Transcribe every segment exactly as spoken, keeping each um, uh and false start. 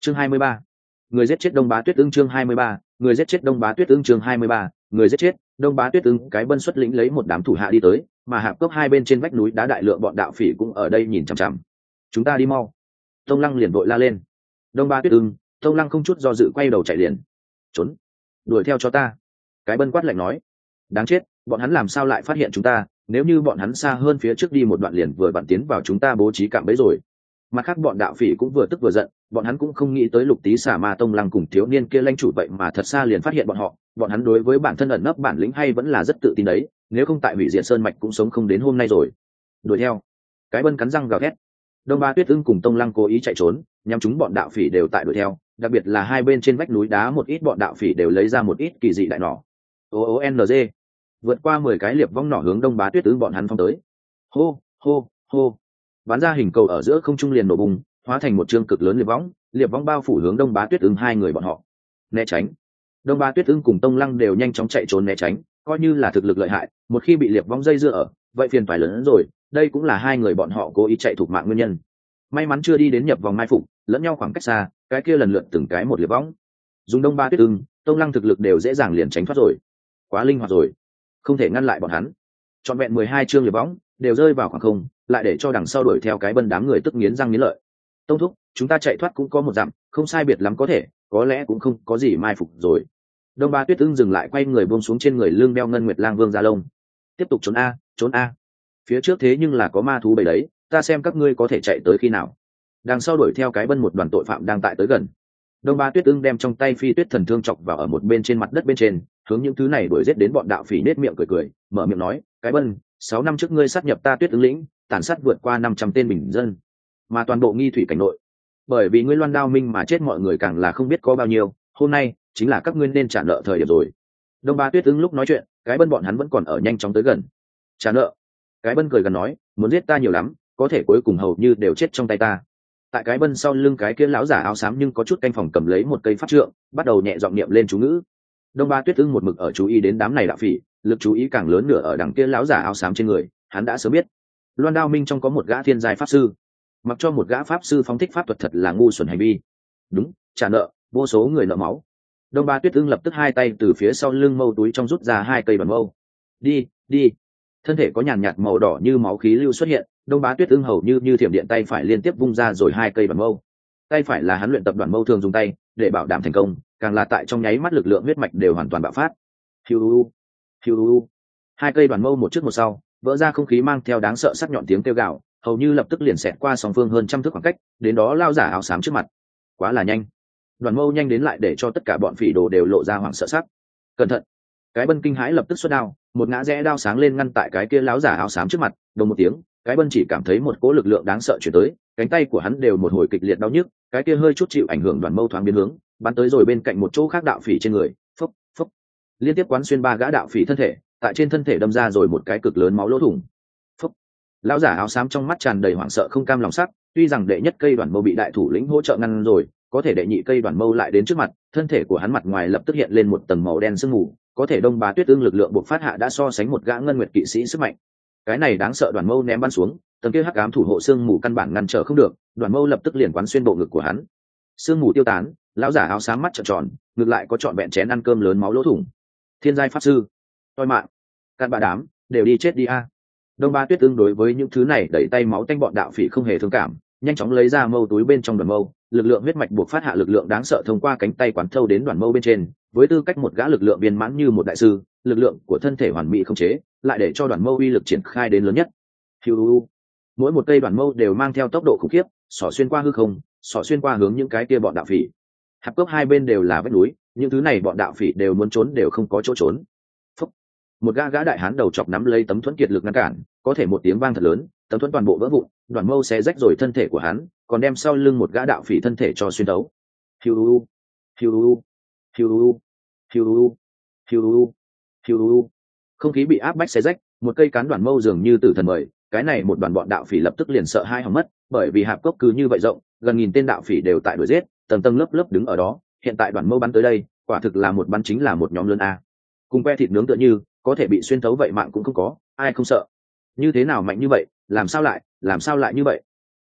chương hai mươi ba, người giết chết Đông Bá Tuyết Ưng. Chương hai mươi ba, người giết chết Đông Bá Tuyết Ưng. Chương hai mươi ba, người giết chết Đông Bá Tuyết Ưng. Cái Bân xuất lĩnh lấy một đám thủ hạ đi tới, mà hạp cốc hai bên trên vách núi đá đại lượng bọn đạo phỉ cũng ở đây nhìn chằm chằm. Chúng ta đi mau. Tông Lăng liền vội la lên. Đông Bá Tuyết Ưng. Tông Lăng không chút do dự quay đầu chạy liền. Trốn, đuổi theo cho ta. Cái Bân quát lạnh nói. Đáng chết, bọn hắn làm sao lại phát hiện chúng ta? Nếu như bọn hắn xa hơn phía trước đi một đoạn liền vừa vặn tiến vào chúng ta bố trí cạm bẫy rồi. Mặt khác bọn đạo phỉ cũng vừa tức vừa giận, bọn hắn cũng không nghĩ tới Lục Tý Xà Ma Tông Lăng cùng thiếu niên kia lãnh chủ vậy mà thật xa liền phát hiện bọn họ. Bọn hắn đối với bản thân ẩn nấp bản lĩnh hay vẫn là rất tự tin đấy, nếu không tại hủy diệt sơn mạch cũng sống không đến hôm nay rồi. Đuổi theo. Cái Bân cắn răng gào thét. Đông Bá Tuyết Ưng cùng Tông Lăng cố ý chạy trốn, nhắm chúng bọn đạo phỉ đều tại đuổi theo, đặc biệt là hai bên trên vách núi đá một ít bọn đạo phỉ đều lấy ra một ít kỳ dị đại nỏ. O O N G. Vượt qua mười cái liệp vong nỏ hướng Đông Bá Tuyết Ưng bọn hắn phong tới. Hô, hô, hô. Bắn ra hình cầu ở giữa không trung liền nổ bùng, hóa thành một chương cực lớn liệp võng, liệp võng bao phủ hướng Đông Bá Tuyết Ưng hai người bọn họ. Né tránh. Đông Bá Tuyết Ưng cùng Tông Lăng đều nhanh chóng chạy trốn né tránh, coi như là thực lực lợi hại, một khi bị liệp võng dây dưa ở, vậy phiền phải lớn hơn rồi, đây cũng là hai người bọn họ cố ý chạy thục mạng nguyên nhân. May mắn chưa đi đến nhập vòng mai phục, lẫn nhau khoảng cách xa, cái kia lần lượt từng cái một liệp võng. Dùng Đông Bá Tuyết Ưng, Tông Lăng thực lực đều dễ dàng liền tránh thoát rồi. Quá linh hoạt rồi, không thể ngăn lại bọn hắn. Trọn vẹn mười hai chương liệp võng đều rơi vào khoảng không, lại để cho đằng sau đuổi theo cái Bân đám người tức nghiến răng nghiến lợi. Tông thúc, chúng ta chạy thoát cũng có một dặm, không sai biệt lắm có thể, có lẽ cũng không có gì mai phục rồi. Đông Bá Tuyết Ưng dừng lại quay người buông xuống trên người lưng đeo ngân nguyệt lang vương da lông. Tiếp tục trốn a, trốn a. Phía trước thế nhưng là có ma thú bầy đấy, ta xem các ngươi có thể chạy tới khi nào. Đằng sau đuổi theo cái Bân một đoàn tội phạm đang tại tới gần. Đông Bá Tuyết Ưng đem trong tay phi tuyết thần thương chọc vào ở một bên trên mặt đất bên trên, hướng những thứ này đuổi giết đến bọn đạo phỉ nết miệng cười cười, mở miệng nói, cái Bân, sáu năm trước ngươi sát nhập ta Tuyết Ưng lĩnh, tàn sát vượt qua năm trăm tên bình dân, mà toàn bộ nghi thủy cảnh nội, bởi vì ngươi loan đao minh mà chết mọi người càng là không biết có bao nhiêu, hôm nay chính là các ngươi nên trả nợ thời điểm rồi. Đông Bá Tuyết Ưng lúc nói chuyện, cái Bân bọn hắn vẫn còn ở nhanh chóng tới gần. Trả nợ? Cái Bân cười gần nói, muốn giết ta nhiều lắm, có thể cuối cùng hầu như đều chết trong tay ta. Tại cái Bân sau lưng cái kia lão giả áo xám nhưng có chút canh phòng cầm lấy một cây pháp trượng, bắt đầu nhẹ giọng niệm lên chú ngữ. Đông Bá Tuyết Ưng một mực ở chú ý đến đám này đạo phỉ, lực chú ý càng lớn nửa ở đằng kia lão giả áo xám trên người, hắn đã sớm biết loan đao minh trong có một gã thiên giai pháp sư, mặc cho một gã pháp sư phóng thích pháp thuật thật là ngu xuẩn hành vi. Đúng, trả nợ, vô số người nợ máu. Đông Bá Tuyết Ưng lập tức hai tay từ phía sau lưng mâu túi trong rút ra hai cây đoàn mâu. Đi, đi. Thân thể có nhàn nhạt màu đỏ như máu khí lưu xuất hiện, Đông Bá Tuyết Ưng hầu như như thiểm điện tay phải liên tiếp vung ra rồi hai cây đoàn mâu. Tay phải là hắn luyện tập đoàn mâu thường dùng tay để bảo đảm thành công, càng là tại trong nháy mắt lực lượng huyết mạch đều hoàn toàn bạo phát. Hiu hiu. Hai cây đoàn mâu một trước một sau, vỡ ra không khí mang theo đáng sợ sắc nhọn tiếng kêu gào, hầu như lập tức liền xẹt qua song phương hơn trăm thước khoảng cách, đến đó lao giả áo xám trước mặt. Quá là nhanh. Đoàn mâu nhanh đến lại để cho tất cả bọn phỉ đồ đều lộ ra hoảng sợ sắc. Cẩn thận. Cái Bân kinh hãi lập tức xuất đao, một ngã rẽ đao sáng lên ngăn tại cái kia lão giả áo xám trước mặt, đồng một tiếng, cái Bân chỉ cảm thấy một cỗ lực lượng đáng sợ chuyển tới, cánh tay của hắn đều một hồi kịch liệt đau nhức, cái kia hơi chút chịu ảnh hưởng đoàn mâu thoáng biến hướng, bắn tới rồi bên cạnh một chỗ khác đạo phỉ trên người, phốc phốc, liên tiếp quán xuyên ba gã đạo phỉ thân thể, tại trên thân thể đâm ra rồi một cái cực lớn máu lỗ thủng. Phốc. Lão giả áo xám trong mắt tràn đầy hoảng sợ không cam lòng sắc, tuy rằng đệ nhất cây đoàn mâu bị đại thủ lĩnh hỗ trợ ngăn rồi, có thể đệ nhị cây đoàn mâu lại đến trước mặt, thân thể của hắn mặt ngoài lập tức hiện lên một tầng màu đen sương mù, có thể Đông Bá Tuyết Ưng lực lượng bộc phát hạ đã so sánh một gã ngân nguyệt kỵ sĩ sức mạnh. Cái này đáng sợ đoàn mâu ném bắn xuống, tầng kia hắc ám thủ hộ sương mù căn bản ngăn trở không được, đoàn mâu lập tức liền quán xuyên bộ ngực của hắn. Sương mù tiêu tán, lão giả áo xám mắt trợn tròn, ngược lại có trọn vẹn chén ăn cơm lớn máu lỗ thủng. Thiên giai pháp sư, toi mạng, cặn bạ đám, đều đi chết đi a. Đông Bá Tuyết Ưng đối với những thứ này đẩy tay máu tanh bọn đạo phỉ không hề thương cảm, nhanh chóng lấy ra mâu túi bên trong đoàn mâu, lực lượng huyết mạch buộc phát hạ lực lượng đáng sợ thông qua cánh tay quán thâu đến đoàn mâu bên trên, với tư cách một gã lực lượng viên mãn như một đại sư, lực lượng của thân thể hoàn mỹ không chế, lại để cho đoàn mâu uy lực triển khai đến lớn nhất. Hiu, mỗi một cây đoàn mâu đều mang theo tốc độ khủng khiếp, xỏ xuyên qua hư không, xỏ xuyên qua hướng những cái kia bọn đạo phỉ. Hạp cốc hai bên đều là vách núi, những thứ này bọn đạo phỉ đều muốn trốn đều không có chỗ trốn. Phúc. Một gã gã đại hán đầu chọc nắm lấy tấm thuẫn kiệt lực ngăn cản, có thể một tiếng vang thật lớn, tấm thuẫn toàn bộ vỡ vụn, đoàn mâu xé rách rồi thân thể của hắn, còn đem sau lưng một gã đạo phỉ thân thể cho xuyên đấu. Hiu, hiu, hiu, hiu, hiu, hiu. Không khí bị áp bách xé rách, một cây cán đoàn mâu dường như tử thần mời, cái này một đoàn bọn đạo phỉ lập tức liền sợ hai hỏng mất, bởi vì hạp cốc cứ như vậy rộng, gần nghìn tên đạo phỉ đều tại đuổi giết, tầng tầng lớp lớp đứng ở đó, hiện tại đoàn mâu bắn tới đây, quả thực là một bắn chính là một nhóm lớn a. Cùng que thịt nướng tựa như, có thể bị xuyên thấu vậy mạng cũng không có, ai không sợ. Như thế nào mạnh như vậy, làm sao lại, làm sao lại như vậy?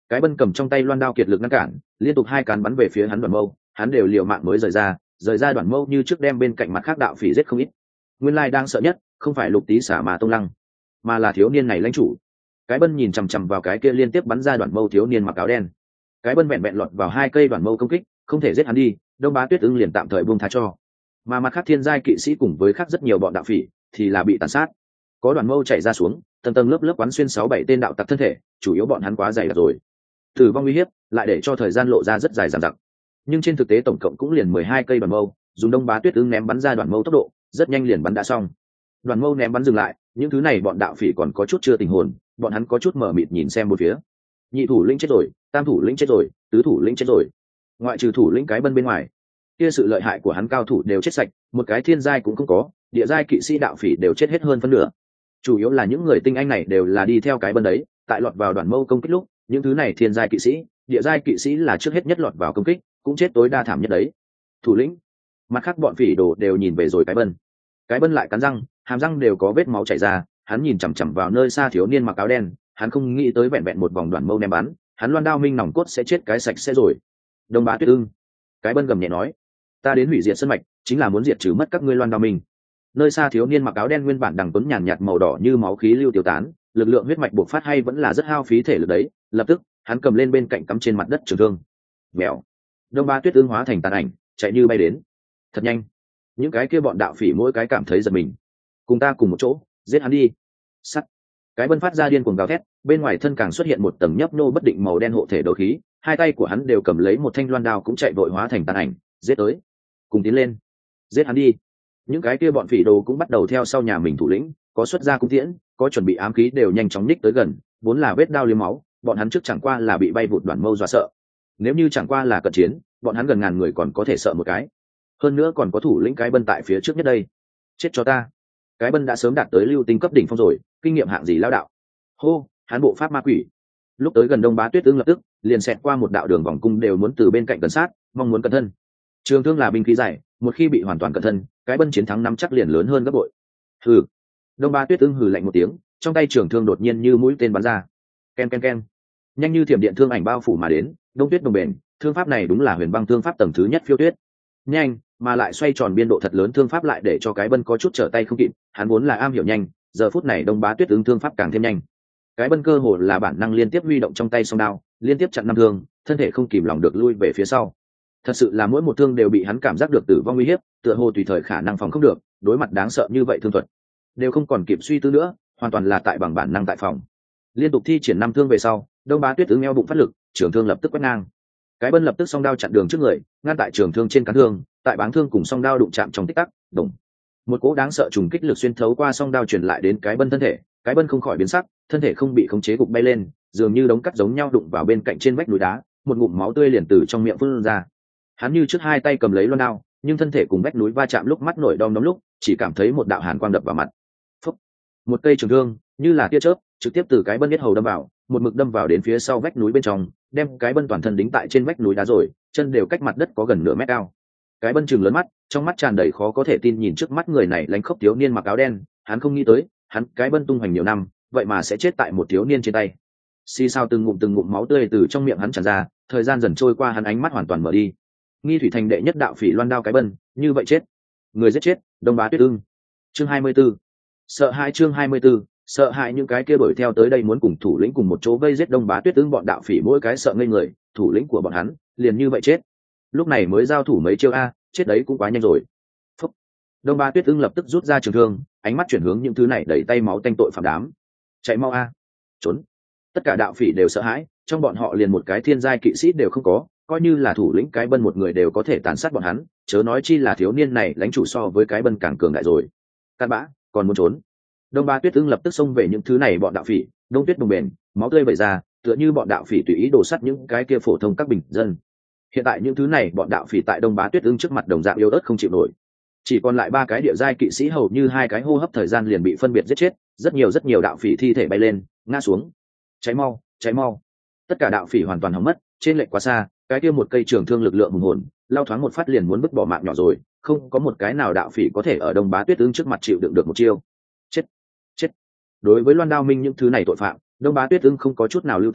Cái bân cầm trong tay loan đao kiệt lực ngăn cản, liên tục hai cán bắn về phía hắn đoạn mâu, hắn đều liều mạng mới rời ra, rời ra đoạn mâu như trước đem bên cạnh mặt khác đạo phỉ giết không ít. Nguyên lai đang sợ nhất không phải Lục Tý Xả mà Tông Lăng, mà là thiếu niên này lãnh chủ. Cái bân nhìn chằm chằm vào cái kia liên tiếp bắn ra đoạn mâu thiếu niên mặc áo đen. Cái bân vẹn vẹn lọt vào hai cây đoạn mâu công kích, không thể giết hắn đi, Đông Bá Tuyết Ưng liền tạm thời buông tha cho. Mà mặt khác thiên giai kỵ sĩ cùng với khác rất nhiều bọn đạo phỉ thì là bị tàn sát. Có đoạn mâu chạy ra xuống, tầng tầng lớp lớp quán xuyên sáu bảy tên đạo tặc thân thể, chủ yếu bọn hắn quá dày đặc rồi. Tử vong uy hiếp lại để cho thời gian lộ ra rất dài dằng dặc. Nhưng trên thực tế tổng cộng cũng liền mười hai cây đoạn mâu, dùng Đông Bá Tuyết Ưng ném bắn ra đoạn mâu tốc độ, rất nhanh liền bắn đã xong. Đoạn mâu ném bắn dừng lại, những thứ này bọn đạo phỉ còn có chút chưa tình hồn, bọn hắn có chút mở mịt nhìn xem một phía. Nhị thủ lĩnh chết rồi, tam thủ lĩnh chết rồi, tứ thủ lĩnh chết rồi. Ngoại trừ thủ lĩnh Cái Bân bên ngoài, kia sự lợi hại của hắn cao thủ đều chết sạch, một cái thiên giai cũng không có, địa giai kỵ sĩ đạo phỉ đều chết hết hơn phân nửa. Chủ yếu là những người tinh anh này đều là đi theo Cái Bân đấy, tại lọt vào đoạn mâu công kích lúc, những thứ này thiên giai kỵ sĩ, địa giai kỵ sĩ là trước hết nhất lọt vào công kích, cũng chết tối đa thảm nhất đấy. Thủ lĩnh, mặt khác bọn phỉ đồ đều nhìn về rồi Cái Bân. Cái Bân lại cắn răng, hàm răng đều có vết máu chảy ra, hắn nhìn chằm chằm vào nơi xa thiếu niên mặc áo đen, hắn không nghĩ tới vẹn vẹn một vòng đoạn mâu ném bắn, hắn loan đao minh nòng cốt sẽ chết cái sạch sẽ rồi. Đông Bá Tuyết Ưng, Cái Bân gầm nhẹ nói, ta đến hủy diệt sân mạch, chính là muốn diệt trừ mất các ngươi loan đao minh. Nơi xa thiếu niên mặc áo đen nguyên bản đằng tuấn nhàn nhạt màu đỏ như máu khí lưu tiêu tán, lực lượng huyết mạch bộc phát hay vẫn là rất hao phí thể lực đấy. Lập tức, hắn cầm lên bên cạnh cắm trên mặt đất trường thương. Mèo. Đông Bá Tuyết Ưng hóa thành tàn ảnh, chạy như bay đến. Thật nhanh. Những cái kia bọn đạo phỉ mỗi cái cảm thấy giật mình. Cùng ta cùng một chỗ, giết hắn đi. Sắt. Cái Bân phát ra điên cuồng gào thét, bên ngoài thân càng xuất hiện một tầng nhấp nô bất định màu đen hộ thể đấu khí, hai tay của hắn đều cầm lấy một thanh loan đao cũng chạy vội hóa thành tàn ảnh, giết tới. Cùng tiến lên. Giết hắn đi. Những cái kia bọn phỉ đồ cũng bắt đầu theo sau nhà mình thủ lĩnh, có xuất ra cung tiễn, có chuẩn bị ám khí đều nhanh chóng ních tới gần, vốn là vết đao liếm máu, bọn hắn trước chẳng qua là bị bay vụt đoạn mâu dọa sợ. Nếu như chẳng qua là cận chiến, bọn hắn gần ngàn người còn có thể sợ một cái. Hơn nữa còn có thủ lĩnh Cái Bân tại phía trước nhất đây. Chết cho ta. Cái Bân đã sớm đạt tới lưu tinh cấp đỉnh phong rồi, kinh nghiệm hạng gì lão đạo. Hô, hắn bộ pháp ma quỷ. Lúc tới gần Đông Bá Tuyết Ưng lập tức liền xẹt qua một đạo đường vòng cung đều muốn từ bên cạnh gần sát, mong muốn cẩn thân. Trường thương là binh khí dài, một khi bị hoàn toàn cẩn thân, Cái Bân chiến thắng nắm chắc liền lớn hơn gấp bội. Hừ. Đông Bá Tuyết Ưng hừ lạnh một tiếng, trong tay trường thương đột nhiên như mũi tên bắn ra. Ken ken ken. Nhanh như thiểm điện thương ảnh bao phủ mà đến, đông tuyết đồng bền, thương pháp này đúng là huyền băng thương pháp tầng thứ nhất phiêu tuyết. Nhanh, mà lại xoay tròn biên độ thật lớn thương pháp lại để cho Cái Bân có chút trở tay không kịp, hắn vốn là am hiểu nhanh, giờ phút này Đông Bá Tuyết Ưng thương pháp càng thêm nhanh. Cái Bân cơ hồ là bản năng liên tiếp huy động trong tay song đao, liên tiếp chặn năm thương, thân thể không kìm lòng được lui về phía sau. Thật sự là mỗi một thương đều bị hắn cảm giác được tử vong uy hiếp, tựa hồ tùy thời khả năng phòng không được, đối mặt đáng sợ như vậy thương thuật, đều không còn kịp suy tư nữa, hoàn toàn là tại bằng bản năng tại phòng. Liên tục thi triển năm thương về sau, Đông Bá Tuyết Ưng eo bụng phát lực, trường thương lập tức quét ngang. Cái Bân lập tức song đao chặn đường trước người, ngăn tại trường thương trên cán thương, tại báng thương cùng song đao đụng chạm trong tích tắc, đùng. Một cỗ đáng sợ trùng kích lực xuyên thấu qua song đao truyền lại đến Cái Bân thân thể, Cái Bân không khỏi biến sắc, thân thể không bị khống chế gục bay lên, dường như đống cắt giống nhau đụng vào bên cạnh trên vách núi đá, một ngụm máu tươi liền từ trong miệng phun ra. Hắn như trước hai tay cầm lấy loan đao, nhưng thân thể cùng vách núi va chạm lúc mắt nổi đom đóm lúc, chỉ cảm thấy một đạo hàn quang đập vào mặt. Phúc. Một cây trường thương, như là tia chớp, trực tiếp từ Cái Bân yết hầu đâm vào, một mực đâm vào đến phía sau vách núi bên trong, đem Cái Bân toàn thân đính tại trên vách núi đá rồi, chân đều cách mặt đất có gần nửa mét cao. Cái Bân trừng lớn mắt, trong mắt tràn đầy khó có thể tin nhìn trước mắt người này lánh khốc thiếu niên mặc áo đen, hắn không nghĩ tới, hắn Cái Bân tung hoành nhiều năm, vậy mà sẽ chết tại một thiếu niên trên tay. Xì sao từng ngụm từng ngụm máu tươi từ trong miệng hắn tràn ra, thời gian dần trôi qua hắn ánh mắt hoàn toàn mở đi. Nghi thủy thành đệ nhất đạo phỉ loan đao Cái Bân, như vậy chết. Người giết chết, Đông Bá Tuyết Ưng. Chương hai mươi 24. Sợ hãi chương hai mươi 24. Sợ hãi những cái kia đuổi theo tới đây muốn cùng thủ lĩnh cùng một chỗ vây giết Đông Bá Tuyết Ưng bọn đạo phỉ mỗi cái sợ ngây người, thủ lĩnh của bọn hắn liền như vậy chết. Lúc này mới giao thủ mấy chiêu a, chết đấy cũng quá nhanh rồi. Phúc. Đông Bá Tuyết Ưng lập tức rút ra trường thương, ánh mắt chuyển hướng những thứ này đẩy tay máu tanh tội phạm đám. Chạy mau a, trốn. Tất cả đạo phỉ đều sợ hãi, trong bọn họ liền một cái thiên giai kỵ sĩ đều không có, coi như là thủ lĩnh Cái Bân một người đều có thể tàn sát bọn hắn, chớ nói chi là thiếu niên này lãnh chủ so với Cái Bân càng cường đại rồi. Cát bã, còn muốn trốn. Đông Bá Tuyết Ưng lập tức xông về những thứ này bọn đạo phỉ, đông tuyết đồng bền, máu tươi vẩy ra, tựa như bọn đạo phỉ tùy ý đổ sắt những cái kia phổ thông các bình dân. Hiện tại những thứ này bọn đạo phỉ tại Đông Bá Tuyết Ưng trước mặt đồng dạng yếu ớt không chịu nổi, chỉ còn lại ba cái địa giai kỵ sĩ hầu như hai cái hô hấp thời gian liền bị phân biệt giết chết, rất nhiều rất nhiều đạo phỉ thi thể bay lên, ngã xuống. Cháy mau, cháy mau! Tất cả đạo phỉ hoàn toàn hỏng mất, trên lệch quá xa, cái kia một cây trường thương lực lượng hùng hồn, lao thoáng một phát liền muốn vứt bỏ mạng nhỏ rồi, không có một cái nào đạo phỉ có thể ở Đông Bá Tuyết Ưng trước mặt chịu đựng được một chiêu. Chết, chết! Đối với loan đao minh những thứ này tội phạm, Đông Bá Tuyết Ưng không có chút nào lưu tình,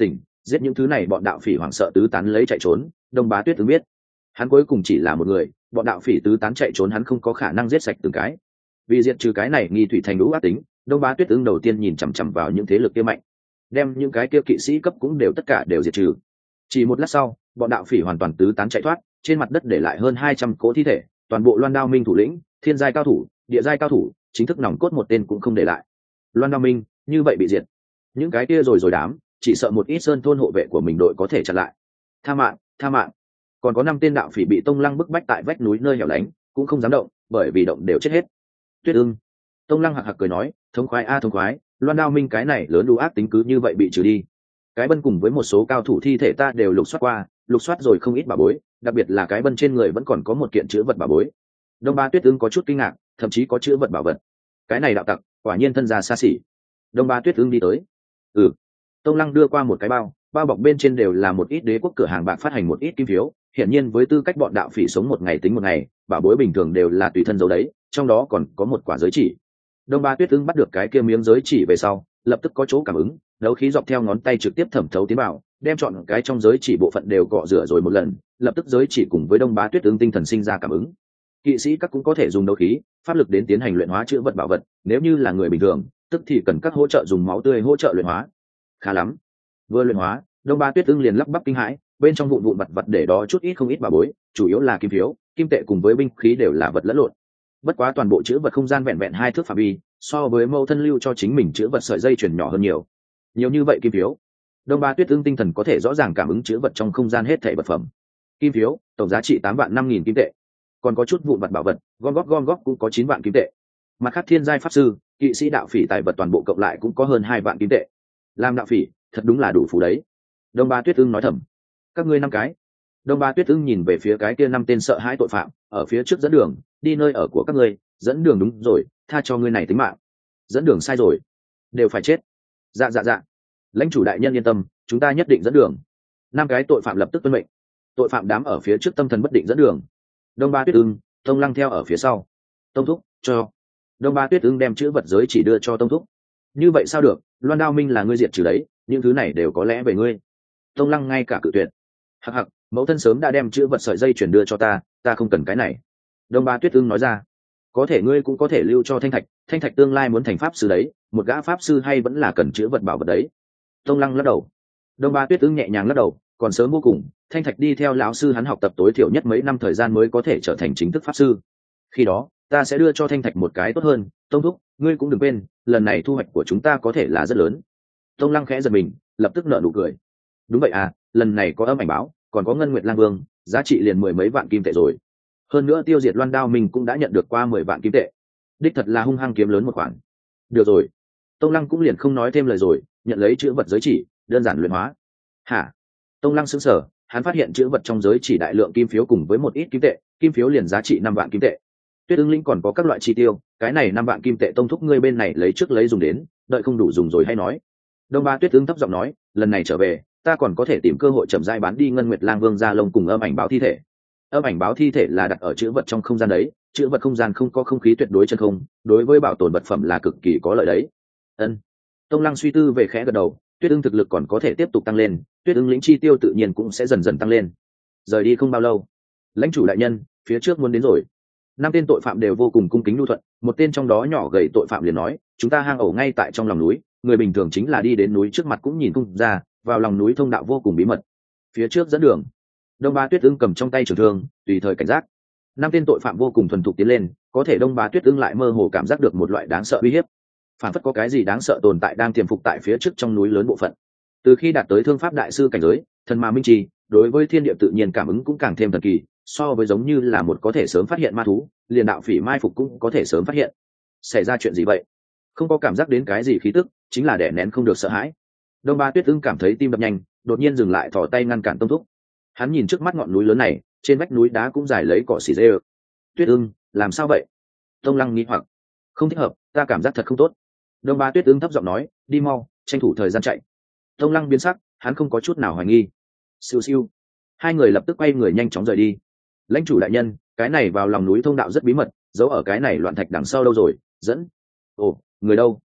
giết những thứ này bọn đạo phỉ hoảng sợ tứ tán lấy chạy trốn. Đông Bá Tuyết Ưng biết hắn cuối cùng chỉ là một người, bọn đạo phỉ tứ tán chạy trốn hắn không có khả năng giết sạch từng cái. Vì diệt trừ cái này nghi thủy thành lũ ác tính, Đông Bá Tuyết Ưng đầu tiên nhìn chằm chằm vào những thế lực kia mạnh, đem những cái kia kỵ sĩ cấp cũng đều tất cả đều diệt trừ. Chỉ một lát sau, bọn đạo phỉ hoàn toàn tứ tán chạy thoát, trên mặt đất để lại hơn hai trăm cỗ thi thể, toàn bộ Loan Đao Minh thủ lĩnh, thiên giai cao thủ, địa giai cao thủ, chính thức nòng cốt một tên cũng không để lại. Loan Đao Minh như vậy bị diệt, những cái kia rồi rồi đám, chỉ sợ một ít sơn thôn hộ vệ của mình đội có thể chặn lại. Tha mạng, tha mạng. Còn có năm tên đạo phỉ bị Tông Lăng bức bách tại vách núi nơi hẻo lánh, cũng không dám động, bởi vì động đều chết hết. Tuyết Ưng. Tông Lăng hạc hạc cười nói, thống khoái a thống khoái, Loan Đao Minh cái này lớn đủ ác tính cứ như vậy bị trừ đi. Cái bân cùng với một số cao thủ thi thể ta đều lục soát qua, lục soát rồi không ít bảo bối, đặc biệt là cái bân trên người vẫn còn có một kiện chữ vật bảo bối. Đông Bá Tuyết Ưng có chút kinh ngạc, thậm chí có chữ vật bảo vật. Cái này đạo tặc, quả nhiên thân gia xa xỉ. Đông Bá Tuyết Ưng đi tới. Ừ. Tông Lăng đưa qua một cái bao, bao bọc bên trên đều là một ít đế quốc cửa hàng bạc phát hành một ít kim phiếu, hiển nhiên với tư cách bọn đạo phỉ sống một ngày tính một ngày, bảo bối bình thường đều là tùy thân giấu đấy, trong đó còn có một quả giới chỉ. Đông Bá Tuyết Ưng bắt được cái kia miếng giới chỉ về sau, lập tức có chỗ cảm ứng, đấu khí dọc theo ngón tay trực tiếp thẩm thấu tiến vào, đem chọn cái trong giới chỉ bộ phận đều cọ rửa rồi một lần, lập tức giới chỉ cùng với Đông Bá Tuyết Ưng tinh thần sinh ra cảm ứng. Kỵ sĩ các cũng có thể dùng đấu khí, pháp lực đến tiến hành luyện hóa chữ vật bảo vật, nếu như là người bình thường, tức thì cần các hỗ trợ dùng máu tươi hỗ trợ luyện hóa. Khá lắm. Vừa luyện hóa, Đông Bá Tuyết Ưng liền lắp bắp kinh hãi, bên trong vụn vụn vật vật để đó chút ít không ít bảo bối, chủ yếu là kim phiếu, kim tệ cùng với binh khí đều là vật lẫn lộn. Bất quá toàn bộ chữ vật không gian vẹn vẹn hai thước phạm vi, so với mâu thân lưu cho chính mình chữ vật sợi dây chuyển nhỏ hơn nhiều. Nhiều như vậy kim phiếu, Đông Bá Tuyết Ưng tinh thần có thể rõ ràng cảm ứng chữ vật trong không gian hết thảy vật phẩm. Kim phiếu, tổng giá trị tám vạn năm nghìn kim tệ. Còn có chút vụn vật bảo vật, gom góp gom góp cũng có chín vạn kim tệ. Mặt khác thiên giai pháp sư, kỵ sĩ đạo phỉ tài vật toàn bộ cộng lại cũng có hơn hai vạn kim tệ. Làm đạo phỉ, thật đúng là đủ phú đấy. Đông Bá Tuyết Ưng nói thầm. Các ngươi năm cái. Đông Bá Tuyết Ưng nhìn về phía cái kia năm tên sợ hãi tội phạm, ở phía trước dẫn đường, đi nơi ở của các ngươi, dẫn đường đúng rồi, tha cho ngươi này tính mạng. Dẫn đường sai rồi, đều phải chết. Dạ dạ dạ. Lãnh chủ đại nhân yên tâm, chúng ta nhất định dẫn đường. Năm cái tội phạm lập tức tuân mệnh. Tội phạm đám ở phía trước tâm thần bất định dẫn đường. Đông Bá Tuyết Ưng, Tông Lăng theo ở phía sau. Tông thúc, cho. Đông Bá Tuyết Ưng đem chữ vật giới chỉ đưa cho Tông thúc. Như vậy sao được, Loan Đao Minh là ngươi diệt trừ đấy, những thứ này đều có lẽ về ngươi. Tông Lăng ngay cả cự tuyệt. Hặc hặc, mẫu thân sớm đã đem chữ vật sợi dây chuyển đưa cho ta, ta không cần cái này. Đông Bá Tuyết Ưng nói ra. Có thể ngươi cũng có thể lưu cho Thanh Thạch, Thanh Thạch tương lai muốn thành pháp sư đấy, một gã pháp sư hay vẫn là cần chữ vật bảo vật đấy. Tông Lăng lắc đầu. Đông Bá Tuyết Ưng nhẹ nhàng lắc đầu, còn sớm vô cùng, Thanh Thạch đi theo lão sư hắn học tập tối thiểu nhất mấy năm thời gian mới có thể trở thành chính thức pháp sư. Khi đó, ta sẽ đưa cho Thanh Thạch một cái tốt hơn. Tông thúc, ngươi cũng đừng quên, lần này thu hoạch của chúng ta có thể là rất lớn. Tông Lăng khẽ giật mình, lập tức nở nụ cười. Đúng vậy à, lần này có âm ảnh báo, còn có Ngân Nguyệt Lang Vương, giá trị liền mười mấy vạn kim tệ rồi. Hơn nữa tiêu diệt Loan Đao mình cũng đã nhận được qua mười vạn kim tệ. Đích thật là hung hăng kiếm lớn một khoản. Được rồi. Tông Lăng cũng liền không nói thêm lời rồi, nhận lấy chữ vật giới chỉ, đơn giản luyện hóa. Hả? Tông Lăng sững sờ, hắn phát hiện chữ vật trong giới chỉ đại lượng kim phiếu cùng với một ít kim tệ, kim phiếu liền giá trị năm vạn kim tệ. Tuyết Ưng Linh còn có các loại chi tiêu, cái này năm vạn kim tệ tông thúc ngươi bên này lấy trước lấy dùng đến, đợi không đủ dùng rồi hay nói. Đông Bá Tuyết Ưng thấp giọng nói, lần này trở về, ta còn có thể tìm cơ hội chậm rãi bán đi Ngân Nguyệt Lang Vương gia lông cùng âm ảnh báo thi thể. Âm ảnh báo thi thể là đặt ở chữ vật trong không gian đấy, chữ vật không gian không có không khí tuyệt đối chân không, đối với bảo tồn vật phẩm là cực kỳ có lợi đấy. Ân. Tông Lăng suy tư về khẽ gật đầu, Tuyết Ưng thực lực còn có thể tiếp tục tăng lên, Tuyết Ưng lĩnh chi tiêu tự nhiên cũng sẽ dần dần tăng lên. Rời đi không bao lâu, lãnh chủ đại nhân, phía trước muốn đến rồi. Năm tên tội phạm đều vô cùng cung kính nhu thuận, một tên trong đó nhỏ gầy tội phạm liền nói, chúng ta hang ổ ngay tại trong lòng núi, người bình thường chính là đi đến núi trước mặt cũng nhìn không ra, vào lòng núi thông đạo vô cùng bí mật. Phía trước dẫn đường. Đông Bá Tuyết Ưng cầm trong tay trường thương, tùy thời cảnh giác. Năm tên tội phạm vô cùng thuần thục tiến lên, có thể Đông Bá Tuyết Ưng lại mơ hồ cảm giác được một loại đáng sợ uy hiếp. Phản phất có cái gì đáng sợ tồn tại đang tiềm phục tại phía trước trong núi lớn bộ phận. Từ khi đạt tới thương pháp đại sư cảnh giới, thần ma minh trì, đối với thiên địa tự nhiên cảm ứng cũng càng thêm thần kỳ, so với giống như là một có thể sớm phát hiện ma thú, liền đạo phỉ mai phục cũng có thể sớm phát hiện. Xảy ra chuyện gì vậy? Không có cảm giác đến cái gì khí tức, chính là đè nén không được sợ hãi. Đông Bá Tuyết Ưng cảm thấy tim đập nhanh, đột nhiên dừng lại thò tay ngăn cản Tông thúc. Hắn nhìn trước mắt ngọn núi lớn này, trên vách núi đá cũng dài lấy cỏ xỉ dê. Tuyết Ưng, làm sao vậy? Tông Lăng nghi hoặc. Không thích hợp, ta cảm giác thật không tốt. Đông Bá Tuyết Ưng thấp giọng nói, đi mau, tranh thủ thời gian chạy. Tông Lăng biến sắc, hắn không có chút nào hoài nghi. Siêu siêu. Hai người lập tức quay người nhanh chóng rời đi. Lãnh chủ đại nhân, cái này vào lòng núi thông đạo rất bí mật, giấu ở cái này loạn thạch đằng sau đâu rồi? Dẫn. Ồ, người đâu?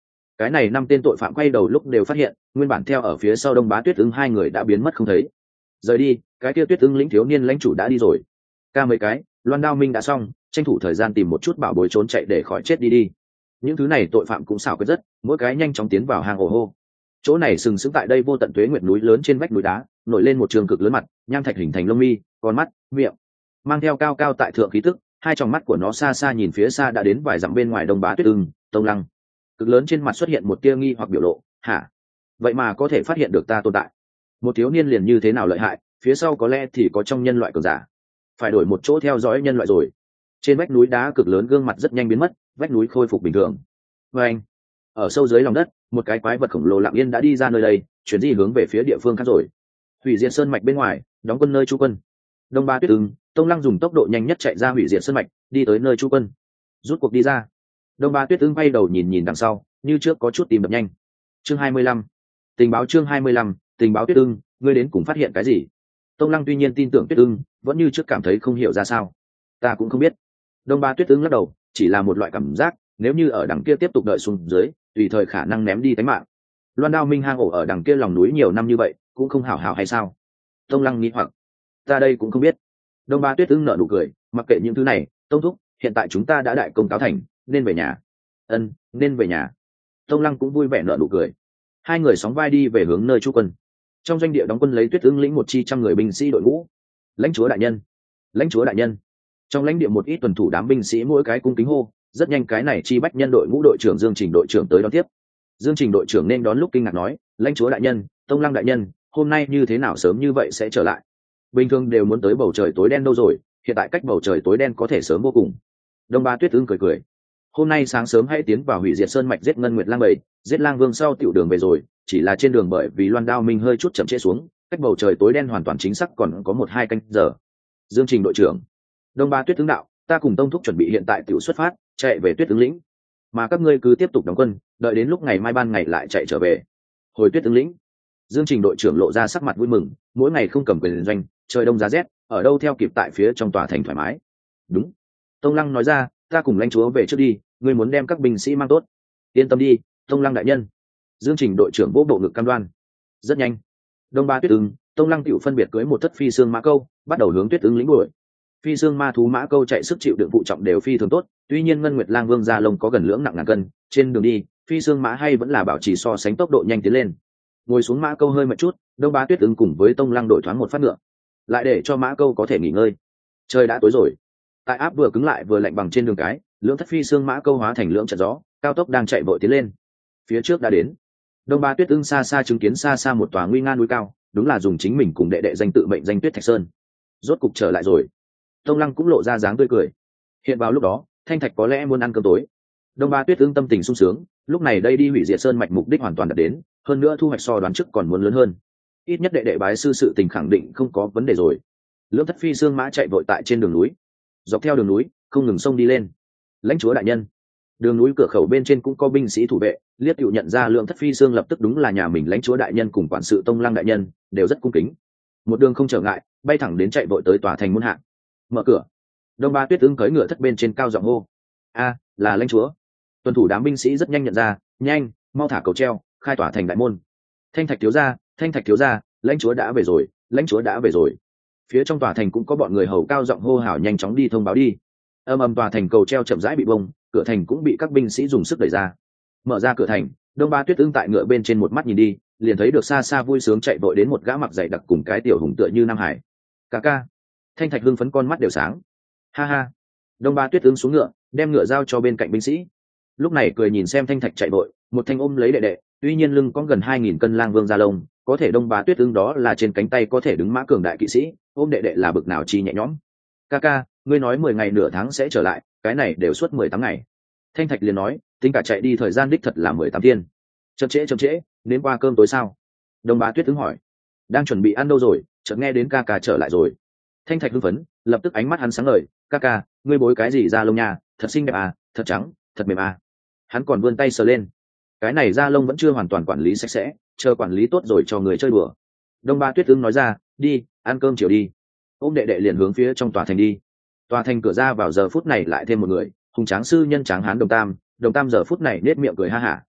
cái này năm tên tội phạm quay đầu lúc đều phát hiện nguyên bản theo ở phía sau Đông Bá Tuyết Ưng hai người đã biến mất không thấy. Rời đi, cái kia Tuyết Ưng lĩnh thiếu niên lãnh chủ đã đi rồi. Ca mấy cái, Loan Đao Minh đã xong, tranh thủ thời gian tìm một chút bảo bối trốn chạy để khỏi chết đi đi. Những thứ này tội phạm cũng xảo quyệt rất, mỗi cái nhanh chóng tiến vào hang ổ hô. Chỗ này sừng sững tại đây vô tận tuế nguyệt núi lớn trên vách núi đá, nổi lên một trường cực lớn mặt, nham thạch hình thành lông mi, con mắt, miệng, mang theo cao cao tại thượng khí tức, hai tròng mắt của nó xa xa nhìn phía xa đã đến vài dặm bên ngoài Đông Bá Tuyết Ưng, Tông Lăng. Cực lớn trên mặt xuất hiện một tia nghi hoặc biểu lộ, hả? Vậy mà có thể phát hiện được ta tồn tại? Một thiếu niên liền như thế nào lợi hại, phía sau có lẽ thì có trong nhân loại cường giả. Phải đổi một chỗ theo dõi nhân loại rồi. Trên vách núi đá cực lớn gương mặt rất nhanh biến mất, vách núi khôi phục bình thường. Và anh, ở sâu dưới lòng đất, một cái quái vật khổng lồ lặng yên đã đi ra nơi đây, chuyển di hướng về phía địa phương khác rồi. Hủy diệt sơn mạch bên ngoài, đóng quân nơi trú quân. Đông Ba Tuyết Ưng, Tông Lăng dùng tốc độ nhanh nhất chạy ra hủy diệt sơn mạch, đi tới nơi trú quân. Rút cuộc đi ra. Đông Ba Tuyết Ưng bay đầu nhìn nhìn đằng sau, như trước có chút tìm đập nhanh. Chương hai mươi lăm, tình báo chương hai mươi lăm, tình báo Tuyết Ưng, ngươi đến cùng phát hiện cái gì? Tông Lăng tuy nhiên tin tưởng Tuyết Ưng, vẫn như trước cảm thấy không hiểu ra sao. Ta cũng không biết. Đông Ba Tuyết Ưng lắc đầu, chỉ là một loại cảm giác, nếu như ở đằng kia tiếp tục đợi xuống dưới, tùy thời khả năng ném đi tính mạng. Loan Đao Minh hang ổ ở đằng kia lòng núi nhiều năm như vậy, cũng không hảo hảo hay sao? Tông Lăng nghĩ hoặc, ta đây cũng không biết. Đông Ba Tuyết Ưng nở nụ cười, mặc kệ những thứ này, Tông thúc, hiện tại chúng ta đã đại công cáo thành, nên về nhà. Ân, nên về nhà. Tông Lăng cũng vui vẻ nở nụ cười. Hai người sóng vai đi về hướng nơi trú quân. Trong doanh địa đóng quân lấy Tuyết Ưng lĩnh một chi trăm người binh sĩ đội ngũ. Lãnh chúa đại nhân, lãnh chúa đại nhân. Trong lãnh địa một ít tuần thủ đám binh sĩ mỗi cái cung kính hô, rất nhanh cái này chi bách nhân đội ngũ đội trưởng Dương Trình đội trưởng tới đón tiếp. Dương Trình đội trưởng nên đón lúc kinh ngạc nói, lãnh chúa đại nhân, Tông Lăng đại nhân, hôm nay như thế nào sớm như vậy sẽ trở lại? Bình thường đều muốn tới bầu trời tối đen đâu rồi, hiện tại cách bầu trời tối đen có thể sớm vô cùng. Đông Ba Tuyết Ưng cười cười, hôm nay sáng sớm hãy tiến vào hủy diệt sơn mạch giết Ngân Nguyệt Lang bầy, giết Lang Vương sau tiểu đường về rồi, chỉ là trên đường bởi vì Loan Đao Minh hơi chút chậm trễ xuống, cách bầu trời tối đen hoàn toàn chính xác còn có một hai canh giờ. Dương Trình đội trưởng, Đông Ba Tuyết Ưng đạo, ta cùng Tông thúc chuẩn bị hiện tại tiểu xuất phát, chạy về Tuyết Ưng lĩnh, mà các ngươi cứ tiếp tục đóng quân, đợi đến lúc ngày mai ban ngày lại chạy trở về. Hồi Tuyết Ưng lĩnh. Dương Trình đội trưởng lộ ra sắc mặt vui mừng, mỗi ngày không cầm quyền doanh, trời đông giá rét, ở đâu theo kịp tại phía trong tòa thành thoải mái. Đúng. Tông Lăng nói ra, ta cùng lãnh chúa về trước đi, ngươi muốn đem các binh sĩ mang tốt. Yên tâm đi, Tông Lăng đại nhân. Dương Trình đội trưởng vỗ bộ ngực cam đoan. Rất nhanh. Đông Ba Tuyết Ưng, Tông Lăng tiểu phân biệt cưới một thất phi xương mã câu, bắt đầu hướng Tuyết Ưng lĩnh đuổi. Phi xương ma thú mã câu chạy sức chịu đựng phụ trọng đều phi thường tốt, tuy nhiên Ngân Nguyệt Lang Vương da lông có gần lưỡng nặng ngàn cân, trên đường đi, phi xương mã hay vẫn là bảo trì so sánh tốc độ nhanh tiến lên. Ngồi xuống mã câu hơi một chút, Đông Bá Tuyết Ưng cùng với Tông Lăng đổi thoáng một phát ngựa, lại để cho mã câu có thể nghỉ ngơi. Trời đã tối rồi, tại áp vừa cứng lại vừa lạnh bằng trên đường cái, lưỡng thất phi xương mã câu hóa thành lưỡng trận gió, cao tốc đang chạy vội tiến lên. Phía trước đã đến. Đông Bá Tuyết Ưng xa xa chứng kiến xa xa một tòa nguy nga núi cao, đúng là dùng chính mình cùng đệ đệ danh tự mệnh danh Tuyết Thạch Sơn. Rốt cục trở lại rồi. Tông Lăng cũng lộ ra dáng tươi cười. Hiện vào lúc đó, Thanh Thạch có lẽ muốn ăn cơm tối. Đông Ba Tuyết Ưng tâm tình sung sướng, lúc này đây đi hủy diệt sơn mạch mục đích hoàn toàn đạt đến, hơn nữa thu hoạch so đoán trước còn muốn lớn hơn. Ít nhất đệ đệ bái sư sự tình khẳng định không có vấn đề rồi. Lưỡng thất phi xương mã chạy vội tại trên đường núi, dọc theo đường núi không ngừng xông đi lên. Lãnh chúa đại nhân, đường núi cửa khẩu bên trên cũng có binh sĩ thủ vệ, liếc dụ nhận ra Lưỡng thất phi xương lập tức đúng là nhà mình lãnh chúa đại nhân cùng quản sự Tông Lăng đại nhân, đều rất cung kính. Một đường không trở ngại, bay thẳng đến chạy vội tới tòa thành môn hạ. Mở cửa. Đông Ba Tuyết Ưng cưỡi ngựa thất bên trên cao giọng hô, a là lãnh chúa. Tuần thủ đám binh sĩ rất nhanh nhận ra, nhanh mau thả cầu treo, khai tỏa thành đại môn. Thanh Thạch thiếu gia, Thanh Thạch thiếu gia, lãnh chúa đã về rồi, lãnh chúa đã về rồi. Phía trong tòa thành cũng có bọn người hầu cao giọng hô hào nhanh chóng đi thông báo đi. Âm ầm tòa thành cầu treo chậm rãi bị bông, cửa thành cũng bị các binh sĩ dùng sức đẩy ra. Mở ra cửa thành, Đông Ba Tuyết Ưng tại ngựa bên trên một mắt nhìn đi, liền thấy được xa xa vui sướng chạy vội đến một gã mặc dày đặc cùng cái tiểu hùng tựa như Nam Hải. Ca ca. Thanh Thạch hưng phấn con mắt đều sáng. Ha ha. Đông Ba Tuyết Ưng xuống ngựa, đem ngựa giao cho bên cạnh binh sĩ. Lúc này cười nhìn xem Thanh Thạch chạy vội, một thanh ôm lấy đệ đệ, tuy nhiên lưng có gần hai nghìn cân lang vương da lông, có thể Đông Bá Tuyết Ưng đó là trên cánh tay có thể đứng mã cường đại kỵ sĩ, ôm đệ đệ là bực nào chi nhẹ nhõm. Ca ca, ngươi nói mười ngày nửa tháng sẽ trở lại, cái này đều suốt mười tám ngày. Thanh Thạch liền nói, tính cả chạy đi thời gian đích thật là mười tám thiên. Chậm trễ chậm trễ, đến qua cơm tối sao? Đông Bá Tuyết Ưng hỏi. Đang chuẩn bị ăn đâu rồi, chợt nghe đến ca ca trở lại rồi. Thanh Thạch hưng phấn, lập tức ánh mắt hắn sáng ngời, ca ca, ngươi bối cái gì da lông nha, thật xinh đẹp à, thật trắng, thật mềm à. Hắn còn vươn tay sờ lên, cái này da lông vẫn chưa hoàn toàn quản lý sạch sẽ, chờ quản lý tốt rồi cho người chơi đùa. Đông Ba Tuyết Ưng nói ra, đi ăn cơm chiều đi. Ôm đệ đệ liền hướng phía trong tòa thành đi. Tòa thành cửa ra vào giờ phút này lại thêm một người, hùng tráng sư nhân tráng hán Đồng Tam. Đồng Tam giờ phút này nết miệng cười ha hả,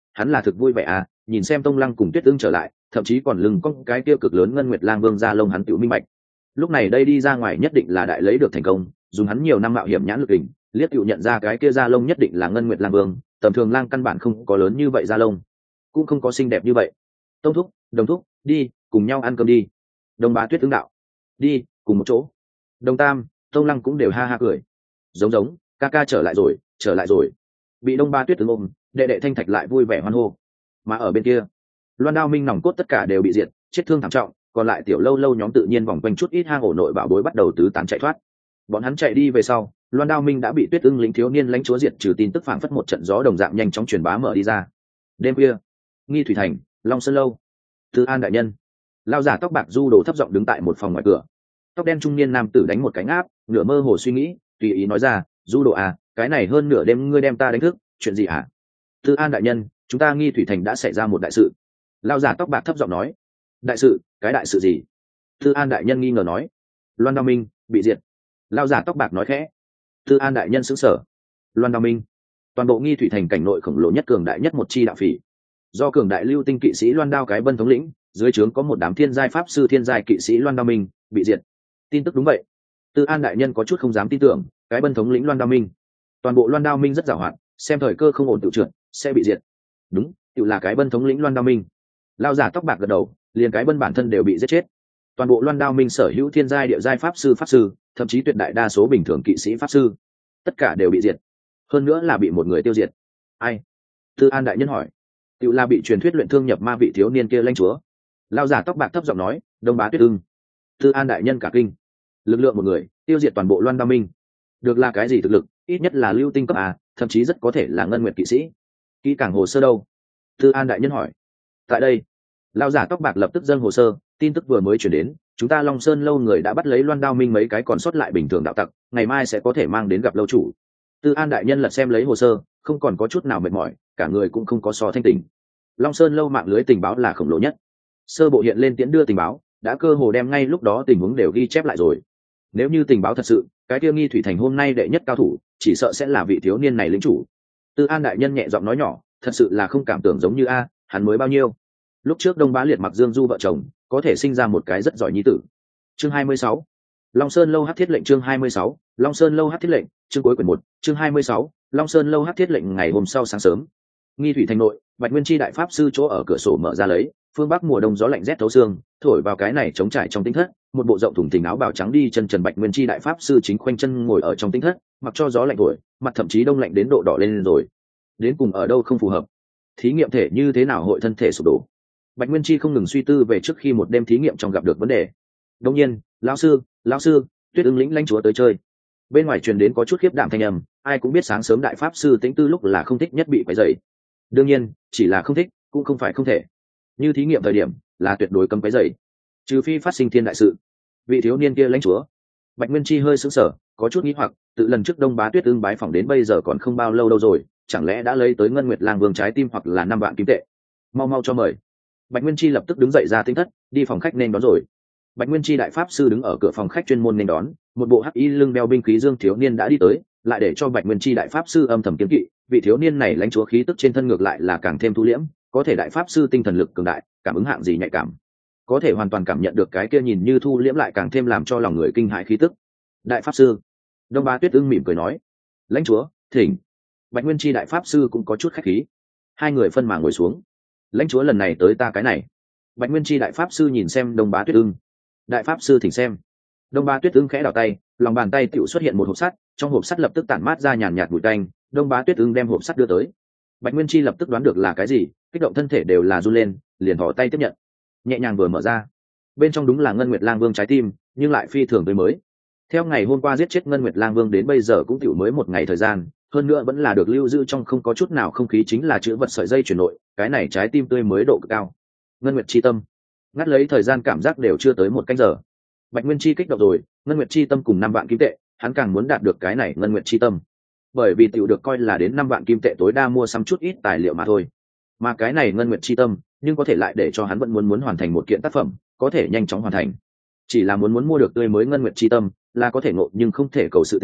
hắn là thực vui vẻ à, nhìn xem Tông Lăng cùng Tuyết Ưng trở lại, thậm chí còn lưng có cái kia cực lớn Ngân Nguyệt Lang Vương ra lông hắn tự minh bạch. Lúc này đây đi ra ngoài nhất định là đại lấy được thành công, dùng hắn nhiều năm mạo hiểm nhãn lực đỉnh, liếc tự nhận ra cái kia da lông nhất định là Ngân Nguyệt Lang Vương, tầm thường lang căn bản không có lớn như vậy da lông, cũng không có xinh đẹp như vậy. Tông thúc, Đồng thúc, đi, cùng nhau ăn cơm đi. Đồng Bá Tuyết Ưng đạo, đi, cùng một chỗ. Đồng Tam, Tông Lăng cũng đều ha ha cười. Giống giống, ca ca trở lại rồi, trở lại rồi. Bị Đông Bá Tuyết Ưng ôm, đệ đệ Thanh Thạch lại vui vẻ hoan hô. Mà ở bên kia, Loan Đao Minh nòng cốt tất cả đều bị diệt, chết thương thảm trọng, còn lại tiểu lâu lâu nhóm tự nhiên vòng quanh chút ít hang ổ nội bảo bối bắt đầu tứ tán chạy thoát. Bọn hắn chạy đi về sau, Loan Đao Minh đã bị Tuyết Ưng lính thiếu niên lãnh chúa diệt trừ tin tức phảng phất một trận gió đồng dạng nhanh chóng truyền bá mở đi ra. Đêm khuya, Nghi Thủy Thành, Long Sơn lâu. Tư An đại nhân. Lao giả tóc bạc du đồ thấp giọng đứng tại một phòng ngoài cửa. Tóc đen trung niên nam tử đánh một cánh áp, nửa mơ hồ suy nghĩ, tùy ý nói ra, "Du đồ à, cái này hơn nửa đêm ngươi đem ta đánh thức, chuyện gì hả?" Tư An đại nhân, chúng ta Nghi Thủy Thành đã xảy ra một đại sự. Lao giả tóc bạc thấp giọng nói. Đại sự? Cái đại sự gì? Tư An đại nhân nghi ngờ nói. Loan Đao Minh bị diệt. Lao giả tóc bạc nói khẽ. Tư An đại nhân sững sờ. Loan Đao Minh, toàn bộ Nghi Thủy Thành cảnh nội khổng lồ nhất cường đại nhất một chi đạo phỉ, do cường đại lưu tinh kỵ sĩ Loan Đao cái Bân thống lĩnh, dưới trướng có một đám thiên giai pháp sư thiên giai kỵ sĩ Loan Đao Minh bị diệt. Tin tức đúng vậy. Tư An đại nhân có chút không dám tin tưởng, cái Bân thống lĩnh Loan Đao Minh, toàn bộ Loan Đao Minh rất giàu hoạt, xem thời cơ không ổn tự trượt sẽ bị diệt. Đúng, tự là cái Bân thống lĩnh Loan Đao Minh. Lao giả tóc bạc gật đầu, liền cái Bân bản thân đều bị giết chết. Toàn bộ Loan Đao Minh sở hữu thiên giai địa giai pháp sư pháp sư, thậm chí tuyệt đại đa số bình thường kỵ sĩ pháp sư, tất cả đều bị diệt. Hơn nữa là bị một người tiêu diệt. Ai? Tư An đại nhân hỏi. Tự là bị truyền thuyết luyện thương nhập ma vị thiếu niên kia lãnh chúa. Lao giả tóc bạc thấp giọng nói, Đông Bá Tuyết Ưng. Tư An đại nhân cả kinh. Lực lượng một người tiêu diệt toàn bộ Loan Đao Minh, được là cái gì thực lực? Ít nhất là lưu tinh cấp à, thậm chí rất có thể là ngân nguyệt kỵ sĩ. Kỹ càng hồ sơ đâu? Tư An đại nhân hỏi. Tại đây. Lao giả tóc bạc lập tức dâng hồ sơ, tin tức vừa mới chuyển đến, chúng ta Long Sơn lâu người đã bắt lấy Loan Đao Minh mấy cái còn sót lại bình thường đạo tặc, ngày mai sẽ có thể mang đến gặp lâu chủ. Tư An đại nhân lật xem lấy hồ sơ, không còn có chút nào mệt mỏi, cả người cũng không có so thanh tỉnh. Long Sơn lâu mạng lưới tình báo là khổng lồ nhất, sơ bộ hiện lên tiễn đưa tình báo, đã cơ hồ đem ngay lúc đó tình huống đều ghi chép lại rồi. Nếu như tình báo thật sự, cái kia Nghi Thủy Thành hôm nay đệ nhất cao thủ, chỉ sợ sẽ là vị thiếu niên này lĩnh chủ. Tư An đại nhân nhẹ giọng nói nhỏ, thật sự là không cảm tưởng giống như a, hắn mới bao nhiêu? Lúc trước Đông Bá Liệt mặc Dương Du vợ chồng, có thể sinh ra một cái rất giỏi nhi tử. Chương hai mươi sáu, Long Sơn lâu hắc thiết lệnh. Chương hai mươi sáu, Long Sơn lâu hắc thiết lệnh. Chương cuối quyển một. Chương hai mươi sáu, Long Sơn lâu hắc thiết lệnh. Ngày hôm sau sáng sớm, Nghi Thủy Thành nội, Bạch Nguyên Chi đại pháp sư chỗ ở cửa sổ mở ra lấy, phương bắc mùa đông gió lạnh rét thấu xương, thổi vào cái này trống trải trong tinh thất, một bộ rộng thùng thình áo bào trắng đi chân trần Bạch Nguyên Chi đại pháp sư chính khoanh chân ngồi ở trong tinh thất, mặc cho gió lạnh thổi, mặt thậm chí đông lạnh đến độ đỏ lên rồi. Đến cùng ở đâu không phù hợp? Thí nghiệm thể như thế nào hội thân thể sụp đổ? Bạch Nguyên Chi không ngừng suy tư về trước khi một đêm thí nghiệm trong gặp được vấn đề. Đương nhiên, lão sư, lão sư, Tuyết Ưng lĩnh lãnh chúa tới chơi. Bên ngoài truyền đến có chút khiếp đảm thanh âm, ai cũng biết sáng sớm đại pháp sư Tĩnh Tư lúc là không thích nhất bị quấy rầy. Đương nhiên, chỉ là không thích, cũng không phải không thể. Như thí nghiệm thời điểm, là tuyệt đối cấm quấy rầy, trừ phi phát sinh thiên đại sự. Vị thiếu niên kia lãnh chúa. Bạch Nguyên Chi hơi sững sờ, có chút nghi hoặc, tự lần trước Đông Bá Tuyết Ưng bái phỏng đến bây giờ còn không bao lâu đâu rồi, chẳng lẽ đã lấy tới Ngân Nguyệt Lang Vương trái tim hoặc là năm vạn kim tệ? Mau mau cho mời. Bạch Nguyên Chi lập tức đứng dậy ra tinh thất, đi phòng khách nên đón rồi. Bạch Nguyên Chi đại pháp sư đứng ở cửa phòng khách chuyên môn nên đón, một bộ hắc y lưng đeo binh khí dương thiếu niên đã đi tới, lại để cho Bạch Nguyên Chi đại pháp sư âm thầm kiêng kỵ, vị thiếu niên này lãnh chúa khí tức trên thân ngược lại là càng thêm thu liễm, có thể đại pháp sư tinh thần lực cường đại, cảm ứng hạng gì nhạy cảm, có thể hoàn toàn cảm nhận được cái kia nhìn như thu liễm lại càng thêm làm cho lòng người kinh hãi khí tức. Đại pháp sư. Đông Bá Tuyết Ưng mỉm cười nói, lãnh chúa, thỉnh. Bạch Nguyên Chi đại pháp sư cũng có chút khách khí. Hai người phân mà ngồi xuống. Lãnh chúa lần này tới ta cái này. Bạch Nguyên Chi đại pháp sư nhìn xem Đông Bá Tuyết Ưng. Đại pháp sư thỉnh xem. Đông Bá Tuyết Ưng khẽ đảo tay, lòng bàn tay tựu xuất hiện một hộp sắt, trong hộp sắt lập tức tản mát ra nhàn nhạt bụi tanh. Đông Bá Tuyết Ưng đem hộp sắt đưa tới. Bạch Nguyên Chi lập tức đoán được là cái gì, kích động thân thể đều là run lên, liền thò tay tiếp nhận. Nhẹ nhàng vừa mở ra, bên trong đúng là Ngân Nguyệt Lang Vương trái tim, nhưng lại phi thường tươi mới. Theo ngày hôm qua giết chết Ngân Nguyệt Lang Vương đến bây giờ cũng tiểu mới một ngày thời gian, hơn nữa vẫn là được lưu giữ trong không có chút nào không khí, chính là chữ vật sợi dây chuyển nội, cái này trái tim tươi mới độ cực cao. Ngân Nguyệt chi tâm. Ngắt lấy thời gian cảm giác đều chưa tới một canh giờ. Bạch Nguyên Chi kích động rồi, Ngân Nguyệt chi tâm cùng năm vạn kim tệ, hắn càng muốn đạt được cái này Ngân Nguyệt chi tâm. Bởi vì tiểu được coi là đến năm vạn kim tệ tối đa mua sắm chút ít tài liệu mà thôi. Mà cái này Ngân Nguyệt chi tâm, nhưng có thể lại để cho hắn vẫn muốn muốn hoàn thành một kiện tác phẩm, có thể nhanh chóng hoàn thành. Chỉ là muốn muốn mua được tươi mới Ngân Nguyệt chi tâm, là có thể ngộ nhưng không thể cầu sự tình,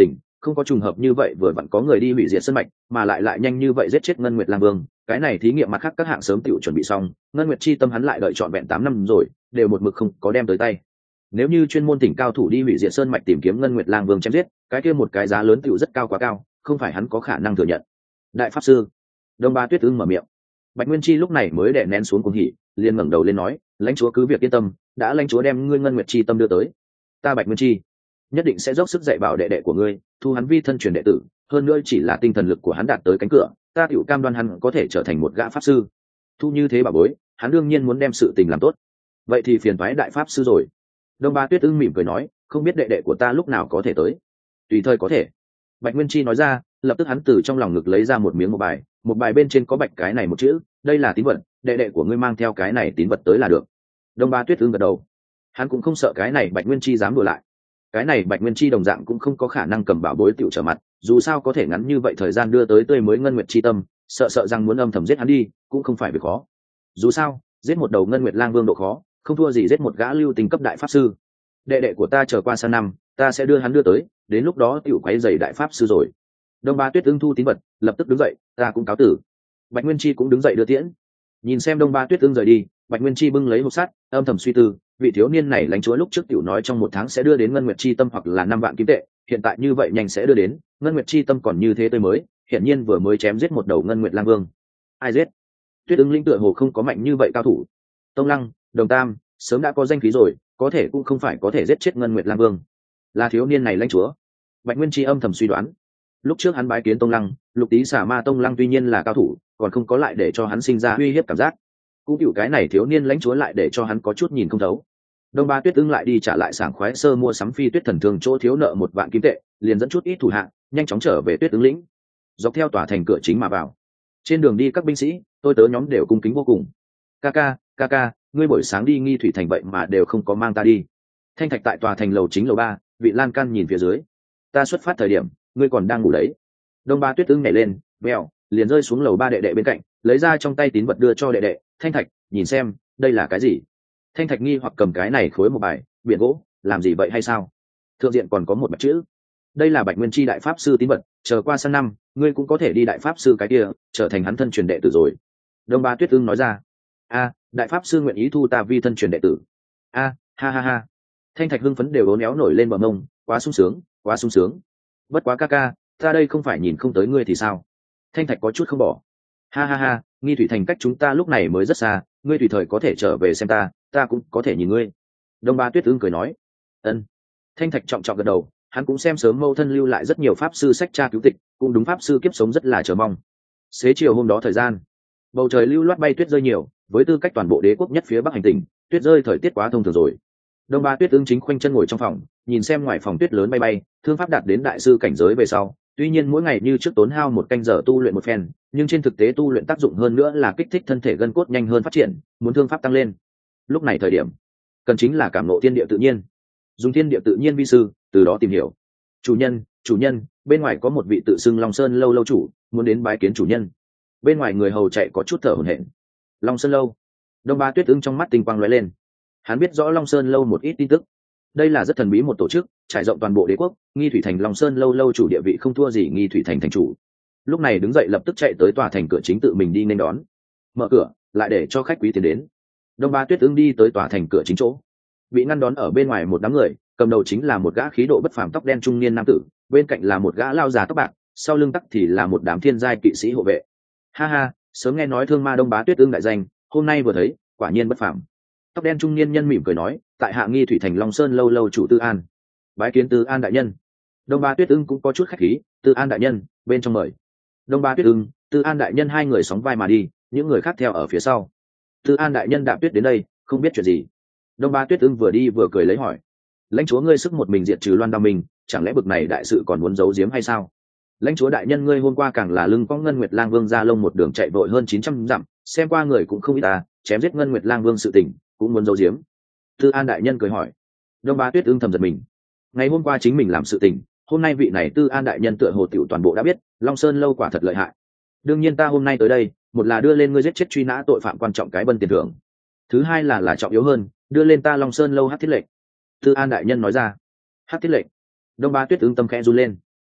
không có trùng hợp như vậy vừa vặn có người đi hủy diệt sân mạch mà lại lại nhanh như vậy giết chết ngân nguyệt lang vương. Cái này thí nghiệm mặt khác các hạng sớm tự chuẩn bị xong, ngân nguyệt chi tâm hắn lại đợi trọn vẹn tám năm rồi, đều một mực không có đem tới tay. Nếu như chuyên môn tỉnh cao thủ đi hủy diệt sơn mạch tìm kiếm ngân nguyệt lang vương chém giết, cái kia một cái giá lớn tựu rất cao quá cao, không phải hắn có khả năng thừa nhận. Đại pháp sư, Đông Ba Tuyết Ưng mở miệng. Bạch Nguyên Chi lúc này mới đè nén xuống cuồng hỉ, liền ngẩng đầu lên nói, lãnh chúa cứ việc yên tâm, đã lãnh chúa đem ngươi ngân nguyệt chi tâm đưa tới, ta Bạch Nguyên Chi nhất định sẽ dốc sức dạy bảo đệ đệ của ngươi, thu hắn vi thân truyền đệ tử, hơn nữa chỉ là tinh thần lực của hắn đạt tới cánh cửa, ta tựu cam đoan hắn có thể trở thành một gã pháp sư. Thu như thế bảo bối, hắn đương nhiên muốn đem sự tình làm tốt. Vậy thì phiền toái đại pháp sư rồi. Đông Ba Tuyết Ưng mỉm cười nói, không biết đệ đệ của ta lúc nào có thể tới. Tùy thời có thể. Bạch Nguyên Chi nói ra, lập tức hắn từ trong lòng ngực lấy ra một miếng một bài, một bài bên trên có bạch cái này một chữ, đây là tín vật, đệ đệ của ngươi mang theo cái này tín vật tới là được. Đông Ba Tuyết Ưng gật đầu. Hắn cũng không sợ cái này Bạch Nguyên Chi dám đùa lại. Cái này Bạch Nguyên Chi đồng dạng cũng không có khả năng cầm bảo bối tiểu trở mặt, dù sao có thể ngắn như vậy thời gian đưa tới tươi mới ngân nguyệt chi tâm, sợ sợ rằng muốn âm thầm giết hắn đi, cũng không phải việc khó. Dù sao, giết một đầu ngân nguyệt lang vương độ khó, không thua gì giết một gã lưu tình cấp đại pháp sư. Đệ đệ của ta chờ qua sang năm, ta sẽ đưa hắn đưa tới, đến lúc đó tiểu quấy giày đại pháp sư rồi. Đông Ba Tuyết Ưng thu tín vật, lập tức đứng dậy, ta cũng cáo tử. Bạch Nguyên Chi cũng đứng dậy đưa tiễn. Nhìn xem Đông Ba Tuyết Ưng rời đi, Bạch Nguyên Chi bưng lấy hộp sắt, âm thầm suy tư, vị thiếu niên này lãnh chúa lúc trước tiểu nói trong một tháng sẽ đưa đến ngân nguyệt chi tâm hoặc là năm vạn kim tệ, hiện tại như vậy nhanh sẽ đưa đến, ngân nguyệt chi tâm còn như thế tươi mới, hiện nhiên vừa mới chém giết một đầu ngân nguyệt lang vương. Ai giết? Tuyết Ưng linh tựa hồ không có mạnh như vậy cao thủ. Tông Lăng, Đồng Tam, sớm đã có danh khí rồi, có thể cũng không phải có thể giết chết ngân nguyệt lang vương. Là thiếu niên này lãnh chúa. Bạch Nguyên Chi âm thầm suy đoán. Lúc trước hắn bái kiến Tông Lăng, Lục Tý Xà Ma Tông Lăng tuy nhiên là cao thủ, còn không có lại để cho hắn sinh ra uy hiếp cảm giác. Cũng chịu cái này thiếu niên lãnh chúa lại để cho hắn có chút nhìn không thấu. Đông Ba Tuyết Ưng lại đi trả lại sảng khoái sơ mua sắm phi tuyết thần thương chỗ thiếu nợ một vạn kim tệ, liền dẫn chút ít thủ hạ, nhanh chóng trở về Tuyết Ưng lĩnh. Dọc theo tòa thành cửa chính mà vào. Trên đường đi các binh sĩ, tôi tớ nhóm đều cung kính vô cùng. Kaka, Kaka, ngươi buổi sáng đi Nghi Thủy thành vậy mà đều không có mang ta đi. Thanh Thạch tại tòa thành lầu chính lầu ba, vị lan can nhìn phía dưới. Ta xuất phát thời điểm, ngươi còn đang ngủ đấy. Đông Ba Tuyết Ưng nhảy lên, vèo, liền rơi xuống lầu ba đệ đệ bên cạnh, lấy ra trong tay tín vật đưa cho đệ đệ. Thanh Thạch, nhìn xem, đây là cái gì? Thanh Thạch nghi hoặc cầm cái này khối một bài, biển gỗ, làm gì vậy hay sao? Thượng diện còn có một bạch chữ. Đây là Bạch Nguyên Chi đại pháp sư tín vật, chờ qua sang năm, ngươi cũng có thể đi đại pháp sư cái kia, trở thành hắn thân truyền đệ tử rồi. Đông Ba Tuyết Ưng nói ra. A, đại pháp sư nguyện ý thu ta vi thân truyền đệ tử. A, ha ha ha. Thanh Thạch hưng phấn đều uốn éo nổi lên bờ mông, quá sung sướng, quá sung sướng. Bất quá ca ca, ta đây không phải nhìn không tới ngươi thì sao? Thanh Thạch có chút không bỏ. Ha ha ha, Nghi Thủy thành cách chúng ta lúc này mới rất xa, ngươi tùy thời có thể trở về xem ta, ta cũng có thể nhìn ngươi. Đông Ba Tuyết Ưng cười nói. Ân. Thanh Thạch trọng trọng gật đầu, hắn cũng xem sớm mâu thân lưu lại rất nhiều pháp sư sách tra cứu tịch, cũng đúng pháp sư kiếp sống rất là chờ mong. Xế chiều hôm đó thời gian, bầu trời lưu loát bay tuyết rơi nhiều, với tư cách toàn bộ đế quốc nhất phía bắc hành tinh, tuyết rơi thời tiết quá thông thường rồi. Đông Ba Tuyết Ưng chính khoanh chân ngồi trong phòng, nhìn xem ngoài phòng tuyết lớn bay bay, thương pháp đạt đến đại sư cảnh giới về sau, tuy nhiên mỗi ngày như trước tốn hao một canh giờ tu luyện một phen, nhưng trên thực tế tu luyện tác dụng hơn nữa là kích thích thân thể gân cốt nhanh hơn phát triển, muốn thương pháp tăng lên. Lúc này thời điểm, cần chính là cảm ngộ thiên địa tự nhiên, dùng thiên địa tự nhiên vi sư, từ đó tìm hiểu. Chủ nhân, chủ nhân, bên ngoài có một vị tự xưng Long Sơn lâu lâu chủ, muốn đến bái kiến chủ nhân. Bên ngoài người hầu chạy có chút thở hổn hển. Long Sơn lâu. Đông Ba Tuyết Ưng trong mắt tinh quang lóe lên. Hắn biết rõ Long Sơn lâu một ít tin tức. Đây là rất thần bí một tổ chức, trải rộng toàn bộ đế quốc, Nghi Thủy thành Long Sơn lâu lâu chủ địa vị không thua gì Nghi Thủy thành thành chủ. Lúc này đứng dậy lập tức chạy tới tòa thành cửa chính tự mình đi nên đón. Mở cửa, lại để cho khách quý tiến đến. Đông Ba Tuyết Ưng đi tới tòa thành cửa chính chỗ. Bị ngăn đón ở bên ngoài một đám người, cầm đầu chính là một gã khí độ bất phàm tóc đen trung niên nam tử, bên cạnh là một gã lao già tóc bạc, sau lưng tắc thì là một đám thiên giai kỵ sĩ hộ vệ. Ha ha, sớm nghe nói thương ma Đông Bá Tuyết Ưng đại danh, hôm nay vừa thấy, quả nhiên bất phàm. Tóc đen trung niên nhân mỉm cười nói, tại hạ Nghi Thủy thành Long Sơn lâu lâu chủ Tư An. Bái kiến Tư An đại nhân. Đông Ba Tuyết Ưng cũng có chút khách khí, Tư An đại nhân, bên trong mời. Đông Ba Tuyết Ưng, Tư An đại nhân hai người sóng vai mà đi, những người khác theo ở phía sau. Tư An đại nhân đạp tuyết đến đây, không biết chuyện gì. Đông Ba Tuyết Ưng vừa đi vừa cười lấy hỏi, lãnh chúa ngươi sức một mình diệt trừ Loan Đao Minh, chẳng lẽ bực này đại sự còn muốn giấu giếm hay sao? Lãnh chúa đại nhân ngươi hôm qua càng là lưng có Ngân Nguyệt Lang Vương ra lông một đường chạy vội hơn chín trăm dặm, xem qua người cũng không ít ta, chém giết Ngân Nguyệt Lang Vương sự tình, cũng muốn giấu giếm. Tư An đại nhân cười hỏi. Đông Ba Tuyết Ưng thầm giật mình. Ngày hôm qua chính mình làm sự tình, hôm nay vị này Tư An đại nhân tựa hồ tiểu toàn bộ đã biết, Long Sơn lâu quả thật lợi hại. Đương nhiên ta hôm nay tới đây, một là đưa lên ngươi giết chết truy nã tội phạm quan trọng cái bân tiền thưởng. Thứ hai là là trọng yếu hơn, đưa lên ta Long Sơn lâu hắc thiết lệnh. Tư An đại nhân nói ra. Hắc thiết lệnh. Đông Ba Tuyết Ưng tâm khẽ run lên.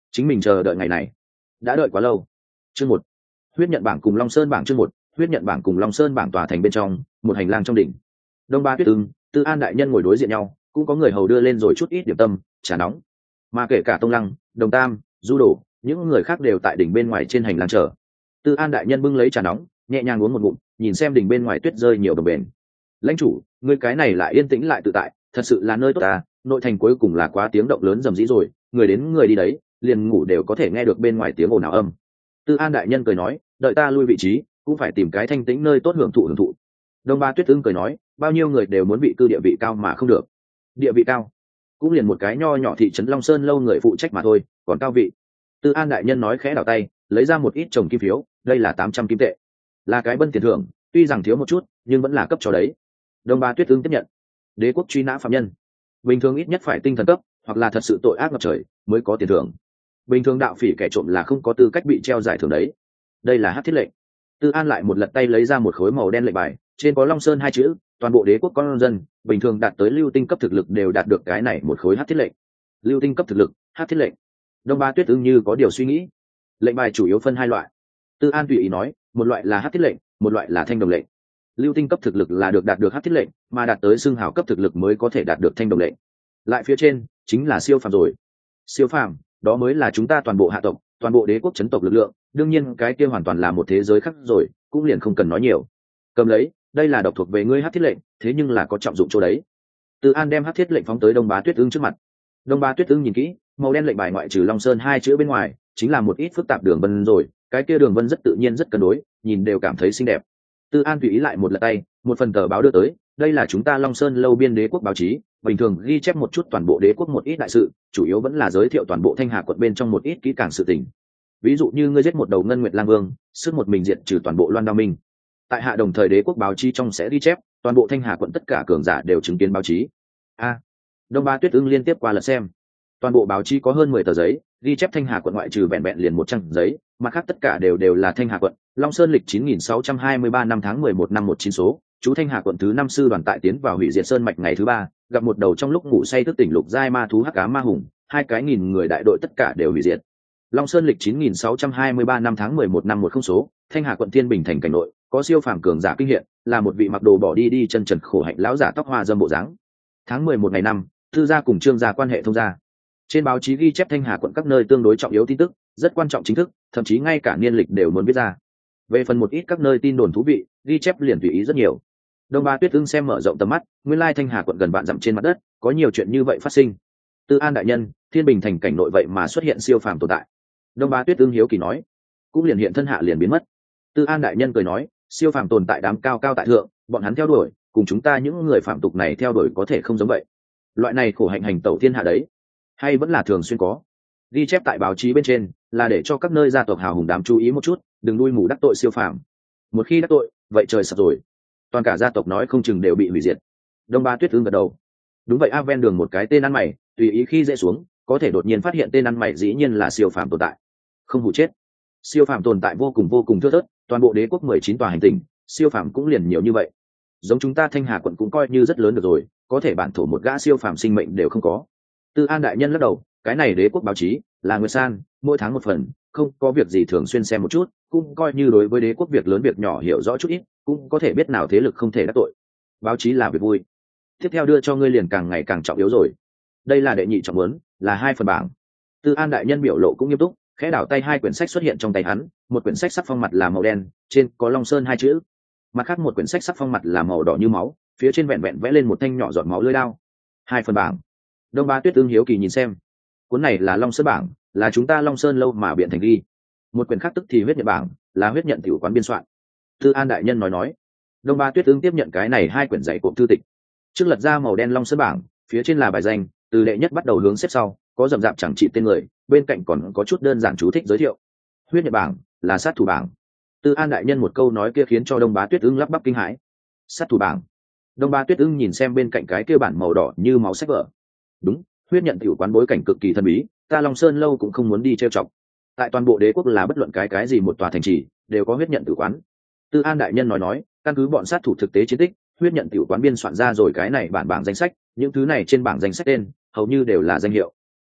chính mình chờ đợi ngày này đã đợi quá lâu. Chương một, huyết nhận bảng cùng Long Sơn bảng. Chương một, huyết nhận bảng cùng Long Sơn bảng. Tòa thành bên trong một hành lang trong đỉnh, Đông Ba Tuyết Ưng, Tư An đại nhân ngồi đối diện nhau, cũng có người hầu đưa lên rồi chút ít điểm tâm trà nóng, mà kể cả Tông Lăng, Đồng Tam, Du Đồ, những người khác đều tại đỉnh bên ngoài trên hành lang chờ. Tư An đại nhân bưng lấy trà nóng, nhẹ nhàng uống một ngụm, nhìn xem đỉnh bên ngoài tuyết rơi nhiều đồng bền. Lãnh chủ, người cái này lại yên tĩnh lại tự tại, thật sự là nơi tốt ta. Nội thành cuối cùng là quá tiếng động lớn rầm rĩ rồi, người đến người đi đấy, liền ngủ đều có thể nghe được bên ngoài tiếng ồn ào âm. Tư An đại nhân cười nói, đợi ta lui vị trí, cũng phải tìm cái thanh tĩnh nơi tốt hưởng thụ hưởng thụ. Đông Ba Tuyết Ưng cười nói, bao nhiêu người đều muốn bị cư địa vị cao mà không được. Địa vị cao? Cũng liền một cái nho nhỏ thị trấn Long Sơn lâu người phụ trách mà thôi, còn cao vị. Tư An đại nhân nói khẽ đảo tay, lấy ra một ít chồng kim phiếu, đây là tám trăm kim tệ, là cái bân tiền thưởng, tuy rằng thiếu một chút, nhưng vẫn là cấp cho đấy. Đông Ba Tuyết Ưng tiếp nhận. Đế quốc truy nã phạm nhân, bình thường ít nhất phải tinh thần cấp, hoặc là thật sự tội ác ngập trời mới có tiền thưởng. Bình thường đạo phỉ kẻ trộm là không có tư cách bị treo giải thưởng đấy. Đây là hắc thiết lệnh. Tư An lại một lật tay lấy ra một khối màu đen lệnh bài, trên có Long Sơn hai chữ, toàn bộ đế quốc con dân bình thường đạt tới lưu tinh cấp thực lực đều đạt được cái này một khối hắc thiết lệnh. Lưu tinh cấp thực lực, hắc thiết lệnh. Đông Ba Tuyết Ưng như có điều suy nghĩ. Lệnh bài chủ yếu phân hai loại. Tư An tùy ý nói, một loại là hắc thiết lệnh, một loại là thanh đồng lệnh. Lưu tinh cấp thực lực là được đạt được hắc thiết lệnh, mà đạt tới xưng hào cấp thực lực mới có thể đạt được thanh đồng lệnh. Lại phía trên chính là siêu phàm rồi. Siêu phàm, đó mới là chúng ta toàn bộ hạ tộc, toàn bộ đế quốc chấn tộc lực lượng. Đương nhiên cái kia hoàn toàn là một thế giới khác rồi, cũng liền không cần nói nhiều. Cầm lấy, đây là độc thuộc về ngươi hắc thiết lệnh, thế nhưng là có trọng dụng chỗ đấy. Từ An đem hắc thiết lệnh phóng tới Đông Bá Tuyết Ưng trước mặt. Đông Bá Tuyết Ưng nhìn kỹ, màu đen lệnh bài ngoại trừ Long Sơn hai chữ bên ngoài, chính là một ít phức tạp đường vân rồi, cái kia đường vân rất tự nhiên rất cân đối, nhìn đều cảm thấy xinh đẹp. Tư An tùy ý lại một lật tay, một phần tờ báo đưa tới, đây là chúng ta Long Sơn lâu biên đế quốc báo chí, bình thường ghi chép một chút toàn bộ đế quốc một ít đại sự, chủ yếu vẫn là giới thiệu toàn bộ Thanh Hà quận bên trong một ít kỹ càng sự tình. Ví dụ như ngươi giết một đầu ngân nguyệt lang vương, sức một mình diệt trừ toàn bộ Loan Đao Minh. Tại hạ đồng thời đế quốc báo chí trong sẽ ghi chép, toàn bộ Thanh Hà quận tất cả cường giả đều chứng kiến báo chí. A. À, Đông Ba Tuyết Ưng liên tiếp qua lật xem. Toàn bộ báo chí có hơn mười tờ giấy, ghi chép Thanh Hà quận ngoại trừ vẹn vẹn liền một trang giấy, mặt khác tất cả đều đều là Thanh Hà quận. Long Sơn lịch chín nghìn sáu trăm hai mươi ba năm tháng mười một năm một chín số, chú Thanh Hà quận thứ năm sư đoàn tại tiến vào hủy diệt sơn mạch ngày thứ ba, gặp một đầu trong lúc ngủ say thức tỉnh lục giai ma thú hắc ám ma hùng, hai cái nghìn người đại đội tất cả đều hủy diệt. Long Sơn lịch chín nghìn sáu trăm hai mươi ba năm tháng mười một năm một không số, Thanh Hà quận Thiên Bình thành cảnh nội, có siêu phàm cường giả kinh hiện, là một vị mặc đồ bỏ đi đi chân trần khổ hạnh lão giả tóc hoa dâm bộ dáng. Tháng mười một ngày năm, Thư gia cùng Trương gia quan hệ thông gia. Trên báo chí ghi chép Thanh Hà quận các nơi tương đối trọng yếu tin tức, rất quan trọng chính thức, thậm chí ngay cả niên lịch đều muốn viết ra. Về phần một ít các nơi tin đồn thú vị, ghi chép liền tùy ý rất nhiều. Đông Ba Tuyết Ưng xem mở rộng tầm mắt, nguyên lai Thanh Hà quận gần vạn dặm trên mặt đất, có nhiều chuyện như vậy phát sinh. Tư An đại nhân, Thiên Bình thành cảnh nội vậy mà xuất hiện siêu phàm tồn tại. Đông Ba Tuyết Ưng hiếu kỳ nói, cũng liền hiện thân hạ liền biến mất. Tư An đại nhân cười nói, siêu phàm tồn tại đám cao cao tại thượng, bọn hắn theo đuổi, cùng chúng ta những người phạm tục này theo đuổi có thể không giống vậy. Loại này khổ hạnh hành tẩu thiên hạ đấy, hay vẫn là thường xuyên có. Ghi chép tại báo chí bên trên, là để cho các nơi gia tộc hào hùng đám chú ý một chút, đừng nuôi mù đắc tội siêu phàm. Một khi đắc tội, vậy trời sập rồi. Toàn cả gia tộc nói không chừng đều bị hủy diệt. Đông Ba Tuyết Ưng gật đầu. Đúng vậy a, ven đường một cái tên ăn mày, tùy ý khi dễ xuống, có thể đột nhiên phát hiện tên ăn mày dĩ nhiên là siêu phàm tồn tại. Không hủ chết. Siêu phàm tồn tại vô cùng vô cùng thưa thớt, toàn bộ đế quốc mười chín tòa hành tinh, siêu phàm cũng liền nhiều như vậy. Giống chúng ta Thanh Hà quận cũng coi như rất lớn được rồi, có thể bản thổ một gã siêu phàm sinh mệnh đều không có. Tư An đại nhân lắc đầu, cái này đế quốc báo chí là Nguyệt San, mỗi tháng một phần, không có việc gì thường xuyên xem một chút, cũng coi như đối với đế quốc việc lớn việc nhỏ hiểu rõ chút ít, cũng có thể biết nào thế lực không thể đắc tội. Báo chí là việc vui. Tiếp theo đưa cho ngươi liền càng ngày càng trọng yếu rồi. Đây là đệ nhị trọng muốn, là hai phần bảng. Tư An đại nhân biểu lộ cũng nghiêm túc, khẽ đảo tay, hai quyển sách xuất hiện trong tay hắn, một quyển sách sắc phong mặt là màu đen, trên có Long Sơn hai chữ. Mặt khác một quyển sách sắc phong mặt là màu đỏ như máu, phía trên vẹn vẹn vẽ lên một thanh nhỏ giọt máu lưỡi đao. Hai phần bảng. Đông Ba Tuyết Ưng hiếu kỳ nhìn xem. Cuốn này là Long Sơn bảng, là chúng ta Long Sơn lâu mà biện thành ghi. Một quyển khác tức thì huyết nhận bảng, là huyết nhận tiểu quán biên soạn. Tư An đại nhân nói nói. Đông Ba Tuyết Ưng tiếp nhận cái này hai quyển giấy cộm thư tịch. Trước lật ra màu đen Long Sơn bảng, phía trên là bài danh, từ đệ nhất bắt đầu hướng xếp sau, có rậm rạp chẳng trị tên người, bên cạnh còn có chút đơn giản chú thích giới thiệu. Huyết nhận bảng là sát thủ bảng. Tư An đại nhân một câu nói kia khiến cho Đông Bá Tuyết Ưng lắp bắp kinh hãi. Sát thủ bảng. Đông Ba Tuyết Ưng nhìn xem bên cạnh cái kia bản màu đỏ như máu sách vở. Đúng, huyết nhận tiểu quán bối cảnh cực kỳ thần bí, ta Long Sơn lâu cũng không muốn đi trêu chọc. Tại toàn bộ đế quốc là bất luận cái cái gì một tòa thành trì đều có huyết nhận tử quán. Tư An đại nhân nói nói, căn cứ bọn sát thủ thực tế chiến tích, huyết nhận tiểu quán biên soạn ra rồi cái này bản bảng danh sách, những thứ này trên bảng danh sách tên hầu như đều là danh hiệu.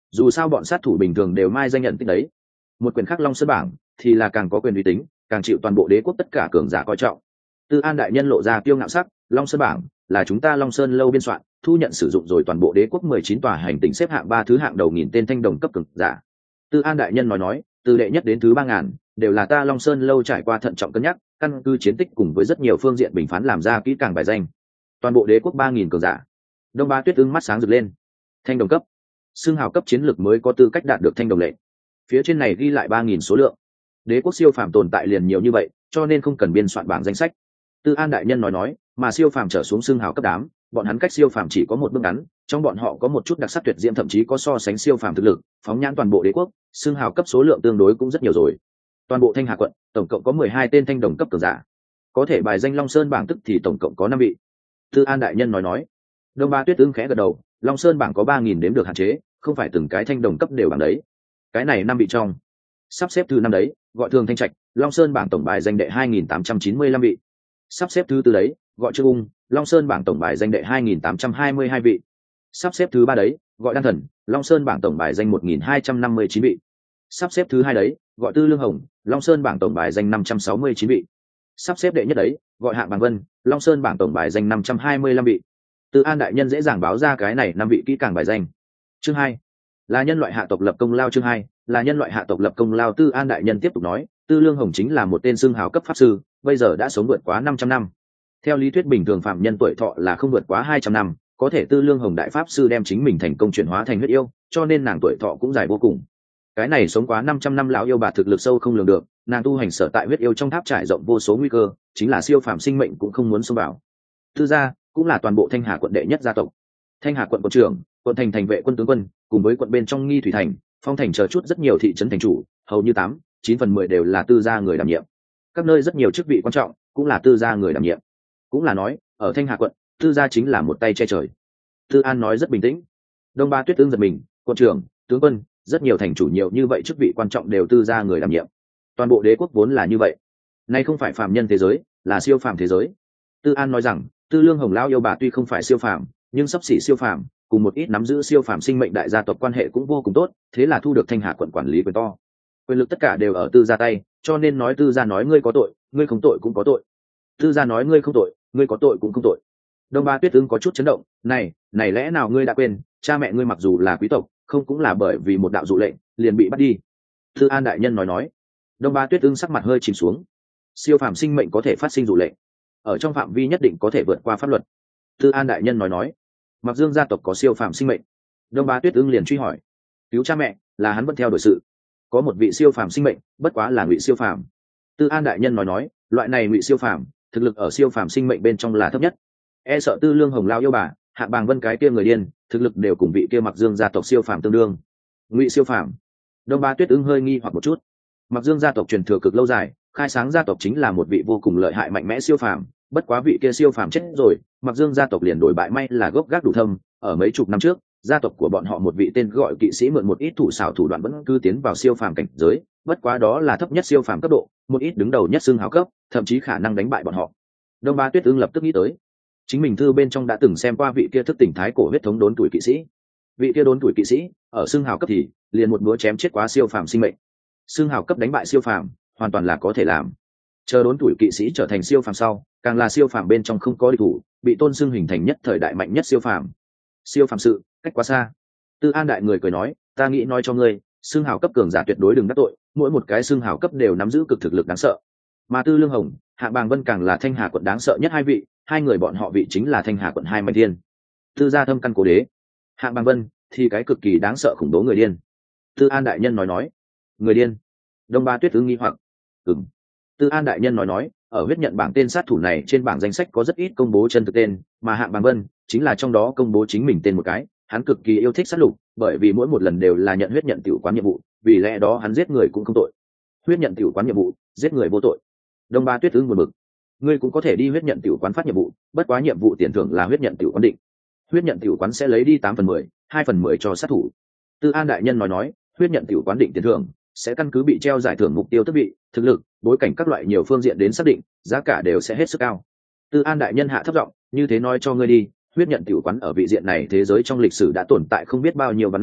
dù sao bọn sát thủ bình thường đều mai danh nhận tích đấy. Một quyền khác Long Sơn bảng thì là càng có quyền uy tín, càng chịu toàn bộ đế quốc tất cả cường giả coi trọng. Tư An đại nhân lộ ra kiêu ngạo sắc, Long Sơn bảng là chúng ta Long Sơn lâu biên soạn, thu nhận sử dụng rồi toàn bộ đế quốc mười chín tòa hành tinh xếp hạng ba thứ hạng đầu nghìn tên thanh đồng cấp cường giả. Tư An đại nhân nói nói, từ đệ nhất đến thứ ba ngàn đều là ta Long Sơn lâu trải qua thận trọng cân nhắc, căn cứ chiến tích cùng với rất nhiều phương diện bình phán làm ra kỹ càng bài danh. Toàn bộ đế quốc ba nghìn cường giả. Đông Ba Tuyết Ưng mắt sáng rực lên. Thanh đồng cấp, xưng hào cấp chiến lược mới có tư cách đạt được thanh đồng lệnh. Phía trên này ghi lại ba nghìn số lượng. Đế quốc siêu phàm tồn tại liền nhiều như vậy, cho nên không cần biên soạn bảng danh sách. Tư An đại nhân nói nói, mà siêu phàm trở xuống xưng hào cấp đám, bọn hắn cách siêu phàm chỉ có một bước ngắn, trong bọn họ có một chút đặc sắc tuyệt diễm, thậm chí có so sánh siêu phàm thực lực, phóng nhãn toàn bộ đế quốc, xưng hào cấp số lượng tương đối cũng rất nhiều rồi. Toàn bộ Thanh Hà quận, tổng cộng có mười hai tên thanh đồng cấp cường giả. Có thể bài danh Long Sơn bảng tức thì tổng cộng có năm vị. Tư An đại nhân nói nói. Đông Ba Tuyết Ưng khẽ gật đầu, Long Sơn bảng có ba nghìn đếm được hạn chế, không phải từng cái thanh đồng cấp đều bằng đấy. Cái này năm vị trong, sắp xếp thứ năm đấy, gọi Thường Thanh Trạch, Long Sơn bảng tổng bài danh đệ hai nghìn tám trăm chín mươi lăm vị. Sắp xếp thứ tư đấy, gọi Trương Ung, Long Sơn bảng tổng bài danh đệ hai nghìn tám trăm hai mươi hai vị. Sắp xếp thứ ba đấy, gọi Đan Thần, Long Sơn bảng tổng bài danh một nghìn hai trăm năm mươi chín vị. Sắp xếp thứ hai đấy, gọi Tư Lương Hồng, Long Sơn bảng tổng bài danh năm trăm sáu mươi chín vị. Sắp xếp đệ nhất đấy, gọi Hạng Bằng Vân, Long Sơn bảng tổng bài danh năm trăm hai mươi lăm vị. Tư An đại nhân dễ dàng báo ra cái này năm vị kỹ càng bài danh. Chương hai, là nhân loại hạ tộc lập công lao. Chương hai, là nhân loại hạ tộc lập công lao. Tư An đại nhân tiếp tục nói, Tư Lương Hồng chính là một tên xưng hào cấp pháp sư, bây giờ đã sống vượt quá năm trăm năm. Theo lý thuyết bình thường phạm nhân tuổi thọ là không vượt quá hai trăm năm, có thể Tư Lương Hồng đại pháp sư đem chính mình thành công chuyển hóa thành huyết yêu, cho nên nàng tuổi thọ cũng dài vô cùng. Cái này sống quá năm trăm năm lão yêu bà thực lực sâu không lường được, nàng tu hành sở tại huyết yêu trong tháp trải rộng vô số nguy cơ, chính là siêu phàm sinh mệnh cũng không muốn xông vào. Tư gia cũng là toàn bộ Thanh Hà quận đệ nhất gia tộc. Thanh Hà quận quận trưởng, quận thành thành vệ quân tướng quân, cùng với quận bên trong Nghi Thủy thành, Phong thành chờ chút rất nhiều thị trấn thành chủ, hầu như tám, chín phần mười đều là Tư gia người đảm nhiệm. Các nơi rất nhiều chức vị quan trọng cũng là Tư gia người đảm nhiệm. Cũng là nói, ở Thanh Hà quận, Tư gia chính là một tay che trời. Tư An nói rất bình tĩnh. Đông Ba Tuyết Ưng giật mình, quận trưởng, tướng quân, rất nhiều thành chủ nhiều như vậy chức vị quan trọng đều Tư gia người đảm nhiệm. Toàn bộ đế quốc vốn là như vậy. Nay không phải phàm nhân thế giới, là siêu phàm thế giới. Tư An nói rằng, Tư Lương Hồng lão yêu bà tuy không phải siêu phàm, nhưng sắp xỉ siêu phàm, cùng một ít nắm giữ siêu phàm sinh mệnh đại gia tộc quan hệ cũng vô cùng tốt, thế là thu được Thanh Hà quận quản lý quyền to. Quyền lực tất cả đều ở Tư gia tay, cho nên nói Tư gia nói ngươi có tội, ngươi không tội cũng có tội. Tư gia nói ngươi không tội, ngươi có tội cũng không tội. Đông Ba Tuyết Ưng có chút chấn động, này, này lẽ nào ngươi đã quên, cha mẹ ngươi mặc dù là quý tộc, không cũng là bởi vì một đạo dụ lệnh liền bị bắt đi. Tư An đại nhân nói nói. Đông Ba Tuyết Ưng sắc mặt hơi chìm xuống. Siêu phàm sinh mệnh có thể phát sinh dụ lệnh, ở trong phạm vi nhất định có thể vượt qua pháp luật. Tư An đại nhân nói nói. Mặc Dương gia tộc có siêu phàm sinh mệnh. Đông Ba Tuyết Ưng liền truy hỏi. Cứu cha mẹ là hắn vẫn theo đuổi sự. Có một vị siêu phàm sinh mệnh, bất quá là ngụy siêu phàm. Tư An đại nhân nói nói, loại này ngụy siêu phàm, thực lực ở siêu phàm sinh mệnh bên trong là thấp nhất. E sợ Tư Lương Hồng lao yêu bà, Hạng Bàng Vân cái kia người điên, thực lực đều cùng vị kia Mặc Dương gia tộc siêu phàm tương đương. Ngụy siêu phàm. Đông Ba Tuyết Ưng hơi nghi hoặc một chút. Mặc Dương gia tộc truyền thừa cực lâu dài, khai sáng gia tộc chính là một vị vô cùng lợi hại mạnh mẽ siêu phàm, bất quá vị kia siêu phàm chết rồi, Mặc Dương gia tộc liền đổi bại, may là gốc gác đủ thâm, ở mấy chục năm trước, gia tộc của bọn họ một vị tên gọi kỵ sĩ mượn một ít thủ xảo thủ đoạn vẫn cứ tiến vào siêu phàm cảnh giới, bất quá đó là thấp nhất siêu phàm cấp độ, một ít đứng đầu nhất xương hào cấp, thậm chí khả năng đánh bại bọn họ. Đông Ba Tuyết Ưng lập tức nghĩ tới, chính mình thư bên trong đã từng xem qua vị kia thức tỉnh thái cổ huyết thống đốn tuổi kỵ sĩ. Vị kia đốn tuổi kỵ sĩ, ở xương hào cấp thì liền một búa chém chết quá siêu phàm sinh mệnh. Xương hào cấp đánh bại siêu phàm, hoàn toàn là có thể làm. Chờ đốn tuổi kỵ sĩ trở thành siêu phàm sau, càng là siêu phàm bên trong không có địch thủ, bị tôn xưng hình thành nhất thời đại mạnh nhất siêu phàm. Siêu phàm sự, cách quá xa. Tư An đại người cười nói, ta nghĩ nói cho ngươi, xương hào cấp cường giả tuyệt đối đừng đắc tội, mỗi một cái xương hào cấp đều nắm giữ cực thực lực đáng sợ. Mà Tư Lương Hồng, Hạng Bàng Vân càng là Thanh Hà quận đáng sợ nhất hai vị, hai người bọn họ vị chính là Thanh Hà quận hai mạnh thiên. Tư gia thâm căn cố đế. Hạng Bàng Vân thì cái cực kỳ đáng sợ khủng bố người điên. Tư An đại nhân nói nói, người điên. Đông Ba Tuyết Ưng nghi hoặc. Ừm. Tư An đại nhân nói nói, ở huyết nhận bảng tên sát thủ này trên bảng danh sách có rất ít công bố chân thực tên, mà Hạng Bàng Vân chính là trong đó công bố chính mình tên một cái. Hắn cực kỳ yêu thích sát lục, bởi vì mỗi một lần đều là nhận huyết nhận tiểu quán nhiệm vụ, vì lẽ đó hắn giết người cũng không tội. Huyết nhận tiểu quán nhiệm vụ, giết người vô tội. Đông Ba Tuyết Ưng buồn bực. Ngươi cũng có thể đi huyết nhận tiểu quán phát nhiệm vụ, bất quá nhiệm vụ tiền thưởng là huyết nhận tiểu quán định. Huyết nhận tiểu quán sẽ lấy đi tám phần mười, hai phần mười cho sát thủ. Tư An đại nhân nói nói, huyết nhận tiểu quán định tiền thưởng sẽ căn cứ bị treo giải thưởng mục tiêu, tức vị, thực lực, bối cảnh các loại nhiều phương diện đến xác định, giá cả đều sẽ hết sức cao. Tư An đại nhân hạ thấp giọng, như thế nói cho ngươi đi, huyết nhận tiểu quán ở vị diện này thế giới trong lịch sử đã tồn tại không biết bao nhiêu vạn năm,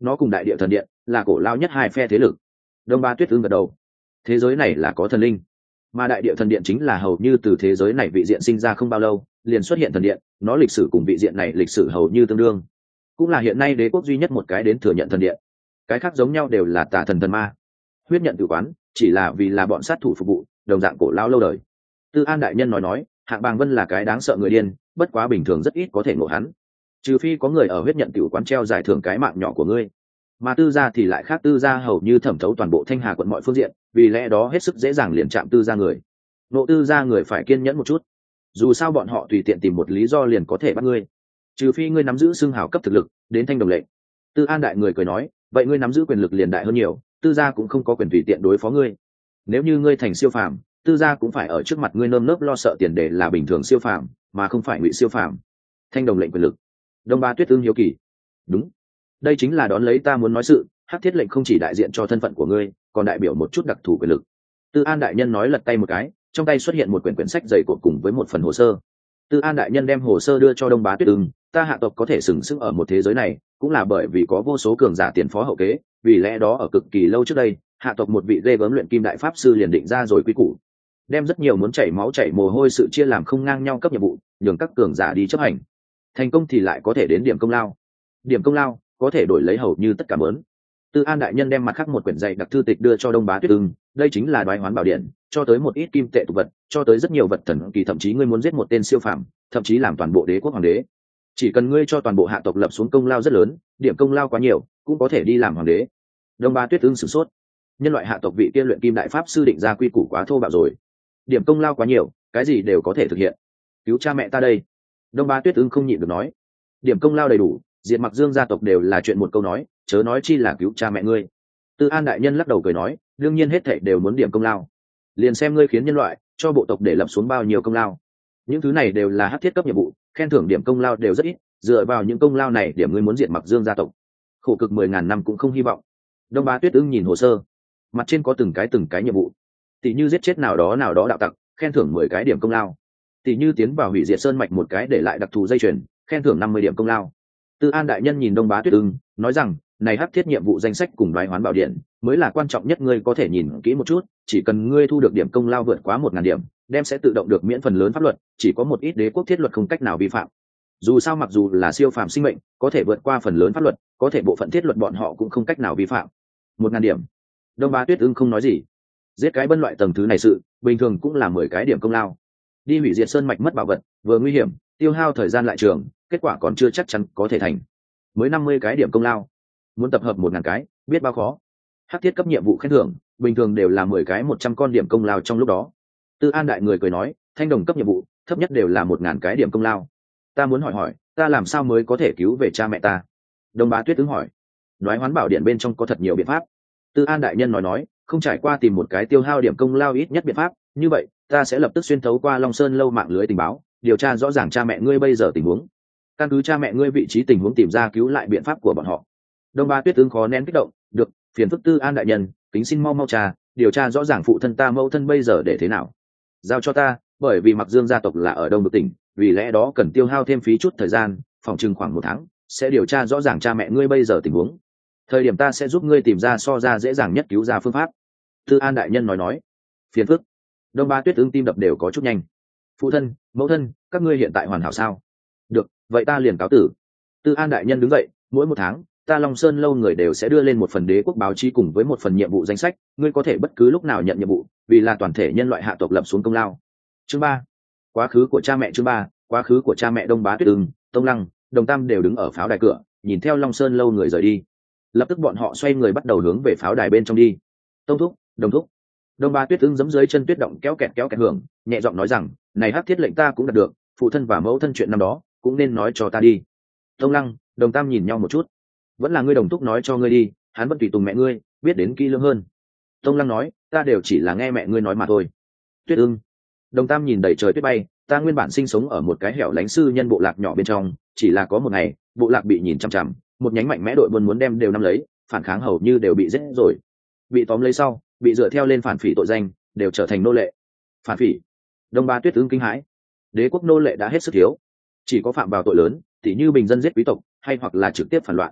nó cùng đại địa thần điện là cổ lao nhất hai phe thế lực. Đông Ba Tuyết ưng gật đầu. Thế giới này là có thần linh, mà đại địa thần điện chính là hầu như từ thế giới này vị diện sinh ra không bao lâu liền xuất hiện thần điện, nó lịch sử cùng vị diện này lịch sử hầu như tương đương, cũng là hiện nay đế quốc duy nhất một cái đến thừa nhận thần điện. Cái khác giống nhau đều là tà thần thần ma. Huyết nhận tử quán chỉ là vì là bọn sát thủ phục vụ, đồng dạng cổ lao lâu đời. Tư An đại nhân nói nói, Hạng Bàng Vân là cái đáng sợ người điên, bất quá bình thường rất ít có thể ngộ hắn, trừ phi có người ở huyết nhận tiểu quán treo giải thưởng cái mạng nhỏ của ngươi. Mà Tư gia thì lại khác, Tư gia hầu như thẩm thấu toàn bộ Thanh Hà quận mọi phương diện, vì lẽ đó hết sức dễ dàng liền chạm Tư gia người. Nộ Tư gia người phải kiên nhẫn một chút, dù sao bọn họ tùy tiện tìm một lý do liền có thể bắt ngươi, trừ phi ngươi nắm giữ xưng hào cấp thực lực đến thanh đồng lệnh. Tư An đại người cười nói, vậy ngươi nắm giữ quyền lực liền đại hơn nhiều, Tư gia cũng không có quyền tùy tiện đối phó ngươi. Nếu như ngươi thành siêu phàm, Tư gia cũng phải ở trước mặt ngươi nơm nớp lo sợ tiền để là bình thường siêu phàm, mà không phải ngụy siêu phàm. Thanh đồng lệnh quyền lực. Đông Ba Tuyết ương hiếu kỳ. Đúng, đây chính là đón lấy ta muốn nói sự. Hắc thiết lệnh không chỉ đại diện cho thân phận của ngươi, còn đại biểu một chút đặc thù quyền lực. Tư An đại nhân nói, lật tay một cái, trong tay xuất hiện một quyển quyển sách dày cộp cùng với một phần hồ sơ. Tư An đại nhân đem hồ sơ đưa cho Đông Bá Tuyết ưng. Ta Hạ tộc có thể sừng sững ở một thế giới này, cũng là bởi vì có vô số cường giả tiền phó hậu kế, vì lẽ đó ở cực kỳ lâu trước đây, Hạ tộc một vị ghê gớm luyện kim đại pháp sư liền định ra rồi quy củ, đem rất nhiều muốn chảy máu chảy mồ hôi sự chia làm không ngang nhau cấp nhiệm vụ, nhường các cường giả đi chấp hành. Thành công thì lại có thể đến điểm công lao. Điểm công lao có thể đổi lấy hầu như tất cả mớn. Tư An đại nhân đem mặt khác một quyển dạy đặc thư tịch đưa cho Đông Bá Tuyết ưng. Đây chính là Đoái Hoán Bảo Điện, cho tới một ít kim tệ tục vật, cho tới rất nhiều vật thần kỳ, thậm chí ngươi muốn giết một tên siêu phàm, thậm chí làm toàn bộ đế quốc hoàng đế, chỉ cần ngươi cho toàn bộ hạ tộc lập xuống công lao rất lớn, điểm công lao quá nhiều cũng có thể đi làm hoàng đế. Đông Bá Tuyết ưng sửng sốt, nhân loại hạ tộc vị tiên luyện kim đại pháp sư định ra quy củ quá thô bạo rồi, điểm công lao quá nhiều cái gì đều có thể thực hiện. Cứu cha mẹ ta đây. Đông Bá Tuyết ưng không nhịn được nói, điểm công lao đầy đủ, diệt Mặc Dương gia tộc đều là chuyện một câu nói, chớ nói chi là cứu cha mẹ ngươi. Tư An đại nhân lắc đầu cười nói, đương nhiên hết thảy đều muốn điểm công lao, liền xem ngươi khiến nhân loại cho bộ tộc để lập xuống bao nhiêu công lao. Những thứ này đều là hắc thiết cấp nhiệm vụ, khen thưởng điểm công lao đều rất ít, dựa vào những công lao này điểm ngươi muốn diệt Mặc Dương gia tộc, khổ cực mười ngàn năm cũng không hy vọng. Đông Bá Tuyết ưng nhìn hồ sơ, mặt trên có từng cái từng cái nhiệm vụ, tỷ như giết chết nào đó nào đó đạo tặc, khen thưởng mười cái điểm công lao, tỷ như tiến vào hủy diệt sơn mạch một cái để lại đặc thù dây chuyền, khen thưởng năm mươi điểm công lao. Tư An đại nhân nhìn Đông Bá Tuyết ưng, nói rằng, này hắc thiết nhiệm vụ danh sách cùng Đoái Hoán Bảo Điện mới là quan trọng nhất, ngươi có thể nhìn kỹ một chút, chỉ cần ngươi thu được điểm công lao vượt quá một ngàn điểm, đem sẽ tự động được miễn phần lớn pháp luật, chỉ có một ít đế quốc thiết luật không cách nào vi phạm. Dù sao mặc dù là siêu phàm sinh mệnh, có thể vượt qua phần lớn pháp luật, có thể bộ phận thiết luật bọn họ cũng không cách nào vi phạm. Một ngàn điểm. Đông Bá Tuyết ưng không nói gì. Giết cái bân loại tầng thứ này sự, bình thường cũng là mười cái điểm công lao. Đi hủy diệt sơn mạch mất bảo vật, vừa nguy hiểm, tiêu hao thời gian lại trường, kết quả còn chưa chắc chắn có thể thành. Mới năm mươi cái điểm công lao, muốn tập hợp một ngàn cái, biết bao khó. Hắc thiết cấp nhiệm vụ khen thưởng, bình thường đều là mười cái một trăm con điểm công lao trong lúc đó. Tư An đại người cười nói, thanh đồng cấp nhiệm vụ, thấp nhất đều là một ngàn cái điểm công lao. Ta muốn hỏi hỏi, ta làm sao mới có thể cứu về cha mẹ ta? Đông Bá Tuyết ứng hỏi. Đoái Hoán Bảo Điện bên trong có thật nhiều biện pháp. Tư An đại nhân nói nói, không trải qua tìm một cái tiêu hao điểm công lao ít nhất biện pháp, như vậy ta sẽ lập tức xuyên thấu qua Long Sơn lâu mạng lưới tình báo, điều tra rõ ràng cha mẹ ngươi bây giờ tình huống, căn cứ cha mẹ ngươi vị trí tình huống tìm ra cứu lại biện pháp của bọn họ. Đông Bá Tuyết ứng khó nén kích động, được, phiền phức Tư An đại nhân, kính xin mau mau trà điều tra rõ ràng phụ thân ta mẫu thân bây giờ để thế nào, giao cho ta, bởi vì Mặc Dương gia tộc là ở Đông Vực tỉnh, vì lẽ đó cần tiêu hao thêm phí chút thời gian, phòng chừng khoảng một tháng sẽ điều tra rõ ràng cha mẹ ngươi bây giờ tình huống, thời điểm ta sẽ giúp ngươi tìm ra so ra dễ dàng nhất cứu ra phương pháp. Tư An đại nhân nói nói. Phiền phức. Đông Bá Tuyết ứng tim đập đều có chút nhanh. Phụ thân, mẫu thân, các ngươi hiện tại hoàn hảo sao? Được, vậy ta liền cáo tử. Tư An đại nhân đứng dậy, mỗi một tháng ta Long Sơn lâu người đều sẽ đưa lên một phần đế quốc báo chí cùng với một phần nhiệm vụ danh sách, ngươi có thể bất cứ lúc nào nhận nhiệm vụ, vì là toàn thể nhân loại hạ tộc lập xuống công lao. Chương ba, quá khứ của cha mẹ. Chương ba, quá khứ của cha mẹ. Đông Bá Tuyết ứng, Tông Lăng, Đồng Tam đều đứng ở pháo đài cửa, nhìn theo Long Sơn lâu người rời đi. Lập tức bọn họ xoay người bắt đầu hướng về pháo đài bên trong đi. Tông thúc, Đồng thúc. Đông Bá Tuyết ứng giẫm dưới chân tuyết động kéo kẹt kéo kẹt hưởng, nhẹ giọng nói rằng, này hắc thiết lệnh ta cũng đạt được, phụ thân và mẫu thân chuyện năm đó cũng nên nói cho ta đi. Tông Lăng, Đồng Tam nhìn nhau một chút. Vẫn là ngươi Đồng thúc nói cho ngươi đi, hắn vẫn tùy tùng mẹ ngươi, biết đến kỹ lưỡng hơn. Tông Lăng nói, ta đều chỉ là nghe mẹ ngươi nói mà thôi. Tuyết ưng. Đồng Tam nhìn đầy trời tuyết bay, ta nguyên bản sinh sống ở một cái hẻo lánh sư nhân bộ lạc nhỏ bên trong, chỉ là có một ngày, bộ lạc bị nhìn chằm chằm, một nhánh mạnh mẽ đội buôn muốn đem đều nắm lấy, phản kháng hầu như đều bị giết rồi. Bị tóm lấy sau, bị dựa theo lên phản phỉ tội danh, đều trở thành nô lệ. Phản phỉ. Đông Bá Tuyết ứng kinh hãi. Đế quốc nô lệ đã hết sức thiếu, chỉ có phạm vào tội lớn, tỉ như bình dân giết quý tộc, hay hoặc là trực tiếp phản loạn.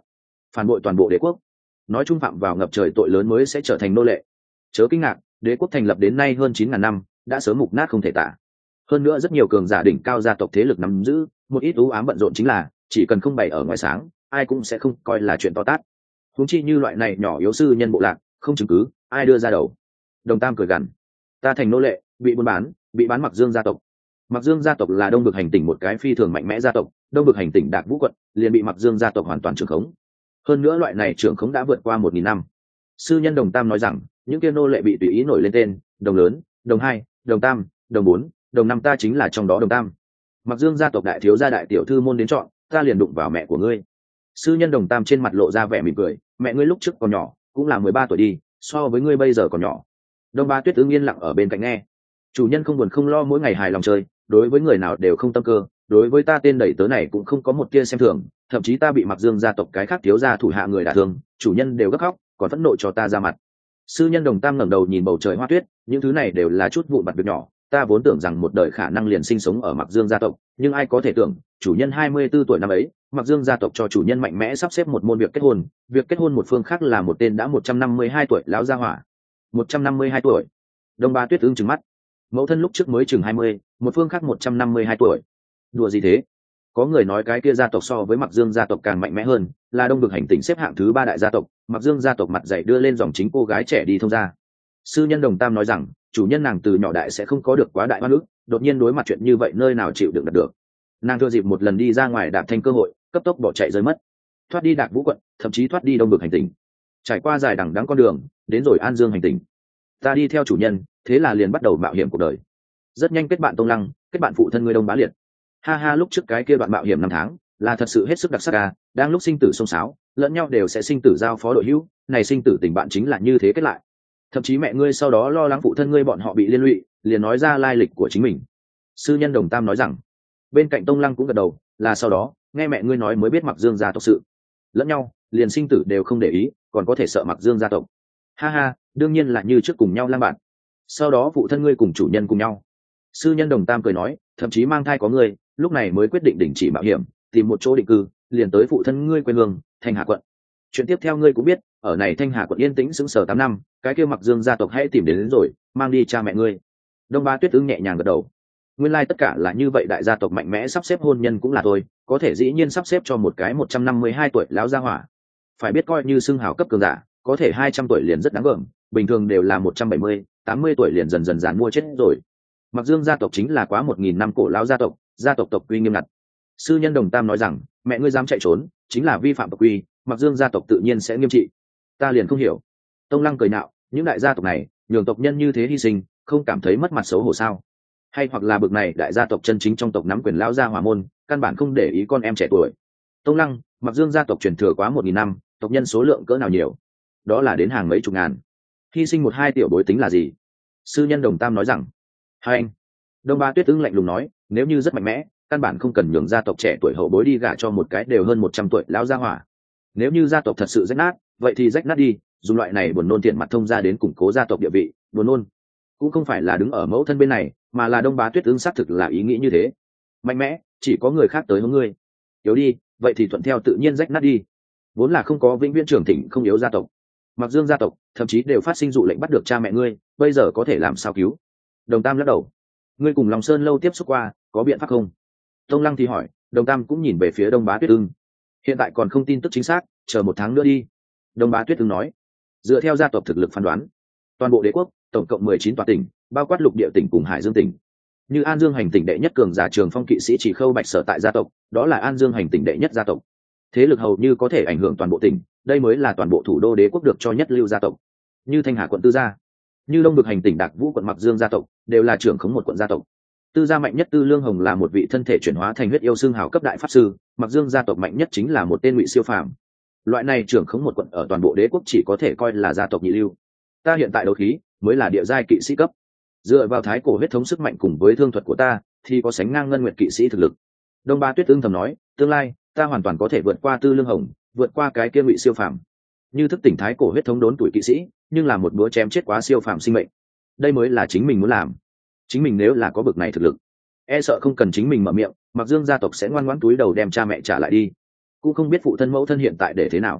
phản bội toàn bộ đế quốc, nói chung phạm vào ngập trời tội lớn mới sẽ trở thành nô lệ. Chớ kinh ngạc, đế quốc thành lập đến nay hơn chín ngàn năm, đã sớm mục nát không thể tả. Hơn nữa rất nhiều cường giả đỉnh cao gia tộc thế lực nắm giữ, một ít u ám bận rộn chính là chỉ cần không bày ở ngoài sáng, ai cũng sẽ không coi là chuyện to tát. Huống chi như loại này nhỏ yếu sư nhân bộ lạc, không chứng cứ, ai đưa ra đầu. Đồng Tam cười gằn, ta thành nô lệ, bị buôn bán, bị bán Mặc Dương gia tộc. Mặc Dương gia tộc là Đông Vực hành tỉnh một cái phi thường mạnh mẽ gia tộc, Đông Vực hành tỉnh Đạc Vũ quận liền bị Mặc Dương gia tộc hoàn toàn trưởng khống. Hơn nữa loại này trưởng khống đã vượt qua một nghìn năm. Sư nhân Đồng Tam nói rằng, những kia nô lệ bị tùy ý nổi lên tên, Đồng lớn, Đồng hai, Đồng Tam, Đồng bốn, Đồng năm, ta chính là trong đó Đồng Tam. Mặc Dương gia tộc đại thiếu gia đại tiểu thư môn đến chọn, ta liền đụng vào mẹ của ngươi. Sư nhân Đồng Tam trên mặt lộ ra vẻ mỉm cười, mẹ ngươi lúc trước còn nhỏ, cũng là mười ba tuổi đi, so với ngươi bây giờ còn nhỏ. Đông Ba Tuyết ứng yên lặng ở bên cạnh nghe. Chủ nhân không buồn không lo, mỗi ngày hài lòng chơi, đối với người nào đều không tâm cơ, đối với ta tên đẩy tớ này cũng không có một tia xem thường, thậm chí ta bị Mặc Dương gia tộc cái khác thiếu gia thủ hạ người đả thương, chủ nhân đều gấp khóc, còn phẫn nộ cho ta ra mặt. Sư nhân Đồng Tam ngẩng đầu nhìn bầu trời hoa tuyết, những thứ này đều là chút vụn vặt việc nhỏ, ta vốn tưởng rằng một đời khả năng liền sinh sống ở Mặc Dương gia tộc, nhưng ai có thể tưởng, chủ nhân hai mươi tư tuổi năm ấy, Mặc Dương gia tộc cho chủ nhân mạnh mẽ sắp xếp một môn việc kết hôn, việc kết hôn một phương khác là một tên đã một trăm năm mươi hai tuổi lão gia hỏa. một trăm năm mươi hai tuổi. Đông Ba Tuyết ưng trừng mắt. Mẫu thân lúc trước mới chừng hai mươi, một phương khác một trăm năm mươi hai tuổi. Đùa gì thế? Có người nói cái kia gia tộc so với Mặc Dương gia tộc càng mạnh mẽ hơn, là Đông Vực hành tỉnh xếp hạng thứ ba đại gia tộc, Mặc Dương gia tộc mặt dạy đưa lên dòng chính cô gái trẻ đi thông gia. Sư nhân Đồng Tam nói rằng, chủ nhân nàng từ nhỏ đại sẽ không có được quá đại oan ức, đột nhiên đối mặt chuyện như vậy nơi nào chịu đựng được. Nàng thừa dịp một lần đi ra ngoài đạp thanh cơ hội, cấp tốc bỏ chạy rơi mất, thoát đi Đạc Vũ quận, thậm chí thoát đi Đông Vực hành tỉnh, trải qua dài đằng đẵng con đường, đến rồi An Dương hành tỉnh. Ta đi theo chủ nhân, thế là liền bắt đầu mạo hiểm cuộc đời. Rất nhanh kết bạn Tông Lăng, kết bạn phụ thân ngươi Đông Bá Liệt. Ha ha, lúc trước cái kia đoạn mạo hiểm năm tháng, là thật sự hết sức đặc sắc à, đang lúc sinh tử xông xáo, lẫn nhau đều sẽ sinh tử giao phó đội hữu, này sinh tử tình bạn chính là như thế kết lại. Thậm chí mẹ ngươi sau đó lo lắng phụ thân ngươi bọn họ bị liên lụy, liền nói ra lai lịch của chính mình. Sư nhân Đồng Tam nói rằng, bên cạnh Tông Lăng cũng gật đầu, là sau đó nghe mẹ ngươi nói mới biết Mặc Dương gia tộc sự, lẫn nhau liền sinh tử đều không để ý, còn có thể sợ Mặc Dương gia tộc. Ha ha, đương nhiên là như trước cùng nhau lang bạn. Sau đó phụ thân ngươi cùng chủ nhân cùng nhau. Sư nhân Đồng Tam cười nói, thậm chí mang thai có ngươi, lúc này mới quyết định đình chỉ mạo hiểm, tìm một chỗ định cư, liền tới phụ thân ngươi quê hương Thanh Hà quận. Chuyện tiếp theo ngươi cũng biết, ở này Thanh Hà quận yên tĩnh sững sờ tám năm, cái kia Mặc Dương gia tộc hãy tìm đến, đến rồi, mang đi cha mẹ ngươi. Đông Ba Tuyết ứng nhẹ nhàng gật đầu. Nguyên lai tất cả là như vậy, đại gia tộc mạnh mẽ sắp xếp hôn nhân cũng là thôi, có thể dĩ nhiên sắp xếp cho một cái một trăm năm mươi hai tuổi lão gia hỏa. Phải biết coi như xưng hào cấp cường giả, có thể hai trăm tuổi liền rất đáng gờm, bình thường đều là một trăm bảy mươi, tám mươi tuổi liền dần dần dàn mua chết rồi. Mặc Dương gia tộc chính là quá một nghìn năm cổ lão gia tộc, gia tộc tộc quy nghiêm ngặt. Sư nhân Đồng Tam nói rằng, mẹ ngươi dám chạy trốn, chính là vi phạm tộc quy, Mặc Dương gia tộc tự nhiên sẽ nghiêm trị. Ta liền không hiểu. Tông Lăng cười nạo, những đại gia tộc này, nhường tộc nhân như thế hy sinh, không cảm thấy mất mặt xấu hổ sao? Hay hoặc là bực này đại gia tộc chân chính trong tộc nắm quyền lão gia hỏa môn, căn bản không để ý con em trẻ tuổi. Tông Lăng, Mặc Dương gia tộc truyền thừa quá một nghìn năm, tộc nhân số lượng cỡ nào nhiều? Đó là đến hàng mấy chục ngàn. Hy sinh một hai tiểu bối tính là gì? Sư nhân Đồng Tam nói rằng, hai anh. Đông Ba Tuyết ưng lạnh lùng nói, nếu như rất mạnh mẽ, căn bản không cần nhường gia tộc trẻ tuổi hậu bối đi gả cho một cái đều hơn một trăm tuổi lão gia hỏa. Nếu như gia tộc thật sự rách nát, vậy thì rách nát đi, dùng loại này buồn nôn tiện mặt thông ra đến củng cố gia tộc địa vị, buồn nôn. Cũng không phải là đứng ở mẫu thân bên này, mà là Đông Bá Tuyết ưng xác thực là ý nghĩ như thế. Mạnh mẽ, chỉ có người khác tới hướng ngươi. Yếu đi, vậy thì thuận theo tự nhiên rách nát đi. Vốn là không có vĩnh viễn trưởng thịnh không yếu gia tộc. Mặc Dương gia tộc, thậm chí đều phát sinh dụ lệnh bắt được cha mẹ ngươi, bây giờ có thể làm sao cứu? Đồng Tam lắc đầu. Ngươi cùng Long Sơn lâu tiếp xúc qua, có biện pháp không? Tông Lăng thì hỏi, Đồng Tam cũng nhìn về phía Đông Bá Tuyết ưng. Hiện tại còn không tin tức chính xác, chờ một tháng nữa đi. Đông Bá Tuyết ưng nói. Dựa theo gia tộc thực lực phán đoán, toàn bộ đế quốc tổng cộng mười chín tòa tỉnh, bao quát lục địa tỉnh cùng Hải Dương tỉnh. Như An Dương hành tỉnh đệ nhất cường giả Trường Phong kỵ sĩ Chỉ Khâu Bạch sở tại gia tộc, đó là An Dương hành tỉnh đệ nhất gia tộc. Thế lực hầu như có thể ảnh hưởng toàn bộ tỉnh, đây mới là toàn bộ thủ đô đế quốc được cho nhất lưu gia tộc. Như Thanh Hà quận Tư gia, như Đông Vực hành tỉnh Đạc Vũ quận Mặc Dương gia tộc, đều là trưởng khống một quận gia tộc. Tư gia mạnh nhất Tư Lương Hồng là một vị thân thể chuyển hóa thành huyết yêu xương hào cấp đại pháp sư, Mặc Dương gia tộc mạnh nhất chính là một tên ngụy siêu phàm. Loại này trưởng khống một quận ở toàn bộ đế quốc chỉ có thể coi là gia tộc nhị lưu. Ta hiện tại đấu khí mới là địa giai kỵ sĩ cấp, dựa vào thái cổ huyết thống sức mạnh cùng với thương thuật của ta thì có sánh ngang ngân nguyệt kỵ sĩ thực lực. Đông Ba Tuyết ưng thầm nói, tương lai ta hoàn toàn có thể vượt qua Tư Lương Hồng, vượt qua cái kia ngụy siêu phàm. Như thức tỉnh thái cổ huyết thống đốn tuổi kỵ sĩ, nhưng là một búa chém chết quá siêu phàm sinh mệnh. Đây mới là chính mình muốn làm. Chính mình nếu là có bực này thực lực, e sợ không cần chính mình mở miệng, Mặc Dương gia tộc sẽ ngoan ngoãn túi đầu đem cha mẹ trả lại đi. Cũng không biết phụ thân mẫu thân hiện tại để thế nào.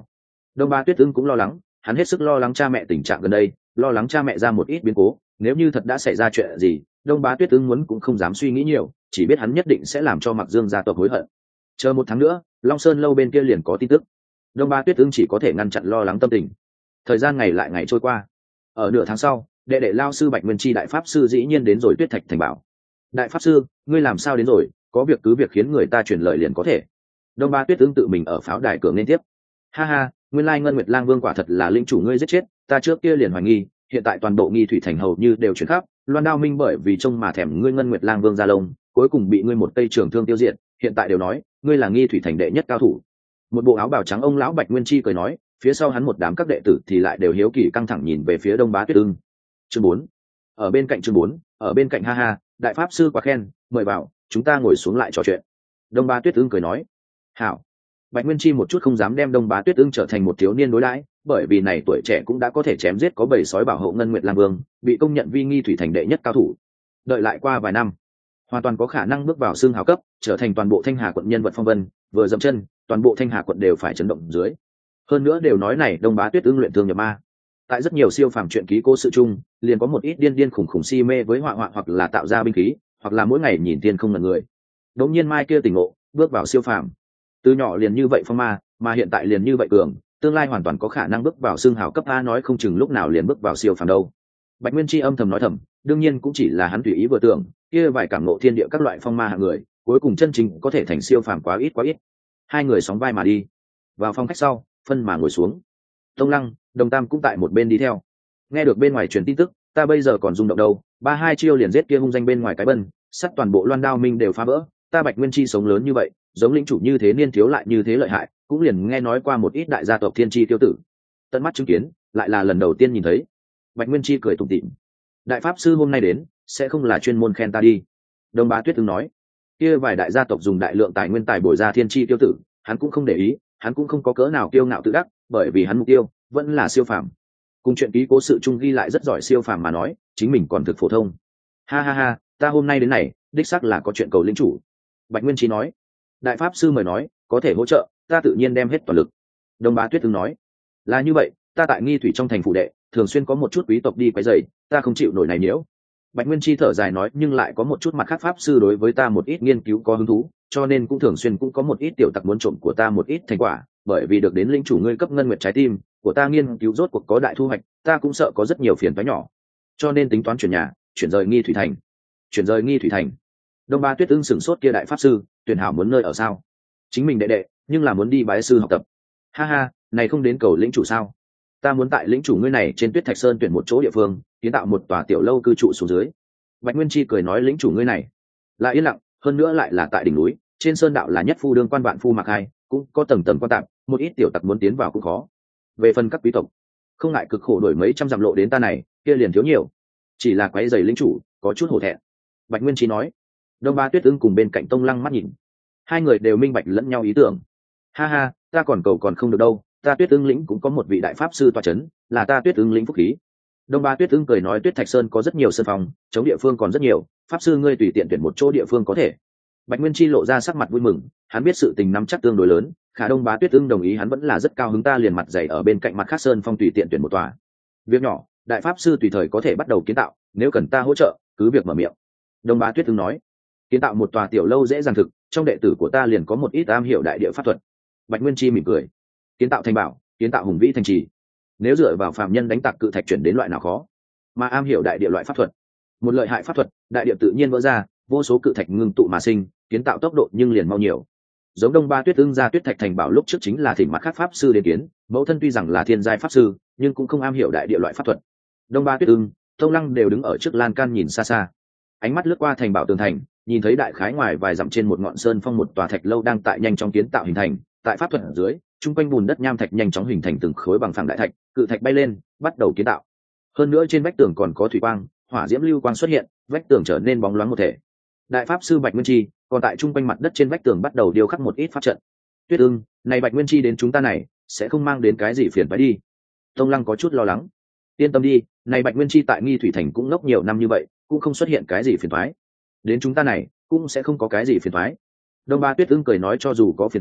Đông Ba Tuyết Ưng cũng lo lắng, hắn hết sức lo lắng cha mẹ tình trạng gần đây, lo lắng cha mẹ ra một ít biến cố, nếu như thật đã xảy ra chuyện gì, Đông Ba Tuyết Ưng muốn cũng không dám suy nghĩ nhiều, chỉ biết hắn nhất định sẽ làm cho Mặc Dương gia tộc hối hận. Chờ một tháng nữa, Long Sơn lâu bên kia liền có tin tức. Đông Ba Tuyết Ưng chỉ có thể ngăn chặn lo lắng tâm tình. Thời gian ngày lại ngày trôi qua. Ở nửa tháng sau, đệ đệ lao sư Bạch Nguyên Chi đại pháp sư dĩ nhiên đến rồi Tuyết Thạch thành bảo. Đại pháp sư, ngươi làm sao đến rồi, có việc cứ việc khiến người ta truyền lời liền có thể. Đông Ba Tuyết Ưng tự mình ở pháo đài cửa nên tiếp. Ha ha, nguyên lai Ngân Nguyệt Lang Vương quả thật là linh chủ ngươi giết chết, ta trước kia liền hoài nghi, hiện tại toàn bộ Nghi Thủy thành hầu như đều chuyển khắp, Loan Đao Minh bởi vì trông mà thèm ngươi Ngân Nguyệt Lang Vương gia lông, cuối cùng bị ngươi một cây trường thương tiêu diệt, hiện tại đều nói, ngươi là Nghi Thủy thành đệ nhất cao thủ. Một bộ áo bào trắng ông lão Bạch Nguyên Chi cười nói, phía sau hắn một đám các đệ tử thì lại đều hiếu kỳ căng thẳng nhìn về phía Đông Bá Tuyết Ưng. Chương bốn. Ở bên cạnh chương bốn, ở bên cạnh ha ha, đại pháp sư quá khen, mời vào, chúng ta ngồi xuống lại trò chuyện. Đông Bá Tuyết Ưng cười nói, hảo. Bạch Nguyên Chi một chút không dám đem Đông Bá Tuyết Ưng trở thành một thiếu niên đối đãi, bởi vì này tuổi trẻ cũng đã có thể chém giết có bầy sói bảo hộ Ngân Nguyệt Lang Vương, bị công nhận vi Nghi Thủy thành đệ nhất cao thủ. Đợi lại qua vài năm, hoàn toàn có khả năng bước vào xương hào cấp, trở thành toàn bộ Thanh Hà quận nhân vật phong vân, vừa dậm chân, toàn bộ Thanh Hà quận đều phải chấn động dưới. Hơn nữa đều nói này Đông Bá Tuyết Ưng luyện thương nhập ma. Tại rất nhiều siêu phàm truyện ký cố sự chung, liền có một ít điên điên khủng khủng si mê với họa họa hoặc là tạo ra binh khí, hoặc là mỗi ngày nhìn tiên không ngần người. Đống nhiên mai kia tỉnh ngộ, bước vào siêu phàm. Từ nhỏ liền như vậy phong ma, mà hiện tại liền như vậy cường, tương lai hoàn toàn có khả năng bước vào xương hào cấp A, nói không chừng lúc nào liền bước vào siêu phàm đâu. Bạch Nguyên Chi âm thầm nói thầm, đương nhiên cũng chỉ là hắn tùy ý vừa tưởng, kia vài cảm ngộ thiên địa các loại phong ma hạng người, cuối cùng chân chính có thể thành siêu phàm quá ít quá ít. Hai người sóng vai mà đi, vào phòng khách sau, phân mà ngồi xuống. Tông Lăng, Đồng Tam cũng tại một bên đi theo. Nghe được bên ngoài truyền tin tức, ta bây giờ còn rung động đâu, ba hai chiêu liền giết kia hung danh bên ngoài cái bân, sắt toàn bộ Loan Đao Minh đều phá vỡ, ta Bạch Nguyên Chi sống lớn như vậy, giống lĩnh chủ như thế niên thiếu lại như thế lợi hại, cũng liền nghe nói qua một ít đại gia tộc thiên chi tiêu tử, tận mắt chứng kiến, lại là lần đầu tiên nhìn thấy. Bạch Nguyên Chi cười tủm tỉm, đại pháp sư hôm nay đến, sẽ không là chuyên môn khen ta đi. Đông Bá Tuyết Ưng nói, kia vài đại gia tộc dùng đại lượng tài nguyên tài bồi ra thiên chi tiêu tử, hắn cũng không để ý, hắn cũng không có cỡ nào kiêu ngạo tự đắc, bởi vì hắn mục tiêu vẫn là siêu phàm. Cùng chuyện ký cố sự chung ghi lại rất giỏi siêu phàm mà nói, chính mình còn thực phổ thông. Ha ha ha, ta hôm nay đến này, đích xác là có chuyện cầu lĩnh chủ. Bạch Nguyên Chi nói, đại pháp sư mời nói, có thể hỗ trợ, ta tự nhiên đem hết toàn lực. Đông Bá Tuyết Ưng nói, là như vậy, ta tại Nghi Thủy trong thành phủ đệ, thường xuyên có một chút quý tộc đi quấy rầy, ta không chịu nổi này nhiễu. Bạch Nguyên Chi thở dài nói, nhưng lại có một chút mặt khác pháp sư đối với ta một ít nghiên cứu có hứng thú, cho nên cũng thường xuyên cũng có một ít tiểu tặc muốn trộm của ta một ít thành quả, bởi vì được đến linh chủ ngươi cấp ngân nguyệt trái tim của ta nghiên cứu rốt cuộc có đại thu hoạch, ta cũng sợ có rất nhiều phiền toái nhỏ, cho nên tính toán chuyển nhà, chuyển rời Nghi Thủy thành. Chuyển rời Nghi Thủy thành. Đông Ba Tuyết Ưng sửng sốt, kia đại pháp sư, tuyển hảo muốn nơi ở sao? Chính mình đệ đệ, nhưng là muốn đi bái sư học tập. Ha ha, này không đến cầu lĩnh chủ sao? Ta muốn tại lĩnh chủ ngươi này trên Tuyết Thạch Sơn tuyển một chỗ địa phương, kiến tạo một tòa tiểu lâu cư trụ xuống dưới. Bạch Nguyên Chi cười nói, lĩnh chủ ngươi này là yên lặng, hơn nữa lại là tại đỉnh núi, trên sơn đạo là nhất phu đương quan vạn phu mặc hai, cũng có tầng tầng quan tạm, một ít tiểu tặc muốn tiến vào cũng khó. Về phần các quý tộc, không ngại cực khổ đổi mấy trăm dặm lộ đến ta này, kia liền thiếu nhiều, chỉ là quấy giày lĩnh chủ, có chút hổ thẹn. Bạch Nguyên Chi nói. Đông Ba Tuyết Ưng cùng bên cạnh Tông Lăng mắt nhìn, hai người đều minh bạch lẫn nhau ý tưởng. Ha ha, ta còn cầu còn không được đâu, ta Tuyết Ưng lĩnh cũng có một vị đại pháp sư tọa chấn, là ta Tuyết Ưng lĩnh phúc khí. Đông Ba Tuyết Ưng cười nói, Tuyết Thạch Sơn có rất nhiều sơn phòng, chống địa phương còn rất nhiều, pháp sư ngươi tùy tiện tuyển một chỗ địa phương có thể. Bạch Nguyên Chi lộ ra sắc mặt vui mừng, hắn biết sự tình nắm chắc tương đối lớn, khả Đông Bá Tuyết Ưng đồng ý hắn vẫn là rất cao hứng, ta liền mặt dày ở bên cạnh mặt khác sơn phong tùy tiện tuyển một tòa. Việc nhỏ, đại pháp sư tùy thời có thể bắt đầu kiến tạo, nếu cần ta hỗ trợ, cứ việc mở miệng. Đông Bá Tuyết Ưng nói, kiến tạo một tòa tiểu lâu dễ dàng thực, trong đệ tử của ta liền có một ít am hiểu đại địa pháp thuật. Bạch Nguyên Chi mỉm cười, kiến tạo thành bảo, kiến tạo hùng vĩ thành trì, nếu dựa vào phàm nhân đánh tạc cự thạch chuyển đến loại nào khó, mà am hiểu đại địa loại pháp thuật, một lợi hại pháp thuật, đại địa tự nhiên vỡ ra, vô số cự thạch ngưng tụ mà sinh, kiến tạo tốc độ nhưng liền mau nhiều. Giống Đông Ba Tuyết Ưng ra Tuyết Thạch thành bảo lúc trước chính là thỉnh mặt khác pháp sư đến kiến, mẫu thân tuy rằng là thiên giai pháp sư, nhưng cũng không am hiểu đại địa loại pháp thuật. Đông Ba Tuyết Ưng, Tông Lăng đều đứng ở trước lan can nhìn xa xa, ánh mắt lướt qua thành bảo tường thành, nhìn thấy đại khái ngoài vài dặm trên một ngọn sơn phong một tòa thạch lâu đang tại nhanh chóng kiến tạo hình thành, tại pháp thuật ở dưới, trung quanh bùn đất nham thạch nhanh chóng hình thành từng khối bằng phẳng đại thạch, cự thạch bay lên, bắt đầu kiến tạo. Hơn nữa trên vách tường còn có thủy quang, hỏa diễm lưu quang xuất hiện, vách tường trở nên bóng loáng một thể. Đại pháp sư Bạch Nguyên Chi còn tại trung quanh mặt đất trên vách tường bắt đầu điêu khắc một ít pháp trận. Tuyết Ưng, này Bạch Nguyên Chi đến chúng ta này sẽ không mang đến cái gì phiền phái đi? Tông Lăng có chút lo lắng. Yên tâm đi, này Bạch Nguyên Chi tại Nghi Thủy thành cũng ngốc nhiều năm như vậy, cũng không xuất hiện cái gì phiền toái. Đến chúng ta này cũng sẽ không có cái gì phiền toái. Đông Ba Tuyết Ưng cười nói, cho dù có phiền toái,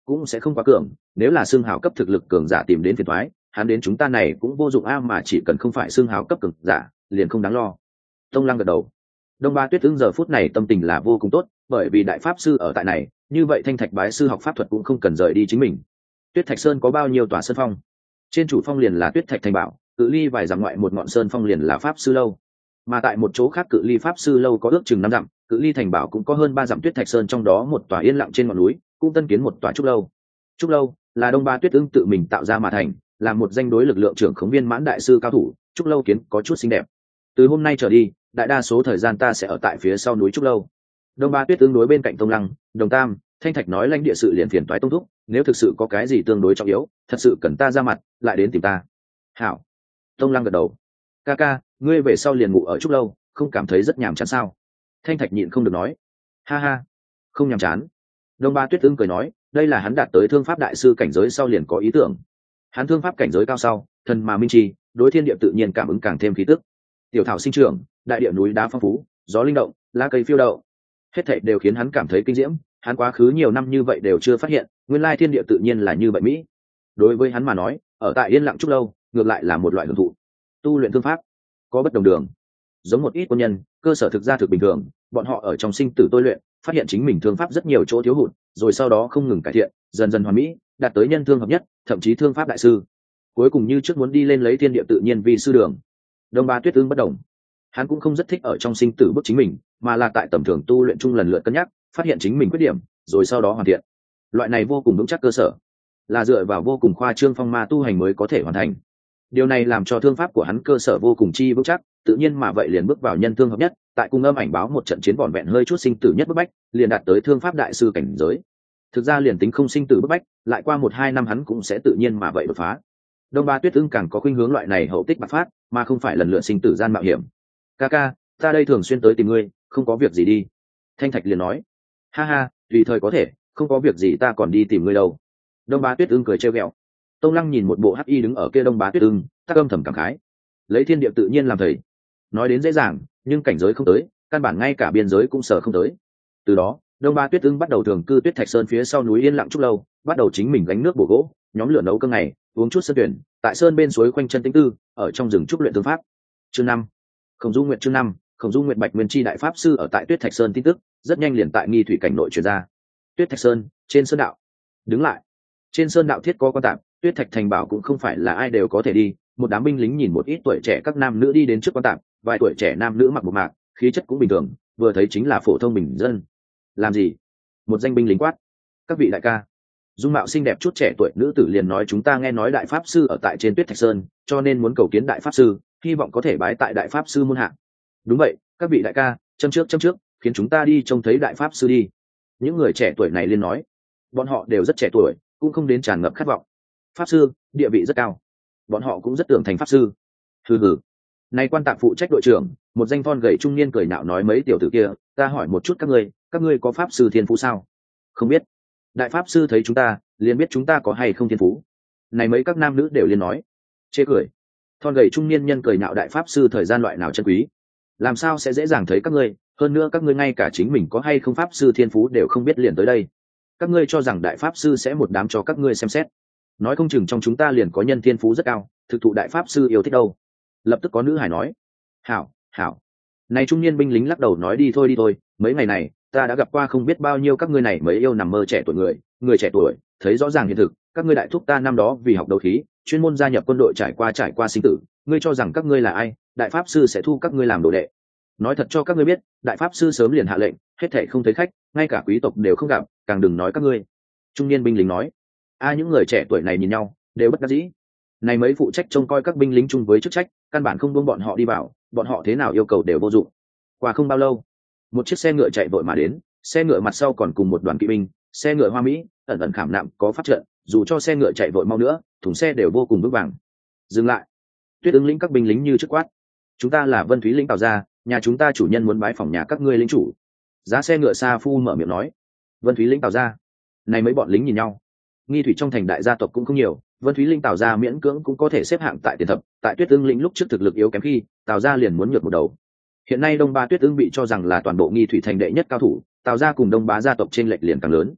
cũng sẽ không quá cường, nếu là xương hào cấp thực lực cường giả tìm đến phiền toái, hắn đến chúng ta này cũng vô dụng a, mà chỉ cần không phải xương hào cấp cường giả liền không đáng lo. Tông Lăng gật đầu. Đông Ba Tuyết Ưng giờ phút này tâm tình là vô cùng tốt, bởi vì đại pháp sư ở tại này, như vậy Thanh Thạch bái sư học pháp thuật cũng không cần rời đi chính mình. Tuyết Thạch Sơn có bao nhiêu tòa sơn phong? Trên chủ phong liền là Tuyết Thạch Thành Bảo, cự ly vài dặm ngoại một ngọn sơn phong liền là pháp sư lâu, mà tại một chỗ khác cự ly pháp sư lâu có ước chừng năm dặm, cự ly thành bảo cũng có hơn ba dặm Tuyết Thạch Sơn, trong đó một tòa yên lặng trên ngọn núi cũng tân kiến một tòa trúc lâu. Trúc lâu là Đông Ba Tuyết Ưng tự mình tạo ra mà thành, là một danh đối lực lượng trưởng khống viên mãn đại sư cao thủ. Trúc lâu kiến có chút xinh đẹp. Từ hôm nay trở đi, đại đa số thời gian ta sẽ ở tại phía sau núi trúc lâu. Đông Ba Tuyết Ưng đối bên cạnh Tông Lăng, Đồng Tam, Thanh Thạch nói lãnh địa sự liền phiền toái Tông thúc, nếu thực sự có cái gì tương đối trọng yếu, thật sự cần ta ra mặt, lại đến tìm ta. Hảo. Tông Lăng gật đầu. Ca ca, ngươi về sau liền ngủ ở trúc lâu, không cảm thấy rất nhàm chán sao? Thanh Thạch nhịn không được nói. Ha ha, không nhàm chán. Đông Ba Tuyết Ưng cười nói, đây là hắn đạt tới thương pháp đại sư cảnh giới sau liền có ý tưởng. Hắn thương pháp cảnh giới cao sau, thần mà minh chi, đối thiên địa tự nhiên cảm ứng càng thêm khí tức. Tiểu thảo sinh trưởng, đại địa núi đá phong phú, gió linh động, lá cây phiêu đậu, hết thảy đều khiến hắn cảm thấy kinh diễm. Hắn quá khứ nhiều năm như vậy đều chưa phát hiện, nguyên lai thiên địa tự nhiên là như vậy mỹ. Đối với hắn mà nói, ở tại yên lặng trúc lâu, ngược lại là một loại hưởng thụ. Tu luyện thương pháp có bất đồng đường, giống một ít quân nhân, cơ sở thực ra thực bình thường, bọn họ ở trong sinh tử tôi luyện, phát hiện chính mình thương pháp rất nhiều chỗ thiếu hụt, rồi sau đó không ngừng cải thiện, dần dần hoàn mỹ, đạt tới nhân thương hợp nhất, thậm chí thương pháp đại sư. Cuối cùng như trước muốn đi lên lấy thiên địa tự nhiên vì sư đường. Đông Ba Tuyết Ưng bất đồng, hắn cũng không rất thích ở trong sinh tử bức chính mình, mà là tại tầm thường tu luyện chung lần lượt cân nhắc, phát hiện chính mình khuyết điểm, rồi sau đó hoàn thiện. Loại này vô cùng vững chắc cơ sở, là dựa vào vô cùng khoa trương phong ma tu hành mới có thể hoàn thành. Điều này làm cho thương pháp của hắn cơ sở vô cùng chi vững chắc, tự nhiên mà vậy liền bước vào nhân thương hợp nhất, tại cung âm ảnh báo một trận chiến vỏn vẹn hơi chút sinh tử nhất bức bách, liền đạt tới thương pháp đại sư cảnh giới. Thực ra liền tính không sinh tử bức bách, lại qua một hai năm hắn cũng sẽ tự nhiên mà vậy đột phá. Đông Ba Tuyết Ưng càng có khuynh hướng loại này hậu tích bạc phát, mà không phải lần lượt sinh tử gian mạo hiểm. Ca ca, ta đây thường xuyên tới tìm ngươi, không có việc gì đi. Thanh Thạch liền nói. Ha ha, tùy thời có thể, không có việc gì ta còn đi tìm ngươi đâu. Đông Ba Tuyết Ưng cười trêu ghẹo. Tông Lăng nhìn một bộ hắc y đứng ở kia Đông Bá Tuyết Ưng, tác âm thầm cảm khái. Lấy thiên địa tự nhiên làm thầy, nói đến dễ dàng, nhưng cảnh giới không tới, căn bản ngay cả biên giới cũng sở không tới. Từ đó, Đông Ba Tuyết Ưng bắt đầu thường cư Tuyết Thạch Sơn phía sau núi yên lặng trúc lâu, bắt đầu chính mình gánh nước bổ gỗ, nhóm lửa nấu cơm ngày, uống chút sơn tuyển, tại sơn bên suối quanh chân tĩnh tư, ở trong rừng trúc luyện thương pháp. Chương năm, Khổng Du Nguyệt chương năm, Khổng Du Nguyệt Bạch Nguyên Chi đại pháp sư ở tại Tuyết Thạch Sơn tin tức, rất nhanh liền tại nghi thủy cảnh nội truyền ra. Tuyết Thạch Sơn, trên sơn đạo. Đứng lại. Trên sơn đạo thiết có quan tạm, Tuyết Thạch Thành Bảo cũng không phải là ai đều có thể đi, một đám binh lính nhìn một ít tuổi trẻ các nam nữ đi đến trước quan tạm, vài tuổi trẻ nam nữ mặc một mạc, khí chất cũng bình thường, vừa thấy chính là phổ thông bình dân. Làm gì? Một danh binh lính quát. Các vị đại ca. Dung mạo xinh đẹp chút trẻ tuổi nữ tử liền nói, chúng ta nghe nói đại pháp sư ở tại trên Tuyết Thạch Sơn, cho nên muốn cầu kiến đại pháp sư, hy vọng có thể bái tại đại pháp sư môn hạ. Đúng vậy, các vị đại ca, châm trước châm trước, khiến chúng ta đi trông thấy đại pháp sư đi. Những người trẻ tuổi này liên nói, bọn họ đều rất trẻ tuổi, cũng không đến tràn ngập khát vọng. Pháp sư địa vị rất cao, bọn họ cũng rất tưởng thành pháp sư. Hừ hừ. Này quan tạp phụ trách đội trưởng, một danh thon gầy trung niên cười nhạo nói, mấy tiểu tử kia, ta hỏi một chút các ngươi, các ngươi có pháp sư thiên phú sao? Không biết. Đại pháp sư thấy chúng ta, liền biết chúng ta có hay không thiên phú. Này mấy các nam nữ đều liên nói. Chê cười. Thon gầy trung niên nhân cười nhạo, đại pháp sư thời gian loại nào chân quý, làm sao sẽ dễ dàng thấy các ngươi, hơn nữa các ngươi ngay cả chính mình có hay không pháp sư thiên phú đều không biết liền tới đây. Các ngươi cho rằng đại pháp sư sẽ một đám cho các ngươi xem xét, nói không chừng trong chúng ta liền có nhân thiên phú rất cao, thực thụ đại pháp sư yêu thích đâu. Lập tức có nữ hải nói. Hảo, hảo. Này trung niên binh lính lắc đầu nói, đi thôi đi thôi, mấy ngày này ta đã gặp qua không biết bao nhiêu các ngươi này mấy yêu nằm mơ trẻ tuổi người, người trẻ tuổi thấy rõ ràng hiện thực, các ngươi đại thúc ta năm đó vì học đấu khí, chuyên môn gia nhập quân đội, trải qua trải qua sinh tử, ngươi cho rằng các ngươi là ai, đại pháp sư sẽ thu các ngươi làm đồ đệ? Nói thật cho các ngươi biết, đại pháp sư sớm liền hạ lệnh, hết thảy không thấy khách, ngay cả quý tộc đều không gặp, càng đừng nói các ngươi. Trung niên binh lính nói. A, những người trẻ tuổi này nhìn nhau, đều bất đắc dĩ. Này mấy phụ trách trông coi các binh lính chung với chức trách, căn bản không buông bọn họ đi vào, bọn họ thế nào yêu cầu đều vô dụng. Qua không bao lâu, một chiếc xe ngựa chạy vội mà đến, xe ngựa mặt sau còn cùng một đoàn kỵ binh, xe ngựa hoa mỹ, ẩn ẩn khảm nạm có pháp trận, dù cho xe ngựa chạy vội mau nữa, thùng xe đều vô cùng vững vàng. Dừng lại. Tuyết Ưng lĩnh các binh lính như trước quát. Chúng ta là Vân Thúy lĩnh Tào gia, nhà chúng ta chủ nhân muốn bái phỏng nhà các ngươi lính chủ. Giá xe ngựa Sa Phu mở miệng nói. Vân Thúy lĩnh Tào gia. Này mấy bọn lính nhìn nhau. Nghi thủy trong thành đại gia tộc cũng không nhiều, Vân Thúy linh Tào gia miễn cưỡng cũng có thể xếp hạng tại tiền thập, tại Tuyết Ưng lĩnh lúc trước thực lực yếu kém khi, Tào gia liền muốn nhược một đầu. Hiện nay Đông Ba Tuyết Ưng bị cho rằng là toàn bộ Nghi thủy thành đệ nhất cao thủ, Tào gia cùng Đông Bá gia tộc trên lệch liền càng lớn.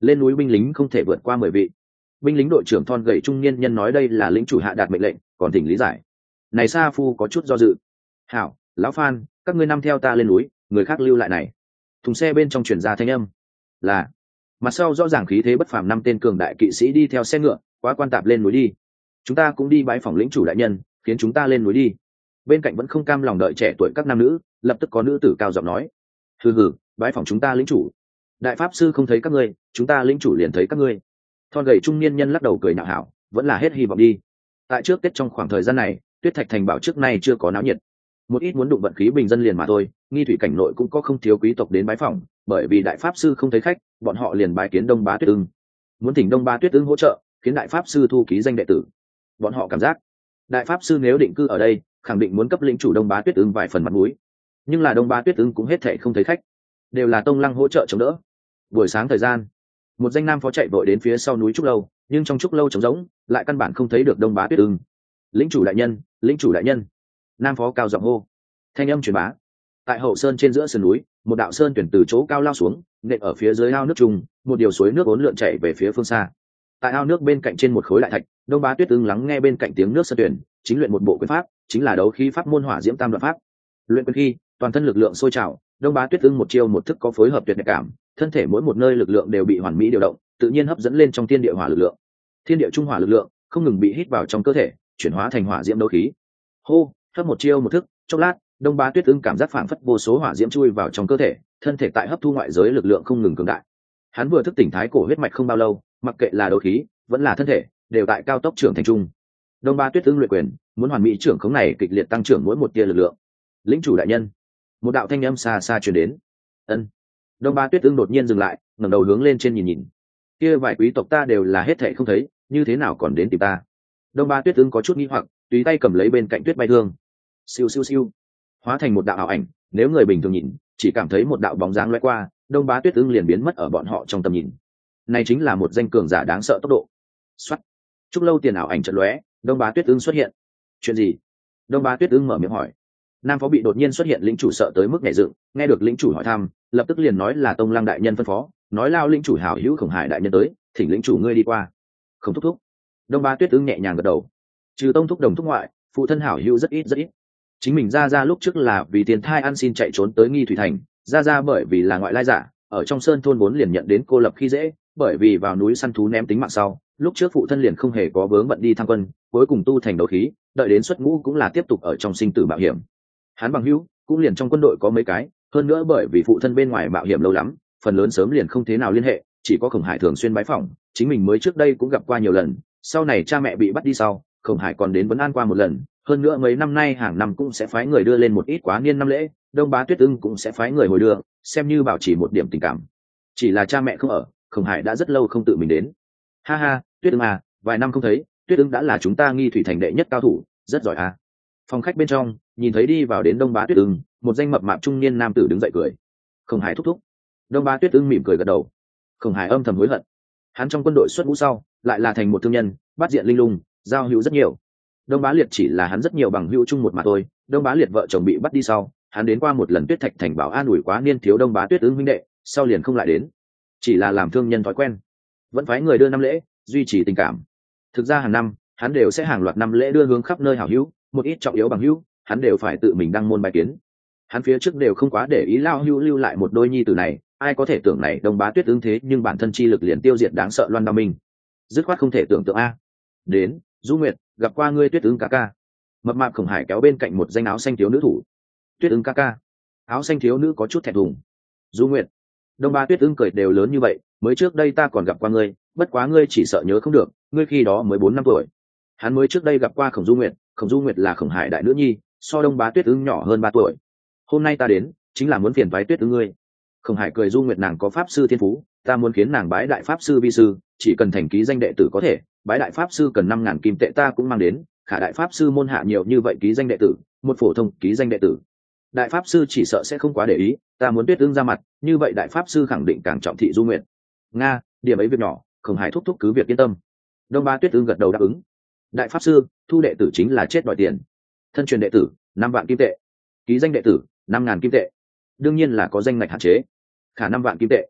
lên núi binh lính không thể vượt qua mười vị. Binh lính đội trưởng thon gầy trung niên nhân nói đây là lĩnh chủ hạ đạt mệnh lệnh, còn thỉnh lý giải. Này Sa Phu có chút do dự. Hảo, lão Phan, các ngươi năm theo ta lên núi, người khác lưu lại này. Thùng xe bên trong truyền ra thanh âm là, mặt sau rõ ràng khí thế bất phàm năm tên cường đại kỵ sĩ đi theo xe ngựa, quá quan tạp lên núi đi. Chúng ta cũng đi bái phỏng lĩnh chủ đại nhân, khiến chúng ta lên núi đi. Bên cạnh vẫn không cam lòng đợi trẻ tuổi các nam nữ, lập tức có nữ tử cao giọng nói: hừ hừ, bái phỏng chúng ta lĩnh chủ. Đại pháp sư không thấy các ngươi, chúng ta lĩnh chủ liền thấy các ngươi. Thon gầy trung niên nhân lắc đầu cười nhạo hảo, vẫn là hết hy vọng đi. Tại trước Tết trong khoảng thời gian này, Tuyết Thạch thành bảo trước nay chưa có náo nhiệt. Một ít muốn đụng vận khí bình dân liền mà thôi, nghi thủy cảnh nội cũng có không thiếu quý tộc đến bái phỏng, bởi vì đại pháp sư không thấy khách, bọn họ liền bái kiến Đông Bá Tuyết Ưng. Muốn thỉnh Đông Bá Tuyết Ưng hỗ trợ, khiến đại pháp sư thu ký danh đệ tử. Bọn họ cảm giác, đại pháp sư nếu định cư ở đây, khẳng định muốn cấp lĩnh chủ Đông Bá Tuyết Ưng vài phần mặt mũi. Nhưng là Đông Bá Tuyết Ưng cũng hết thảy không thấy khách, đều là Tông Lăng hỗ trợ chống đỡ. Buổi sáng thời gian, một danh nam phó chạy vội đến phía sau núi trúc lâu, nhưng trong trúc lâu trống rỗng, lại căn bản không thấy được Đông Bá Tuyết Ưng. Lĩnh chủ đại nhân, lĩnh chủ đại nhân. Nam phó cao giọng hô. Thanh âm truyền bá. Tại hậu sơn trên giữa sườn núi, một đạo sơn tuyển từ chỗ cao lao xuống, nện ở phía dưới ao nước trùng, một điều suối nước uốn lượn chảy về phía phương xa. Tại ao nước bên cạnh trên một khối đại thạch, Đông Bá Tuyết Ưng lắng nghe bên cạnh tiếng nước sơn tuyển, chính luyện một bộ quyền pháp, chính là đấu khí pháp môn hỏa diễm tam đoạn pháp. Luyện quyền khi, toàn thân lực lượng sôi trào, Đông Bá Tuyết Ưng một chiêu một thức có phối hợp tuyệt nhạy cảm, thân thể mỗi một nơi lực lượng đều bị hoàn mỹ điều động, tự nhiên hấp dẫn lên trong thiên địa hỏa lực lượng. Thiên địa trung hỏa lực lượng không ngừng bị hít vào trong cơ thể, chuyển hóa thành hỏa diễm đấu khí. Hô, hấp một chiêu một thức, chốc lát, Đông Bá Tuyết Ưng cảm giác phảng phất vô số hỏa diễm chui vào trong cơ thể, thân thể tại hấp thu ngoại giới lực lượng không ngừng cường đại. Hắn vừa thức tỉnh thái cổ huyết mạch không bao lâu, mặc kệ là đấu khí, vẫn là thân thể, đều tại cao tốc trưởng thành trung. Đông Bá Tuyết Ưng luyện quyền, muốn hoàn mỹ trưởng khống này kịch liệt tăng trưởng mỗi một tia lực lượng. Lĩnh chủ đại nhân, một đạo thanh âm xa xa truyền đến. Ân. Đông Bá Tuyết Ưng đột nhiên dừng lại, ngẩng đầu hướng lên trên nhìn nhìn. Kia vài quý tộc ta đều là hết thảy không thấy, như thế nào còn đến tìm ta? Đông Bá Tuyết Ưng có chút nghi hoặc, tùy tay cầm lấy bên cạnh tuyết bay thương. Siêu siêu siêu, hóa thành một đạo ảo ảnh, nếu người bình thường nhìn, chỉ cảm thấy một đạo bóng dáng lóe qua, Đông Bá Tuyết Ưng liền biến mất ở bọn họ trong tầm nhìn. Này chính là một danh cường giả đáng sợ tốc độ. Soát. Chúc lâu tiền ảo ảnh chợt lóe, Đông Bá Tuyết Ưng xuất hiện. Chuyện gì? Đông Bá Tuyết Ưng mở miệng hỏi. Nam phó bị đột nhiên xuất hiện lĩnh chủ sợ tới mức nhảy dựng, nghe được lĩnh chủ hỏi thăm, lập tức liền nói là Tông Lăng đại nhân phân phó, nói lao lĩnh chủ hảo hữu Khổng Hải đại nhân tới, thỉnh lĩnh chủ ngươi đi qua. Không thúc thúc. Đông Bá Tuyết Ưng nhẹ nhàng gật đầu. Trừ Tông thúc đồng thúc ngoại, phụ thân hảo hữu rất ít rất ít. Chính mình ra ra lúc trước là vì tiền thai ăn xin chạy trốn tới Nghi Thủy thành, ra ra bởi vì là ngoại lai giả, ở trong sơn thôn vốn liền nhận đến cô lập khi dễ, bởi vì vào núi săn thú ném tính mạng sau, lúc trước phụ thân liền không hề có vướng bận đi tham quân, cuối cùng tu thành đấu khí, đợi đến xuất ngũ cũng là tiếp tục ở trong sinh tử mạo hiểm. Hắn bằng hữu cũng liền trong quân đội có mấy cái, hơn nữa bởi vì phụ thân bên ngoài mạo hiểm lâu lắm, phần lớn sớm liền không thế nào liên hệ, chỉ có Khổng Hải thường xuyên bái phỏng, chính mình mới trước đây cũng gặp qua nhiều lần, sau này cha mẹ bị bắt đi sau, Khổng Hải còn đến vấn an qua một lần, hơn nữa mấy năm nay hàng năm cũng sẽ phái người đưa lên một ít quá niên năm lễ, Đông Bá Tuyết Ưng cũng sẽ phái người hồi đưa, xem như bảo trì một điểm tình cảm. Chỉ là cha mẹ không ở, Khổng Hải đã rất lâu không tự mình đến. Ha ha, Tuyết Ưng à, vài năm không thấy, Tuyết Ưng đã là chúng ta Nghi Thủy thành đệ nhất cao thủ, rất giỏi à. Phòng khách bên trong, nhìn thấy đi vào đến Đông Bá Tuyết Ưng, một danh mập mạp trung niên nam tử đứng dậy cười. Khổng Hải thúc thúc. Đông Bá Tuyết Ưng mỉm cười gật đầu. Khổng Hải âm thầm hối hận. Hắn trong quân đội xuất ngũ sau, lại là thành một thương nhân, bắt diện linh lung, giao hữu rất nhiều. Đông Bá Liệt chỉ là hắn rất nhiều bằng hữu chung một mà thôi. Đông Bá Liệt vợ chồng bị bắt đi sau, hắn đến qua một lần Tuyết Thạch thành bảo an ủi quá niên thiếu Đông Bá Tuyết Ưng huynh đệ, sau liền không lại đến. Chỉ là làm thương nhân thói quen, vẫn phái người đưa năm lễ, duy trì tình cảm. Thực ra hàng năm, hắn đều sẽ hàng loạt năm lễ đưa hướng khắp nơi hảo hữu, một ít trọng yếu bằng hữu, hắn đều phải tự mình đăng môn bài kiến. Hắn phía trước đều không quá để ý lao hữu lưu lại một đôi nhi tử này, ai có thể tưởng này Đông Bá Tuyết Ưng thế nhưng bản thân chi lực liền tiêu diệt đáng sợ Loan Đao Minh, dứt khoát không thể tưởng tượng a. Đến, Du Nguyệt, gặp qua ngươi Tuyết Ưng ca ca. Mập mạp Khổng Hải kéo bên cạnh một danh áo xanh thiếu nữ thủ. Tuyết Ưng ca ca. Áo xanh thiếu nữ có chút thẹn thùng. Du Nguyệt. Đông Bá Tuyết Ưng cười đều lớn như vậy, mới trước đây ta còn gặp qua ngươi, bất quá ngươi chỉ sợ nhớ không được, ngươi khi đó mới bốn năm tuổi. Hắn mới trước đây gặp qua Khổng Du Nguyệt, Khổng Du Nguyệt là Khổng Hải đại nữ nhi, so Đông Bá Tuyết Ưng nhỏ hơn ba tuổi. Hôm nay ta đến, chính là muốn phiền toái Tuyết Ưng ngươi. Khổng Hải cười. Du Nguyệt nàng có pháp sư thiên phú, ta muốn khiến nàng bái đại pháp sư vi sư, chỉ cần thành ký danh đệ tử có thể, bái đại pháp sư cần năm ngàn kim tệ ta cũng mang đến, khả đại pháp sư môn hạ nhiều như vậy ký danh đệ tử, một phổ thông ký danh đệ tử, đại pháp sư chỉ sợ sẽ không quá để ý, ta muốn Tuyết Ưng ra mặt, như vậy đại pháp sư khẳng định càng trọng thị Du Nguyệt. Nga, điểm ấy việc nhỏ, Khổng Hải thúc thúc cứ việc yên tâm. Đông Bá Tuyết Ưng gật đầu đáp ứng. Đại pháp sư thu đệ tử chính là chết đòi tiền, thân truyền đệ tử năm vạn kim tệ, ký danh đệ tử năm ngàn kim tệ, đương nhiên là có danh ngạch hạn chế, khả năm vạn kim tệ.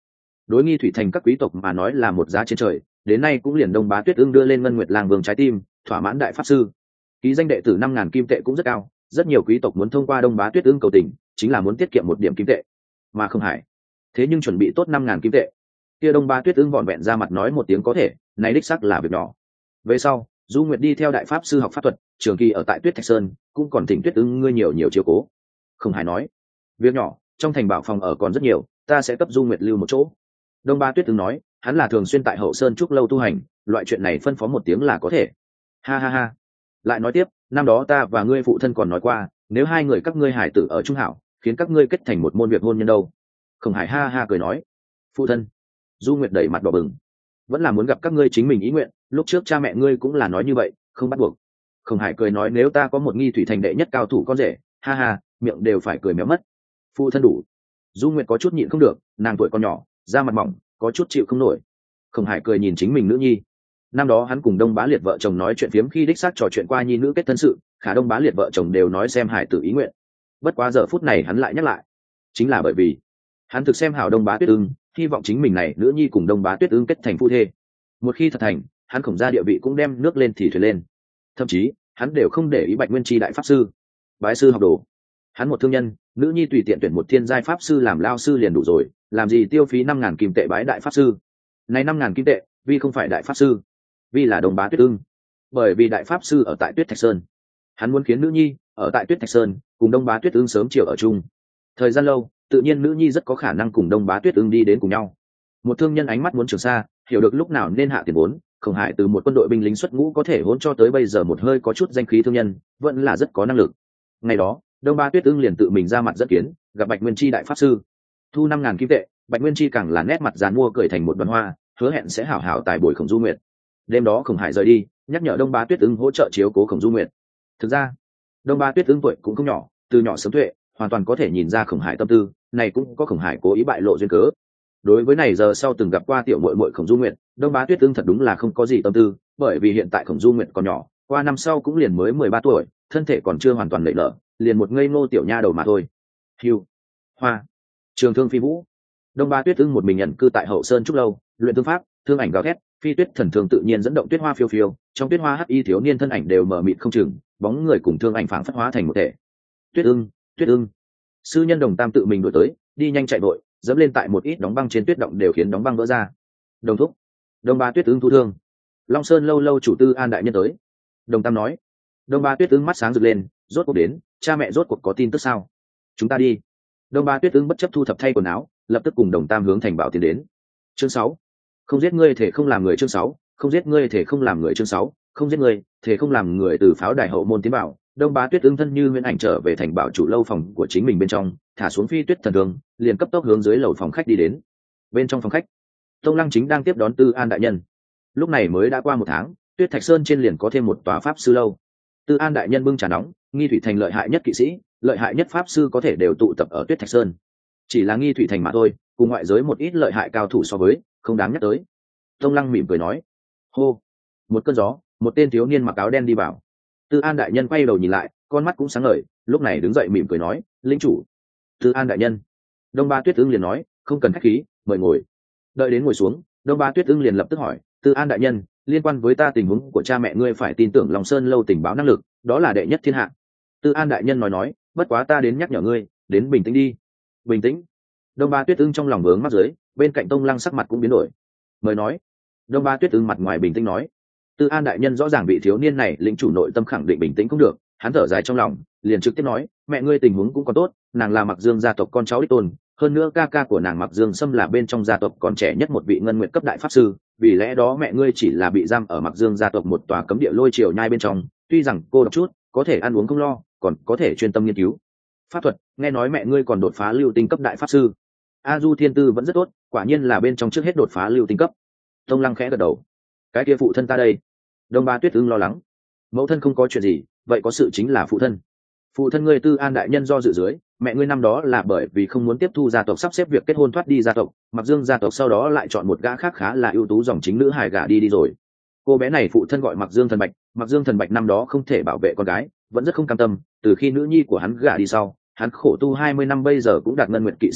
đối Nghi Thủy Thành các quý tộc mà nói là một giá trên trời, đến nay cũng liền Đông Bá Tuyết Ưng đưa lên Ngân Nguyệt Lang Vương trái tim, thỏa mãn đại pháp sư. Ký danh đệ tử năm ngàn kim tệ cũng rất cao, rất nhiều quý tộc muốn thông qua Đông Bá Tuyết Ưng cầu tình, chính là muốn tiết kiệm một điểm kim tệ. Mà không Hải, thế nhưng chuẩn bị tốt năm ngàn kim tệ. Kia Đông Bá Tuyết Ưng vọn vẹn ra mặt nói một tiếng có thể, này đích xác là việc nhỏ. Về sau, Du Nguyệt đi theo đại pháp sư học pháp thuật, trường kỳ ở tại Tuyết Thạch Sơn, cũng còn thỉnh Tuyết Ưng ngươi nhiều nhiều chiếu cố. Không Hải nói, việc nhỏ, trong thành bảo phòng ở còn rất nhiều, ta sẽ cấp Du Nguyệt lưu một chỗ. Đông Bá Tuyết Ưng nói, hắn là thường xuyên tại Hậu Sơn trúc lâu tu hành, loại chuyện này phân phó một tiếng là có thể. Ha ha ha. Lại nói tiếp, năm đó ta và ngươi phụ thân còn nói qua, nếu hai người các ngươi hải tử ở trung hảo, khiến các ngươi kết thành một môn việc hôn nhân đâu. Khổng Hải ha ha cười nói, phụ thân. Du Nguyệt đẩy mặt đỏ bừng, vẫn là muốn gặp các ngươi chính mình ý nguyện, lúc trước cha mẹ ngươi cũng là nói như vậy, không bắt buộc. Khổng Hải cười nói, nếu ta có một Nghi Thủy Thành đệ nhất cao thủ con rể, ha ha, miệng đều phải cười méo mất. Phụ thân đủ. Du Nguyệt có chút nhịn không được, nàng tuổi còn nhỏ, da mặt mỏng, có chút chịu không nổi. Khổng Hải cười nhìn chính mình nữ nhi. Năm đó hắn cùng Đông Bá Liệt vợ chồng nói chuyện phiếm khi đích xác trò chuyện qua nhi nữ kết thân sự, khả Đông Bá Liệt vợ chồng đều nói xem Hải tử ý nguyện. Bất quá giờ phút này hắn lại nhắc lại, chính là bởi vì hắn thực xem hảo Đông Bá Tuyết Ưng, hy vọng chính mình này nữ nhi cùng Đông Bá Tuyết Ưng kết thành phu thê. Một khi thật thành, hắn Khổng gia địa vị cũng đem nước lên thì thuyền lên. Thậm chí, hắn đều không để ý Bạch Nguyên Chi đại pháp sư, bái sư học đồ. Hắn một thương nhân, nữ nhi tùy tiện tuyển một thiên giai pháp sư làm lao sư liền đủ rồi, làm gì tiêu phí năm ngàn kim tệ bái đại pháp sư. Này năm ngàn kim tệ, vì không phải đại pháp sư, vì là Đông Bá Tuyết Ưng. Bởi vì đại pháp sư ở tại Tuyết Thạch Sơn, hắn muốn khiến nữ nhi ở tại Tuyết Thạch Sơn cùng Đông Bá Tuyết Ưng sớm chiều ở chung. Thời gian lâu, tự nhiên nữ nhi rất có khả năng cùng Đông Bá Tuyết Ưng đi đến cùng nhau. Một thương nhân ánh mắt muốn trường xa, hiểu được lúc nào nên hạ tiền vốn. Khổng Hải từ một quân đội binh lính xuất ngũ có thể hôn cho tới bây giờ một hơi có chút danh khí thương nhân, vẫn là rất có năng lực. Ngày đó, Đông Bá Tuyết Ưng liền tự mình ra mặt dẫn kiến, gặp Bạch Nguyên Chi đại pháp sư, thu năm ngàn kim tệ. Bạch Nguyên Chi càng là nét mặt dàn mua cười thành một đoàn hoa, hứa hẹn sẽ hảo hảo tài bồi Khổng Du Nguyệt. Đêm đó Khổng Hải rời đi, nhắc nhở Đông Bá Tuyết Ưng hỗ trợ chiếu cố Khổng Du Nguyệt. Thực ra, Đông Bá Tuyết Ưng tuổi cũng không nhỏ, từ nhỏ sớm tuệ, hoàn toàn có thể nhìn ra Khổng Hải tâm tư, này cũng có Khổng Hải cố ý bại lộ duyên cớ. Đối với này giờ sau từng gặp qua tiểu muội muội Khổng Du Nguyệt, Đông Bá Tuyết Ưng thật đúng là không có gì tâm tư, bởi vì hiện tại Khổng Du Nguyệt còn nhỏ, qua năm sau cũng liền mới mười ba tuổi, thân thể còn chưa hoàn toàn lệ lợ, liền một ngây ngô tiểu nha đầu mà thôi. Hưu, Hoa, Trường Thương Phi Vũ. Đông Bá Tuyết Ưng một mình nhận cư tại Hậu Sơn trúc lâu, luyện thương pháp, thương ảnh gào thét, phi tuyết thần thường tự nhiên dẫn động tuyết hoa phiêu phiêu, trong tuyết hoa hắc y thiếu niên thân ảnh đều mờ mịt không chừng, bóng người cùng thương ảnh phảng phất hóa thành một thể. Tuyết Ưng, Tuyết Ưng. Sư nhân Đồng Tam tự mình đuổi tới, đi nhanh chạy vội, dẫm lên tại một ít đóng băng trên tuyết động đều khiến đóng băng vỡ ra. Đồng thúc, Đông Bá Tuyết Ưng thu thương. Long Sơn lâu lâu chủ Tư An đại nhân tới. Đồng Tam nói. Đông Bá Tuyết Ưng mắt sáng rực lên, rốt cuộc đến, cha mẹ rốt cuộc có tin tức sao? Chúng ta đi. Đông Bá Tuyết Ưng bất chấp thu thập thay quần áo, lập tức cùng Đồng Tam hướng thành bảo tiến đến. Chương sáu, không giết ngươi thể không làm người. Chương sáu, không giết ngươi thể không làm người. Chương sáu, không giết ngươi thể không làm người. Từ pháo đài hậu môn tiến bảo, Đông Bá Tuyết Ưng thân như nguyên ảnh trở về thành bảo chủ lâu phòng của chính mình bên trong, thả xuống phi tuyết thần thương, liền cấp tốc hướng dưới lầu phòng khách đi đến. Bên trong phòng khách, Tông Lăng chính đang tiếp đón Tư An đại nhân. Lúc này mới đã qua một tháng, Tuyết Thạch Sơn trên liền có thêm một tòa pháp sư lâu. Tư An đại nhân bưng trà nóng, Nghi Thủy Thành lợi hại nhất kỵ sĩ, lợi hại nhất pháp sư có thể đều tụ tập ở Tuyết Thạch Sơn. Chỉ là Nghi Thủy Thành mà thôi, cùng ngoại giới một ít lợi hại cao thủ so với, không đáng nhắc tới. Tông Lăng mỉm cười nói. Hô, một cơn gió, một tên thiếu niên mặc áo đen đi vào. Tư An đại nhân quay đầu nhìn lại, con mắt cũng sáng ngời, lúc này đứng dậy mỉm cười nói, lĩnh chủ. Tư An đại nhân. Đông Bá Tuyết Ưng liền nói, không cần khách khí, mời ngồi. Đợi đến ngồi xuống, Đông Bá Tuyết Ưng liền lập tức hỏi, Tư An đại nhân, liên quan với ta tình huống của cha mẹ ngươi phải tin tưởng Long Sơn lâu tình báo năng lực, đó là đệ nhất thiên hạ. Tư An đại nhân nói nói, bất quá ta đến nhắc nhở ngươi, đến bình tĩnh đi. Bình tĩnh. Đông Bá Tuyết Ưng trong lòng vướng mắc dưới, bên cạnh Tông Lăng sắc mặt cũng biến đổi. Mời nói. Đông Bá Tuyết Ưng mặt ngoài bình tĩnh nói. Tư An đại nhân rõ ràng bị thiếu niên này lĩnh chủ nội tâm khẳng định bình tĩnh cũng được, hắn thở dài trong lòng, liền trực tiếp nói, mẹ ngươi tình huống cũng còn tốt, nàng là Mặc Dương gia tộc con cháu đích tôn, hơn nữa ca ca của nàng Mặc Dương Sâm là bên trong gia tộc còn trẻ nhất một vị ngân nguyện cấp đại pháp sư, vì lẽ đó mẹ ngươi chỉ là bị giam ở Mặc Dương gia tộc một tòa cấm địa lôi triều nhai bên trong, tuy rằng cô độc chút, có thể ăn uống không lo, còn có thể chuyên tâm nghiên cứu pháp thuật. Nghe nói mẹ ngươi còn đột phá lưu tinh cấp đại pháp sư. A Du thiên tư vẫn rất tốt, quả nhiên là bên trong trước hết đột phá lưu tinh cấp. Tông Lăng khẽ gật đầu. Cái kia phụ thân ta đây. Đông Bá Tuyết Ưng lo lắng. Mẫu thân không có chuyện gì, vậy có sự chính là phụ thân. Phụ thân ngươi Tư An đại nhân do dự dưới, mẹ ngươi năm đó là bởi vì không muốn tiếp thu gia tộc sắp xếp việc kết hôn thoát đi gia tộc, Mặc Dương gia tộc sau đó lại chọn một gã khác khá là ưu tú dòng chính nữ hài gả đi đi rồi. Cô bé này phụ thân gọi Mặc Dương Thần Bạch, Mặc Dương Thần Bạch năm đó không thể bảo vệ con gái, vẫn rất không cam tâm, từ khi nữ nhi của hắn gả đi sau, hắn khổ tu hai mươi năm bây giờ cũng đạt ngân nguyện kỵ sĩ cấp,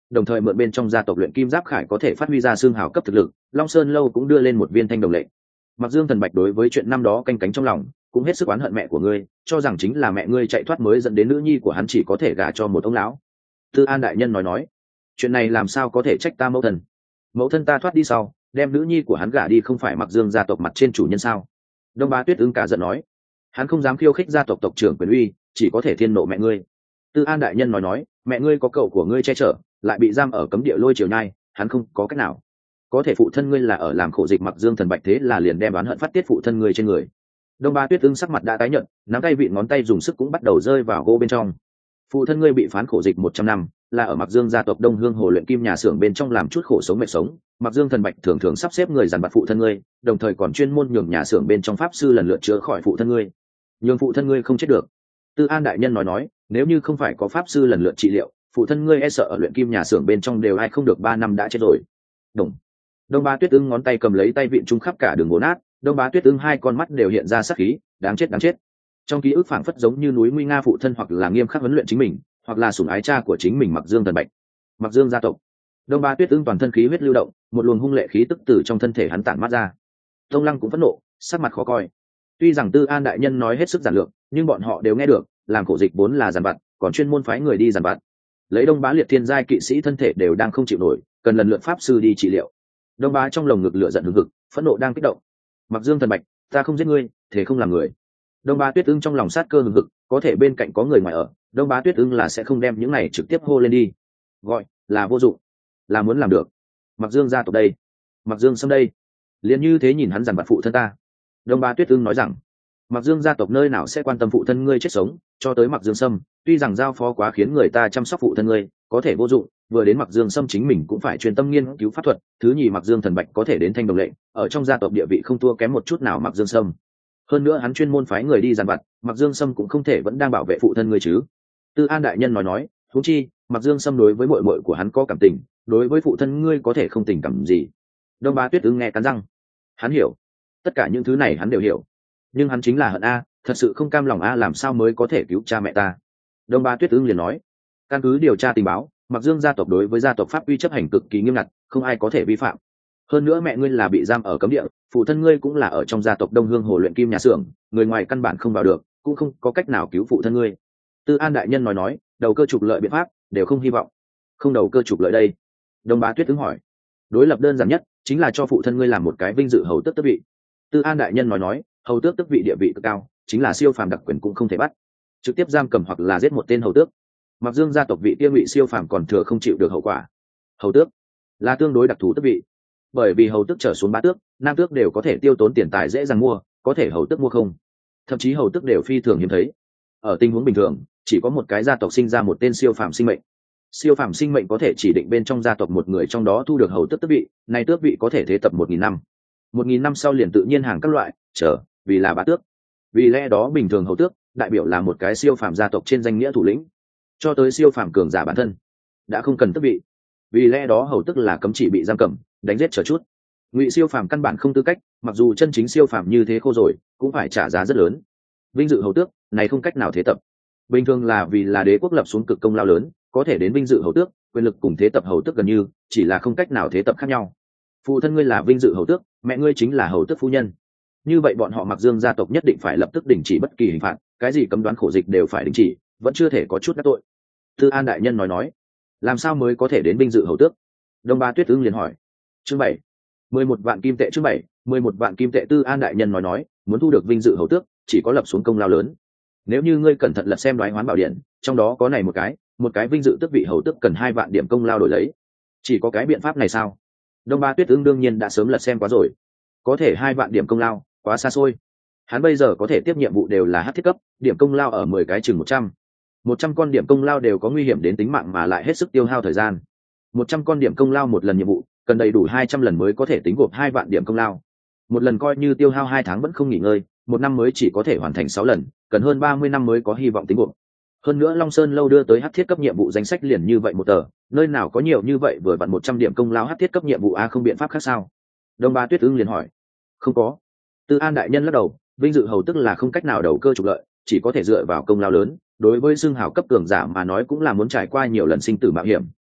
đồng thời mượn bên trong gia tộc luyện kim giáp khải có thể phát huy ra xương hào cấp thực lực, Long Sơn lâu cũng đưa lên một viên thanh đồng lệnh. Mặc Dương Thần Bạch đối với chuyện năm đó canh cánh trong lòng, cũng hết sức oán hận mẹ của ngươi, cho rằng chính là mẹ ngươi chạy thoát mới dẫn đến nữ nhi của hắn chỉ có thể gả cho một ông lão. Tư An đại nhân nói nói, chuyện này làm sao có thể trách ta mẫu thân? Mẫu thân ta thoát đi sau, đem nữ nhi của hắn gả đi không phải Mặc Dương gia tộc mặt trên chủ nhân sao? Đông Bá Tuyết ứng cả giận nói, hắn không dám khiêu khích gia tộc tộc trưởng quyền uy, chỉ có thể thiên nộ mẹ ngươi. Tư An đại nhân nói nói, mẹ ngươi có cậu của ngươi che chở, lại bị giam ở cấm địa lôi triều nhai, hắn không có cách nào. Có thể phụ thân ngươi là ở làm khổ dịch Mặc Dương Thần Bạch, thế là liền đem oán hận phát tiết phụ thân ngươi trên người. Đông Bá Tuyết ưng sắc mặt đã tái nhợt, nắm tay vịn ngón tay dùng sức cũng bắt đầu rơi vào gỗ bên trong. Phụ thân ngươi bị phán khổ dịch một trăm năm, là ở Mặc Dương gia tộc Đông Hương Hồ luyện kim nhà xưởng bên trong làm chút khổ sống mệt sống. Mặc Dương Thần Bạch thường thường sắp xếp người dàn vặt phụ thân ngươi, đồng thời còn chuyên môn nhường nhà xưởng bên trong pháp sư lần lượt chữa khỏi phụ thân ngươi. Nhường phụ thân ngươi không chết được. Tư An đại nhân nói nói, nếu như không phải có pháp sư lần lượt trị liệu, phụ thân ngươi e sợ ở luyện kim nhà xưởng bên trong đều ai không được ba năm đã chết rồi. Đồng. Đông Bá Tuyết ưng ngón tay cầm lấy tay vịn trung khắp cả đường gỗ nát, Đông Bá Tuyết ưng hai con mắt đều hiện ra sắc khí, đáng chết đáng chết. Trong ký ức phảng phất giống như núi nguy nga phụ thân, hoặc là nghiêm khắc huấn luyện chính mình, hoặc là sủng ái cha của chính mình Mặc Dương Thần Bạch. Mặc Dương gia tộc. Đông Bá Tuyết ưng toàn thân khí huyết lưu động, một luồng hung lệ khí tức từ trong thân thể hắn tản mát ra. Tông Lăng cũng phẫn nộ, sắc mặt khó coi. Tuy rằng Tư An đại nhân nói hết sức giản lược, nhưng bọn họ đều nghe được, làm khổ dịch vốn là giàn vặt, còn chuyên môn phái người đi giàn vặt. Lấy Đông Bá liệt thiên giai kỵ sĩ thân thể đều đang không chịu nổi, cần lần lượt pháp sư đi trị liệu. Đông Bá trong lồng ngực lửa giận hừng hực, phẫn nộ đang kích động. Mặc Dương Thần Bạch, ta không giết ngươi, thế không làm người. Đông Bá Tuyết ưng trong lòng sát cơ hừng hực, có thể bên cạnh có người ngoài ở, Đông Bá Tuyết ưng là sẽ không đem những này trực tiếp hô lên đi. Gọi là vô dụng, là muốn làm được. Mặc Dương gia tộc đây, Mặc Dương Sâm đây, liền như thế nhìn hắn giàn vặt phụ thân ta. Đông Bá Tuyết ưng nói rằng, Mặc Dương gia tộc nơi nào sẽ quan tâm phụ thân ngươi chết sống, cho tới Mặc Dương Sâm, tuy rằng giao phó quá khiến người ta chăm sóc phụ thân ngươi, có thể vô dụng, vừa đến Mặc Dương Sâm chính mình cũng phải chuyên tâm nghiên cứu pháp thuật, thứ nhì Mặc Dương Thần Bạch có thể đến thanh đồng lệnh, ở trong gia tộc địa vị không thua kém một chút nào Mặc Dương Sâm. Hơn nữa hắn chuyên môn phái người đi giàn vặt, Mặc Dương Sâm cũng không thể vẫn đang bảo vệ phụ thân ngươi chứ. Tư An đại nhân nói nói, huống chi, Mặc Dương Sâm đối với muội muội của hắn có cảm tình, đối với phụ thân ngươi có thể không tình cảm gì. Đông Bá Tuyết ưng nghe cắn răng, hắn hiểu, tất cả những thứ này hắn đều hiểu, nhưng hắn chính là hận a, thật sự không cam lòng a, làm sao mới có thể cứu cha mẹ ta. Đông Bá Tuyết ưng liền nói, căn cứ điều tra tình báo, Mặc Dương gia tộc đối với gia tộc pháp quy chấp hành cực kỳ nghiêm ngặt, không ai có thể vi phạm. Hơn nữa mẹ ngươi là bị giam ở cấm địa, phụ thân ngươi cũng là ở trong gia tộc Đông Hương Hồ luyện kim nhà xưởng, người ngoài căn bản không vào được, cũng không có cách nào cứu phụ thân ngươi. Tư An đại nhân nói nói, đầu cơ trục lợi biện pháp đều không hy vọng. Không đầu cơ trục lợi đây? Đông Bá Tuyết ứng hỏi. Đối lập đơn giản nhất chính là cho phụ thân ngươi làm một cái vinh dự hầu tước tước vị. Tư An đại nhân nói nói, hầu tước tước vị địa vị cực cao, chính là siêu phàm đặc quyền cũng không thể bắt, trực tiếp giam cầm hoặc là giết một tên hầu tước. Mặc Dương gia tộc vị tiêu ngụy siêu phàm còn thừa không chịu được hậu quả. Hầu tước là tương đối đặc thù tước vị, bởi vì hầu tước trở xuống bá tước, nam tước đều có thể tiêu tốn tiền tài dễ dàng mua, có thể hầu tước mua không, thậm chí hầu tước đều phi thường hiếm thấy. Ở tình huống bình thường, chỉ có một cái gia tộc sinh ra một tên siêu phàm sinh mệnh, siêu phàm sinh mệnh có thể chỉ định bên trong gia tộc một người trong đó thu được hầu tước tước vị, này tước vị có thể thế tập một nghìn năm, một nghìn năm sau liền tự nhiên hàng các loại trở vì là bá tước. Vì lẽ đó bình thường hầu tước đại biểu là một cái siêu phàm gia tộc trên danh nghĩa thủ lĩnh, cho tới siêu phàm cường giả bản thân đã không cần tước vị. Vì lẽ đó hầu tước là cấm chỉ bị giam cầm, đánh giết chờ chút. Ngụy siêu phàm căn bản không tư cách, mặc dù chân chính siêu phàm như thế khô rồi cũng phải trả giá rất lớn. Vinh dự hầu tước này không cách nào thế tập, bình thường là vì là đế quốc lập xuống cực công lao lớn, có thể đến vinh dự hầu tước, quyền lực cùng thế tập hầu tước gần như, chỉ là không cách nào thế tập khác nhau. Phụ thân ngươi là vinh dự hầu tước, mẹ ngươi chính là hầu tước phu nhân, như vậy bọn họ Mặc Dương gia tộc nhất định phải lập tức đình chỉ bất kỳ hình phạt, cái gì cấm đoán khổ dịch đều phải đình chỉ, vẫn chưa thể có chút đắc tội. Tư An đại nhân nói nói, làm sao mới có thể đến vinh dự hầu tước? Đông Bá Tuyết ưng liền hỏi. Chương bảy, mười một vạn kim tệ. Chương bảy, mười một vạn kim tệ. Tư An đại nhân nói nói, muốn thu được vinh dự hầu tước, chỉ có lập xuống công lao lớn. Nếu như ngươi cẩn thận lật xem đoái hoán bảo điện, trong đó có này một cái, một cái vinh dự tước vị hầu tước cần hai vạn điểm công lao đổi lấy. Chỉ có cái biện pháp này sao? Đông Bá Tuyết ưng đương nhiên đã sớm lật xem quá rồi. Có thể hai vạn điểm công lao, quá xa xôi. Hắn bây giờ có thể tiếp nhiệm vụ đều là hắc thiết cấp, điểm công lao ở mười cái chừng một trăm. một trăm con điểm công lao đều có nguy hiểm đến tính mạng mà lại hết sức tiêu hao thời gian. một trăm con điểm công lao một lần nhiệm vụ, cần đầy đủ hai trăm lần mới có thể tính gộp hai vạn điểm công lao. Một lần coi như tiêu hao hai tháng vẫn không nghỉ ngơi, một năm mới chỉ có thể hoàn thành sáu lần, cần hơn ba mươi năm mới có hy vọng tính gộp. Hơn nữa Long Sơn lâu đưa tới hắc thiết cấp nhiệm vụ danh sách liền như vậy một tờ, nơi nào có nhiều như vậy vừa vặn một trăm điểm công lao hắc thiết cấp nhiệm vụ a, không biện pháp khác sao? Đông Bá Tuyết ưng liền hỏi. Không có. Tư An đại nhân lắc đầu, vinh dự hầu tức là không cách nào đầu cơ trục lợi, chỉ có thể dựa vào công lao lớn, đối với xưng hào cấp cường giả mà nói cũng là muốn trải qua nhiều lần sinh tử mạo hiểm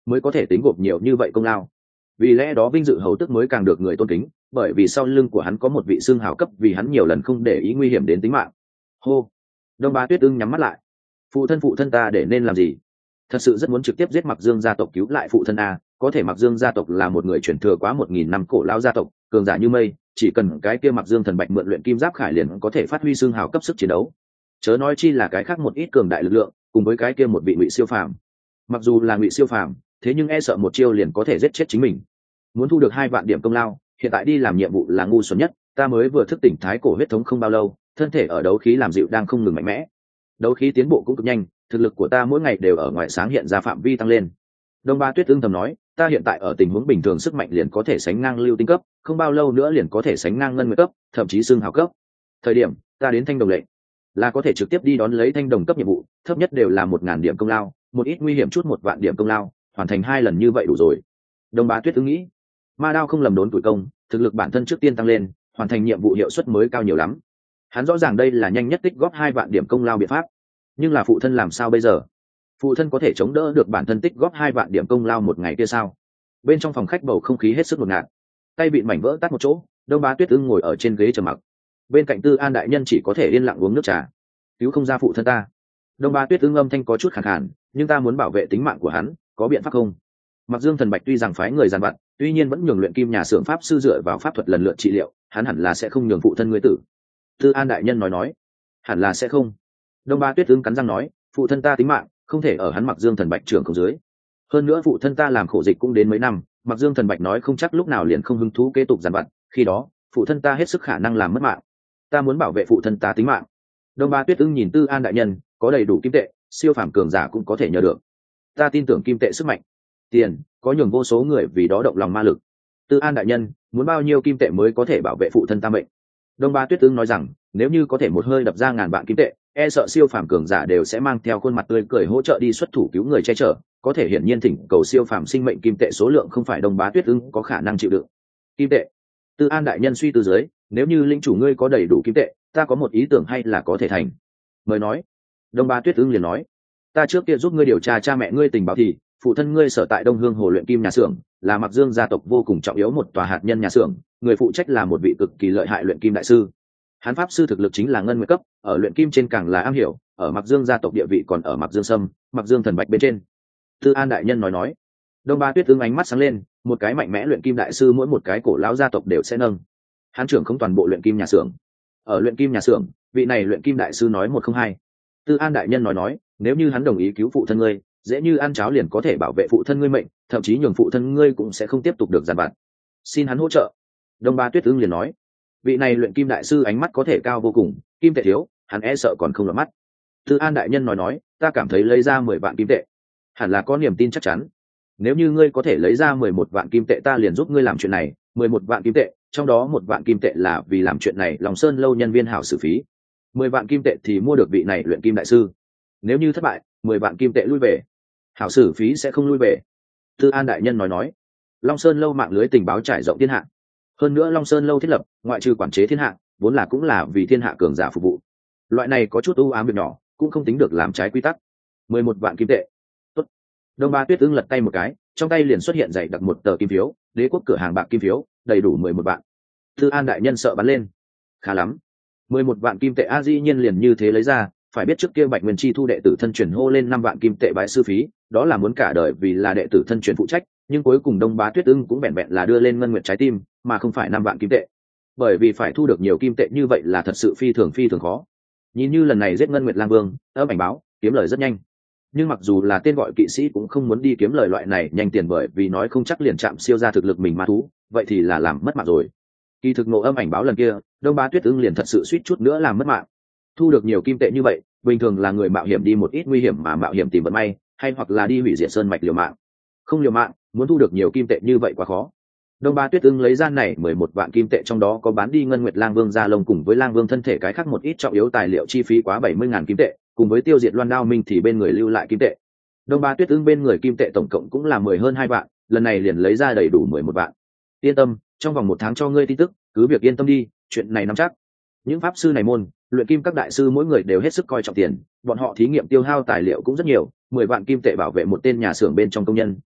mới có thể tính gộp nhiều như vậy công lao. Vì lẽ đó vinh dự hầu tước mới càng được người tôn kính, bởi vì sau lưng của hắn có một vị xương hào cấp vì hắn nhiều lần không để ý nguy hiểm đến tính mạng. Hô. Đông Bá Tuyết Ưng nhắm mắt lại. Phụ thân phụ thân ta để nên làm gì? Thật sự rất muốn trực tiếp giết Mặc Dương gia tộc cứu lại phụ thân a, có thể Mặc Dương gia tộc là một người truyền thừa quá một nghìn năm cổ lão gia tộc, cường giả như mây, chỉ cần cái kia Mặc Dương thần bạch mượn luyện kim giáp khải liền có thể phát huy xương hào cấp sức chiến đấu. Chớ nói chi là cái khác một ít cường đại lực lượng, cùng với cái kia một vị ngụy siêu phàm. Mặc dù là ngụy siêu phàm, thế nhưng e sợ một chiêu liền có thể giết chết chính mình. Muốn thu được hai vạn điểm công lao, hiện tại đi làm nhiệm vụ là ngu xuẩn nhất, ta mới vừa thức tỉnh thái cổ huyết thống không bao lâu, thân thể ở đấu khí làm dịu đang không ngừng mạnh mẽ. Đấu khí tiến bộ cũng cực nhanh, thực lực của ta mỗi ngày đều ở ngoài sáng hiện ra phạm vi tăng lên. Đông Ba Tuyết Ưng thầm nói, ta hiện tại ở tình huống bình thường sức mạnh liền có thể sánh ngang lưu tinh cấp, không bao lâu nữa liền có thể sánh ngang ngân nguyệt cấp, thậm chí xương hào cấp. Thời điểm ta đến thanh đồng lệnh, là có thể trực tiếp đi đón lấy thanh đồng cấp nhiệm vụ, thấp nhất đều là một ngàn điểm công lao, một ít nguy hiểm chút một vạn điểm công lao, hoàn thành hai lần như vậy đủ rồi. Đông Bá Tuyết Ưng nghĩ, ma đao không lầm đốn tuổi công, thực lực bản thân trước tiên tăng lên, hoàn thành nhiệm vụ hiệu suất mới cao nhiều lắm. Hắn rõ ràng đây là nhanh nhất tích góp hai vạn điểm công lao biện pháp, nhưng là phụ thân làm sao bây giờ? Phụ thân có thể chống đỡ được bản thân tích góp hai vạn điểm công lao một ngày kia sao? Bên trong phòng khách bầu không khí hết sức ngột ngạt, tay bị mảnh vỡ tắt một chỗ. Đông Bá Tuyết Ưng ngồi ở trên ghế trầm mặc, bên cạnh Tư An đại nhân chỉ có thể yên lặng uống nước trà. Cứu không ra phụ thân ta. Đông Bá Tuyết Ưng âm thanh có chút khàn khàn, nhưng ta muốn bảo vệ tính mạng của hắn, có biện pháp không? Mặc Dương thần bạch tuy rằng phái người giàn vặt, tuy nhiên vẫn nhường luyện kim nhà xưởng pháp sư dựa vào pháp thuật lần lượt trị liệu, hắn hẳn là sẽ không nhường phụ thân ngươi tử. Tư An đại nhân nói nói, hẳn là sẽ không. Đông Bá Tuyết Ưng cắn răng nói, phụ thân ta tính mạng không thể ở hắn Mặc Dương thần bạch trưởng không dưới. Hơn nữa phụ thân ta làm khổ dịch cũng đến mấy năm, Mặc Dương thần bạch nói không chắc lúc nào liền không hứng thú kế tục giàn vặt, khi đó phụ thân ta hết sức khả năng làm mất mạng. Ta muốn bảo vệ phụ thân ta tính mạng. Đông Bá Tuyết Ưng nhìn Tư An đại nhân, có đầy đủ kim tệ, siêu phàm cường giả cũng có thể nhờ được. Ta tin tưởng kim tệ sức mạnh, tiền có nhường vô số người vì đó động lòng ma lực. Tư An đại nhân, muốn bao nhiêu kim tệ mới có thể bảo vệ phụ thân ta mệnh? Đông Bá Tuyết Ưng nói rằng, nếu như có thể một hơi đập ra ngàn vạn kim tệ, e sợ siêu phàm cường giả đều sẽ mang theo khuôn mặt tươi cười hỗ trợ đi xuất thủ cứu người che chở. Có thể hiển nhiên thỉnh cầu siêu phàm sinh mệnh kim tệ số lượng không phải Đông Bá Tuyết Ưng có khả năng chịu đựng. Kim tệ. Tư An đại nhân suy tư dưới, nếu như linh chủ ngươi có đầy đủ kim tệ, ta có một ý tưởng hay là có thể thành. Mời nói. Đông Bá Tuyết Ưng liền nói, ta trước kia giúp ngươi điều tra cha mẹ ngươi tình báo thì phụ thân ngươi sở tại Đông Hương Hồ luyện kim nhà xưởng là Mặc Dương gia tộc vô cùng trọng yếu một tòa hạt nhân nhà xưởng, người phụ trách là một vị cực kỳ lợi hại luyện kim đại sư. Hắn pháp sư thực lực chính là ngân nguyệt cấp, ở luyện kim trên càng là am hiểu, ở Mặc Dương gia tộc địa vị còn ở Mặc Dương Sâm, Mặc Dương thần bạch bên trên. Tư An đại nhân nói nói. Đông Bá Tuyết Ưng ánh mắt sáng lên, một cái mạnh mẽ luyện kim đại sư mỗi một cái cổ lão gia tộc đều sẽ nâng. Hắn trưởng không toàn bộ luyện kim nhà xưởng. Ở luyện kim nhà xưởng, vị này luyện kim đại sư nói một không hai. Tư An đại nhân nói nói, nếu như hắn đồng ý cứu phụ thân ngươi, dễ như ăn cháo liền có thể bảo vệ phụ thân ngươi mệnh, thậm chí nhường phụ thân ngươi cũng sẽ không tiếp tục được giàn vặt. Xin hắn hỗ trợ. Đông Bá Tuyết Ưng liền nói, vị này luyện kim đại sư ánh mắt có thể cao vô cùng, kim tệ thiếu, hắn e sợ còn không lọt mắt. Tư An đại nhân nói nói, ta cảm thấy lấy ra mười vạn kim tệ, hẳn là có niềm tin chắc chắn. Nếu như ngươi có thể lấy ra mười một vạn kim tệ ta liền giúp ngươi làm chuyện này, mười một vạn kim tệ, trong đó một vạn kim tệ là vì làm chuyện này Lòng Sơn lâu nhân viên hảo xử phí. mười vạn kim tệ thì mua được vị này luyện kim đại sư. Nếu như thất bại, mười vạn kim tệ lui về. Hảo xử phí sẽ không lui về. Tư An đại nhân nói nói, Long Sơn lâu mạng lưới tình báo trải rộng thiên hạ. Hơn nữa Long Sơn lâu thiết lập, ngoại trừ quản chế thiên hạ, vốn là cũng là vì thiên hạ cường giả phục vụ. Loại này có chút ưu ám việc nhỏ, cũng không tính được làm trái quy tắc. mười một vạn kim tệ. Tốt. Đông Bá Tuyết Ưng lật tay một cái, trong tay liền xuất hiện dày đặc một tờ kim phiếu, đế quốc cửa hàng bạc kim phiếu, đầy đủ mười một vạn. Tư An đại nhân sợ bắn lên. Khá lắm. mười một vạn kim tệ a dĩ nhiên liền như thế lấy ra, phải biết trước kia Bạch Nguyên Chi thu đệ tử thân truyền hô lên năm vạn kim tệ bái sư phí, đó là muốn cả đời vì là đệ tử thân truyền phụ trách, nhưng cuối cùng Đông Bá Tuyết Ưng cũng vẹn vẹn là đưa lên ngân nguyệt trái tim, mà không phải năm vạn kim tệ. Bởi vì phải thu được nhiều kim tệ như vậy là thật sự phi thường phi thường khó. Nhìn như lần này giết Ngân Nguyệt Lang Vương, âm ảnh báo, kiếm lời rất nhanh. Nhưng mặc dù là tên gọi kỵ sĩ cũng không muốn đi kiếm lời loại này nhanh tiền, bởi vì nói không chắc liền chạm siêu ra thực lực mình ma thú, vậy thì là làm mất mạng rồi. Kỳ thực nộ âm ảnh báo lần kia, Đông Bá Tuyết Ưng liền thật sự suýt chút nữa làm mất mạng. Thu được nhiều kim tệ như vậy, bình thường là người mạo hiểm đi một ít nguy hiểm mà mạo hiểm tìm vận may, hay hoặc là đi hủy diệt sơn mạch liều mạng. Không liều mạng, muốn thu được nhiều kim tệ như vậy quá khó. Đông Bá Tuyết Ưng lấy ra này mười một vạn kim tệ, trong đó có bán đi Ngân Nguyệt Lang Vương da lông cùng với Lang Vương thân thể cái khác một ít trọng yếu tài liệu chi phí quá bảy mươi ngàn kim tệ, cùng với tiêu diệt Loan Đao Minh thì bên người lưu lại kim tệ. Đông Bá Tuyết Ưng bên người kim tệ tổng cộng cũng là mười hơn hai vạn, lần này liền lấy ra đầy đủ mười một vạn. Yên tâm, trong vòng một tháng cho ngươi tin tức, cứ việc yên tâm đi, chuyện này nắm chắc. Những pháp sư này môn, luyện kim các đại sư mỗi người đều hết sức coi trọng tiền, bọn họ thí nghiệm tiêu hao tài liệu cũng rất nhiều, mười vạn kim tệ bảo vệ một tên nhà xưởng bên trong công nhân,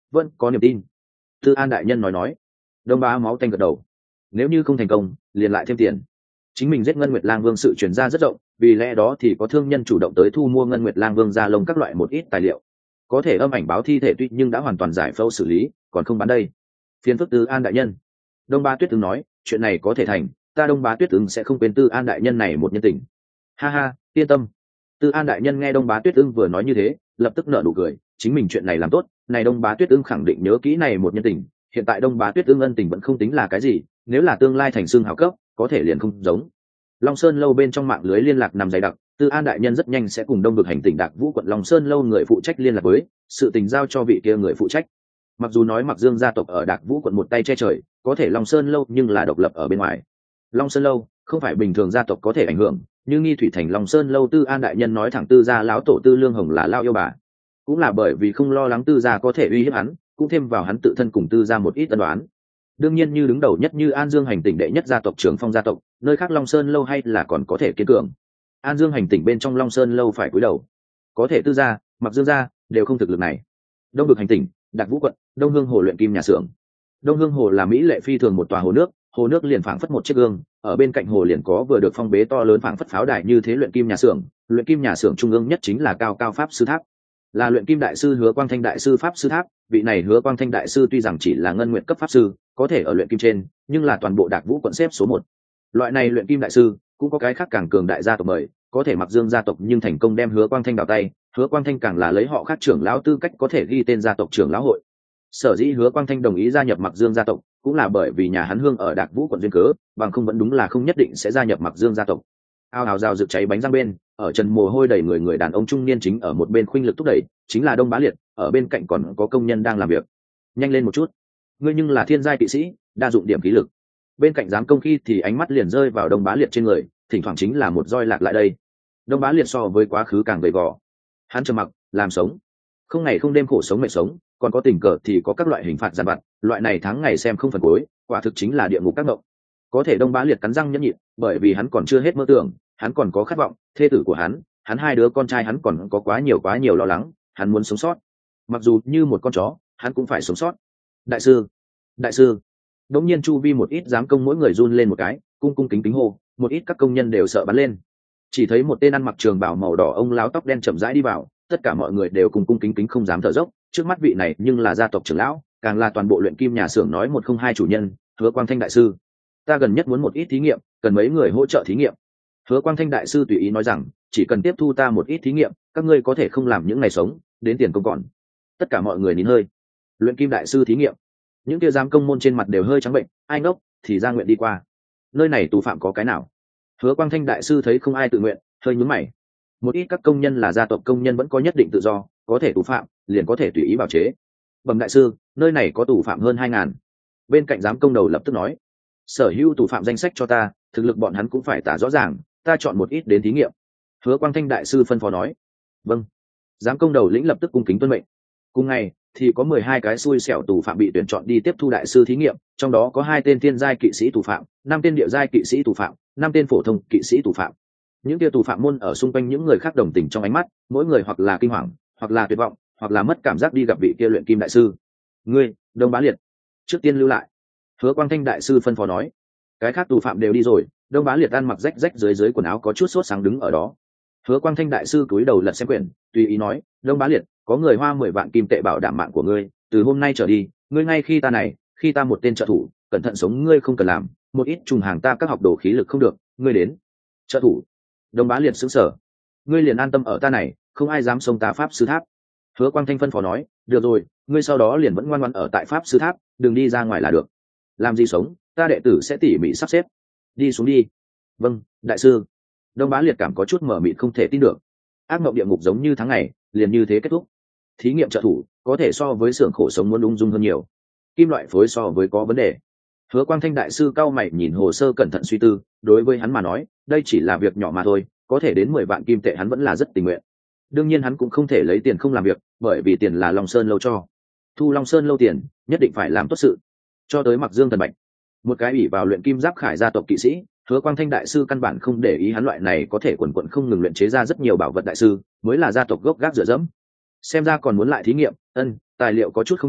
vẫn có niềm tin. Tư An đại nhân nói nói. Đông Bá máu tanh gật đầu. Nếu như không thành công, liền lại thêm tiền. Chính mình giết Ngân Nguyệt Lang Vương sự truyền ra rất rộng, vì lẽ đó thì có thương nhân chủ động tới thu mua Ngân Nguyệt Lang Vương da lông các loại một ít tài liệu. Có thể âm ảnh báo thi thể tuy nhưng đã hoàn toàn giải phẫu xử lý, còn không bán đây. Phiền phức Tư An đại nhân. Đông Bá Tuyết ứng nói, chuyện này có thể thành, ta Đông Bá Tuyết ứng sẽ không quên Tư An đại nhân này một nhân tình. Ha ha, yên tâm. Tư An đại nhân nghe Đông Bá Tuyết ưng vừa nói như thế, lập tức nở nụ cười, chính mình chuyện này làm tốt, này Đông Bá Tuyết ưng khẳng định nhớ kỹ này một nhân tình, hiện tại Đông Bá Tuyết ưng ân tình vẫn không tính là cái gì, nếu là tương lai thành xương hào cấp, có thể liền không giống. Long Sơn lâu bên trong mạng lưới liên lạc nằm dày đặc, Tư An đại nhân rất nhanh sẽ cùng Đông Vực hành tỉnh Đạc Vũ quận Long Sơn lâu người phụ trách liên lạc với, sự tình giao cho vị kia người phụ trách. Mặc dù nói Mặc Dương gia tộc ở Đạc Vũ quận một tay che trời, có thể Long Sơn lâu nhưng là độc lập ở bên ngoài. Long Sơn lâu không phải bình thường gia tộc có thể ảnh hưởng, như Nghi Thủy thành Long Sơn lâu Tư An đại nhân nói thẳng Tư gia lão tổ Tư Lương Hồng là lao yêu bà, cũng là bởi vì không lo lắng Tư gia có thể uy hiếp hắn, cũng thêm vào hắn tự thân cùng Tư gia một ít ân đoán. Đương nhiên như đứng đầu nhất như An Dương hành tỉnh đệ nhất gia tộc Trường Phong gia tộc, nơi khác Long Sơn lâu hay là còn có thể kiên cường. An Dương hành tỉnh bên trong Long Sơn lâu phải cúi đầu, có thể Tư gia, Mặc Dương gia đều không thực lực này. Đông Vực hành tỉnh, Đạc Vũ quận, Đông Hương hồ luyện kim nhà xưởng. Đông Hương hồ là mỹ lệ phi thường một tòa hồ nước, hồ nước liền phảng phất một chiếc gương, ở bên cạnh hồ liền có vừa được phong bế to lớn phảng phất pháo đài như thế luyện kim nhà xưởng, luyện kim nhà xưởng trung ương nhất chính là cao cao pháp sư tháp, là luyện kim đại sư Hứa Quang Thanh đại sư pháp sư tháp. Vị này Hứa Quang Thanh đại sư tuy rằng chỉ là ngân nguyện cấp pháp sư, có thể ở luyện kim trên, nhưng là toàn bộ Đạc Vũ quận xếp số một. Loại này luyện kim đại sư cũng có cái khác càng cường đại gia tộc mời, có thể Mặc Dương gia tộc nhưng thành công đem Hứa Quang Thanh đào tay, Hứa Quang Thanh càng là lấy họ khác trưởng lão tư cách có thể ghi tên gia tộc trưởng lão hội. Sở dĩ Hứa Quang Thanh đồng ý gia nhập Mặc Dương gia tộc, cũng là bởi vì nhà hắn hương ở Đạc Vũ quận duyên cớ, bằng không vẫn đúng là không nhất định sẽ gia nhập Mặc Dương gia tộc. Ao ào rào rực cháy bánh răng bên, ở trần mồ hôi đầy người người đàn ông trung niên chính ở một bên khuynh lực thúc đẩy, chính là Đông Bá Liệt, ở bên cạnh còn có công nhân đang làm việc. Nhanh lên một chút, ngươi nhưng là thiên giai kỵ sĩ, đa dụng điểm khí lực. Bên cạnh giám công khi thì ánh mắt liền rơi vào Đông Bá Liệt trên người, thỉnh thoảng chính là một roi lạc lại đây. Đông Bá Liệt so với quá khứ càng gầy gò, hắn trầm mặc, làm sống, không ngày không đêm khổ sống mệt sống, còn có tình cờ thì có các loại hình phạt giàn vặt, loại này tháng ngày xem không phần cuối, quả thực chính là địa ngục các ngộng. Có thể Đông Bá Liệt cắn răng nhẫn nhịn, bởi vì hắn còn chưa hết mơ tưởng, hắn còn có khát vọng, thê tử của hắn, hắn hai đứa con trai hắn còn có quá nhiều quá nhiều lo lắng, hắn muốn sống sót. Mặc dù như một con chó, hắn cũng phải sống sót. Đại sư, đại sư. Đống nhiên chu vi một ít giám công mỗi người run lên một cái, cung cung kính kính hô, một ít các công nhân đều sợ bắn lên. Chỉ thấy một tên ăn mặc trường bào màu đỏ ông lão tóc đen chậm rãi đi vào, tất cả mọi người đều cùng cung kính kính không dám thở dốc, trước mắt vị này nhưng là gia tộc trưởng lão, càng là toàn bộ luyện kim nhà xưởng nói một không hai chủ nhân, Hứa Quang Thanh đại sư. Ta gần nhất muốn một ít thí nghiệm, cần mấy người hỗ trợ thí nghiệm. Hứa Quang Thanh đại sư tùy ý nói rằng, chỉ cần tiếp thu ta một ít thí nghiệm, các ngươi có thể không làm những ngày sống, đến tiền công còn. Tất cả mọi người nín hơi. Luyện kim đại sư thí nghiệm. Những kia giám công môn trên mặt đều hơi trắng bệnh, ai ngốc thì ra nguyện đi qua. Nơi này tù phạm có cái nào? Hứa Quang Thanh đại sư thấy không ai tự nguyện, hơi nhướng mày. Một ít các công nhân là gia tộc công nhân vẫn có nhất định tự do, có thể tù phạm liền có thể tùy ý bào chế. Bẩm đại sư, nơi này có tù phạm hơn hai ngàn. Bên cạnh giám công đầu lập tức nói, sở hữu tù phạm danh sách cho ta, thực lực bọn hắn cũng phải tả rõ ràng, ta chọn một ít đến thí nghiệm. Hứa Quang Thanh đại sư phân phó nói. Vâng. Giám công đầu lĩnh lập tức cung kính tuân mệnh. Cùng ngày thì có mười hai cái xui xẻo tù phạm bị tuyển chọn đi tiếp thu đại sư thí nghiệm, trong đó có hai tên thiên giai kỵ sĩ tù phạm, năm tên địa giai kỵ sĩ tù phạm, năm tên phổ thông kỵ sĩ tù phạm. Những kia tù phạm môn ở xung quanh những người khác đồng tình trong ánh mắt, mỗi người hoặc là kinh hoàng, hoặc là tuyệt vọng, hoặc là mất cảm giác đi gặp vị kia luyện kim đại sư. Ngươi, Đông Bá Liệt, trước tiên lưu lại. Hứa Quang Thanh đại sư phân phó nói. Cái khác tù phạm đều đi rồi, Đông Bá Liệt ăn mặc rách rách dưới dưới quần áo có chút sốt sáng đứng ở đó. Hứa Quang Thanh đại sư cúi đầu lật xem quyển, tùy ý nói, Đông Bá Liệt, có người hoa mười vạn kim tệ bảo đảm mạng của ngươi, từ hôm nay trở đi, ngươi ngay khi ta này, khi ta một tên trợ thủ, cẩn thận sống ngươi không cần làm, một ít trùng hàng ta các học đồ khí lực không được, ngươi đến. Trợ thủ? Đông Bá Liệt sững sờ. Ngươi liền an tâm ở ta này, không ai dám xông ta pháp sư tháp. Hứa Quang Thanh phân phó nói, được rồi, ngươi sau đó liền vẫn ngoan ngoãn ở tại pháp sư tháp, đừng đi ra ngoài là được. Làm gì sống, ta đệ tử sẽ tỉ mỉ sắp xếp. Đi xuống đi. Vâng, đại sư. Đông Bá Liệt cảm có chút mở mịt không thể tin được. Ác mộng địa ngục giống như tháng ngày, liền như thế kết thúc. Thí nghiệm trợ thủ có thể so với xưởng khổ sống muốn ung dung hơn nhiều. Kim loại phối so với có vấn đề. Hứa Quang Thanh đại sư cao mày nhìn hồ sơ cẩn thận suy tư, đối với hắn mà nói, đây chỉ là việc nhỏ mà thôi, có thể đến mười vạn kim tệ hắn vẫn là rất tình nguyện. Đương nhiên hắn cũng không thể lấy tiền không làm việc, bởi vì tiền là Long Sơn lâu cho. Thu Long Sơn lâu tiền, nhất định phải làm tốt sự. Cho tới Mặc Dương Thần Bạch, một cái ủy vào luyện kim giáp khải gia tộc kỵ sĩ, Hứa Quang Thanh đại sư căn bản không để ý hắn, loại này có thể quần quần không ngừng luyện chế ra rất nhiều bảo vật đại sư, mới là gia tộc gốc gác dựa dẫm. Xem ra còn muốn lại thí nghiệm, ân, tài liệu có chút không đủ,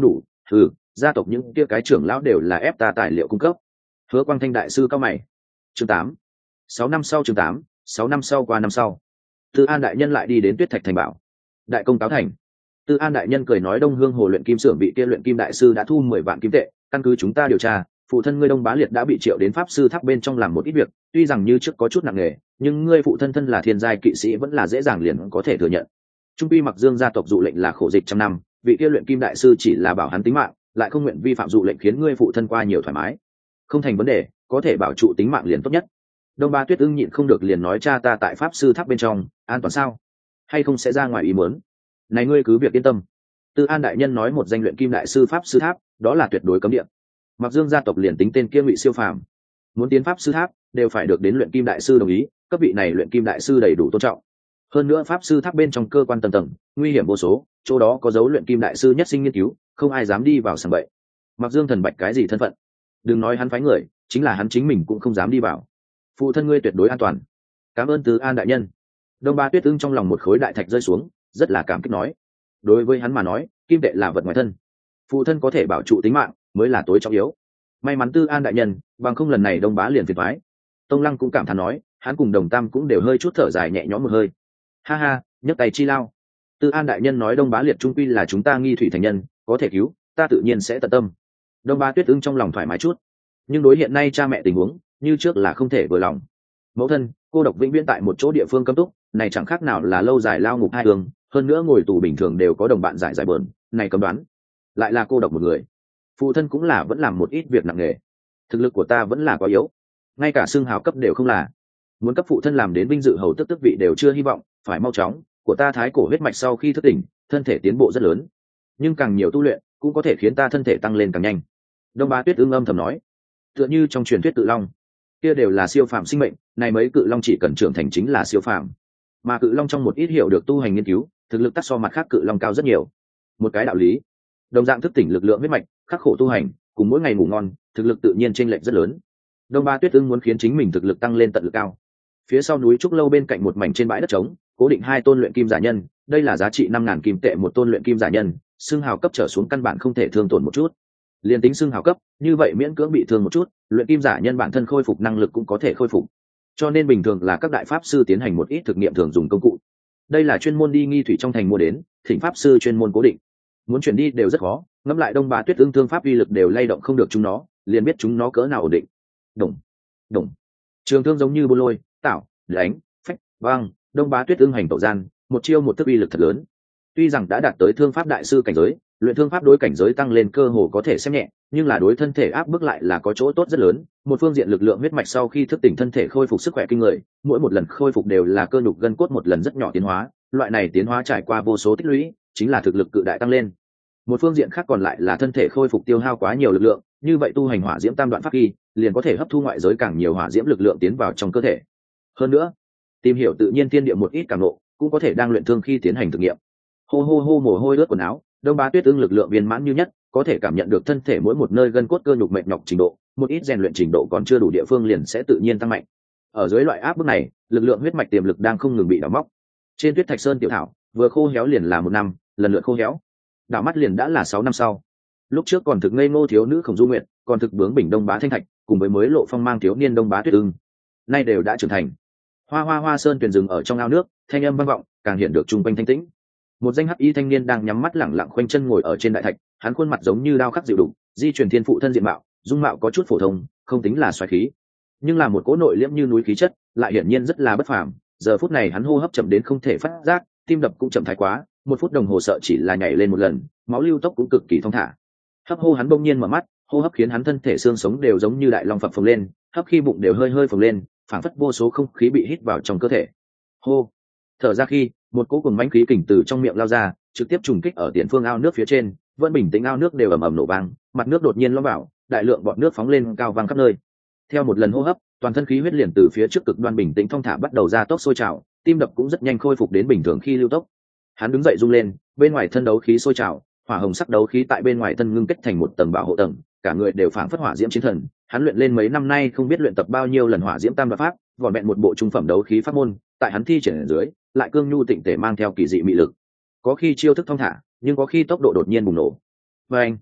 Ừ, gia tộc những kia cái trưởng lão đều là ép ta tài liệu cung cấp. Hứa Quang Thanh đại sư cao mày. Chương tám. Sáu năm sau chương tám, sáu năm sau qua năm sau. Tư An đại nhân lại đi đến Tuyết Thạch thành bảo. Đại công cáo thành. Tư An đại nhân cười nói Đông Hương Hồ luyện kim xưởng bị kia luyện kim đại sư đã thu mười vạn kim tệ, căn cứ chúng ta điều tra, phụ thân ngươi Đông Bá Liệt đã bị triệu đến pháp sư tháp bên trong làm một ít việc, tuy rằng như trước có chút nặng nề, nhưng ngươi phụ thân thân là thiên giai kỵ sĩ vẫn là dễ dàng liền có thể thừa nhận. Trung quy Mặc Dương gia tộc dụ lệnh là khổ dịch trăm năm, vị kia luyện kim đại sư chỉ là bảo hắn tính mạng, lại không nguyện vi phạm dụ lệnh khiến ngươi phụ thân qua nhiều thoải mái. Không thành vấn đề, có thể bảo trụ tính mạng liền tốt nhất. Đông Ba Tuyết ưng nhịn không được liền nói cha ta tại pháp sư tháp bên trong, an toàn sao? Hay không sẽ ra ngoài ý muốn? Này ngươi cứ việc yên tâm. Tư An đại nhân nói một danh luyện kim đại sư pháp sư tháp, đó là tuyệt đối cấm địa. Mặc Dương gia tộc liền tính tên kia Ngụy Siêu Phàm, muốn tiến pháp sư tháp đều phải được đến luyện kim đại sư đồng ý, cấp vị này luyện kim đại sư đầy đủ tôn trọng. Hơn nữa pháp sư tháp bên trong cơ quan tầng tầng, nguy hiểm vô số, chỗ đó có dấu luyện kim đại sư nhất sinh nghiên cứu, không ai dám đi vào sàng bậy. Mặc Dương thần bạch cái gì thân phận? Đừng nói hắn phái người, chính là hắn chính mình cũng không dám đi vào. Phụ thân ngươi tuyệt đối an toàn. Cảm ơn Tư An đại nhân. Đông Ba Tuyết ưng trong lòng một khối đại thạch rơi xuống, rất là cảm kích nói. Đối với hắn mà nói, kim tệ là vật ngoài thân, phụ thân có thể bảo trụ tính mạng mới là tối trọng yếu. May mắn Tư An đại nhân, bằng không lần này Đông Bá liền phiền toái. Tông Lăng cũng cảm thán nói, hắn cùng Đồng Tam cũng đều hơi chút thở dài nhẹ nhõm một hơi. Ha ha, nhấc tay chi lao. Tư An đại nhân nói Đông Bá Liệt trung quy là chúng ta nghi thủy thành nhân, có thể cứu, ta tự nhiên sẽ tận tâm. Đông Ba Tuyết ưng trong lòng thoải mái chút, nhưng đối hiện nay cha mẹ tình huống, như trước là không thể vừa lòng. Mẫu thân, cô độc vĩnh viễn tại một chỗ địa phương cấm túc, này chẳng khác nào là lâu dài lao ngục hai đường, hơn nữa ngồi tù bình thường đều có đồng bạn giải giải bờn, này cấm đoán, lại là cô độc một người. Phụ thân cũng là vẫn làm một ít việc nặng nề, thực lực của ta vẫn là quá yếu, ngay cả xương hào cấp đều không là, muốn cấp phụ thân làm đến vinh dự hầu tức tức vị đều chưa hy vọng, phải mau chóng. Của ta thái cổ huyết mạch sau khi thức tỉnh, thân thể tiến bộ rất lớn, nhưng càng nhiều tu luyện cũng có thể khiến ta thân thể tăng lên càng nhanh. Đông Bá Tuyết ưng âm thầm nói, tựa như trong truyền thuyết cự long, kia đều là siêu phàm sinh mệnh, này mấy cự long chỉ cần trưởng thành chính là siêu phàm, mà cự long trong một ít hiểu được tu hành nghiên cứu, thực lực tác so mặt khác cự long cao rất nhiều. Một cái đạo lý, đồng dạng thức tỉnh lực lượng huyết mạch, khắc khổ tu hành, cùng mỗi ngày ngủ ngon, thực lực tự nhiên chênh lệch rất lớn. Đông Ba Tuyết ưng muốn khiến chính mình thực lực tăng lên tận lực cao. Phía sau núi trúc lâu bên cạnh một mảnh trên bãi đất trống, cố định hai tôn luyện kim giả nhân, đây là giá trị năm ngàn kim tệ một tôn luyện kim giả nhân, xương hào cấp trở xuống căn bản không thể thương tổn một chút. Liên tính xương hào cấp, như vậy miễn cưỡng bị thương một chút, luyện kim giả nhân bản thân khôi phục năng lực cũng có thể khôi phục. Cho nên bình thường là các đại pháp sư tiến hành một ít thực nghiệm thường dùng công cụ. Đây là chuyên môn đi nghi thủy trong thành mua đến, thỉnh pháp sư chuyên môn cố định. Muốn chuyển đi đều rất khó, ngẫm lại Đông Bá Tuyết ưng thương pháp uy lực đều lay động không được chúng nó, liền biết chúng nó cỡ nào ổn định. Đồng, đồng. Trường thương giống như bô lôi, tạo, đánh, phách, vang, Đông Bá Tuyết ưng hành tẩu gian, một chiêu một thức uy lực thật lớn. Tuy rằng đã đạt tới thương pháp đại sư cảnh giới, luyện thương pháp đối cảnh giới tăng lên cơ hồ có thể xem nhẹ, nhưng là đối thân thể áp bức lại là có chỗ tốt rất lớn. Một phương diện lực lượng huyết mạch sau khi thức tỉnh thân thể khôi phục sức khỏe kinh người, mỗi một lần khôi phục đều là cơ nhục gân cốt một lần rất nhỏ tiến hóa, loại này tiến hóa trải qua vô số tích lũy, chính là thực lực cự đại tăng lên. Một phương diện khác còn lại là thân thể khôi phục tiêu hao quá nhiều lực lượng, như vậy tu hành hỏa diễm tam đoạn pháp kỳ, liền có thể hấp thu ngoại giới càng nhiều hỏa diễm lực lượng tiến vào trong cơ thể. Hơn nữa, tìm hiểu tự nhiên thiên địa một ít càng nộ, cũng có thể đang luyện thương khi tiến hành thực nghiệm. Hô hô hô mồ hôi ướt quần áo, Đông Bá Tuyết ưng lực lượng viên mãn như nhất, có thể cảm nhận được thân thể mỗi một nơi gân cốt cơ nhục mệt nhọc trình độ, một ít rèn luyện trình độ còn chưa đủ địa phương liền sẽ tự nhiên tăng mạnh. Ở dưới loại áp bức này, lực lượng huyết mạch tiềm lực đang không ngừng bị đào móc. Trên Tuyết Thạch Sơn tiểu thảo, vừa khô héo liền là một năm, lần lượt khô héo. Đảo mắt liền đã là sáu năm sau. Lúc trước còn thực ngây ngô thiếu nữ Khổng Du Nguyệt, còn thực bướng bỉnh Đông Bá Thanh Thạch, cùng với mới lộ phong mang thiếu niên Đông Bá Tuyết ưng, nay đều đã trưởng thành. Hoa hoa hoa sơn tuyền rừng ở trong ao nước, thanh âm vang vọng, càng hiện được trung quanh thanh tĩnh. Một danh hắc y thanh niên đang nhắm mắt lẳng lặng khoanh chân ngồi ở trên đại thạch, hắn khuôn mặt giống như đao khắc dịu đục, di truyền thiên phụ thân diện mạo, dung mạo có chút phổ thông, không tính là xoáy khí, nhưng là một cỗ nội liễm như núi khí chất, lại hiển nhiên rất là bất phàm. Giờ phút này hắn hô hấp chậm đến không thể phát giác, tim đập cũng chậm thái quá, một phút đồng hồ sợ chỉ là nhảy lên một lần, máu lưu tốc cũng cực kỳ thong thả. Hấp hô hắn bỗng nhiên mở mắt, hô hấp khiến hắn thân thể xương sống đều giống như đại long phập phồng lên, hấp khi bụng đều hơi hơi phồng lên, phảng phất vô số không khí bị hít vào trong cơ thể. Hô, thở ra khi, một cỗ cùng mãnh khí kình từ trong miệng lao ra, trực tiếp trùng kích ở tiền phương ao nước phía trên, vẫn bình tĩnh ao nước đều ầm ầm nổ vang, mặt nước đột nhiên lõm vào, đại lượng bọt nước phóng lên cao vang khắp nơi. Theo một lần hô hấp, toàn thân khí huyết liền từ phía trước cực đoan bình tĩnh thong thả bắt đầu ra tốc sôi trào, tim đập cũng rất nhanh khôi phục đến bình thường khi lưu tốc. Hắn đứng dậy rung lên, bên ngoài thân đấu khí sôi trào, hỏa hồng sắc đấu khí tại bên ngoài thân ngưng kết thành một tầng bảo hộ tầng, cả người đều phảng phất hỏa diễm chiến thần. Hắn luyện lên mấy năm nay không biết luyện tập bao nhiêu lần hỏa diễm tam đoạn pháp, vỏn vẹn một bộ trung phẩm đấu khí pháp môn, tại hắn thi triển ở dưới, lại cương nhu tịnh tể mang theo kỳ dị mị lực. Có khi chiêu thức thong thả, nhưng có khi tốc độ đột nhiên bùng nổ. Và anh,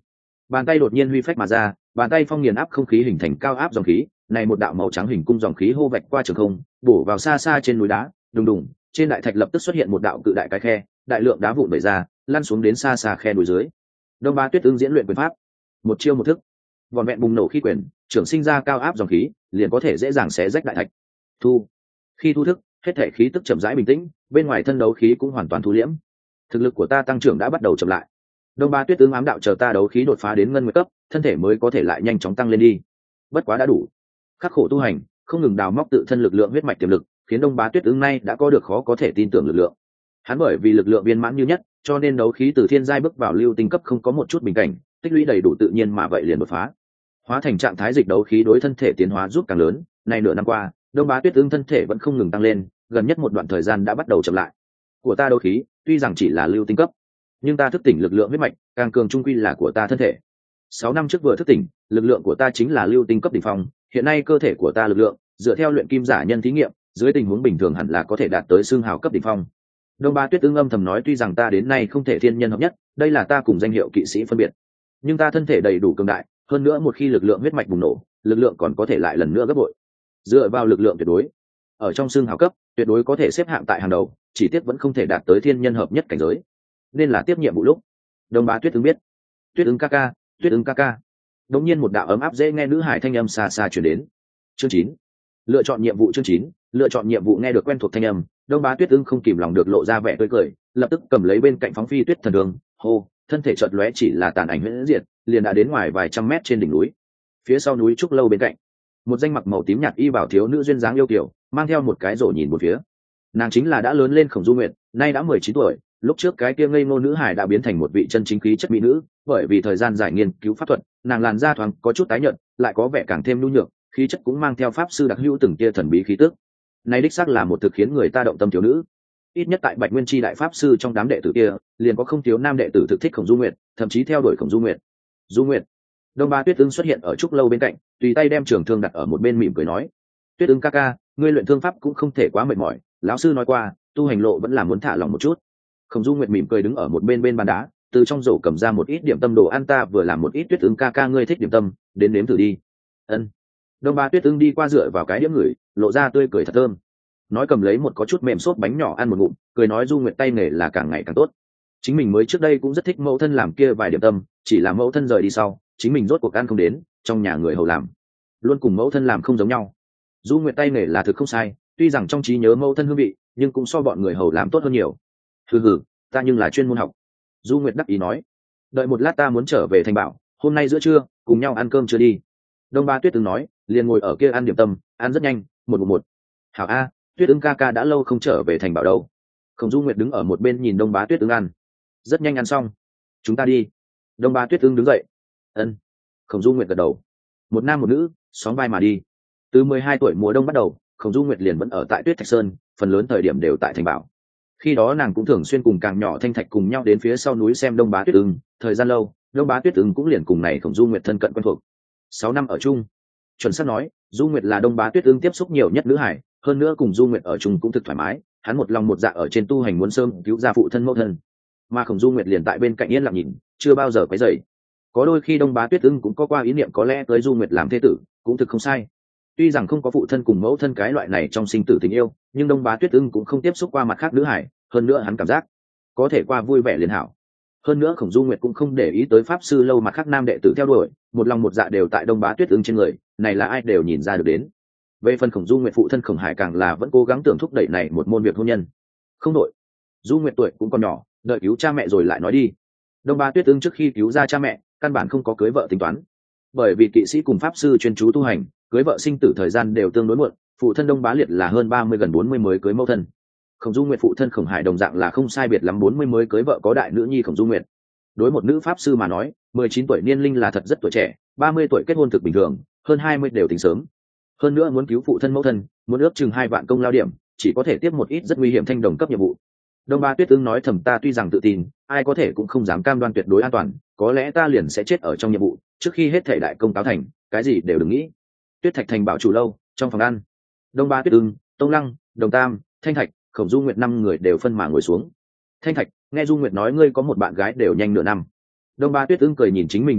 Bàn tay đột nhiên huy phách mà ra, bàn tay phong nghiền áp không khí hình thành cao áp dòng khí, này một đạo màu trắng hình cung dòng khí hô vạch qua trường không, bổ vào xa xa trên núi đá, đùng đùng, trên đại thạch lập tức xuất hiện một đạo cự đại cái khe, đại lượng đá vụn bể ra, lăn xuống đến xa xa khe núi dưới. Đông Bá Tuyết Ưng diễn luyện quyền pháp, một chiêu một thức, vòn vẹn bùng nổ khí quyền, trưởng sinh ra cao áp dòng khí, liền có thể dễ dàng xé rách đại thạch. Thu, khi thu thức, hết thể khí tức chậm rãi bình tĩnh, bên ngoài thân đấu khí cũng hoàn toàn thu liễm. Thực lực của ta tăng trưởng đã bắt đầu chậm lại. Đông Bá Tuyết Ưng ám đạo chờ ta đấu khí đột phá đến ngân nguyệt cấp, thân thể mới có thể lại nhanh chóng tăng lên đi. Bất quá đã đủ. Khắc khổ tu hành, không ngừng đào móc tự thân lực lượng huyết mạch tiềm lực, khiến Đông Bá Tuyết Ưng nay đã có được khó có thể tin tưởng lực lượng. Hắn bởi vì lực lượng viên mãn như nhất, cho nên đấu khí từ thiên giai bước vào lưu tinh cấp không có một chút bình cảnh, tích lũy đầy đủ tự nhiên mà vậy liền đột phá. Hóa thành trạng thái dịch đấu khí đối thân thể tiến hóa giúp càng lớn, nay nửa năm qua, Đông Bá Tuyết Ưng thân thể vẫn không ngừng tăng lên, gần nhất một đoạn thời gian đã bắt đầu chậm lại. Của ta đấu khí, tuy rằng chỉ là lưu tinh cấp, nhưng ta thức tỉnh lực lượng huyết mạch, càng cường trung quy là của ta thân thể. Sáu năm trước vừa thức tỉnh, lực lượng của ta chính là lưu tinh cấp đỉnh phong, hiện nay cơ thể của ta lực lượng, dựa theo luyện kim giả nhân thí nghiệm, dưới tình huống bình thường hẳn là có thể đạt tới xương hào cấp đỉnh phong. Đông Bá Tuyết Ưng âm thầm nói, tuy rằng ta đến nay không thể thiên nhân hợp nhất, đây là ta cùng danh hiệu kỵ sĩ phân biệt, nhưng ta thân thể đầy đủ cường đại, hơn nữa một khi lực lượng huyết mạch bùng nổ, lực lượng còn có thể lại lần nữa gấp bội. Dựa vào lực lượng tuyệt đối, ở trong xương hào cấp, tuyệt đối có thể xếp hạng tại hàng đầu, chỉ tiếc vẫn không thể đạt tới thiên nhân hợp nhất cảnh giới, nên là tiếp nhiệm vụ lúc. Đông Bá Tuyết Ưng biết, Tuyết Ưng ca ca, Tuyết Ưng ca ca. Đột nhiên một đạo ấm áp dễ nghe nữ hải thanh âm xa xa truyền đến. Chương chín, lựa chọn nhiệm vụ. Chương chín, lựa chọn nhiệm vụ. Nghe được quen thuộc thanh âm, Đông Bá Tuyết Ưng không kìm lòng được lộ ra vẻ tươi cười, lập tức cầm lấy bên cạnh phóng phi tuyết thần đường, hô, thân thể chợt lóe chỉ là tàn ảnh huyễn diệt, liền đã đến ngoài vài trăm mét trên đỉnh núi. Phía sau núi trúc lâu bên cạnh, một danh mặc màu tím nhạt y bảo thiếu nữ duyên dáng yêu kiều, mang theo một cái rổ nhìn một phía. Nàng chính là đã lớn lên Khổng Du Nguyệt, nay đã mười chín tuổi, lúc trước cái kia ngây ngô nữ hải đã biến thành một vị chân chính khí chất mỹ nữ, bởi vì thời gian dài nghiên cứu pháp thuật, nàng làn da thoáng có chút tái nhợt, lại có vẻ càng thêm nhu nhược, khí chất cũng mang theo pháp sư đặc hữu từng kia thần bí khí tức. Này đích xác là một thực khiến người ta động tâm thiếu nữ. Ít nhất tại Bạch Nguyên Chi đại pháp sư trong đám đệ tử kia, liền có không thiếu nam đệ tử thực thích Khổng Du Nguyệt, thậm chí theo đuổi Khổng Du Nguyệt. Du Nguyệt. Đông Bá Tuyết Ưng xuất hiện ở trúc lâu bên cạnh, tùy tay đem trường thương đặt ở một bên mỉm cười nói: "Tuyết Ưng ca ca, ngươi luyện thương pháp cũng không thể quá mệt mỏi, lão sư nói qua, tu hành lộ vẫn là muốn thả lỏng một chút." Khổng Du Nguyệt mỉm cười đứng ở một bên bên bàn đá, từ trong rổ cầm ra một ít điểm tâm đồ ăn, ta vừa làm một ít. Tuyết Ưng ca ca, ngươi thích điểm tâm, đến nếm thử đi. Ân. Đông Bá Tuyết Ưng đi qua dựa vào cái đĩa ngửi, lộ ra tươi cười thật thơm. Nói cầm lấy một có chút mềm xốp bánh nhỏ ăn một ngụm, cười nói Du Nguyệt tay nghề là càng ngày càng tốt. Chính mình mới trước đây cũng rất thích mẫu thân làm kia vài điểm tâm, chỉ là mẫu thân rời đi sau, chính mình rốt cuộc ăn không đến, trong nhà người hầu làm, luôn cùng mẫu thân làm không giống nhau. Du Nguyệt tay nghề là thực không sai, tuy rằng trong trí nhớ mẫu thân hương vị, nhưng cũng so bọn người hầu làm tốt hơn nhiều. Hừ hừ, ta nhưng là chuyên môn học. Du Nguyệt đắc ý nói. Đợi một lát ta muốn trở về thành bảo, hôm nay giữa trưa cùng nhau ăn cơm chưa đi. Đông Bá Tuyết Ưng nói, liền ngồi ở kia ăn điểm tâm, ăn rất nhanh, một một một. Hảo a, Tuyết Ưng ca ca đã lâu không trở về thành bảo đâu. Khổng Du Nguyệt đứng ở một bên nhìn Đông Bá Tuyết Ưng ăn. Rất nhanh ăn xong, chúng ta đi. Đông Bá Tuyết Ưng đứng dậy. Ân. Khổng Du Nguyệt gật đầu. Một nam một nữ, sóng vai mà đi. Từ mười hai tuổi mùa đông bắt đầu, Khổng Du Nguyệt liền vẫn ở tại Tuyết Thạch Sơn, phần lớn thời điểm đều tại thành bảo. Khi đó nàng cũng thường xuyên cùng càng nhỏ Thanh Thạch cùng nhau đến phía sau núi xem Đông Bá Tuyết Ưng, thời gian lâu, Đông Bá Tuyết Ưng cũng liền cùng này Khổng Du Nguyệt thân cận quen thuộc. Sáu năm ở chung, chuẩn xác nói, Du Nguyệt là Đông Bá Tuyết Ưng tiếp xúc nhiều nhất nữ hải, hơn nữa cùng Du Nguyệt ở chung cũng thực thoải mái, hắn một lòng một dạ ở trên tu hành muốn sớm cứu ra phụ thân mẫu thân, mà Khổng Du Nguyệt liền tại bên cạnh yên lặng nhìn, chưa bao giờ quấy rầy. Có đôi khi Đông Bá Tuyết Ưng cũng có qua ý niệm có lẽ tới Du Nguyệt làm thế tử, cũng thực không sai. Tuy rằng không có phụ thân cùng mẫu thân cái loại này trong sinh tử tình yêu, nhưng Đông Bá Tuyết Ưng cũng không tiếp xúc qua mặt khác nữ hải, hơn nữa hắn cảm giác có thể qua vui vẻ liền hảo. Hơn nữa Khổng Du Nguyệt cũng không để ý tới pháp sư lâu mặt khác nam đệ tử theo đuổi, một lòng một dạ đều tại Đông Bá Tuyết Ưng trên người, này là ai đều nhìn ra được đến. Về phần Khổng Du Nguyệt phụ thân Khổng Hải càng là vẫn cố gắng tưởng thúc đẩy này một môn việc hôn nhân. Không đội, Du Nguyệt tuổi cũng còn nhỏ, đợi cứu cha mẹ rồi lại nói đi. Đông Bá Tuyết Ưng trước khi cứu ra cha mẹ, căn bản không có cưới vợ tính toán, bởi vì kỵ sĩ cùng pháp sư chuyên chú tu hành, cưới vợ sinh tử thời gian đều tương đối muộn. Phụ thân Đông Bá Liệt là hơn ba mươi gần bốn mươi mới cưới mẫu thân. Khổng Du Nguyệt phụ thân Khổng Hải đồng dạng là không sai biệt lắm bốn mươi mới cưới vợ có đại nữ nhi Khổng Du Nguyệt. Đối một nữ pháp sư mà nói, mười chín tuổi niên linh là thật rất tuổi trẻ, ba mươi tuổi kết hôn thực bình thường, hơn hai mươi đều tính sớm. Hơn nữa muốn cứu phụ thân mẫu thân, muốn ước chừng hai vạn công lao điểm, chỉ có thể tiếp một ít rất nguy hiểm thanh đồng cấp nhiệm vụ. Đông Bá Tuyết Ưng nói thầm, ta tuy rằng tự tin, ai có thể cũng không dám cam đoan tuyệt đối an toàn, có lẽ ta liền sẽ chết ở trong nhiệm vụ, trước khi hết thể đại công cáo thành, cái gì đều đừng nghĩ. Tuyết Thạch thành bảo chủ lâu, trong phòng ăn, Đông Bá Tuyết Ưng, Tông Lăng, Đồng Tam, Thanh Thạch, Khổng Du Nguyệt năm người đều phân mà ngồi xuống. Thanh Thạch, nghe Du Nguyệt nói ngươi có một bạn gái đều nhanh nửa năm. Đông Bá Tuyết Ưng cười nhìn chính mình đệ đệ,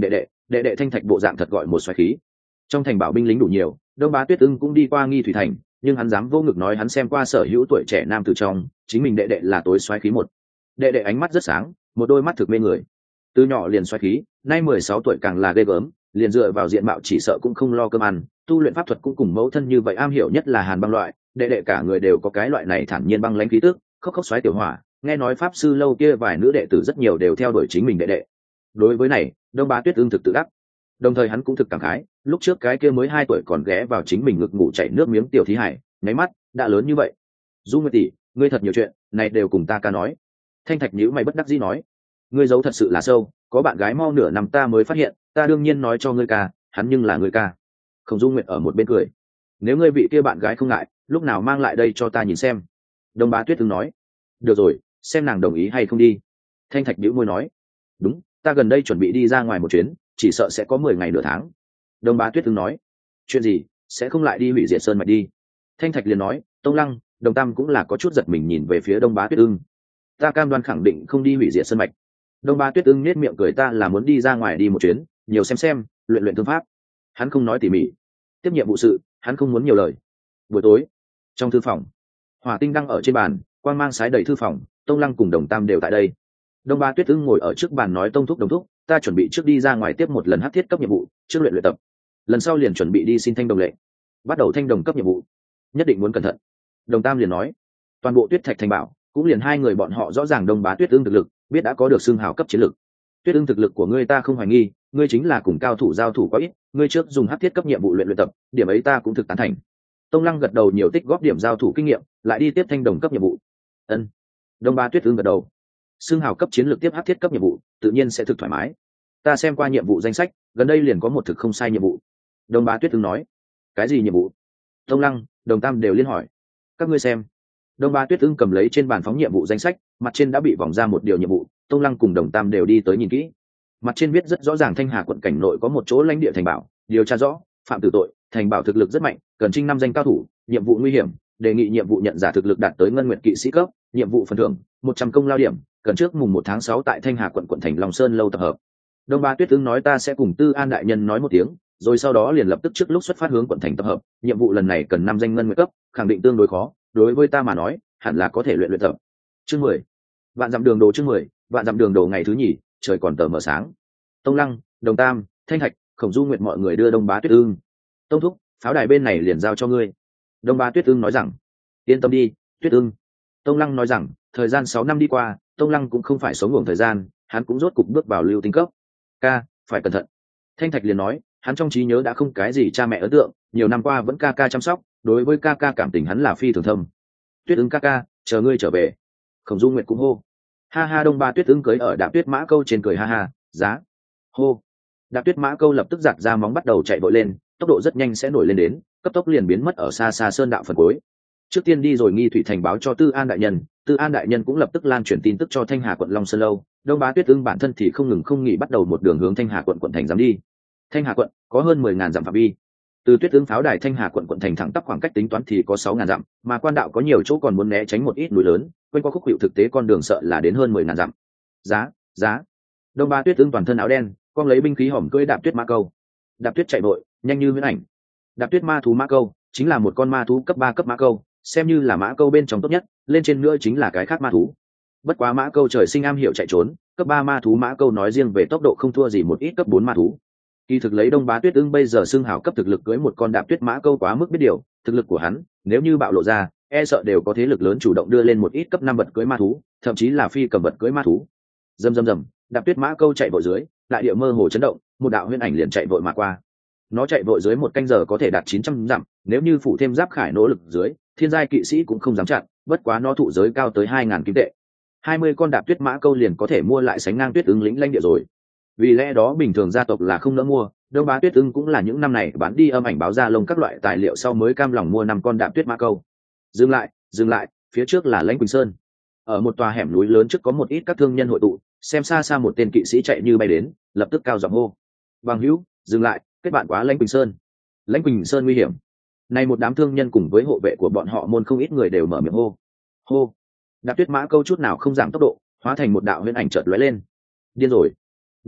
đệ đệ Thanh Thạch bộ dạng thật gọi một xoáy khí. Trong thành bảo binh lính đủ nhiều, Đông Bá Tuyết Ưng cũng đi qua Nghi Thủy thành, nhưng hắn dám vô ngực nói hắn xem qua sở hữu tuổi trẻ nam tử trong, chính mình đệ đệ là tối xoáy khí một. Đệ đệ ánh mắt rất sáng, một đôi mắt thực mê người. Từ nhỏ liền xoáy khí, nay mười sáu tuổi càng là ghê gớm, liền dựa vào diện mạo chỉ sợ cũng không lo cơm ăn, tu luyện pháp thuật cũng cùng mẫu thân như vậy, am hiểu nhất là hàn băng loại, đệ đệ cả người đều có cái loại này thản nhiên băng lãnh khí tức, khóc khóc xoáy tiểu hỏa, nghe nói pháp sư lâu kia vài nữ đệ tử rất nhiều đều theo đuổi chính mình đệ đệ. Đối với này, Đông Bá Tuyết Ưng thực tự đắc. Đồng thời hắn cũng thực cảm khái, lúc trước cái kia mới hai tuổi còn ghé vào chính mình ngực ngủ chảy nước miếng tiểu thí hải, nháy mắt đã lớn như vậy. Du Nguyệt tỷ, ngươi thật nhiều chuyện, này đều cùng ta ca nói. Thanh Thạch nhíu mày bất đắc dĩ nói, ngươi giấu thật sự là sâu, có bạn gái mau nửa năm ta mới phát hiện, ta đương nhiên nói cho ngươi ca, hắn nhưng là ngươi ca. Không Du Nguyệt ở một bên cười, nếu ngươi vị kia bạn gái không ngại, lúc nào mang lại đây cho ta nhìn xem. Đông Bá Tuyết Ưng nói, được rồi, xem nàng đồng ý hay không đi. Thanh Thạch nhíu môi nói, đúng, ta gần đây chuẩn bị đi ra ngoài một chuyến, chỉ sợ sẽ có mười ngày nửa tháng. Đông Bá Tuyết Ưng nói, chuyện gì, sẽ không lại đi hủy diệt sơn mạch đi. Thanh Thạch liền nói, Tông Lăng, Đồng Tam cũng là có chút giật mình nhìn về phía Đông Bá Tuyết Ưng. Ta cam đoan khẳng định không đi hủy diệt sơn mạch. Đông Bá Tuyết Ưng nhếch miệng cười, ta là muốn đi ra ngoài đi một chuyến, nhiều xem xem, luyện luyện thương pháp. Hắn không nói tỉ mỉ. Tiếp nhiệm vụ sự, hắn không muốn nhiều lời. Buổi tối, trong thư phòng, hỏa tinh đang ở trên bàn, quang mang sái đầy thư phòng, Tông Lăng cùng Đồng Tam đều tại đây. Đông Bá Tuyết Ưng ngồi ở trước bàn nói, Tông thúc Đồng thúc, ta chuẩn bị trước đi ra ngoài tiếp một lần hắc thiết cấp nhiệm vụ, trước luyện luyện tập. Lần sau liền chuẩn bị đi xin thanh đồng lệ, bắt đầu thanh đồng cấp nhiệm vụ, nhất định muốn cẩn thận. Đồng Tam liền nói, toàn bộ Tuyết Thạch thành bảo cũng liền hai người bọn họ rõ ràng Đông Bá Tuyết Ưng thực lực, biết đã có được xưng hào cấp chiến lực. Tuyết Ưng thực lực của ngươi ta không hoài nghi, ngươi chính là cùng cao thủ giao thủ quá ít, ngươi trước dùng hắc thiết cấp nhiệm vụ luyện luyện tập, điểm ấy ta cũng thực tán thành. Tông Lăng gật đầu, nhiều tích góp điểm giao thủ kinh nghiệm, lại đi tiếp thanh đồng cấp nhiệm vụ. Ân. Đông Bá Tuyết Ưng gật đầu. Xưng hào cấp chiến lược tiếp hắc thiết cấp nhiệm vụ, tự nhiên sẽ thực thoải mái. Ta xem qua nhiệm vụ danh sách, gần đây liền có một thực không sai nhiệm vụ. Đông Bá Tuyết Ưng nói, cái gì nhiệm vụ? Tông Lăng, Đồng Tam đều liên hỏi. Các ngươi xem. Đông Bá Tuyết Ưng cầm lấy trên bàn phóng nhiệm vụ danh sách, mặt trên đã bị vòng ra một điều nhiệm vụ. Tông Lăng cùng Đồng Tam đều đi tới nhìn kỹ. Mặt trên viết rất rõ ràng, Thanh Hà quận cảnh nội có một chỗ lãnh địa thành bảo, điều tra rõ phạm tử tội, thành bảo thực lực rất mạnh, cần trinh năm danh cao thủ, nhiệm vụ nguy hiểm, đề nghị nhiệm vụ nhận giả thực lực đạt tới ngân nguyệt kỵ sĩ cấp, nhiệm vụ phần thưởng một trăm công lao điểm, cần trước mùng một tháng sáu tại Thanh Hà quận quận thành Long Sơn lâu tập hợp. Đông Bá Tuyết Ưng nói, ta sẽ cùng Tư An đại nhân nói một tiếng, rồi sau đó liền lập tức trước lúc xuất phát hướng quận thành tập hợp. Nhiệm vụ lần này cần năm danh ngân nguyệt cấp, khẳng định tương đối khó, đối với ta mà nói hẳn là có thể luyện luyện tập. Chương mười, vạn dặm đường đồ. Chương mười, vạn dặm đường đồ. Ngày thứ nhì, trời còn tờ mờ sáng. Tông Lăng, Đồng Tam, Thanh Thạch, Khổng Du Nguyệt mọi người đưa Đông Bá Tuyết Ưng. Tông thúc, pháo đài bên này liền giao cho ngươi. Đông Bá Tuyết Ưng nói rằng, yên tâm đi, Tuyết Ưng. Tông Lăng nói rằng, thời gian sáu năm đi qua, Tông Lăng cũng không phải sống ngủ thời gian, hắn cũng rốt cục bước vào lưu tinh cấp. Ca, phải cẩn thận. Thanh Thạch liền nói, hắn trong trí nhớ đã không cái gì cha mẹ ấn tượng, nhiều năm qua vẫn ca ca chăm sóc, đối với ca ca cảm tình hắn là phi thường thâm. Tuyết Ưng ca ca, chờ ngươi trở về. Khổng Du Nguyệt cũng hô, ha ha. Đông Ba Tuyết Ưng cưới ở Đạp Tuyết Mã Câu trên, cười ha ha, giá. Hô. Đạp Tuyết Mã Câu lập tức giặt ra móng bắt đầu chạy vội lên, tốc độ rất nhanh sẽ nổi lên đến, cấp tốc liền biến mất ở xa xa sơn đạo phần cuối. Trước tiên đi rồi Nghi Thủy thành báo cho Tư An đại nhân, Tư An đại nhân cũng lập tức lan truyền tin tức cho Thanh Hà quận Long Sơn lâu. Đông Bá Tuyết Ưng bản thân thì không ngừng không nghỉ bắt đầu một đường hướng Thanh Hà quận quận thành dám đi. Thanh Hà quận có hơn mười ngàn dặm phạm vi, từ Tuyết Ưng pháo đài Thanh Hà quận quận thành thẳng tắp khoảng cách tính toán thì có sáu ngàn dặm, mà quan đạo có nhiều chỗ còn muốn né tránh một ít núi lớn, quanh qua khúc hiệu thực tế con đường sợ là đến hơn mười ngàn dặm. Giá, giá. Đông Bá Tuyết Ưng toàn thân áo đen, con lấy binh khí hỏm cưỡi Đạp Tuyết Mã Câu. Đạp Tuyết chạy vội, nhanh như huyễn ảnh. Đạp Tuyết ma thú mã câu chính là một con ma thú cấp ba cấp mã câu, xem như là mã câu bên trong tốt nhất, lên trên nữa chính là cái khác ma thú. Bất quá mã câu trời sinh am hiểu chạy trốn, cấp ba ma thú mã câu nói riêng về tốc độ không thua gì một ít cấp bốn ma thú. Kỳ thực lấy Đông Bá Tuyết Ưng bây giờ xưng hào cấp thực lực, cưới một con Đạp Tuyết mã câu quá mức biết điều, thực lực của hắn nếu như bạo lộ ra, e sợ đều có thế lực lớn chủ động đưa lên một ít cấp năm vật cưới ma thú, thậm chí là phi cầm vật cưới ma thú. Rầm rầm rầm, Đạp Tuyết mã câu chạy vội dưới, đại địa mơ hồ chấn động, một đạo huyễn ảnh liền chạy vội mà qua. Nó chạy vội dưới một canh giờ có thể đạt chín trăm dặm, nếu như phủ thêm giáp khải nỗ lực dưới, thiên giai kỵ sĩ cũng không dám chặn, bất quá nó thụ giới cao tới hai ngàn kim tệ. hai mươi con Đạp Tuyết mã câu liền có thể mua lại sánh ngang Tuyết Ưng lĩnh lãnh địa rồi. Vì lẽ đó bình thường gia tộc là không nỡ mua, Đông Bá Tuyết Ưng cũng là những năm này bán đi âm ảnh báo ra lông các loại tài liệu sau mới cam lòng mua năm con Đạp Tuyết mã câu. Dừng lại, dừng lại, phía trước là Lãnh Quỳnh Sơn. Ở một tòa hẻm núi lớn trước có một ít các thương nhân hội tụ, xem xa xa một tên kỵ sĩ chạy như bay đến, lập tức cao giọng hô: "Bằng hữu, dừng lại, kết bạn quá Lãnh Quỳnh Sơn. Lãnh Quỳnh Sơn nguy hiểm." Này một đám thương nhân cùng với hộ vệ của bọn họ môn không ít người đều mở miệng hô. Hô. Đạp Tuyết mã câu chút nào không giảm tốc độ, hóa thành một đạo huyễn ảnh chợt lóe lên. Điên rồi.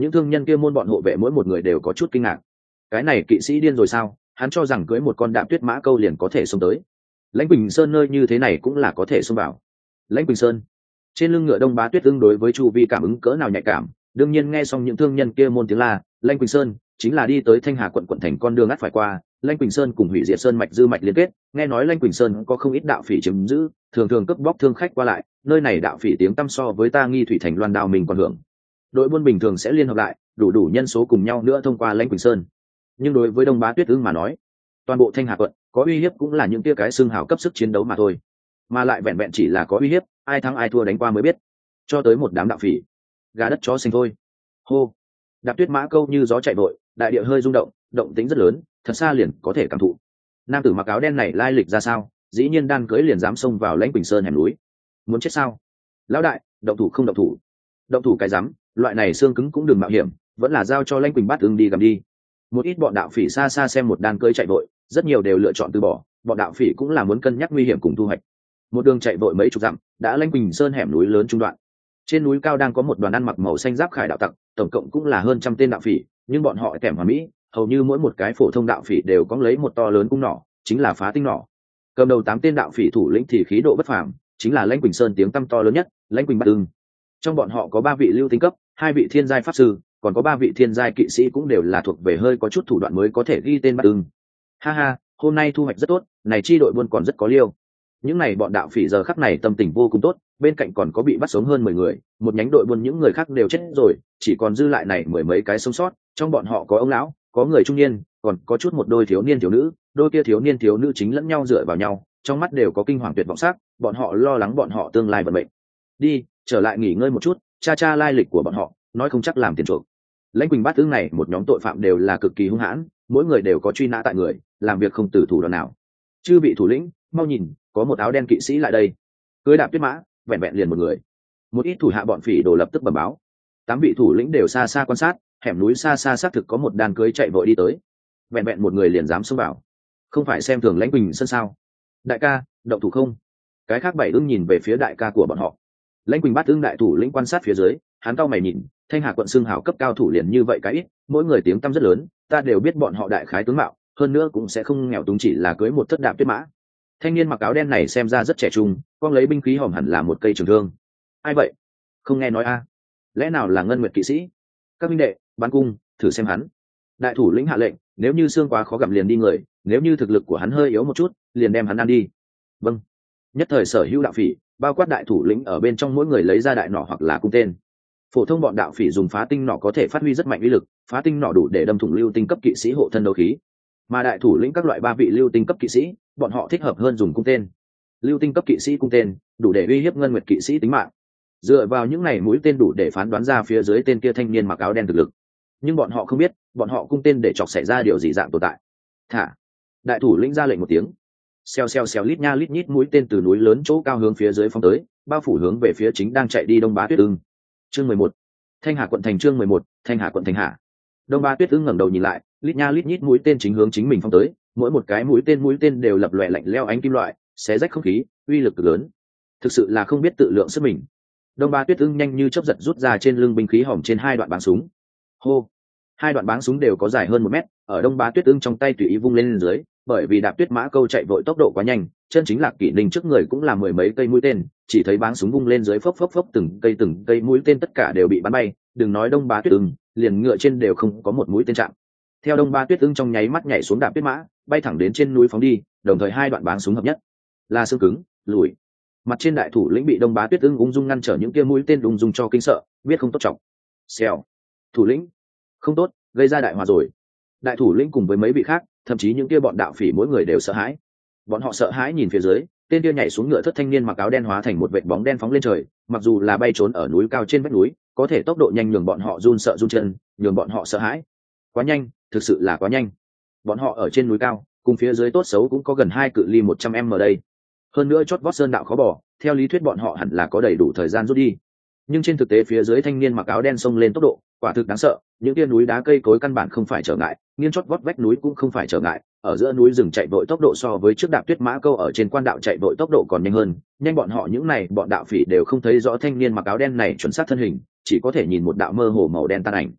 những thương nhân kia môn bọn hộ vệ mỗi một người đều có chút kinh ngạc. Cái này kỵ sĩ điên rồi sao? Hắn cho rằng cưới một con đạm tuyết mã câu liền có thể xông tới. Lãnh Quỳnh Sơn nơi như thế này cũng là có thể xông vào. Lãnh Quỳnh Sơn, trên lưng ngựa Đông Bá Tuyết ưng đối với chu vi cảm ứng cỡ nào nhạy cảm, đương nhiên nghe xong những thương nhân kia môn tiếng la, Lãnh Quỳnh Sơn chính là đi tới Thanh Hà quận quận thành con đường ngắt phải qua. Lãnh Quỳnh Sơn cùng Hủy Diệt Sơn mạch dư mạch liên kết, nghe nói Lãnh Quỳnh Sơn có không ít đạo phỉ chiếm giữ, thường thường cướp bóc thương khách qua lại, nơi này đạo phỉ tiếng tăm so với ta Nghi Thủy thành Loan Đào mình còn hưởng. Đội buôn bình thường sẽ liên hợp lại, đủ đủ nhân số cùng nhau nữa thông qua Lãnh Quỳnh Sơn. Nhưng đối với Đông Bá Tuyết ưng mà nói, toàn bộ Thanh Hà quận có uy hiếp cũng là những kia cái xương hào cấp sức chiến đấu mà thôi, mà lại vẹn vẹn chỉ là có uy hiếp, ai thắng ai thua đánh qua mới biết. Cho tới một đám đạo phỉ, gà đất chó sinh thôi. Hô, đạp tuyết mã câu như gió chạy vội, đại địa hơi rung động, động tĩnh rất lớn, thật xa liền có thể cảm thụ. Nam tử mặc áo đen này lai lịch ra sao, dĩ nhiên đan cưới liền dám xông vào Lãnh Quỳnh Sơn hẻm núi, muốn chết sao? Lão đại, động thủ không động thủ? Động thủ cái dám, loại này xương cứng cũng đừng mạo hiểm, vẫn là giao cho Lãnh Quỳnh Bát ưng đi cầm đi. Một ít bọn đạo phỉ xa xa xem một đan cưới chạy vội, rất nhiều đều lựa chọn từ bỏ, bọn đạo phỉ cũng là muốn cân nhắc nguy hiểm cùng thu hoạch. Một đường chạy vội mấy chục dặm, đã Lãnh Quỳnh Sơn hẻm núi lớn trung đoạn. Trên núi cao đang có một đoàn ăn mặc màu xanh giáp khải đạo tặc, tổng cộng cũng là hơn trăm tên đạo phỉ, nhưng bọn họ kèm hoàn mỹ, hầu như mỗi một cái phổ thông đạo phỉ đều có lấy một to lớn cung nỏ, chính là phá tinh nỏ. Cầm đầu tám tên đạo phỉ thủ lĩnh thì khí độ bất phàm, chính là Lãnh Quỳnh Sơn tiếng tăm to lớn nhất, Lãnh Quỳnh Bát ưng. Trong bọn họ có ba vị lưu tinh cấp, hai vị thiên giai pháp sư, còn có ba vị thiên giai kỵ sĩ cũng đều là thuộc về hơi có chút thủ đoạn mới có thể ghi tên Bát ưng. Ha ha, hôm nay thu hoạch rất tốt, này chi đội buôn còn rất có liêu. Những này bọn đạo phỉ giờ khắc này tâm tình vô cùng tốt, bên cạnh còn có bị bắt sống hơn mười người, một nhánh đội buôn những người khác đều chết rồi, chỉ còn dư lại này mười mấy cái sống sót, trong bọn họ có ông lão, có người trung niên, còn có chút một đôi thiếu niên thiếu nữ, đôi kia thiếu niên thiếu nữ chính lẫn nhau dựa vào nhau, trong mắt đều có kinh hoàng tuyệt vọng sắc, bọn họ lo lắng bọn họ tương lai vận mệnh. Đi, trở lại nghỉ ngơi một chút, cha cha lai lịch của bọn họ, nói không chắc làm tiền chuộc. Lãnh Quỳnh Bát ưng này một nhóm tội phạm đều là cực kỳ hung hãn, mỗi người đều có truy nã tại người, làm việc không từ thủ đoạn nào. Chư vị thủ lĩnh, mau nhìn, có một áo đen kỵ sĩ lại đây. Cưới đạp tuyết mã, vẹn vẹn liền một người. Một ít thủ hạ bọn phỉ đồ lập tức bẩm báo. Tám vị thủ lĩnh đều xa xa quan sát, hẻm núi xa xa xác thực có một đàn cưới chạy vội đi tới. Vẹn vẹn một người liền dám xông vào, không phải xem thường Lãnh Quỳnh Sơn sao? Đại ca, động thủ không? Cái khác bảy ưng nhìn về phía đại ca của bọn họ. Lãnh Quỳnh Bát ưng đại thủ lĩnh quan sát phía dưới, hắn cau mày nhìn, Thanh Hà quận xương hào cấp cao thủ liền như vậy cái ít, mỗi người tiếng tăm rất lớn, ta đều biết bọn họ đại khái tướng mạo, hơn nữa cũng sẽ không nghèo túng, chỉ là cưới một thất đạp tuyết mã. Thanh niên mặc áo đen này xem ra rất trẻ trung, con lấy binh khí hòm hẳn là một cây trường thương. Ai vậy? Không nghe nói a? Lẽ nào là Ngân Nguyệt kỵ sĩ? Các minh đệ, bắn cung, thử xem hắn. Đại thủ lĩnh hạ lệnh, nếu như xương quá khó gặm liền đi người, nếu như thực lực của hắn hơi yếu một chút, liền đem hắn ăn đi. Vâng. Nhất thời sở hữu đạo phỉ, bao quát đại thủ lĩnh ở bên trong mỗi người lấy ra đại nỏ hoặc là cung tên. Phổ thông bọn đạo phỉ dùng phá tinh nỏ có thể phát huy rất mạnh uy lực, phá tinh nỏ đủ để đâm thủng lưu tinh cấp kỵ sĩ hộ thân đấu khí. Mà đại thủ lĩnh các loại ba vị lưu tinh cấp kỵ sĩ, bọn họ thích hợp hơn dùng cung tên. Lưu tinh cấp kỵ sĩ cung tên đủ để uy hiếp Ngân Nguyệt kỵ sĩ tính mạng. Dựa vào những này mũi tên đủ để phán đoán ra phía dưới tên kia thanh niên mặc áo đen thực lực. Nhưng bọn họ không biết, bọn họ cung tên để chọc xảy ra điều gì dạng tồn tại. Thả. Đại thủ lĩnh ra lệnh một tiếng. Xèo xèo xèo lít nha lít nhít mũi tên từ núi lớn chỗ cao hướng phía dưới phóng tới, bao phủ hướng về phía chính đang chạy đi Đông Bá Tuyết ưng. Chương mười một. Thanh Hà quận thành chương mười một, Thanh Hà quận thành hạ. Đông Bá Tuyết ưng ngẩng đầu nhìn lại, lít nha lít nhít mũi tên chính hướng chính mình phóng tới, mỗi một cái mũi tên mũi tên đều lập lòe lạnh lẽo ánh kim loại, xé rách không khí, uy lực cực lớn. Thực sự là không biết tự lượng sức mình. Đông Bá Tuyết ưng nhanh như chớp giật rút ra trên lưng binh khí hòm trên hai đoạn báng súng. Hô! Hai đoạn báng súng đều có dài hơn một mét, ở Đông Bá Tuyết ưng trong tay tùy ý vung lên, lên dưới, bởi vì đạp tuyết mã câu chạy vội tốc độ quá nhanh, chân chính Lạc Kỷ Ninh trước người cũng là mười mấy cây mũi tên, chỉ thấy báng súng vung lên dưới phốc phốc phốc từng cây từng cây mũi tên tất cả đều bị bắn bay, đừng nói Đông Bá Tuyết ưng, liền ngựa trên đều không có một mũi tên chạm. Theo Đông Bá Tuyết ưng trong nháy mắt nhảy xuống đạp tuyết mã, bay thẳng đến trên núi phóng đi, đồng thời hai đoạn báng súng hợp nhất, là xương cứng, lùi. Mặt trên đại thủ lĩnh bị Đông Bá Tuyết ưng ung dung ngăn trở những kia mũi tên đùng dùng cho kinh sợ, biết không tốt trọng. Xèo. Thủ lĩnh, không tốt, gây ra đại họa rồi. Đại thủ lĩnh cùng với mấy vị khác, thậm chí những kia bọn đạo phỉ mỗi người đều sợ hãi. Bọn họ sợ hãi nhìn phía dưới, tên kia nhảy xuống ngựa thất thanh niên mặc áo đen hóa thành một vệt bóng đen phóng lên trời, mặc dù là bay trốn ở núi cao trên vách núi, có thể tốc độ nhanh nhường bọn họ run sợ run chân, nhường bọn họ sợ hãi. Quá nhanh, thực sự là quá nhanh. Bọn họ ở trên núi cao, cùng phía dưới tốt xấu cũng có gần hai cự ly một trăm mét đây. Hơn nữa chót vót sơn đạo khó bỏ, theo lý thuyết bọn họ hẳn là có đầy đủ thời gian rút đi. Nhưng trên thực tế phía dưới thanh niên mặc áo đen xông lên tốc độ, quả thực đáng sợ, những tia núi đá cây cối căn bản không phải trở ngại, nghiêng chót vót vách núi cũng không phải trở ngại, ở giữa núi rừng chạy vội tốc độ so với trước đạp tuyết mã câu ở trên quan đạo chạy vội tốc độ còn nhanh hơn, nhanh bọn họ những này bọn đạo phỉ đều không thấy rõ thanh niên mặc áo đen này chuẩn xác thân hình, chỉ có thể nhìn một đạo mơ hồ màu đen tan ảnh.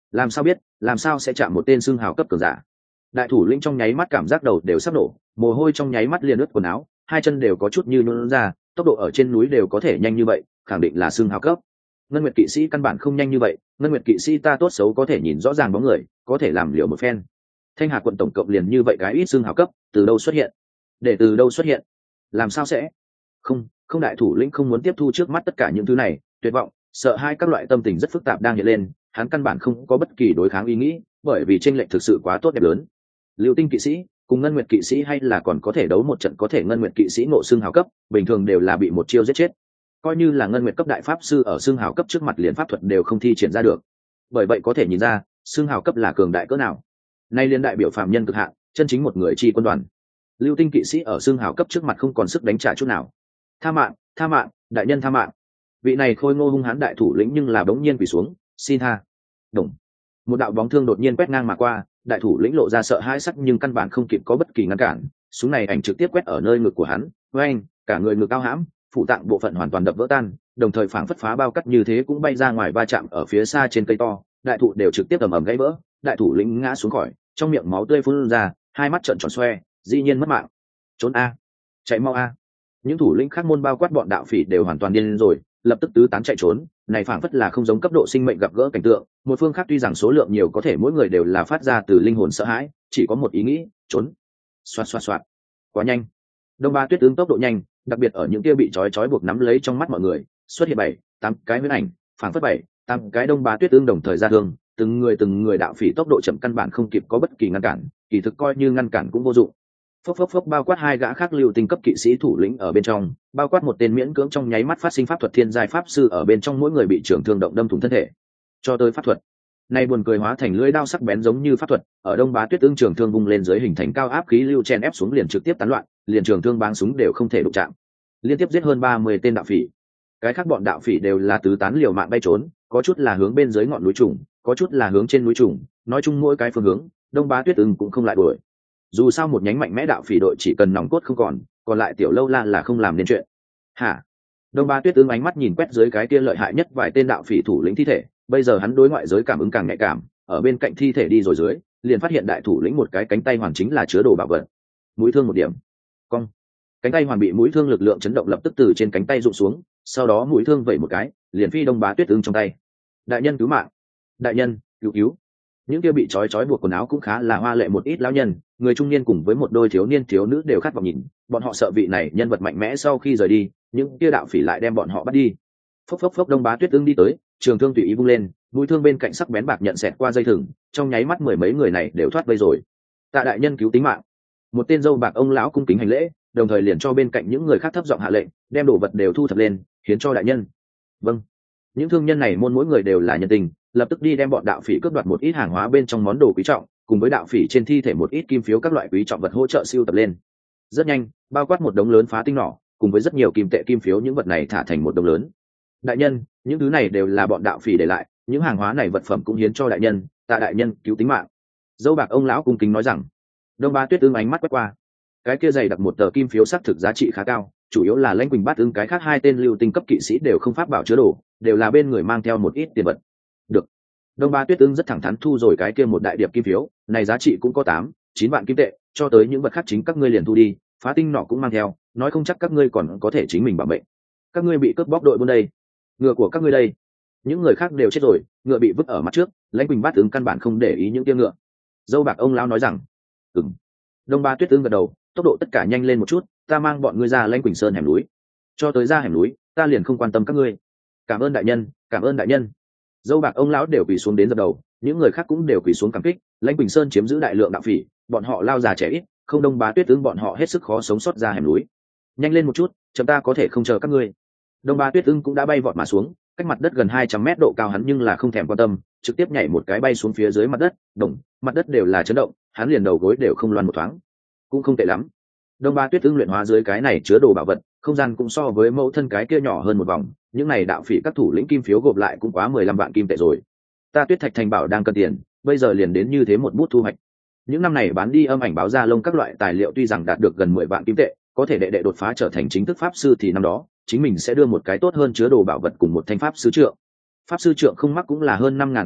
làm sao biết làm sao sẽ chạm một tên xương hào cấp cường giả. Đại thủ lĩnh trong nháy mắt cảm giác đầu đều sắp nổ, mồ hôi trong nháy mắt liền ướt quần áo, hai chân đều có chút như nôn ra, tốc độ ở trên núi đều có thể nhanh như vậy, khẳng định là xương hào cấp. Ngân Nguyệt kỵ sĩ căn bản không nhanh như vậy, Ngân Nguyệt kỵ sĩ ta tốt xấu có thể nhìn rõ ràng bóng người, có thể làm liều một phen. Thanh Hà quận tổng cộng liền như vậy cái ít xương hào cấp, từ đâu xuất hiện? Để từ đâu xuất hiện? Làm sao sẽ? Không, không, đại thủ lĩnh không muốn tiếp thu trước mắt tất cả những thứ này, tuyệt vọng, sợ hai các loại tâm tình rất phức tạp đang hiện lên, hắn căn bản không có bất kỳ đối kháng ý nghĩ, bởi vì chênh lệch thực sự quá tốt đẹp lớn. Lưu Tinh kỵ sĩ cùng Ngân Nguyệt kỵ sĩ hay là còn có thể đấu một trận, có thể Ngân Nguyệt kỵ sĩ ngộ xương hào cấp, bình thường đều là bị một chiêu giết chết. Coi như là Ngân Nguyệt cấp đại pháp sư ở xương hào cấp trước mặt liền pháp thuật đều không thi triển ra được. Bởi vậy có thể nhìn ra, xương hào cấp là cường đại cỡ nào. Nay liên đại biểu phàm nhân cực hạn, chân chính một người chi quân đoàn. Lưu Tinh kỵ sĩ ở xương hào cấp trước mặt không còn sức đánh trả chút nào. Tha mạng, tha mạng, đại nhân tha mạng. Vị này khôi ngô hung hãn đại thủ lĩnh nhưng là bỗng nhiên quỳ xuống, xin tha. Đồng. Một đạo bóng thương đột nhiên quét ngang mà qua, đại thủ lĩnh lộ ra sợ hãi sắc nhưng căn bản không kịp có bất kỳ ngăn cản, súng này ảnh trực tiếp quét ở nơi ngực của hắn, với anh, cả người ngực cao hãm, phụ tạng bộ phận hoàn toàn đập vỡ tan, đồng thời phảng phất phá bao cắt như thế cũng bay ra ngoài va chạm ở phía xa trên cây to, đại thụ đều trực tiếp ầm ầm gãy vỡ, đại thủ lĩnh ngã xuống khỏi, trong miệng máu tươi phun ra, hai mắt trợn tròn xoe, dĩ nhiên mất mạng. Trốn a, chạy mau a. Những thủ lĩnh khác môn bao quát bọn đạo phỉ đều hoàn toàn điên rồi, lập tức tứ tán chạy trốn, này phảng phất là không giống cấp độ sinh mệnh gặp gỡ cảnh tượng, một phương khác tuy rằng số lượng nhiều có thể mỗi người đều là phát ra từ linh hồn sợ hãi, chỉ có một ý nghĩ, trốn. Xoạt xoạt xoạt. Quá nhanh. Đông Ba Tuyết ứng tốc độ nhanh, đặc biệt ở những kia bị trói trói buộc nắm lấy trong mắt mọi người, xuất hiện bảy, tám cái huyễn ảnh, phảng phất bảy, tám cái Đông Ba Tuyết ứng đồng thời ra thương, từng người từng người đạo phỉ tốc độ chậm căn bản không kịp có bất kỳ ngăn cản, kỳ thực coi như ngăn cản cũng vô dụng. Phốc phốc phốc, bao quát hai gã khác Lưu Tinh cấp kỵ sĩ thủ lĩnh ở bên trong, bao quát một tên miễn cưỡng trong nháy mắt phát sinh pháp thuật thiên giai pháp sư ở bên trong, mỗi người bị trưởng thương động đâm thủng thân thể. Cho tới pháp thuật, nay buồn cười hóa thành lưỡi đao sắc bén giống như pháp thuật, ở Đông Bá Tuyết Ưng trường thương vung lên dưới hình thành cao áp khí lưu chen ép xuống liền trực tiếp tán loạn, liền trường thương báng súng đều không thể đụng chạm. Liên tiếp giết hơn ba mươi tên đạo phỉ. Cái khác bọn đạo phỉ đều là tứ tán liều mạng bay trốn, có chút là hướng bên dưới ngọn núi trùng, có chút là hướng trên núi trùng, nói chung mỗi cái phương hướng, Đông Bá Tuyết Ưng cũng không lại đuổi. Dù sao một nhánh mạnh mẽ đạo phỉ đội chỉ cần nòng cốt không còn, còn lại tiểu lâu la là không làm nên chuyện. Hả? Đông Bá Tuyết Ưng ánh mắt nhìn quét dưới cái kia lợi hại nhất vài tên đạo phỉ thủ lĩnh thi thể, bây giờ hắn đối ngoại giới cảm ứng càng nhạy cảm, ở bên cạnh thi thể đi rồi dưới, liền phát hiện đại thủ lĩnh một cái cánh tay hoàn chính là chứa đồ bảo vật. Mũi thương một điểm. Cong. Cánh tay hoàn bị mũi thương lực lượng chấn động lập tức từ trên cánh tay rụng xuống, sau đó mũi thương vẩy một cái, liền phi Đông Bá Tuyết Ưng trong tay. Đại nhân cứu mạng! Đại nhân, cứu cứu! Những kia bị trói trói buộc quần áo cũng khá là hoa lệ một ít lão nhân, người trung niên cùng với một đôi thiếu niên thiếu nữ đều khát vọng nhìn, bọn họ sợ vị này nhân vật mạnh mẽ sau khi rời đi, những kia đạo phỉ lại đem bọn họ bắt đi. Phốc phốc phốc, Đông Bá Tuyết Ưng đi tới, trường thương tùy ý vung lên, mũi thương bên cạnh sắc bén bạc nhận xẹt qua dây thừng, trong nháy mắt mười mấy người này đều thoát vây rồi. Tạ đại nhân cứu tính mạng! Một tên dâu bạc ông lão cung kính hành lễ, đồng thời liền cho bên cạnh những người khác thấp giọng hạ lệnh, đem đồ vật đều thu thập lên, hiến cho đại nhân. Vâng. Những thương nhân này môn mỗi người đều là nhân tình, lập tức đi đem bọn đạo phỉ cướp đoạt một ít hàng hóa bên trong món đồ quý trọng, cùng với đạo phỉ trên thi thể một ít kim phiếu các loại quý trọng vật hỗ trợ siêu tập lên. Rất nhanh, bao quát một đống lớn phá tinh nỏ, cùng với rất nhiều kim tệ kim phiếu, những vật này thả thành một đống lớn. Đại nhân, những thứ này đều là bọn đạo phỉ để lại, những hàng hóa này vật phẩm cũng hiến cho đại nhân, tạ đại nhân cứu tính mạng. Dâu bạc ông lão cung kính nói rằng. Đông Bá Tuyết Ưng ánh mắt quét qua, cái kia dày đặt một tờ kim phiếu xác thực giá trị khá cao, chủ yếu là Lãnh Quỳnh Bát Ưng cái khác hai tên lưu tinh cấp kỵ sĩ đều không pháp bảo chứa đồ, đều là bên người mang theo một ít tiền vật. Được. Đông Bá Tuyết Ưng rất thẳng thắn thu rồi cái kia một đại điệp kim phiếu, này giá trị cũng có tám, chín vạn kim tệ, cho tới những vật khác chính các ngươi liền thu đi, phá tinh nọ cũng mang theo, nói không chắc các ngươi còn có thể chính mình bảo mệnh. Các ngươi bị cướp bóc đội buôn đây, ngựa của các ngươi đây. Những người khác đều chết rồi, ngựa bị vứt ở mặt trước, Lãnh Quỳnh Bát Ưng căn bản không để ý những kia ngựa. Dâu bạc ông lão nói rằng, ừm. Đông Bá Tuyết Ưng gật đầu, tốc độ tất cả nhanh lên một chút, ta mang bọn ngươi ra Lãnh Quỳnh Sơn hẻm núi. Cho tới ra hẻm núi, ta liền không quan tâm các ngươi. Cảm ơn đại nhân, cảm ơn đại nhân. Dâu bạc ông lão đều quỳ xuống đến dập đầu, những người khác cũng đều quỳ xuống cảm kích. Lãnh Quỳnh Sơn chiếm giữ đại lượng đạo phỉ, bọn họ lao già trẻ ít, không Đông Bá Tuyết Ưng bọn họ hết sức khó sống sót ra hẻm núi. Nhanh lên một chút, chúng ta có thể không chờ các ngươi. Đông Bá Tuyết Ưng cũng đã bay vọt mà xuống, cách mặt đất gần hai trăm mét độ cao hắn nhưng là không thèm quan tâm, trực tiếp nhảy một cái bay xuống phía dưới mặt đất, đồng, mặt đất đều là chấn động, hắn liền đầu gối đều không loan một thoáng. Cũng không tệ lắm. Đông Bá Tuyết Ưng luyện hóa dưới cái này chứa đồ bảo vật, không gian cũng so với mẫu thân cái kia nhỏ hơn một vòng, những này đạo phỉ các thủ lĩnh kim phiếu gộp lại cũng quá mười lăm vạn kim tệ rồi. Ta Tuyết Thạch Thành bảo đang cần tiền, bây giờ liền đến như thế một bút thu hoạch. Những năm này bán đi âm ảnh báo ra lông các loại tài liệu tuy rằng đạt được gần mười vạn kim tệ, có thể đệ đệ đột phá trở thành chính thức pháp sư thì năm đó, chính mình sẽ đưa một cái tốt hơn chứa đồ bảo vật cùng một thanh pháp sư trượng. Pháp sư trượng không mắc cũng là hơn năm ngàn kim tệ,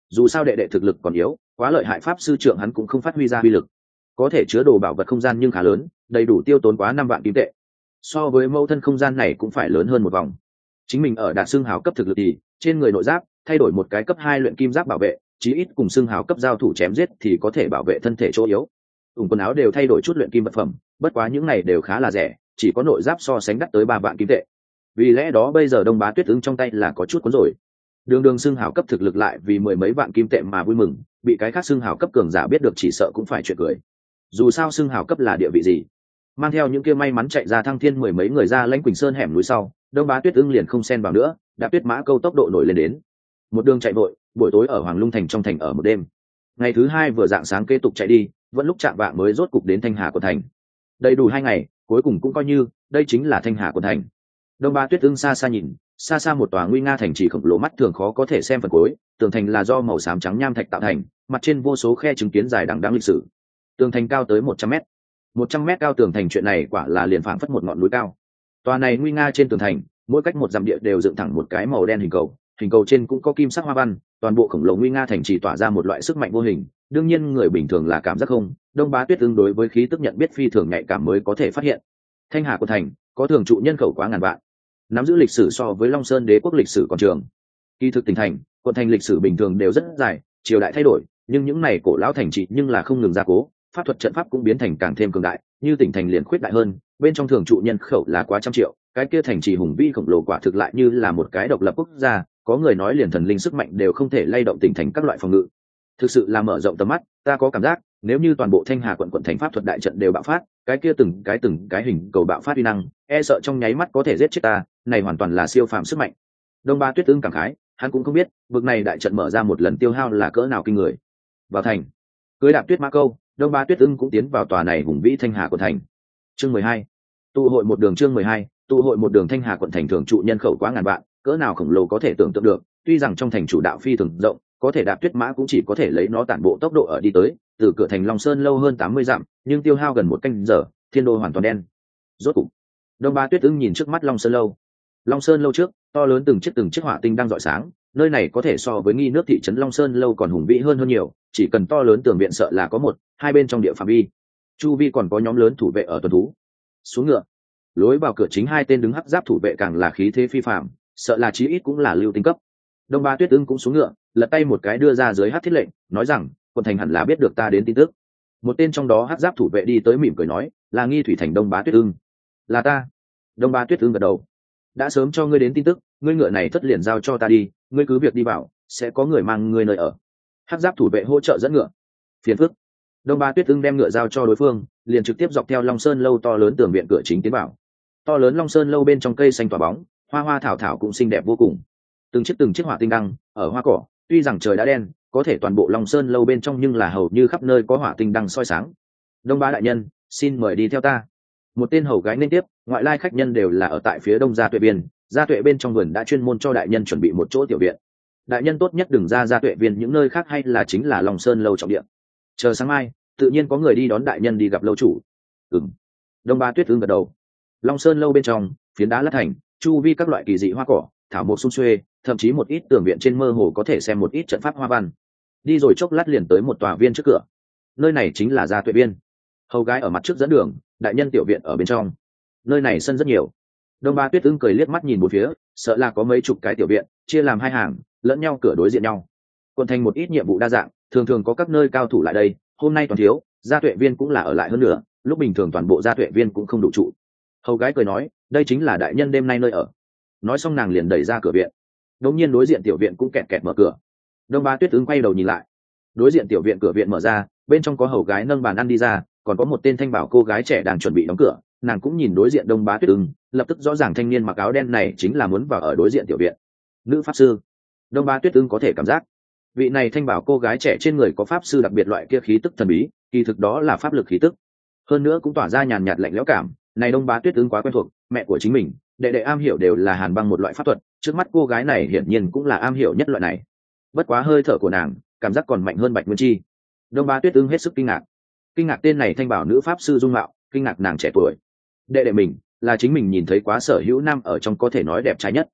dù sao đệ đệ thực lực còn yếu, quá lợi hại pháp sư trưởng hắn cũng không phát huy ra uy lực. Có thể chứa đồ bảo vật không gian nhưng khá lớn, đầy đủ tiêu tốn quá năm vạn kim tệ. So với mẫu thân không gian này cũng phải lớn hơn một vòng. Chính mình ở đạt xương hào cấp thực lực thì trên người nội giáp thay đổi một cái cấp hai luyện kim giáp bảo vệ, chí ít cùng xương hào cấp giao thủ chém giết thì có thể bảo vệ thân thể chỗ yếu. Ủng quần áo đều thay đổi chút luyện kim vật phẩm, bất quá những này đều khá là rẻ, chỉ có nội giáp so sánh đắt tới ba vạn kim tệ. Vì lẽ đó bây giờ Đông Bá Tuyết Ưng trong tay là có chút cuốn rồi. Đường đường xưng hào cấp thực lực lại vì mười mấy vạn kim tệ mà vui mừng, bị cái khác xưng hào cấp cường giả biết được chỉ sợ cũng phải chuyện cười. Dù sao xưng hào cấp là địa vị gì, mang theo những kia may mắn chạy ra thăng thiên mười mấy người ra lãnh Quỳnh Sơn hẻm núi sau, Đông Bá Tuyết Ưng liền không xen vào nữa, đã tuyết mã câu tốc độ nổi lên đến. Một đường chạy vội, buổi tối ở Hoàng Lung thành trong thành ở một đêm. Ngày thứ hai vừa dạng sáng kế tục chạy đi, vẫn lúc chạm vạng mới rốt cục đến Thanh Hà của thành. Đầy đủ hai ngày, cuối cùng cũng coi như đây chính là Thanh Hà của thành. Đông Bá Tuyết Ưng xa xa nhìn, xa xa một tòa nguy nga thành trì khổng lồ mắt thường khó có thể xem phần cuối, tường thành là do màu xám trắng nham thạch tạo thành, mặt trên vô số khe chứng kiến dài đằng đẵng lịch sử. Tường thành cao tới một trăm mét. một trăm mét cao tường thành chuyện này quả là liền phảng phất một ngọn núi cao. Tòa này nguy nga trên tường thành, mỗi cách một dặm địa đều dựng thẳng một cái màu đen hình cầu, hình cầu trên cũng có kim sắc hoa văn, toàn bộ khổng lồ nguy nga thành trì tỏa ra một loại sức mạnh vô hình, đương nhiên người bình thường là cảm giác không, Đông Bá Tuyết Ưng đối với khí tức nhận biết phi thường nhạy cảm mới có thể phát hiện. Thanh Hà của thành có thường trụ nhân khẩu quá ngàn vạn, nắm giữ lịch sử so với Long Sơn đế quốc lịch sử còn trường. Kỳ thực tỉnh thành, quận thành lịch sử bình thường đều rất dài, triều đại thay đổi, nhưng những này cổ lão thành trì nhưng là không ngừng gia cố, pháp thuật trận pháp cũng biến thành càng thêm cường đại, như tỉnh thành liền khuyết đại hơn, bên trong thường trụ nhân khẩu là quá trăm triệu, cái kia thành trì hùng vĩ khổng lồ quả thực lại như là một cái độc lập quốc gia, có người nói liền thần linh sức mạnh đều không thể lay động tỉnh thành các loại phòng ngự. Thực sự là mở rộng tầm mắt, ta có cảm giác, nếu như toàn bộ Thanh Hà quận quận thành pháp thuật đại trận đều bạo phát, cái kia từng cái từng cái hình cầu bạo phát uy năng, e sợ trong nháy mắt có thể giết chết ta, này hoàn toàn là siêu phàm sức mạnh. Đông Bá Tuyết Ưng cảm khái, hắn cũng không biết, vực này đại trận mở ra một lần tiêu hao là cỡ nào kinh người. Vào thành, cưới đạp tuyết mã câu, Đông Bá Tuyết Ưng cũng tiến vào tòa này hùng vĩ Thanh Hà quận thành. Chương mười hai, tụ hội một đường chương mười hai, tụ hội một đường Thanh Hà quận thành thường trụ nhân khẩu quá ngàn vạn, cỡ nào khổng lồ có thể tưởng tượng được, tuy rằng trong thành chủ đạo phi thường rộng, có thể đạp tuyết mã cũng chỉ có thể lấy nó tản bộ tốc độ ở đi tới, từ cửa thành Long Sơn lâu hơn tám mươi dặm, nhưng tiêu hao gần một canh giờ, thiên đô hoàn toàn đen. Rốt cục, Đông Bá Tuyết Ưng nhìn trước mắt Long Sơn lâu. Long Sơn lâu trước, to lớn từng chiếc từng chiếc hỏa tinh đang rọi sáng, nơi này có thể so với nghi nước thị trấn Long Sơn lâu còn hùng vĩ hơn hơn nhiều, chỉ cần to lớn tường viện sợ là có một, hai bên trong địa phạm vi. Chu vi còn có nhóm lớn thủ vệ ở tuần thú. Xuống ngựa. Lối vào cửa chính hai tên đứng hắc giáp thủ vệ càng là khí thế phi phàm, sợ là chí ít cũng là lưu tinh cấp. Đông Bá Tuyết Ưng cũng xuống ngựa, lật tay một cái đưa ra dưới hắc thiết lệnh, nói rằng, quận thành hẳn là biết được ta đến tin tức. Một tên trong đó hắc giáp thủ vệ đi tới mỉm cười nói, là Nghi Thủy thành Đông Bá Tuyết Ưng. Là ta. Đông Bá Tuyết Ưng gật đầu. Đã sớm cho ngươi đến tin tức, ngươi ngựa này thất liền giao cho ta đi, ngươi cứ việc đi vào, sẽ có người mang ngươi nơi ở. Hắc giáp thủ vệ hỗ trợ dẫn ngựa. Phiền phức. Đông Bá Tuyết Ưng đem ngựa giao cho đối phương, liền trực tiếp dọc theo Long Sơn lâu to lớn tường viện cửa chính tiến vào. To lớn Long Sơn lâu bên trong cây xanh tỏa bóng, hoa hoa thảo thảo cũng xinh đẹp vô cùng. Từng chiếc từng chiếc hỏa tinh đăng ở hoa cỏ, tuy rằng trời đã đen, có thể toàn bộ Long Sơn lâu bên trong nhưng là hầu như khắp nơi có hỏa tinh đăng soi sáng. Đông Bá đại nhân, xin mời đi theo ta. Một tên hầu gái nên tiếp, ngoại lai khách nhân đều là ở tại phía đông gia tuệ viên, gia tuệ bên trong vườn đã chuyên môn cho đại nhân chuẩn bị một chỗ tiểu viện. Đại nhân tốt nhất đừng ra gia tuệ viên những nơi khác hay là chính là Long Sơn lâu trọng địa. Chờ sáng mai, tự nhiên có người đi đón đại nhân đi gặp lâu chủ. Ừm. Đông Bá Tuyết Ưng gật đầu. Long Sơn lâu bên trong, phiến đá lát thành, chu vi các loại kỳ dị hoa cỏ, thảo mộc sum xuê, thậm chí một ít tường viện trên mơ hồ có thể xem một ít trận pháp hoa văn. Đi rồi chốc lát liền tới một tòa viên trước cửa. Nơi này chính là gia tuệ viên. Hầu gái ở mặt trước dẫn đường, đại nhân tiểu viện ở bên trong. Nơi này sân rất nhiều. Đông Bá Tuyết Ưng cười liếc mắt nhìn một phía, sợ là có mấy chục cái tiểu viện, chia làm hai hàng, lẫn nhau cửa đối diện nhau. Quận thành một ít nhiệm vụ đa dạng, thường thường có các nơi cao thủ lại đây, hôm nay toàn thiếu, gia tuệ viên cũng là ở lại hơn nữa, lúc bình thường toàn bộ gia tuệ viên cũng không đủ trụ. Hầu gái cười nói, đây chính là đại nhân đêm nay nơi ở. Nói xong nàng liền đẩy ra cửa viện. Đột nhiên đối diện tiểu viện cũng kẹt kẹt mở cửa. Đông Bá Tuyết Ưng quay đầu nhìn lại. Đối diện tiểu viện cửa viện mở ra, bên trong có hầu gái nâng bàn ăn đi ra, còn có một tên thanh bảo cô gái trẻ đang chuẩn bị đóng cửa, nàng cũng nhìn đối diện Đông Bá Tuyết Ưng, lập tức rõ ràng thanh niên mặc áo đen này chính là muốn vào ở đối diện tiểu viện. Nữ pháp sư. Đông Bá Tuyết Ưng có thể cảm giác, vị này thanh bảo cô gái trẻ trên người có pháp sư đặc biệt loại kia khí tức thần bí, kỳ thực đó là pháp lực khí tức. Hơn nữa cũng tỏa ra nhàn nhạt lạnh lẽo cảm, này Đông Bá Tuyết Ưng quá quen thuộc, mẹ của chính mình, đệ đệ am hiểu đều là hàn băng một loại pháp thuật, trước mắt cô gái này hiển nhiên cũng là am hiểu nhất loại này. Bất quá hơi thở của nàng, cảm giác còn mạnh hơn Bạch Nguyên Chi. Đông Bá Tuyết Ưng hết sức kinh ngạc. Kinh ngạc tên này thanh bảo nữ pháp sư dung mạo, kinh ngạc nàng trẻ tuổi. Đệ đệ mình, là chính mình nhìn thấy quá sở hữu nam ở trong có thể nói đẹp trai nhất.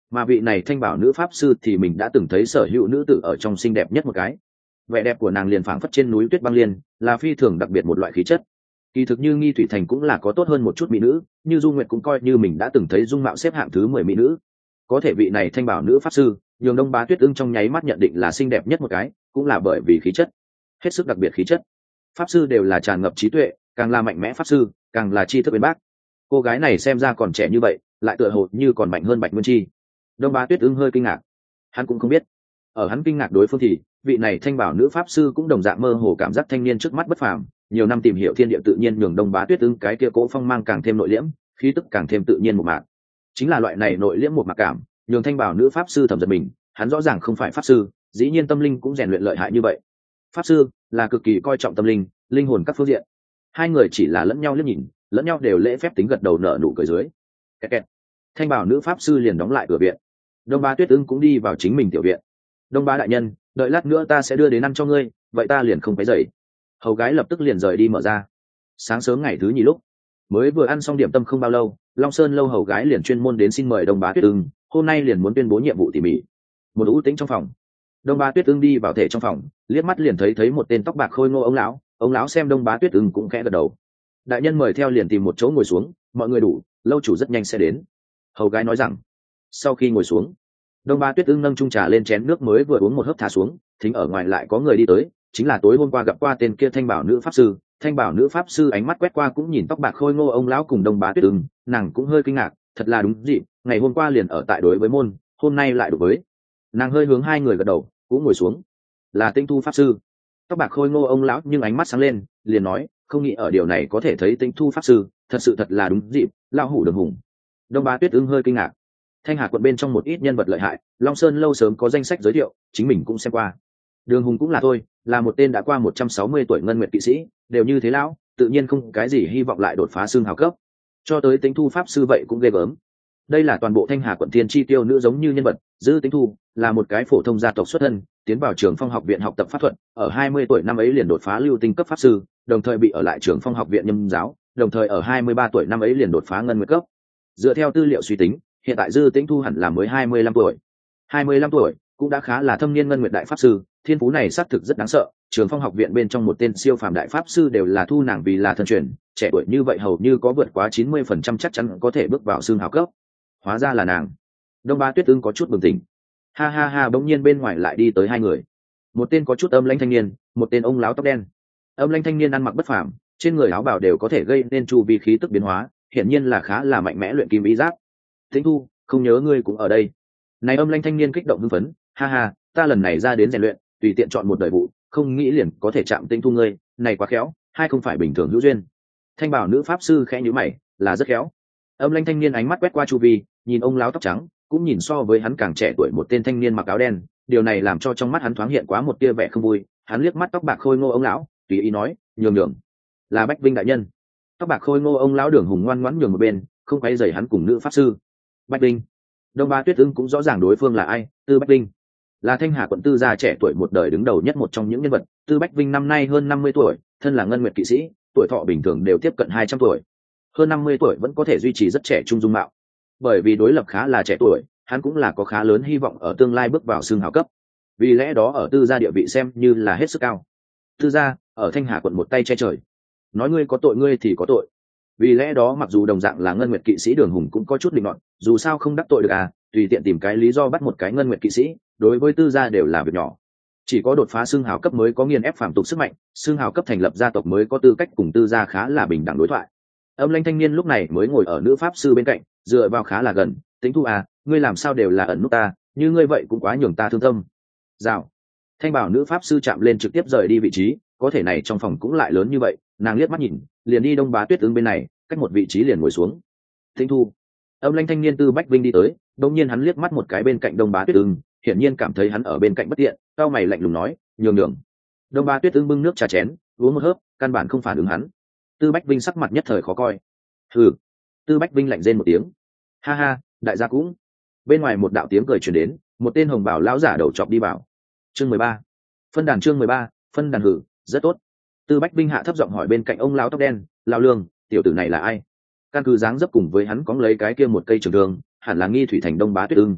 mà vị này thanh bảo nữ pháp sư thì mình đã từng thấy sở hữu nữ tử ở trong xinh đẹp nhất một cái. Vẻ đẹp của nàng liền phảng phất trên núi tuyết băng liên, là phi thường đặc biệt một loại khí chất. Kỳ thực như Nghi Thủy Thành cũng là có tốt hơn một chút mỹ nữ, như Du Nguyệt cũng coi như mình đã từng thấy dung mạo xếp hạng thứ mười mỹ nữ. Có thể vị này thanh bảo nữ pháp sư, nhường Đông Bá Tuyết Ưng trong nháy mắt nhận định là xinh đẹp nhất một cái, cũng là bởi vì khí chất, hết sức đặc biệt khí chất. Pháp sư đều là tràn ngập trí tuệ, càng là mạnh mẽ pháp sư, càng là tri thức bên bác. Cô gái này xem ra còn trẻ như vậy, lại tựa hồ như còn mạnh hơn Bạch Nguyên Chi. Đông Bá Tuyết Ưng hơi kinh ngạc, hắn cũng không biết, ở hắn kinh ngạc đối phương thì vị này thanh bảo nữ pháp sư cũng đồng dạng mơ hồ cảm giác thanh niên trước mắt bất phàm, nhiều năm tìm hiểu thiên địa tự nhiên nhường Đông Bá Tuyết Ưng cái kia cố phong mang càng thêm nội liễm, khí tức càng thêm tự nhiên một mạc. Chính là loại này nội liễm một mạc cảm, nhường thanh bảo nữ pháp sư thầm giật mình, hắn rõ ràng không phải pháp sư, dĩ nhiên tâm linh cũng rèn luyện lợi hại như vậy. Pháp sư là cực kỳ coi trọng tâm linh, linh hồn các phương diện. Hai người chỉ là lẫn nhau liếc nhìn, lẫn nhau đều lễ phép tính gật đầu nở nụ cười dưới. Kẹt kẹt. Thanh bảo nữ pháp sư liền đóng lại cửa viện. Đông Bá Tuyết Ưng cũng đi vào chính mình tiểu viện. Đông Bá đại nhân, đợi lát nữa ta sẽ đưa đến ăn cho ngươi, vậy ta liền không phải dậy. Hầu gái lập tức liền rời đi mở ra. Sáng sớm ngày thứ nhì lúc, mới vừa ăn xong điểm tâm không bao lâu, Long Sơn lâu hầu gái liền chuyên môn đến xin mời Đông Bá Tuyết Ưng, hôm nay liền muốn tuyên bố nhiệm vụ tỉ mỉ. Một ưu tĩnh trong phòng, Đông Bá Tuyết Ưng đi vào thể trong phòng, liếc mắt liền thấy thấy một tên tóc bạc khôi ngô ông lão, ông lão xem Đông Bá Tuyết Ưng cũng khẽ gật đầu. Đại nhân mời theo liền tìm một chỗ ngồi xuống, mọi người đủ, lâu chủ rất nhanh sẽ đến. Hầu gái nói rằng. Sau khi ngồi xuống, Đông Bá Tuyết Ưng nâng chung trà lên chén nước mới vừa uống một hớp thả xuống, thính ở ngoài lại có người đi tới, chính là tối hôm qua gặp qua tên kia thanh bảo nữ pháp sư. Thanh bảo nữ pháp sư ánh mắt quét qua cũng nhìn tóc bạc khôi ngô ông lão cùng Đông Bá Tuyết Ưng, nàng cũng hơi kinh ngạc, thật là đúng dịp, ngày hôm qua liền ở tại đối với môn, hôm nay lại đối với. Nàng hơi hướng hai người gật đầu, cũng ngồi xuống. Là Tĩnh Thu pháp sư. Tóc bạc khôi ngô ông lão nhưng ánh mắt sáng lên, liền nói, không nghĩ ở điều này có thể thấy Tĩnh Thu pháp sư, thật sự thật là đúng dịp, lão hủ Đường Hùng. Đông Bá Tuyết Ưng hơi kinh ngạc. Thanh Hà quận bên trong một ít nhân vật lợi hại, Long Sơn lâu sớm có danh sách giới thiệu, chính mình cũng xem qua. Đường Hùng cũng là thôi, là một tên đã qua một trăm sáu mươi tuổi ngân nguyệt kỵ sĩ, đều như thế lão, tự nhiên không cái gì hy vọng lại đột phá xương hào cấp. Cho tới Tĩnh Thu pháp sư vậy cũng ghê gớm. Đây là toàn bộ Thanh Hà quận thiên chi tiêu nữ giống như nhân vật, Dư Tĩnh Thu là một cái phổ thông gia tộc xuất thân, tiến vào Trường Phong học viện học tập pháp thuật, ở hai mươi tuổi năm ấy liền đột phá lưu tinh cấp pháp sư, đồng thời bị ở lại Trường Phong học viện nhâm giáo, đồng thời ở hai mươi ba tuổi năm ấy liền đột phá ngân nguyệt cấp. Dựa theo tư liệu suy tính, hiện tại Dư Tĩnh Thu hẳn là mới hai mươi lăm tuổi. hai mươi lăm tuổi cũng đã khá là thâm niên ngân nguyệt đại pháp sư, thiên phú này xác thực rất đáng sợ. Trường Phong học viện bên trong một tên siêu phàm đại pháp sư đều là thu nàng vì là thân truyền, trẻ tuổi như vậy hầu như có vượt quá chín mươi phần trăm chắc chắn có thể bước vào xương hào cấp. Hóa ra là nàng. Đông Bá Tuyết Ưng có chút bừng tỉnh. Ha ha ha, bỗng nhiên bên ngoài lại đi tới hai người. Một tên có chút âm lãnh thanh niên, một tên ông lão tóc đen. Âm lãnh thanh niên ăn mặc bất phàm, trên người áo bào đều có thể gây nên chu vi khí tức biến hóa, hiển nhiên là khá là mạnh mẽ luyện kim ý giáp. Tĩnh Thu, không nhớ ngươi cũng ở đây. Này âm lãnh thanh niên kích động hưng phấn, ha ha, ta lần này ra đến rèn luyện, tùy tiện chọn một đời vụ, không nghĩ liền có thể chạm Tĩnh Thu ngươi, này quá khéo, hai không phải bình thường hữu duyên. Thanh bảo nữ pháp sư khẽ nhíu mày, là rất khéo. Âm lãnh thanh niên ánh mắt quét qua chu vi, nhìn ông lão tóc trắng, cũng nhìn so với hắn càng trẻ tuổi một tên thanh niên mặc áo đen, điều này làm cho trong mắt hắn thoáng hiện quá một tia vẻ không vui. Hắn liếc mắt tóc bạc khôi ngô ông lão, tùy ý nói, nhường nhường, là Bách Vinh đại nhân. Tóc bạc khôi ngô ông lão Đường Hùng ngoan ngoãn nhường một bên, không quấy rầy hắn cùng nữ pháp sư. Bách Vinh. Đông Bá Tuyết Ưng cũng rõ ràng đối phương là ai, Tư Bách Vinh là Thanh Hà quận Tư gia trẻ tuổi một đời đứng đầu nhất một trong những nhân vật. Tư Bách Vinh năm nay hơn năm mươi tuổi, thân là ngân nguyệt kỵ sĩ, tuổi thọ bình thường đều tiếp cận hai trăm tuổi. Hơn năm mươi tuổi vẫn có thể duy trì rất trẻ trung dung mạo. Bởi vì đối lập khá là trẻ tuổi, hắn cũng là có khá lớn hy vọng ở tương lai bước vào xương hào cấp. Vì lẽ đó ở Tư gia địa vị xem như là hết sức cao. Tư gia ở Thanh Hà quận một tay che trời. Nói ngươi có tội ngươi thì có tội. Vì lẽ đó mặc dù đồng dạng là ngân nguyệt kỵ sĩ Đường Hùng cũng có chút định nọt, dù sao không đắc tội được à, tùy tiện tìm cái lý do bắt một cái ngân nguyệt kỵ sĩ, đối với Tư gia đều là việc nhỏ. Chỉ có đột phá xương hào cấp mới có nghiền ép phàm tục sức mạnh, xương hào cấp thành lập gia tộc mới có tư cách cùng Tư gia khá là bình đẳng đối thoại. Âm lãnh thanh niên lúc này mới ngồi ở nữ pháp sư bên cạnh, dựa vào khá là gần. Tĩnh Thu à, ngươi làm sao đều là ẩn nút ta, như ngươi vậy cũng quá nhường ta thương tâm. Rào. Thanh bảo nữ pháp sư chạm lên trực tiếp rời đi vị trí, có thể này trong phòng cũng lại lớn như vậy, nàng liếc mắt nhìn, liền đi Đông Bá Tuyết Ưng bên này, cách một vị trí liền ngồi xuống. Tĩnh Thu. Âm lãnh thanh niên Tư Bách Vinh đi tới, đột nhiên hắn liếc mắt một cái bên cạnh Đông Bá Tuyết Ưng, hiển nhiên cảm thấy hắn ở bên cạnh bất tiện, cao mày lạnh lùng nói, nhường nhường. Đông Bá Tuyết Ưng bưng nước trà chén, uống một hớp, căn bản không phản ứng hắn. Tư Bách Vinh sắc mặt nhất thời khó coi. Hừ. Tư Bách Vinh lạnh rên một tiếng. Ha ha, đại gia cũng. Bên ngoài một đạo tiếng cười truyền đến, một tên hồng bảo lão giả đầu chọc đi vào. Chương mười ba. Phân đàn chương mười ba, phân đàn hử, rất tốt. Tư Bách Vinh hạ thấp giọng hỏi bên cạnh ông lão tóc đen, lão Lương, tiểu tử này là ai? Căn cứ dáng dấp cùng với hắn cóng lấy cái kia một cây trường thương, hẳn là Nghi Thủy Thành Đông Bá Tuyết Ưng.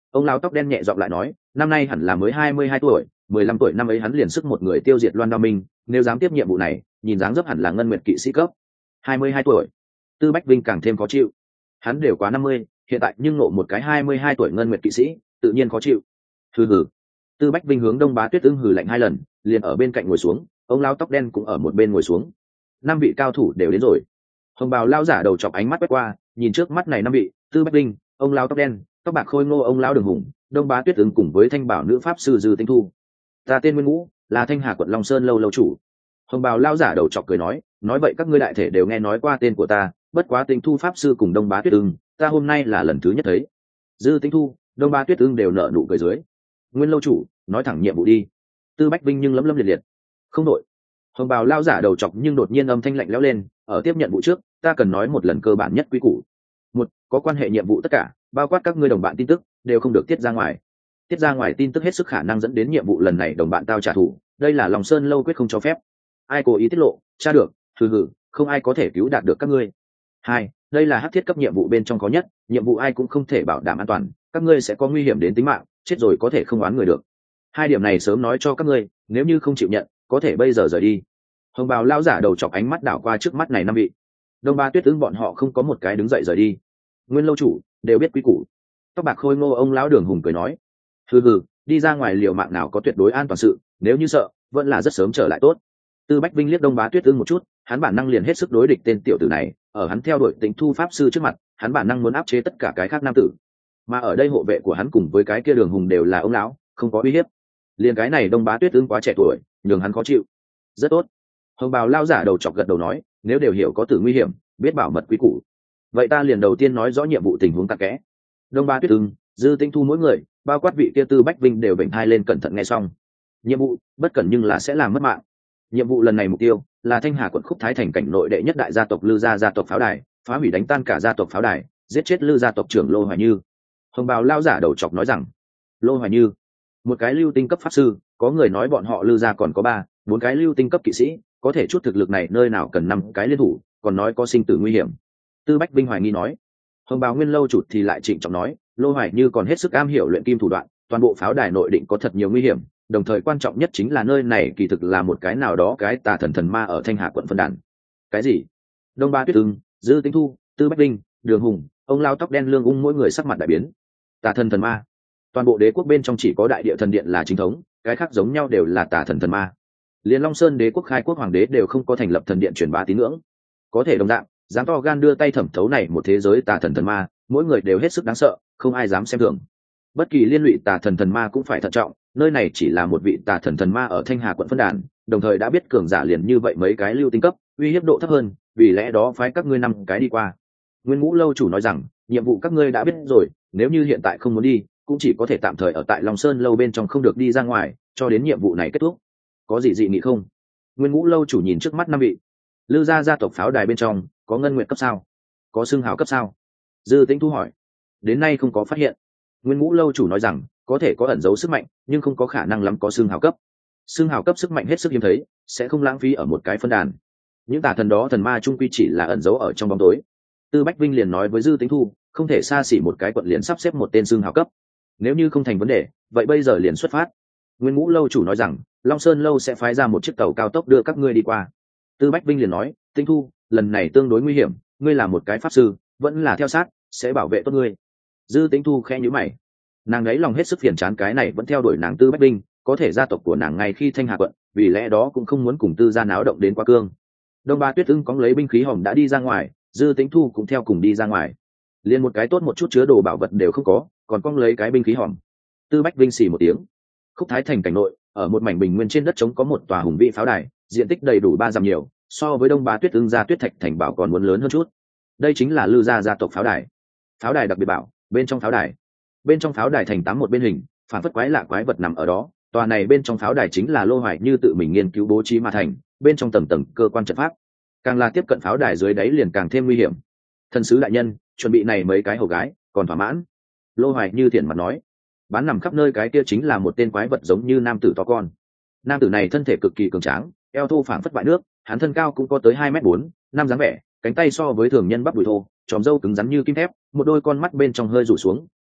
Ông lão tóc đen nhẹ giọng lại nói, năm nay hẳn là mới hai mươi hai tuổi, mười lăm tuổi năm ấy hắn liền sức một người tiêu diệt Loan Đao Minh, nếu dám tiếp nhiệm vụ này, nhìn dáng dấp hẳn là ngân nguyệt kỵ sĩ cấp. hai mươi hai tuổi. Tư Bách Vinh càng thêm khó chịu. Hắn đều quá năm mươi, hiện tại nhưng nộ một cái hai mươi hai tuổi ngân nguyệt kỵ sĩ, tự nhiên khó chịu. Hừ hừ. Tư Bách Vinh hướng Đông Bá Tuyết Ưng hừ lạnh hai lần, liền ở bên cạnh ngồi xuống, ông lão tóc đen cũng ở một bên ngồi xuống. Năm vị cao thủ đều đến rồi. Hồng bào lão giả đầu chọc ánh mắt quét qua, nhìn trước mắt này năm vị, Tư Bách Vinh, ông lão tóc đen, tóc bạc khôi ngô ông lão Đường Hùng, Đông Bá Tuyết Ưng cùng với Thanh Bảo nữ pháp sư Dư Tinh Thu. Ta tên Nguyên Ngũ, là Thanh Hà quận Long Sơn lâu lâu chủ. Hồng bào lão giả đầu chọc cười nói, nói vậy các ngươi đại thể đều nghe nói qua tên của ta, bất quá Tinh Thu pháp sư cùng Đông Bá Tuyết Ưng, ta hôm nay là lần thứ nhất thấy. Dư Tinh Thu, Đông Bá Tuyết Ưng đều nở nụ cười dưới. Nguyên lâu chủ, nói thẳng nhiệm vụ đi. Tư Bách Vinh nhưng lấm lấm liệt liệt. Không đội. Hồng bào lão giả đầu chọc nhưng đột nhiên âm thanh lạnh lẽo lên, ở tiếp nhận vụ trước, ta cần nói một lần cơ bản nhất quy củ. Một, có quan hệ nhiệm vụ tất cả, bao quát các ngươi đồng bạn tin tức, đều không được tiết ra ngoài. Tiết ra ngoài tin tức hết sức khả năng dẫn đến nhiệm vụ lần này đồng bạn tao trả thù, đây là Long Sơn lâu quyết không cho phép. Ai cố ý tiết lộ, tra được, hừ hừ, không ai có thể cứu đạt được các ngươi. Hai, đây là hắc thiết cấp nhiệm vụ bên trong có nhất, nhiệm vụ ai cũng không thể bảo đảm an toàn, các ngươi sẽ có nguy hiểm đến tính mạng, chết rồi có thể không oán người được. Hai điểm này sớm nói cho các ngươi, nếu như không chịu nhận, có thể bây giờ rời đi. Hồng bào lão giả đầu chọc ánh mắt đảo qua trước mắt này năm vị. Đông Ba Tuyết Ưng bọn họ không có một cái đứng dậy rời đi. Nguyên lâu chủ đều biết quy củ. Tóc bạc khôi ngô ông lão Đường Hùng cười nói, hừ hừ, đi ra ngoài liều mạng nào có tuyệt đối an toàn sự, nếu như sợ, vẫn là rất sớm trở lại tốt. Tư Bách Vinh liếc Đông Bá Tuyết Ưng một chút, hắn bản năng liền hết sức đối địch tên tiểu tử này, ở hắn theo đuổi Tĩnh Thu pháp sư trước mặt, hắn bản năng muốn áp chế tất cả cái khác nam tử. Mà ở đây hộ vệ của hắn cùng với cái kia Đường Hùng đều là ông lão, không có uy hiếp. Liền cái này Đông Bá Tuyết Ưng quá trẻ tuổi, nhường hắn khó chịu. Rất tốt. Hồng bào lao giả đầu chọc gật đầu nói, nếu đều hiểu có tử nguy hiểm, biết bảo mật quý củ, vậy ta liền đầu tiên nói rõ nhiệm vụ tình huống tắc kẽ. Đông Ba Tuyết Ưng, Dư Tinh Thu mỗi người, bao quát vị kia Tư Bách Vinh đều bệnh thai lên cẩn thận nghe xong. Nhiệm vụ bất cẩn nhưng là sẽ làm mất mạng. Nhiệm vụ lần này mục tiêu là Thanh Hà quận Khúc Thái thành cảnh nội đệ nhất đại gia tộc Lư gia gia tộc pháo đài, phá hủy đánh tan cả gia tộc pháo đài, giết chết Lư gia tộc trưởng Lô Hoài Như. Hồng bào lao giả đầu chọc nói rằng, Lô Hoài Như, một cái lưu tinh cấp pháp sư, có người nói bọn họ Lư gia còn có ba, bốn cái lưu tinh cấp kỵ sĩ, có thể chút thực lực này nơi nào cần năm cái liên thủ, còn nói có sinh tử nguy hiểm. Tư Bách Vinh hoài nghi nói. Hồng bào Nguyên lâu chủ thì lại trịnh trọng nói, Lô Hoài Như còn hết sức am hiểu luyện kim thủ đoạn, toàn bộ pháo đài nội định có thật nhiều nguy hiểm, đồng thời quan trọng nhất chính là nơi này kỳ thực là một cái nào đó cái tà thần thần ma ở Thanh Hà quận phân đàn. Cái gì? Đông Ba Tuyết Ưng, Dư Tinh Thu, Tư Bách Vinh, Đường Hùng, ông lao tóc đen lương ung mỗi người sắc mặt đại biến. Tà thần thần ma? Toàn bộ đế quốc bên trong chỉ có đại địa thần điện là chính thống, cái khác giống nhau đều là tà thần thần ma. Liên Long Sơn đế quốc khai quốc hoàng đế đều không có thành lập thần điện truyền bá tín ngưỡng, có thể đồng dạng dám to gan đưa tay thẩm thấu này một thế giới tà thần thần ma, mỗi người đều hết sức đáng sợ, không ai dám xem thường. Bất kỳ liên lụy tà thần thần ma cũng phải thận trọng, nơi này chỉ là một vị tà thần thần ma ở Thanh Hà quận phân đàn, đồng thời đã biết cường giả liền như vậy mấy cái lưu tinh cấp, uy hiếp độ thấp hơn, vì lẽ đó phái các ngươi năm cái đi qua. Nguyên Ngũ lâu chủ nói rằng, nhiệm vụ các ngươi đã biết rồi, nếu như hiện tại không muốn đi, cũng chỉ có thể tạm thời ở tại Long Sơn lâu bên trong không được đi ra ngoài, cho đến nhiệm vụ này kết thúc. Có gì dị nghị không? Nguyên Ngũ lâu chủ nhìn trước mắt năm vị. Lư gia gia tộc pháo đài bên trong có ngân nguyện cấp sao? Có xương hào cấp sao? Dư Tĩnh Thu hỏi. Đến nay không có phát hiện. Nguyên Ngũ lâu chủ nói rằng, có thể có ẩn dấu sức mạnh, nhưng không có khả năng lắm có xương hào cấp. Xương hào cấp sức mạnh hết sức hiếm thấy, sẽ không lãng phí ở một cái phân đàn. Những tà thần đó thần ma trung quy chỉ là ẩn dấu ở trong bóng tối. Tư Bách Vinh liền nói với Dư Tĩnh Thu, không thể xa xỉ một cái quận liền sắp xếp một tên xương hào cấp. Nếu như không thành vấn đề, vậy bây giờ liền xuất phát. Nguyên Ngũ lâu chủ nói rằng, Long Sơn lâu sẽ phái ra một chiếc tàu cao tốc đưa các ngươi đi qua. Tư Bách Vinh liền nói, Tĩnh Thu, lần này tương đối nguy hiểm, ngươi là một cái pháp sư, vẫn là theo sát, sẽ bảo vệ tốt ngươi. Dư Tĩnh Thu khẽ nhíu mày, nàng ấy lòng hết sức phiền chán cái này vẫn theo đuổi nàng Tư Bách Vinh, có thể gia tộc của nàng ngay khi Thanh Hà quận, vì lẽ đó cũng không muốn cùng Tư gia náo động đến quá cương. Đông Ba Tuyết Ưng cóng lấy binh khí hồng đã đi ra ngoài, Dư Tĩnh Thu cũng theo cùng đi ra ngoài. Liên một cái tốt một chút chứa đồ bảo vật đều không có, còn cong lấy cái binh khí hồng. Tư Bách Vinh xì một tiếng. Khúc Thái thành cảnh nội, ở một mảnh bình nguyên trên đất trống có một tòa hùng vĩ pháo đài, diện tích đầy đủ ba dặm nhiều, so với Đông Bá Tuyết Ưng gia Tuyết Thạch thành bảo còn muốn lớn hơn chút. Đây chính là Lư gia gia tộc pháo đài. Pháo đài đặc biệt bảo, bên trong pháo đài, bên trong pháo đài thành tám một bên hình, phản phất quái lạ quái vật nằm ở đó. Tòa này bên trong pháo đài chính là Lô Hoài Như tự mình nghiên cứu bố trí mà thành, bên trong tầng tầng cơ quan trận pháp. Càng là tiếp cận pháo đài dưới đáy liền càng thêm nguy hiểm. Thần sứ đại nhân, chuẩn bị này mấy cái hầu gái, còn thỏa mãn. Lô Hoài Như thiện mặt nói. Bán nằm khắp nơi cái kia chính là một tên quái vật giống như nam tử to con. Nam tử này thân thể cực kỳ cường tráng, eo thô phảng phất bại nước, hắn thân cao cũng có tới hai mét bốn, năm dáng vẻ, cánh tay so với thường nhân bắp đùi thô, chóm râu cứng rắn như kim thép, một đôi con mắt bên trong hơi rủ xuống,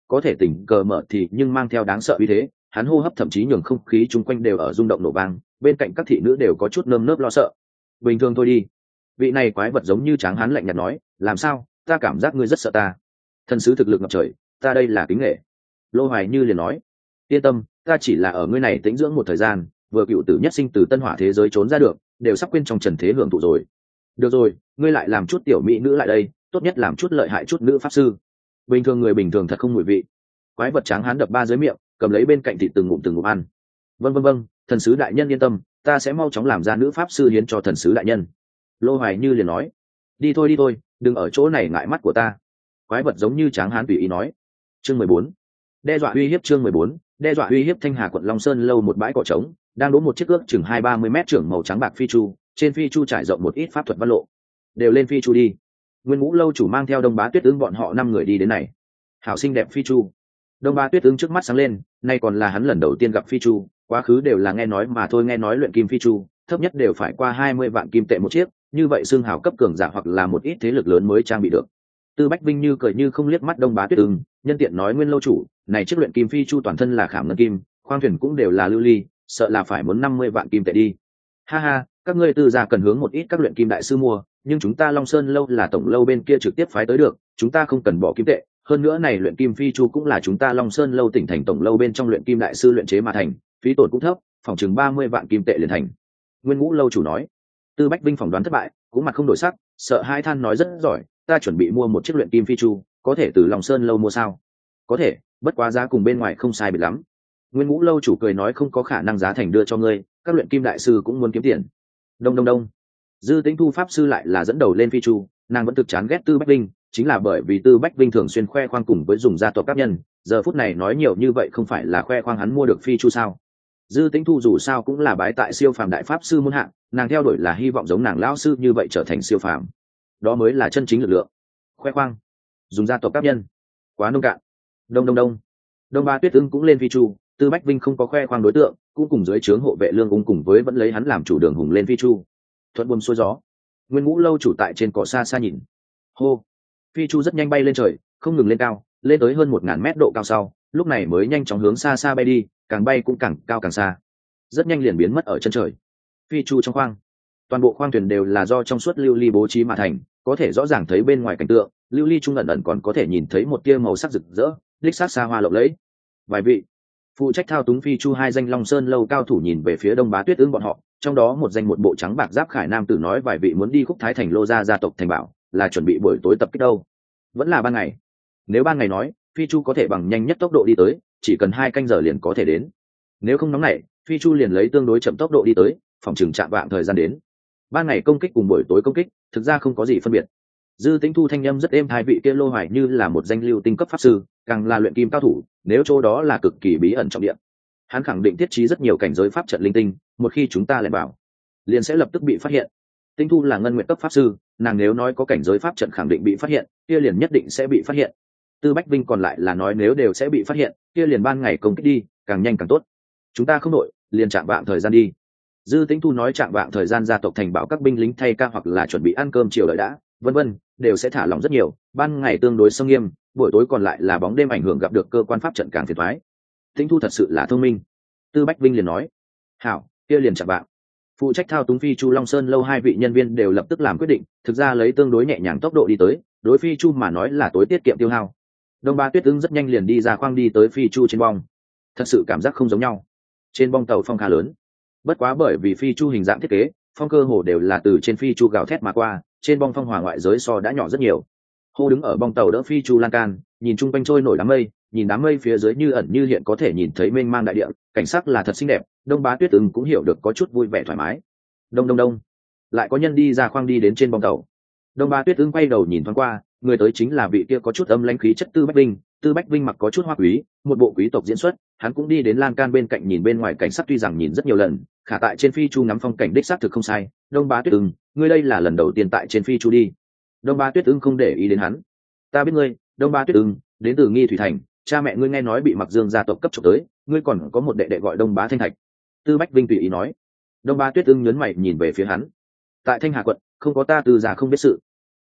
có thể tình cờ mở thì nhưng mang theo đáng sợ uy thế, hắn hô hấp thậm chí nhường không khí chung quanh đều ở rung động nổ vang, bên cạnh các thị nữ đều có chút nơm nớp lo sợ. Bình thường thôi đi. Vị này quái vật giống như tráng hán lạnh nhạt nói, làm sao, ta cảm giác ngươi rất sợ ta. Thần sứ thực lực ngập trời, ta đây là kính nghệ. Lô Hoài Như liền nói, yên tâm, ta chỉ là ở ngươi này tĩnh dưỡng một thời gian, vừa cựu tử nhất sinh từ tân hỏa thế giới trốn ra được, đều sắp quên trong trần thế hưởng thụ rồi. Được rồi, ngươi lại làm chút tiểu mỹ nữ lại đây, tốt nhất làm chút lợi hại chút nữ pháp sư. Bình thường người bình thường thật không mùi vị. Quái vật tráng hán đập ba dưới miệng, cầm lấy bên cạnh thịt từng ngụm từng ngụm ăn. Vâng vâng vâng, thần sứ đại nhân yên tâm, ta sẽ mau chóng làm ra nữ pháp sư hiến cho thần sứ đại nhân. Lô Hoài Như liền nói, đi thôi đi thôi, đừng ở chỗ này ngại mắt của ta. Quái vật giống như tráng hán tùy ý nói. Chương mười bốn, đe dọa uy hiếp. Chương mười bốn, đe dọa uy hiếp. Thanh Hà quận Long Sơn lâu một bãi cỏ trống, đang đỗ một chiếc ước chừng hai ba mươi mét trưởng màu trắng bạc phi chu, trên phi chu trải rộng một ít pháp thuật văn lộ. Đều lên phi chu đi. Nguyên Vũ lâu chủ mang theo Đông Bá Tuyết Ưng bọn họ năm người đi đến này. Hảo xinh đẹp phi chu. Đông Bá Tuyết Ưng trước mắt sáng lên, nay còn là hắn lần đầu tiên gặp phi chu, quá khứ đều là nghe nói mà thôi, nghe nói luyện kim phi chu, thấp nhất đều phải qua hai mươi vạn kim tệ một chiếc, như vậy xương hào cấp cường giả hoặc là một ít thế lực lớn mới trang bị được. Tư Bách Vinh như cười như không liếc mắt Đông Bá Tuyết Ưng, nhân tiện nói Nguyên lâu chủ, này chiếc luyện kim phi chu toàn thân là khảm ngân kim, khoang thuyền cũng đều là lưu ly, sợ là phải muốn năm mươi vạn kim tệ đi. Ha ha, các ngươi tư gia cần hướng một ít các luyện kim đại sư mua, nhưng chúng ta Long Sơn lâu là tổng lâu bên kia trực tiếp phái tới được, chúng ta không cần bỏ kim tệ, hơn nữa này luyện kim phi chu cũng là chúng ta Long Sơn lâu tỉnh thành tổng lâu bên trong luyện kim đại sư luyện chế mà thành, phí tổn cũng thấp, phòng chừng ba mươi vạn kim tệ liền thành. Nguyên Ngũ lâu chủ nói. Tư Bách Vinh phỏng đoán thất bại, cũng mặt không đổi sắc, sợ hai than nói rất giỏi, ta chuẩn bị mua một chiếc luyện kim phi chu, có thể từ Long Sơn lâu mua sao? Có thể, bất quá giá cùng bên ngoài không sai biệt lắm. Nguyên Ngũ lâu chủ cười nói, không có khả năng giá thành đưa cho ngươi, các luyện kim đại sư cũng muốn kiếm tiền. Đông đông đông. Dư Tĩnh Thu pháp sư lại là dẫn đầu lên phi chu, nàng vẫn thực chán ghét Tư Bách Vinh, chính là bởi vì Tư Bách Vinh thường xuyên khoe khoang cùng với dùng gia tộc các nhân, giờ phút này nói nhiều như vậy không phải là khoe khoang hắn mua được phi chu sao? Dư Tĩnh Thu dù sao cũng là bái tại siêu phàm đại pháp sư môn hạng, nàng theo đuổi là hy vọng giống nàng lão sư như vậy trở thành siêu phàm, đó mới là chân chính lực lượng. Khoe khoang, dùng gia tộc các nhân, quá nông cạn. Đông đông đông. Đông Ba Tuyết Ưng cũng lên phi chu, Tư Bách Vinh không có khoe khoang đối tượng, cũng cùng dưới trướng hộ vệ lương ung cùng với vẫn lấy hắn làm chủ đường hùng lên phi chu. Thuận buồm xuôi gió. Nguyên Ngũ lâu chủ tại trên cỏ xa xa nhìn. Hô. Phi chu rất nhanh bay lên trời, không ngừng lên cao, lên tới hơn một ngàn mét độ cao sau, lúc này mới nhanh chóng hướng xa xa bay đi, càng bay cũng càng cao càng xa, rất nhanh liền biến mất ở chân trời. Phi chu trong khoang, toàn bộ khoang thuyền đều là do trong suốt lưu ly bố trí mà thành, có thể rõ ràng thấy bên ngoài cảnh tượng, lưu ly trung ẩn ẩn còn có thể nhìn thấy một tia màu sắc rực rỡ, đích xác xa hoa lộng lẫy. Vài vị phụ trách thao túng phi chu hai danh Long Sơn lâu cao thủ nhìn về phía Đông Bá Tuyết Ưng bọn họ, trong đó một danh một bộ trắng bạc giáp khải nam tử nói, vài vị muốn đi Khúc Thái thành Lô gia gia tộc thành bảo, là chuẩn bị buổi tối tập kích đâu? Vẫn là ban ngày. Nếu ban ngày nói, phi chu có thể bằng nhanh nhất tốc độ đi tới, chỉ cần hai canh giờ liền có thể đến. Nếu không nóng nảy, phi chu liền lấy tương đối chậm tốc độ đi tới, phòng chừng chạm vạng thời gian đến. Ban ngày công kích cùng buổi tối công kích, thực ra không có gì phân biệt. Dư Tĩnh Thu thanh âm rất êm tai, vị kia Lô Hoài Như là một danh lưu tinh cấp pháp sư, càng là luyện kim cao thủ, nếu chỗ đó là cực kỳ bí ẩn trọng địa. Hắn khẳng định thiết trí rất nhiều cảnh giới pháp trận linh tinh, một khi chúng ta lẻn vào, liền sẽ lập tức bị phát hiện. Tĩnh Thu là ngân nguyện cấp pháp sư, nàng nếu nói có cảnh giới pháp trận khẳng định bị phát hiện, kia liền nhất định sẽ bị phát hiện. Tư Bách Vinh còn lại là nói nếu đều sẽ bị phát hiện, kia liền ban ngày công kích đi, càng nhanh càng tốt. Chúng ta không đội, liền chạm vạng thời gian đi. Dư Tĩnh Thu nói chạm vạng thời gian gia tộc thành bảo các binh lính thay ca hoặc là chuẩn bị ăn cơm chiều đợi đã, vân vân, đều sẽ thả lỏng rất nhiều, ban ngày tương đối sông nghiêm, buổi tối còn lại là bóng đêm ảnh hưởng gặp được cơ quan pháp trận càng phiền toái. Tĩnh Thu thật sự là thông minh. Tư Bách Vinh liền nói, hảo, kia liền chạm vạng. Phụ trách thao túng phi chu Long Sơn lâu hai vị nhân viên đều lập tức làm quyết định, thực ra lấy tương đối nhẹ nhàng tốc độ đi tới, đối phi chu mà nói là tối tiết kiệm tiêu hao. Đông Ba Tuyết Ưng rất nhanh liền đi ra khoang đi tới phi chu trên bong, thật sự cảm giác không giống nhau. Trên bong tàu phong khá lớn, bất quá bởi vì phi chu hình dạng thiết kế, phong cơ hồ đều là từ trên phi chu gào thét mà qua, trên bong phong hòa ngoại giới so đã nhỏ rất nhiều. Hô đứng ở bong tàu đỡ phi chu lan can, nhìn chung quanh trôi nổi đám mây, nhìn đám mây phía dưới như ẩn như hiện có thể nhìn thấy mênh mang đại địa, cảnh sắc là thật xinh đẹp. Đông Bá Tuyết Ưng cũng hiểu được có chút vui vẻ thoải mái. Đông đông đông, lại có nhân đi ra khoang đi đến trên bong tàu. Đông Bá Tuyết Ưng quay đầu nhìn thoáng qua, người tới chính là vị kia có chút âm lãnh khí chất Tư Bách Vinh. Tư Bách Vinh mặc có chút hoa quý, một bộ quý tộc diễn xuất, hắn cũng đi đến lan can bên cạnh nhìn bên ngoài cảnh sắc, tuy rằng nhìn rất nhiều lần, khả tại trên phi chu ngắm phong cảnh đích xác thực không sai. Đông Bá Tuyết Ưng, ngươi đây là lần đầu tiên tại trên phi chu đi? Đông Bá Tuyết Ưng không để ý đến hắn. Ta biết ngươi, Đông Bá Tuyết Ưng, đến từ Nghi Thủy Thành, cha mẹ ngươi nghe nói bị Mặc Dương gia tộc cấp trục tới, ngươi còn có một đệ đệ gọi Đông Bá Thanh Thạch. Tư Bách Vinh tùy ý nói. Đông Bá Tuyết Ưng nhớn mày nhìn về phía hắn. Tại Thanh Hà quận, không có ta Tư gia không biết sự.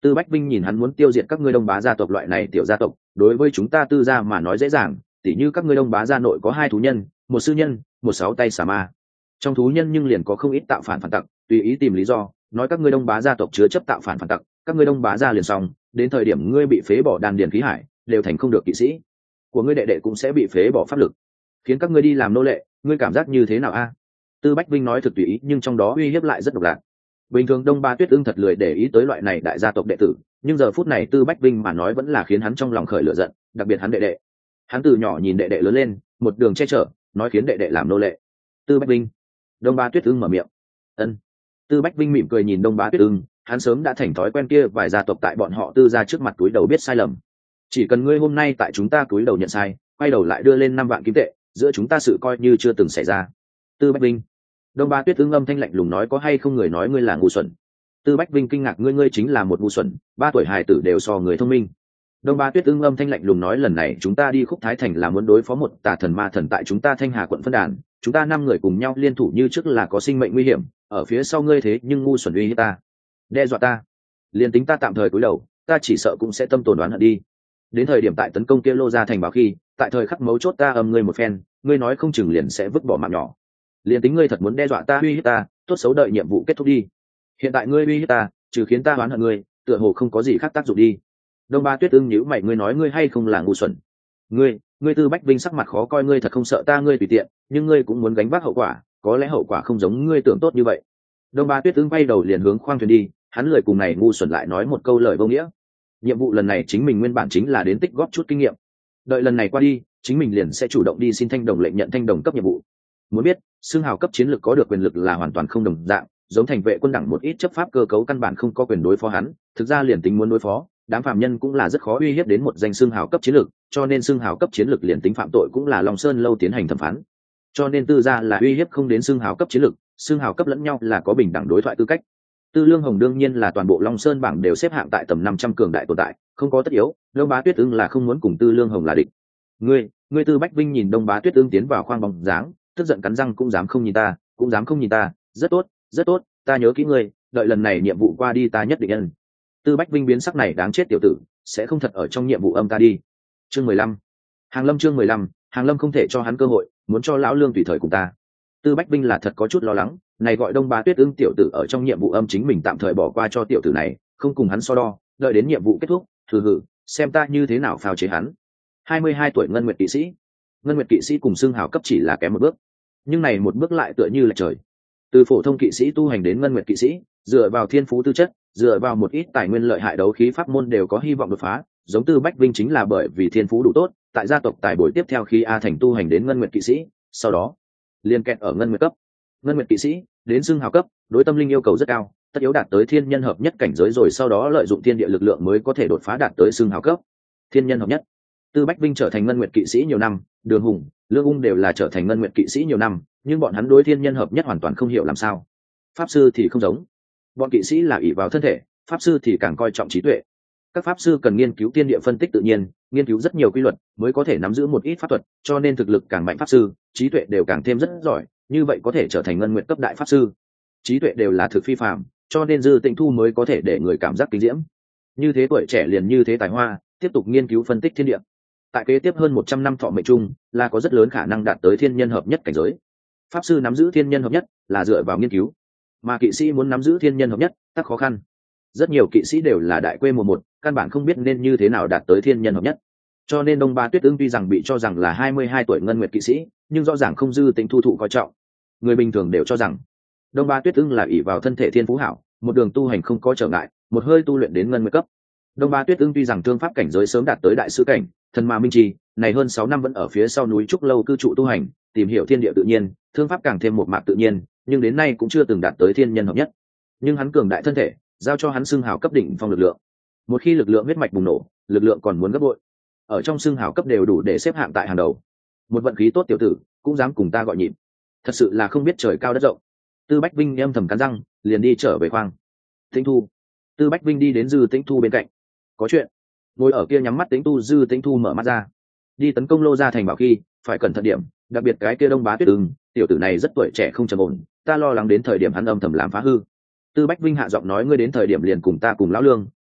Tư Bách Vinh nhìn hắn muốn tiêu diệt các ngươi Đông Bá gia tộc loại này tiểu gia tộc, đối với chúng ta Tư gia mà nói dễ dàng, tỉ như các ngươi Đông Bá gia nội có hai thú nhân, một sư nhân, một sáu tay xà ma. Trong thú nhân nhưng liền có không ít tạo phản phản tặc, tùy ý tìm lý do, nói các ngươi Đông Bá gia tộc chứa chấp tạo phản phản tặc, các ngươi Đông Bá gia liền xong, đến thời điểm ngươi bị phế bỏ đan điền khí hải, đều thành không được kỵ sĩ. Của ngươi đệ đệ cũng sẽ bị phế bỏ pháp lực, khiến các ngươi đi làm nô lệ, ngươi cảm giác như thế nào a? Tư Bách Vinh nói thực tùy ý, nhưng trong đó uy hiếp lại rất độc lạc. Bình thường Đông Ba Tuyết Ưng thật lười để ý tới loại này đại gia tộc đệ tử, nhưng giờ phút này Tư Bách Vinh mà nói vẫn là khiến hắn trong lòng khởi lửa giận, đặc biệt hắn đệ đệ. Hắn từ nhỏ nhìn đệ đệ lớn lên, một đường che chở, nói khiến đệ đệ làm nô lệ. Tư Bách Vinh. Đông Ba Tuyết Ưng mở miệng. Ân. Tư Bách Vinh mỉm cười nhìn Đông Ba Tuyết Ưng, hắn sớm đã thành thói quen kia vài gia tộc tại bọn họ Tư gia trước mặt túi đầu biết sai lầm. Chỉ cần ngươi hôm nay tại chúng ta túi đầu nhận sai, quay đầu lại đưa lên năm vạn kim tệ, giữa chúng ta sự coi như chưa từng xảy ra. Tư Bách Vinh. Đông Ba Tuyết Ưng âm thanh lạnh lùng nói, có hay không người nói ngươi là ngu xuẩn? Tư Bách Vinh kinh ngạc, ngươi ngươi chính là một ngu xuẩn, ba tuổi hài tử đều so người thông minh. Đông Ba Tuyết Ưng âm thanh lạnh lùng nói, lần này chúng ta đi Khúc Thái Thành là muốn đối phó một tà thần ma thần tại chúng ta Thanh Hà quận phân đàn, chúng ta năm người cùng nhau liên thủ như trước là có sinh mệnh nguy hiểm, ở phía sau ngươi thế nhưng ngu xuẩn uy hiếp ta, đe dọa ta, liền tính ta tạm thời cúi đầu, ta chỉ sợ cũng sẽ tâm tồn đoán hận đi. Đến thời điểm tại tấn công kia Lô Gia thành bảo khi, tại thời khắc mấu chốt ta âm ngươi một phen, ngươi nói không chừng liền sẽ vứt bỏ mạng nhỏ. Liền tính ngươi thật muốn đe dọa ta uy hiếp ta, tốt xấu đợi nhiệm vụ kết thúc đi. Hiện tại ngươi uy hiếp ta, trừ khiến ta oán hận ngươi, tựa hồ không có gì khác tác dụng đi. Đông Ba Tuyết Ưng nhíu mày, ngươi nói ngươi hay không là ngu xuẩn? Ngươi, ngươi Tư Bách Vinh sắc mặt khó coi, ngươi thật không sợ ta, ngươi tùy tiện, nhưng ngươi cũng muốn gánh vác hậu quả, có lẽ hậu quả không giống ngươi tưởng tốt như vậy. Đông Ba Tuyết Ưng bay đầu liền hướng khoang thuyền đi, hắn lười cùng này ngu xuẩn lại nói một câu lời vô nghĩa. Nhiệm vụ lần này chính mình nguyên bản chính là đến tích góp chút kinh nghiệm. Đợi lần này qua đi, chính mình liền sẽ chủ động đi xin thanh đồng lệnh nhận thanh đồng cấp nhiệm vụ. Muốn biết, xưng hào cấp chiến lược có được quyền lực là hoàn toàn không đồng dạng, giống thành vệ quân đẳng một ít chấp pháp cơ cấu căn bản không có quyền đối phó hắn, thực ra liền tính muốn đối phó, đám phạm nhân cũng là rất khó uy hiếp đến một danh xưng hào cấp chiến lược, cho nên xưng hào cấp chiến lược liền tính phạm tội cũng là Long Sơn lâu tiến hành thẩm phán. Cho nên Tư gia là uy hiếp không đến xưng hào cấp chiến lược, xưng hào cấp lẫn nhau là có bình đẳng đối thoại tư cách. Tư Lương Hồng đương nhiên là toàn bộ Long Sơn bảng đều xếp hạng tại tầm năm trăm cường đại tồn tại, không có tất yếu, Đông Bá Tuyết Ưng là không muốn cùng Tư Lương Hồng là địch. Ngươi, ngươi Tư Bách Vinh nhìn Đông Bá Tuyết Ưng tiến vào khoang bóng dáng, tức giận cắn răng, cũng dám không nhìn ta, cũng dám không nhìn ta, rất tốt, rất tốt, ta nhớ kỹ ngươi, đợi lần này nhiệm vụ qua đi ta nhất định ân. Tư Bách Vinh biến sắc này đáng chết tiểu tử, sẽ không thật ở trong nhiệm vụ âm ta đi. Chương mười lăm. Hàng Lâm chương mười lăm, Hàng Lâm không thể cho hắn cơ hội, muốn cho lão lương tùy thời cùng ta. Tư Bách Vinh là thật có chút lo lắng, này gọi Đông Bá Tuyết Ưng tiểu tử ở trong nhiệm vụ âm chính mình tạm thời bỏ qua cho tiểu tử này, không cùng hắn so đo, đợi đến nhiệm vụ kết thúc, thử hử, xem ta như thế nào phao chế hắn. hai mươi hai tuổi Ngân Nguyệt kỵ sĩ. Ngân Nguyệt kỵ sĩ cùng xưng hào cấp chỉ là kém một bước, nhưng này một bước lại tựa như là trời. Từ phổ thông kỵ sĩ tu hành đến Ngân Nguyệt kỵ sĩ, dựa vào thiên phú tư chất, dựa vào một ít tài nguyên lợi hại đấu khí pháp môn đều có hy vọng đột phá, giống Tư Bách Vinh chính là bởi vì thiên phú đủ tốt, tại gia tộc tài bồi tiếp theo khi A thành tu hành đến Ngân Nguyệt kỵ sĩ, sau đó liên kẹt ở Ngân Nguyệt cấp. Ngân Nguyệt kỵ sĩ đến xưng hào cấp, đối tâm linh yêu cầu rất cao, tất yếu đạt tới thiên nhân hợp nhất cảnh giới rồi sau đó lợi dụng thiên địa lực lượng mới có thể đột phá đạt tới xưng hào cấp. Thiên nhân hợp nhất. Tư Bách Vinh trở thành Ngân Nguyệt kỵ sĩ nhiều năm, Đường Hùng, Lương Ung đều là trở thành Ngân Nguyệt kỵ sĩ nhiều năm, nhưng bọn hắn đối thiên nhân hợp nhất hoàn toàn không hiểu làm sao. Pháp sư thì không giống, bọn kỵ sĩ là ỷ vào thân thể, pháp sư thì càng coi trọng trí tuệ. Các pháp sư cần nghiên cứu thiên địa phân tích tự nhiên, nghiên cứu rất nhiều quy luật mới có thể nắm giữ một ít pháp thuật, cho nên thực lực càng mạnh pháp sư, trí tuệ đều càng thêm rất giỏi, như vậy có thể trở thành Ngân Nguyệt cấp đại pháp sư. Trí tuệ đều là thực phi phàm, cho nên Dư Tĩnh Thu mới có thể để người cảm giác kinh diễm. Như thế tuổi trẻ liền như thế tài hoa, tiếp tục nghiên cứu phân tích thiên địa. Tại kế tiếp hơn một trăm năm thọ mệnh chung, là có rất lớn khả năng đạt tới thiên nhân hợp nhất cảnh giới. Pháp sư nắm giữ thiên nhân hợp nhất là dựa vào nghiên cứu, mà kỵ sĩ muốn nắm giữ thiên nhân hợp nhất tất khó khăn. Rất nhiều kỵ sĩ đều là đại quê mùa một, căn bản không biết nên như thế nào đạt tới thiên nhân hợp nhất. Cho nên Đông Ba Tuyết Ưng tuy rằng bị cho rằng là hai mươi hai tuổi Ngân Nguyệt kỵ sĩ, nhưng rõ ràng không Dư Tĩnh Thu thụ coi trọng. Người bình thường đều cho rằng Đông Ba Tuyết Ưng là ỷ vào thân thể thiên phú hảo, một đường tu hành không có trở ngại, một hơi tu luyện đến Ngân Nguyệt cấp. Đông Ba Tuyết Ưng tuy rằng thương pháp cảnh giới sớm đạt tới đại sư cảnh, thần ma minh trì, này hơn sáu năm vẫn ở phía sau núi trúc lâu cư trụ tu hành, tìm hiểu thiên địa tự nhiên, thương pháp càng thêm một mạc tự nhiên, nhưng đến nay cũng chưa từng đạt tới thiên nhân hợp nhất. Nhưng hắn cường đại thân thể, giao cho hắn xưng hào cấp đỉnh phong lực lượng. Một khi lực lượng huyết mạch bùng nổ, lực lượng còn muốn gấp bội. Ở trong xưng hào cấp đều đủ để xếp hạng tại hàng đầu. Một vận khí tốt tiểu tử, cũng dám cùng ta gọi nhịp. Thật sự là không biết trời cao đất rộng. Tư Bách Vinh âm thầm cắn răng, liền đi trở về khoang. Tĩnh Thu. Tư Bách Vinh đi đến Dư Tĩnh Thu bên cạnh. Có chuyện. Ngồi ở kia nhắm mắt Tĩnh Tu, Dư Tĩnh Thu mở mắt ra. Đi tấn công Lô Gia thành bảo khi, phải cẩn thận điểm, đặc biệt cái kia Đông Bá Tuyết Ưng, tiểu tử này rất tuổi trẻ không trầm ổn, ta lo lắng đến thời điểm hắn âm thầm làm phá hư. Tư Bách Vinh hạ giọng nói, ngươi đến thời điểm liền cùng ta cùng lão lương,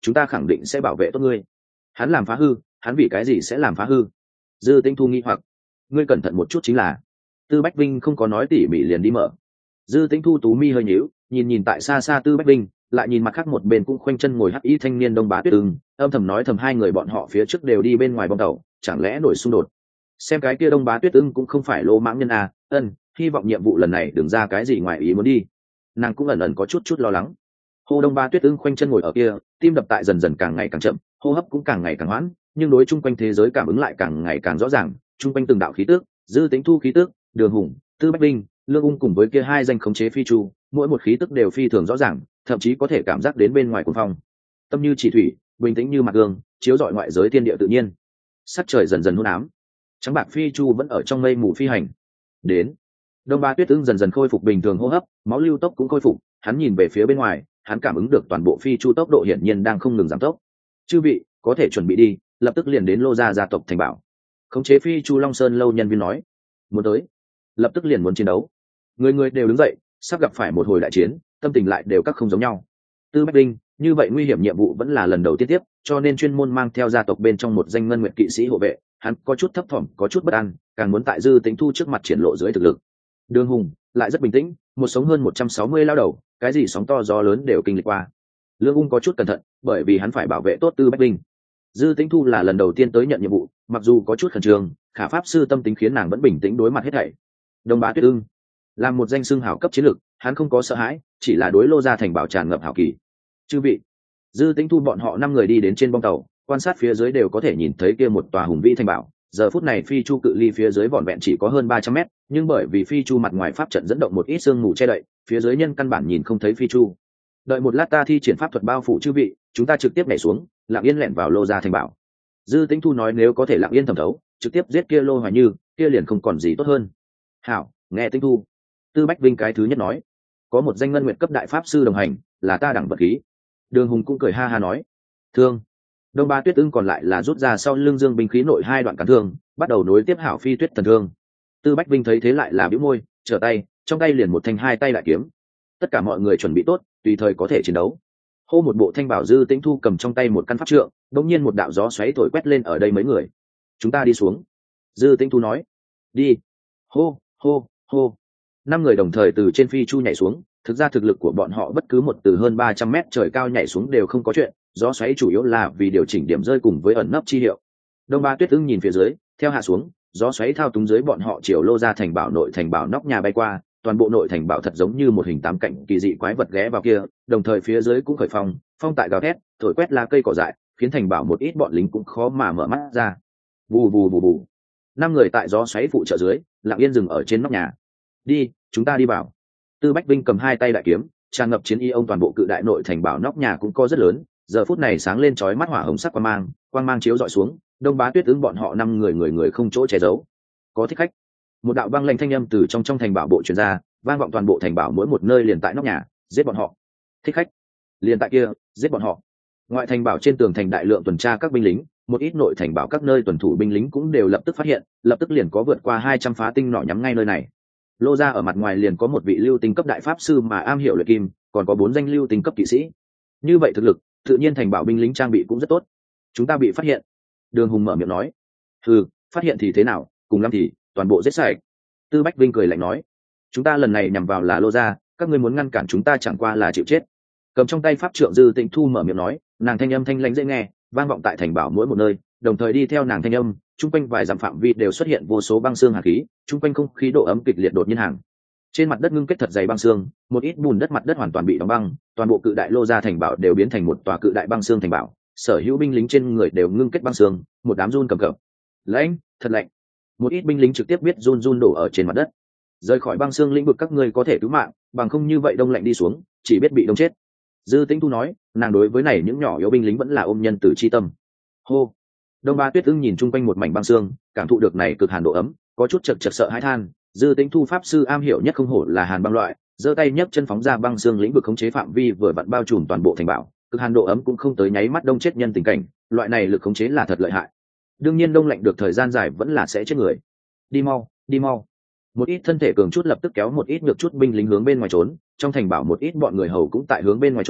chúng ta khẳng định sẽ bảo vệ tốt ngươi. Hắn làm phá hư, hắn vì cái gì sẽ làm phá hư? Dư Tĩnh Thu nghi hoặc. Ngươi cẩn thận một chút chính là. Tư Bách Vinh không có nói tỉ mỉ liền đi mở. Dư Tĩnh Thu tú mi hơi nhíu, nhìn nhìn tại xa xa Tư Bách Vinh, lại nhìn mặt khác một bên cũng khoanh chân ngồi hắc y thanh niên Đông Bá Tuyết Ưng, âm thầm nói thầm hai người bọn họ phía trước đều đi bên ngoài bong tàu, chẳng lẽ nổi xung đột? Xem cái kia Đông Bá Tuyết Ưng cũng không phải lô mãng nhân à, ân, hy vọng nhiệm vụ lần này đừng ra cái gì ngoài ý muốn đi. Nàng cũng ẩn ẩn có chút chút lo lắng. Hồ Đông Bá Tuyết Ưng khoanh chân ngồi ở kia, tim đập tại dần dần càng ngày càng chậm, hô hấp cũng càng ngày càng hoãn, nhưng đối chung quanh thế giới cảm ứng lại càng ngày càng rõ ràng, chung quanh từng đạo khí tức, Dư Tĩnh Thu khí tức, Đường Hùng, Tư Bách Vinh, Lương Ung cùng với kia hai danh khống chế phi chu, mỗi một khí tức đều phi thường rõ ràng, thậm chí có thể cảm giác đến bên ngoài cuồng phong. Tâm như chỉ thủy, bình tĩnh như mặt gương, chiếu rọi ngoại giới thiên địa tự nhiên. Sắc trời dần dần hôn ám, trắng bạc phi chu vẫn ở trong mây mù phi hành. Đến, Đông Ba Tuyết Ưng dần dần khôi phục bình thường hô hấp, máu lưu tốc cũng khôi phục, hắn nhìn về phía bên ngoài, hắn cảm ứng được toàn bộ phi chu tốc độ hiển nhiên đang không ngừng giảm tốc. Chư vị, có thể chuẩn bị đi, lập tức liền đến Lô gia gia tộc thành bảo. Khống chế phi chu Long Sơn lâu nhân viên nói, muốn tới, lập tức liền muốn chiến đấu. Người người đều đứng dậy, sắp gặp phải một hồi đại chiến, tâm tình lại đều các không giống nhau. Tư Bách Linh, như vậy nguy hiểm nhiệm vụ vẫn là lần đầu tiên tiếp, cho nên chuyên môn mang theo gia tộc bên trong một danh ngân nguyện kỵ sĩ hộ vệ, hắn có chút thấp thỏm, có chút bất an, càng muốn tại Dư Tĩnh Thu trước mặt triển lộ dưới thực lực. Đường Hùng lại rất bình tĩnh, một sống hơn một trăm sáu mươi lao đầu, cái gì sóng to gió lớn đều kinh lịch qua. Lương Ung có chút cẩn thận, bởi vì hắn phải bảo vệ tốt Tư Bách Linh. Dư Tĩnh Thu là lần đầu tiên tới nhận nhiệm vụ, mặc dù có chút khẩn trương, khả pháp sư tâm tính khiến nàng vẫn bình tĩnh đối mặt hết thảy. Đông Bá Tuyết Ưng làm một danh xưng hảo cấp chiến lược, hắn không có sợ hãi, chỉ là đối Lô gia thành bảo tràn ngập hảo kỳ. Chư vị, Dư Tĩnh Thu bọn họ năm người đi đến trên bong tàu, quan sát phía dưới đều có thể nhìn thấy kia một tòa hùng vĩ thành bảo. Giờ phút này phi chu cự ly phía dưới vỏn vẹn chỉ có hơn ba trăm mét, nhưng bởi vì phi chu mặt ngoài pháp trận dẫn động một ít sương mù che đậy, phía dưới nhân căn bản nhìn không thấy phi chu. Đợi một lát ta thi triển pháp thuật bao phủ chư vị, chúng ta trực tiếp nhảy xuống, lặng yên lẻn vào Lô gia thành bảo. Dư Tĩnh Thu nói nếu có thể lặng yên thẩm thấu, trực tiếp giết kia Lô Hoài Như, kia liền không còn gì tốt hơn. Hảo, nghe Tĩnh Thu. Tư Bách Vinh cái thứ nhất nói, có một danh ngân nguyện cấp đại pháp sư đồng hành, là ta đẳng vật khí. Đường Hùng cũng cười ha ha nói, thương. Đông Ba Tuyết Ưng còn lại là rút ra sau lưng dương binh khí nội hai đoạn cán thương, bắt đầu nối tiếp hảo phi tuyết thần thương. Tư Bách Vinh thấy thế lại là bĩu môi, trở tay, trong tay liền một thanh hai tay đại kiếm. Tất cả mọi người chuẩn bị tốt, tùy thời có thể chiến đấu. Hô một bộ thanh bảo Dư Tĩnh Thu cầm trong tay một căn pháp trượng, đột nhiên một đạo gió xoáy thổi quét lên ở đây mấy người. Chúng ta đi xuống. Dư Tĩnh Thu nói, đi. Hô, hô, hô. Năm người đồng thời từ trên phi chu nhảy xuống. Thực ra thực lực của bọn họ bất cứ một từ hơn ba trăm mét trời cao nhảy xuống đều không có chuyện, gió xoáy chủ yếu là vì điều chỉnh điểm rơi cùng với ẩn nấp chi hiệu. Đông Ba Tuyết Ưng nhìn phía dưới, theo hạ xuống, gió xoáy thao túng dưới bọn họ chiều Lô gia thành bảo nội thành bảo nóc nhà bay qua, toàn bộ nội thành bảo thật giống như một hình tám cạnh kỳ dị quái vật ghé vào kia, đồng thời phía dưới cũng khởi phong, phong tại gào thét, thổi quét lá cây cỏ dại, khiến thành bảo một ít bọn lính cũng khó mà mở mắt ra. Bù bù bù bù. Năm người tại gió xoáy phụ trợ dưới, lặng yên dừng ở trên nóc nhà. Đi, chúng ta đi vào. Tư Bách Vinh cầm hai tay đại kiếm, tràn ngập chiến y ông toàn bộ cự đại nội thành bảo nóc nhà cũng có rất lớn, giờ phút này sáng lên chói mắt hỏa hồng sắc quang mang, quang mang chiếu dọi xuống, Đông Bá Tuyết Ưng bọn họ năm người người người không chỗ che giấu. Có thích khách. Một đạo băng lanh thanh âm từ trong trong thành bảo bộ truyền ra, vang vọng toàn bộ thành bảo mỗi một nơi liền tại nóc nhà, giết bọn họ. Thích khách. Liền tại kia, giết bọn họ. Ngoại thành bảo trên tường thành đại lượng tuần tra các binh lính, một ít nội thành bảo các nơi tuần thủ binh lính cũng đều lập tức phát hiện, lập tức liền có vượt qua hai trăm phá tinh nỏ nhắm ngay nơi này. Lô gia ở mặt ngoài liền có một vị lưu tinh cấp đại pháp sư mà am hiểu luyện kim, còn có bốn danh lưu tinh cấp kỵ sĩ. Như vậy thực lực, tự nhiên thành bảo binh lính trang bị cũng rất tốt. Chúng ta bị phát hiện. Đường Hùng mở miệng nói. Ừ, phát hiện thì thế nào, cùng lắm thì toàn bộ giết sạch. Tư Bách Vinh cười lạnh nói. Chúng ta lần này nhằm vào là Lô gia, các ngươi muốn ngăn cản chúng ta chẳng qua là chịu chết. Cầm trong tay pháp trượng Dư Tĩnh Thu mở miệng nói, nàng thanh âm thanh lãnh dễ nghe, vang vọng tại thành bảo mỗi một nơi, đồng thời đi theo nàng thanh âm, chung quanh vài dặm phạm vi đều xuất hiện vô số băng xương hàn khí, chung quanh không khí độ ấm kịch liệt đột nhiên hàng. Trên mặt đất ngưng kết thật dày băng xương, một ít bùn đất mặt đất hoàn toàn bị đóng băng, toàn bộ cự đại Lô gia thành bảo đều biến thành một tòa cự đại băng xương thành bảo, sở hữu binh lính trên người đều ngưng kết băng xương, một đám run cầm cập. Lạnh, thật lạnh. Một ít binh lính trực tiếp biết run run đổ ở trên mặt đất. Rời khỏi băng xương lĩnh vực các ngươi có thể cứu mạng, bằng không như vậy đông lạnh đi xuống, chỉ biết bị đông chết. Dư Tĩnh Thu nói, nàng đối với này những nhỏ yếu binh lính vẫn là ôm nhân từ chi tâm. Hô. Đông Ba Tuyết Ưng nhìn chung quanh một mảnh băng xương, cảm thụ được này cực hàn độ ấm, có chút chật chật sợ hãi than. Dư Tĩnh Thu pháp sư am hiểu nhất không hổ là hàn băng loại, giơ tay nhấc chân phóng ra băng xương lĩnh vực khống chế phạm vi vừa vặn bao trùm toàn bộ thành bảo, cực hàn độ ấm cũng không tới nháy mắt đông chết nhân tình cảnh, loại này lực khống chế là thật lợi hại. Đương nhiên đông lạnh được thời gian dài vẫn là sẽ chết người. Đi mau, đi mau. Một ít thân thể cường chút lập tức kéo một ít nhược chút binh lính hướng bên ngoài trốn, trong thành bảo một ít bọn người hầu cũng tại hướng bên ngoài trốn,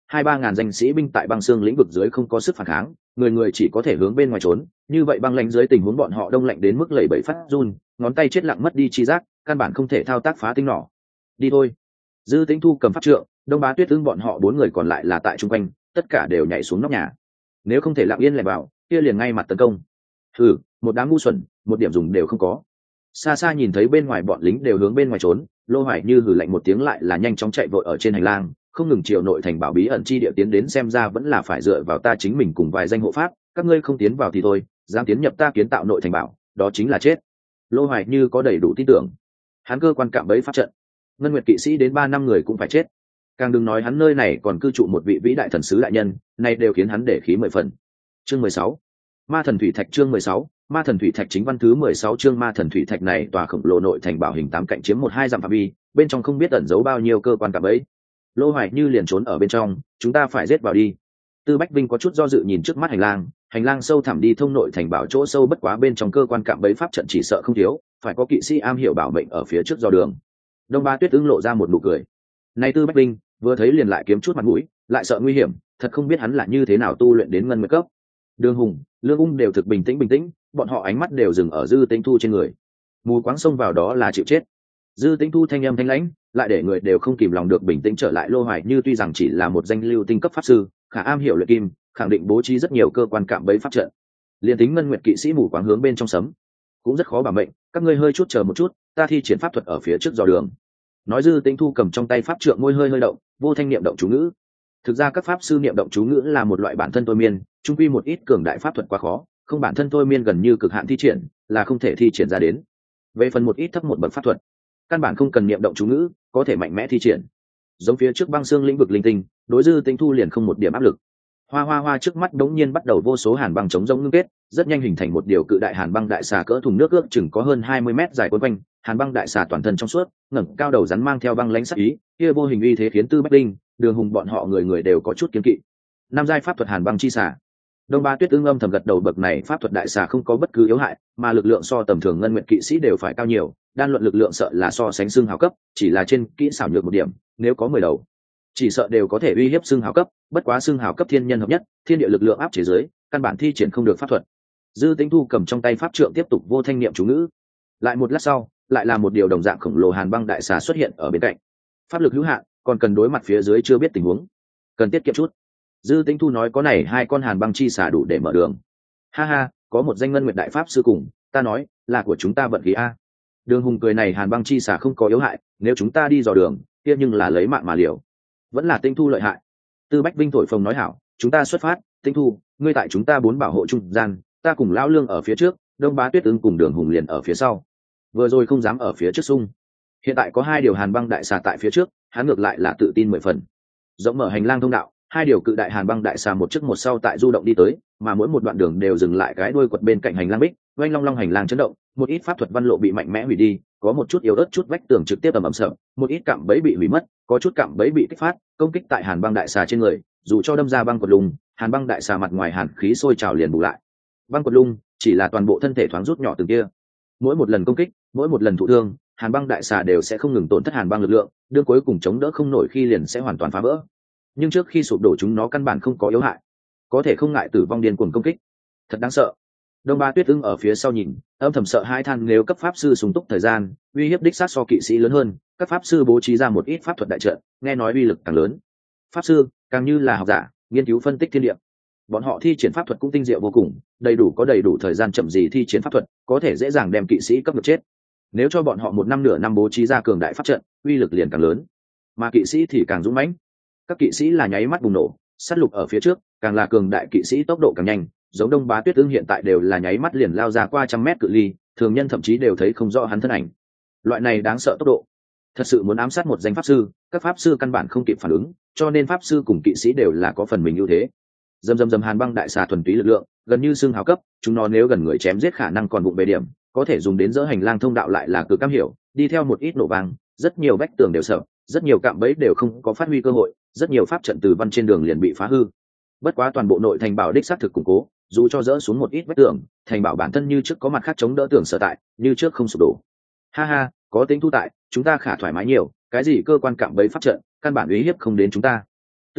hai ba ngàn danh sĩ binh tại băng xương lĩnh vực dưới không có sức phản kháng, người người chỉ có thể hướng bên ngoài trốn. Như vậy băng lãnh dưới tình huống bọn họ đông lạnh đến mức lẩy bẩy phát run, ngón tay chết lặng mất đi chi giác, căn bản không thể thao tác phá tinh nỏ. Đi thôi. Dư Tĩnh Thu cầm pháp trượng, Đông Bá Tuyết Ưng bọn họ bốn người còn lại là tại trung quanh, tất cả đều nhảy xuống nóc nhà. Nếu không thể lặng yên lẻn vào, kia liền ngay mặt tấn công. Hừ, một đám ngu xuẩn, một điểm dùng đều không có. Xa xa nhìn thấy bên ngoài bọn lính đều hướng bên ngoài trốn, Lô Hoài Như hừ lạnh một tiếng lại là nhanh chóng chạy vội ở trên hành lang, không ngừng chiều nội thành bảo bí ẩn chi địa tiến đến, xem ra vẫn là phải dựa vào ta chính mình cùng vài danh hộ pháp, các ngươi không tiến vào thì thôi, dám tiến nhập ta kiến tạo nội thành bảo, đó chính là chết. Lô Hoài Như có đầy đủ tin tưởng. Hắn cơ quan cạm bẫy pháp trận, Ngân Nguyệt kỵ sĩ đến ba năm người cũng phải chết. Càng đừng nói hắn nơi này còn cư trụ một vị vĩ đại thần sứ đại nhân, này đều khiến hắn để khí mười phần. Chương mười sáu, Ma thần thủy thạch. Chương mười sáu, Ma thần thủy thạch. Chính văn thứ mười sáu chương. Ma thần thủy thạch này tòa khổng lồ nội thành bảo hình tám cạnh chiếm một hai dặm phạm vi, bên trong không biết ẩn giấu bao nhiêu cơ quan cạm bẫy. Lô Hoài Như liền trốn ở bên trong, chúng ta phải giết vào đi. Tư Bách Vinh có chút do dự nhìn trước mắt hành lang, hành lang sâu thẳm đi thông nội thành bảo chỗ sâu, bất quá bên trong cơ quan cạm bẫy pháp trận chỉ sợ không thiếu, phải có kỵ sĩ am hiểu bảo mệnh ở phía trước do đường. Đông Bá Tuyết Ưng lộ ra một nụ cười. Này Tư Bách Vinh, vừa thấy liền lại kiếm chút mặt mũi, lại sợ nguy hiểm, thật không biết hắn là như thế nào tu luyện đến ngân nguyệt cấp. Đường Hùng, Lương Ung đều thực bình tĩnh bình tĩnh, bọn họ ánh mắt đều dừng ở Dư Tĩnh Thu trên người. Mù quáng xông vào đó là chịu chết. Dư Tĩnh Thu thanh âm thanh lãnh, lại để người đều không kìm lòng được bình tĩnh trở lại. Lô Hoài Như tuy rằng chỉ là một danh lưu tinh cấp pháp sư, khả am hiểu luyện kim, khẳng định bố trí rất nhiều cơ quan cạm bẫy pháp trận. Liên tính ngân nguyệt kỵ sĩ mù quáng hướng bên trong sấm, cũng rất khó bảo mệnh, các ngươi hơi chút chờ một chút, ta thi triển pháp thuật ở phía trước dò đường. Nói Dư Tĩnh Thu cầm trong tay pháp trượng, môi hơi hơi động, vô thanh niệm động chú ngữ. Thực ra các pháp sư niệm động chú ngữ là một loại bản thân thôi miên, chung quy một ít cường đại pháp thuật quá khó, không bản thân thôi miên gần như cực hạn thi triển, là không thể thi triển ra đến. Về phần một ít thấp một bậc pháp thuật, căn bản không cần niệm động chú ngữ, có thể mạnh mẽ thi triển. Giống phía trước băng xương lĩnh vực linh tinh, đối Dư Tĩnh Thu liền không một điểm áp lực. Hoa hoa hoa trước mắt đống nhiên bắt đầu vô số hàn băng chống rỗng ngưng kết, rất nhanh hình thành một điều cự đại hàn băng đại xà cỡ thùng nước, ước chừng có hơn hai mươi mét dài quấn quanh. Hàn băng đại xà toàn thân trong suốt, ngẩng cao đầu rắn mang theo băng lãnh sắc ý, kia vô hình uy thế khiến Tư Bách Linh, Đường Hùng bọn họ người người đều có chút kiêng kỵ. Nam giai pháp thuật hàn băng chi xà. Đông Bá Tuyết Ưng âm thầm gật đầu, bậc này pháp thuật đại xà không có bất cứ yếu hại, mà lực lượng so tầm thường ngân nguyệt kỵ sĩ đều phải cao nhiều, đan luận lực lượng sợ là so sánh xương hào cấp, chỉ là trên kỹ xảo nhược một điểm, nếu có mười đầu, chỉ sợ đều có thể uy hiếp xương hào cấp, bất quá xương hào cấp thiên nhân hợp nhất, thiên địa lực lượng áp chế dưới, căn bản thi triển không được pháp thuật. Dư Tĩnh Thu cầm trong tay pháp trượng tiếp tục vô thanh niệm chú ngữ. Lại một lát sau, lại là một điều đồng dạng khổng lồ hàn băng đại xà xuất hiện ở bên cạnh. Pháp lực hữu hạn, còn cần đối mặt phía dưới chưa biết tình huống, cần tiết kiệm chút. Dư Tĩnh Thu nói có này hai con hàn băng chi xà đủ để mở đường. Ha ha, có một danh ngân nguyệt đại pháp sư cùng, ta nói, là của chúng ta vận khí a. Đường Hùng cười này, hàn băng chi xà không có yếu hại, nếu chúng ta đi dò đường, kia nhưng là lấy mạng mà liều. Vẫn là Tĩnh Thu lợi hại. Tư Bách Vinh thổi phồng nói hảo, chúng ta xuất phát, Tĩnh Thu, ngươi tại chúng ta bốn bảo hộ trung gian, ta cùng lão Lương ở phía trước, Đông Bá Tuyết Ưng cùng Đường Hùng liền ở phía sau. Vừa rồi không dám ở phía trước xung, hiện tại có hai điều hàn băng đại xà tại phía trước, hắn ngược lại là tự tin mười phần. Rộng mở hành lang thông đạo, hai điều cự đại hàn băng đại xà một trước một sau tại du động đi tới, mà mỗi một đoạn đường đều dừng lại cái đuôi quật bên cạnh hành lang bích, oanh long long hành lang chấn động, một ít pháp thuật văn lộ bị mạnh mẽ hủy đi, có một chút yếu ớt chút vách tường trực tiếp ầm ầm sập, một ít cạm bẫy bị hủy mất, có chút cạm bẫy bị kích phát, công kích tại hàn băng đại xà trên người, dù cho đâm ra băng quật lùng, hàn băng đại xà mặt ngoài hàn khí sôi trào liền bù lại. Băng quật lung chỉ là toàn bộ thân thể thoáng rút nhỏ từng kia, mỗi một lần công kích, mỗi một lần thụ thương, hàn băng đại xà đều sẽ không ngừng tổn thất hàn băng lực lượng, đương cuối cùng chống đỡ không nổi khi liền sẽ hoàn toàn phá vỡ. Nhưng trước khi sụp đổ chúng nó căn bản không có yếu hại, có thể không ngại tử vong điên cuồng công kích, thật đáng sợ. Đông Bá Tuyết Ưng ở phía sau nhìn, âm thầm sợ hai than, nếu cấp pháp sư súng túc thời gian, uy hiếp đích sát so kỵ sĩ lớn hơn, các pháp sư bố trí ra một ít pháp thuật đại trận, nghe nói uy lực càng lớn. Pháp sư càng như là học giả, nghiên cứu phân tích thiên địa. Bọn họ thi triển pháp thuật cũng tinh diệu vô cùng, đầy đủ có đầy đủ thời gian chậm gì thi triển pháp thuật, có thể dễ dàng đem kỵ sĩ cấp được chết. Nếu cho bọn họ một năm nửa năm bố trí ra cường đại pháp trận, uy lực liền càng lớn, mà kỵ sĩ thì càng dũng mãnh. Các kỵ sĩ là nháy mắt bùng nổ, sát lục ở phía trước, càng là cường đại kỵ sĩ tốc độ càng nhanh, giống Đông Bá Tuyết Ưng hiện tại đều là nháy mắt liền lao ra qua trăm mét cự ly, thường nhân thậm chí đều thấy không rõ hắn thân ảnh. Loại này đáng sợ tốc độ, thật sự muốn ám sát một danh pháp sư, các pháp sư căn bản không kịp phản ứng, cho nên pháp sư cùng kỵ sĩ đều là có phần mình ưu thế. Dầm dầm dầm hàn băng đại xà thuần túy lực lượng, gần như xương hào cấp, chúng nó nếu gần người chém giết khả năng còn bụng bề điểm, có thể dùng đến dỡ hành lang thông đạo lại là cực cam hiểu, đi theo một ít nổ vang, rất nhiều vách tường đều sợ, rất nhiều cạm bẫy đều không có phát huy cơ hội, rất nhiều pháp trận từ văn trên đường liền bị phá hư. Bất quá toàn bộ nội thành bảo đích xác thực củng cố, dù cho dỡ xuống một ít vách tường, thành bảo bản thân như trước có mặt khác chống đỡ tường sở tại, như trước không sụp đổ. Ha ha, có Tĩnh Thu tại, chúng ta khả thoải mái nhiều, cái gì cơ quan cạm bẫy pháp trận, căn bản uy hiếp không đến chúng ta.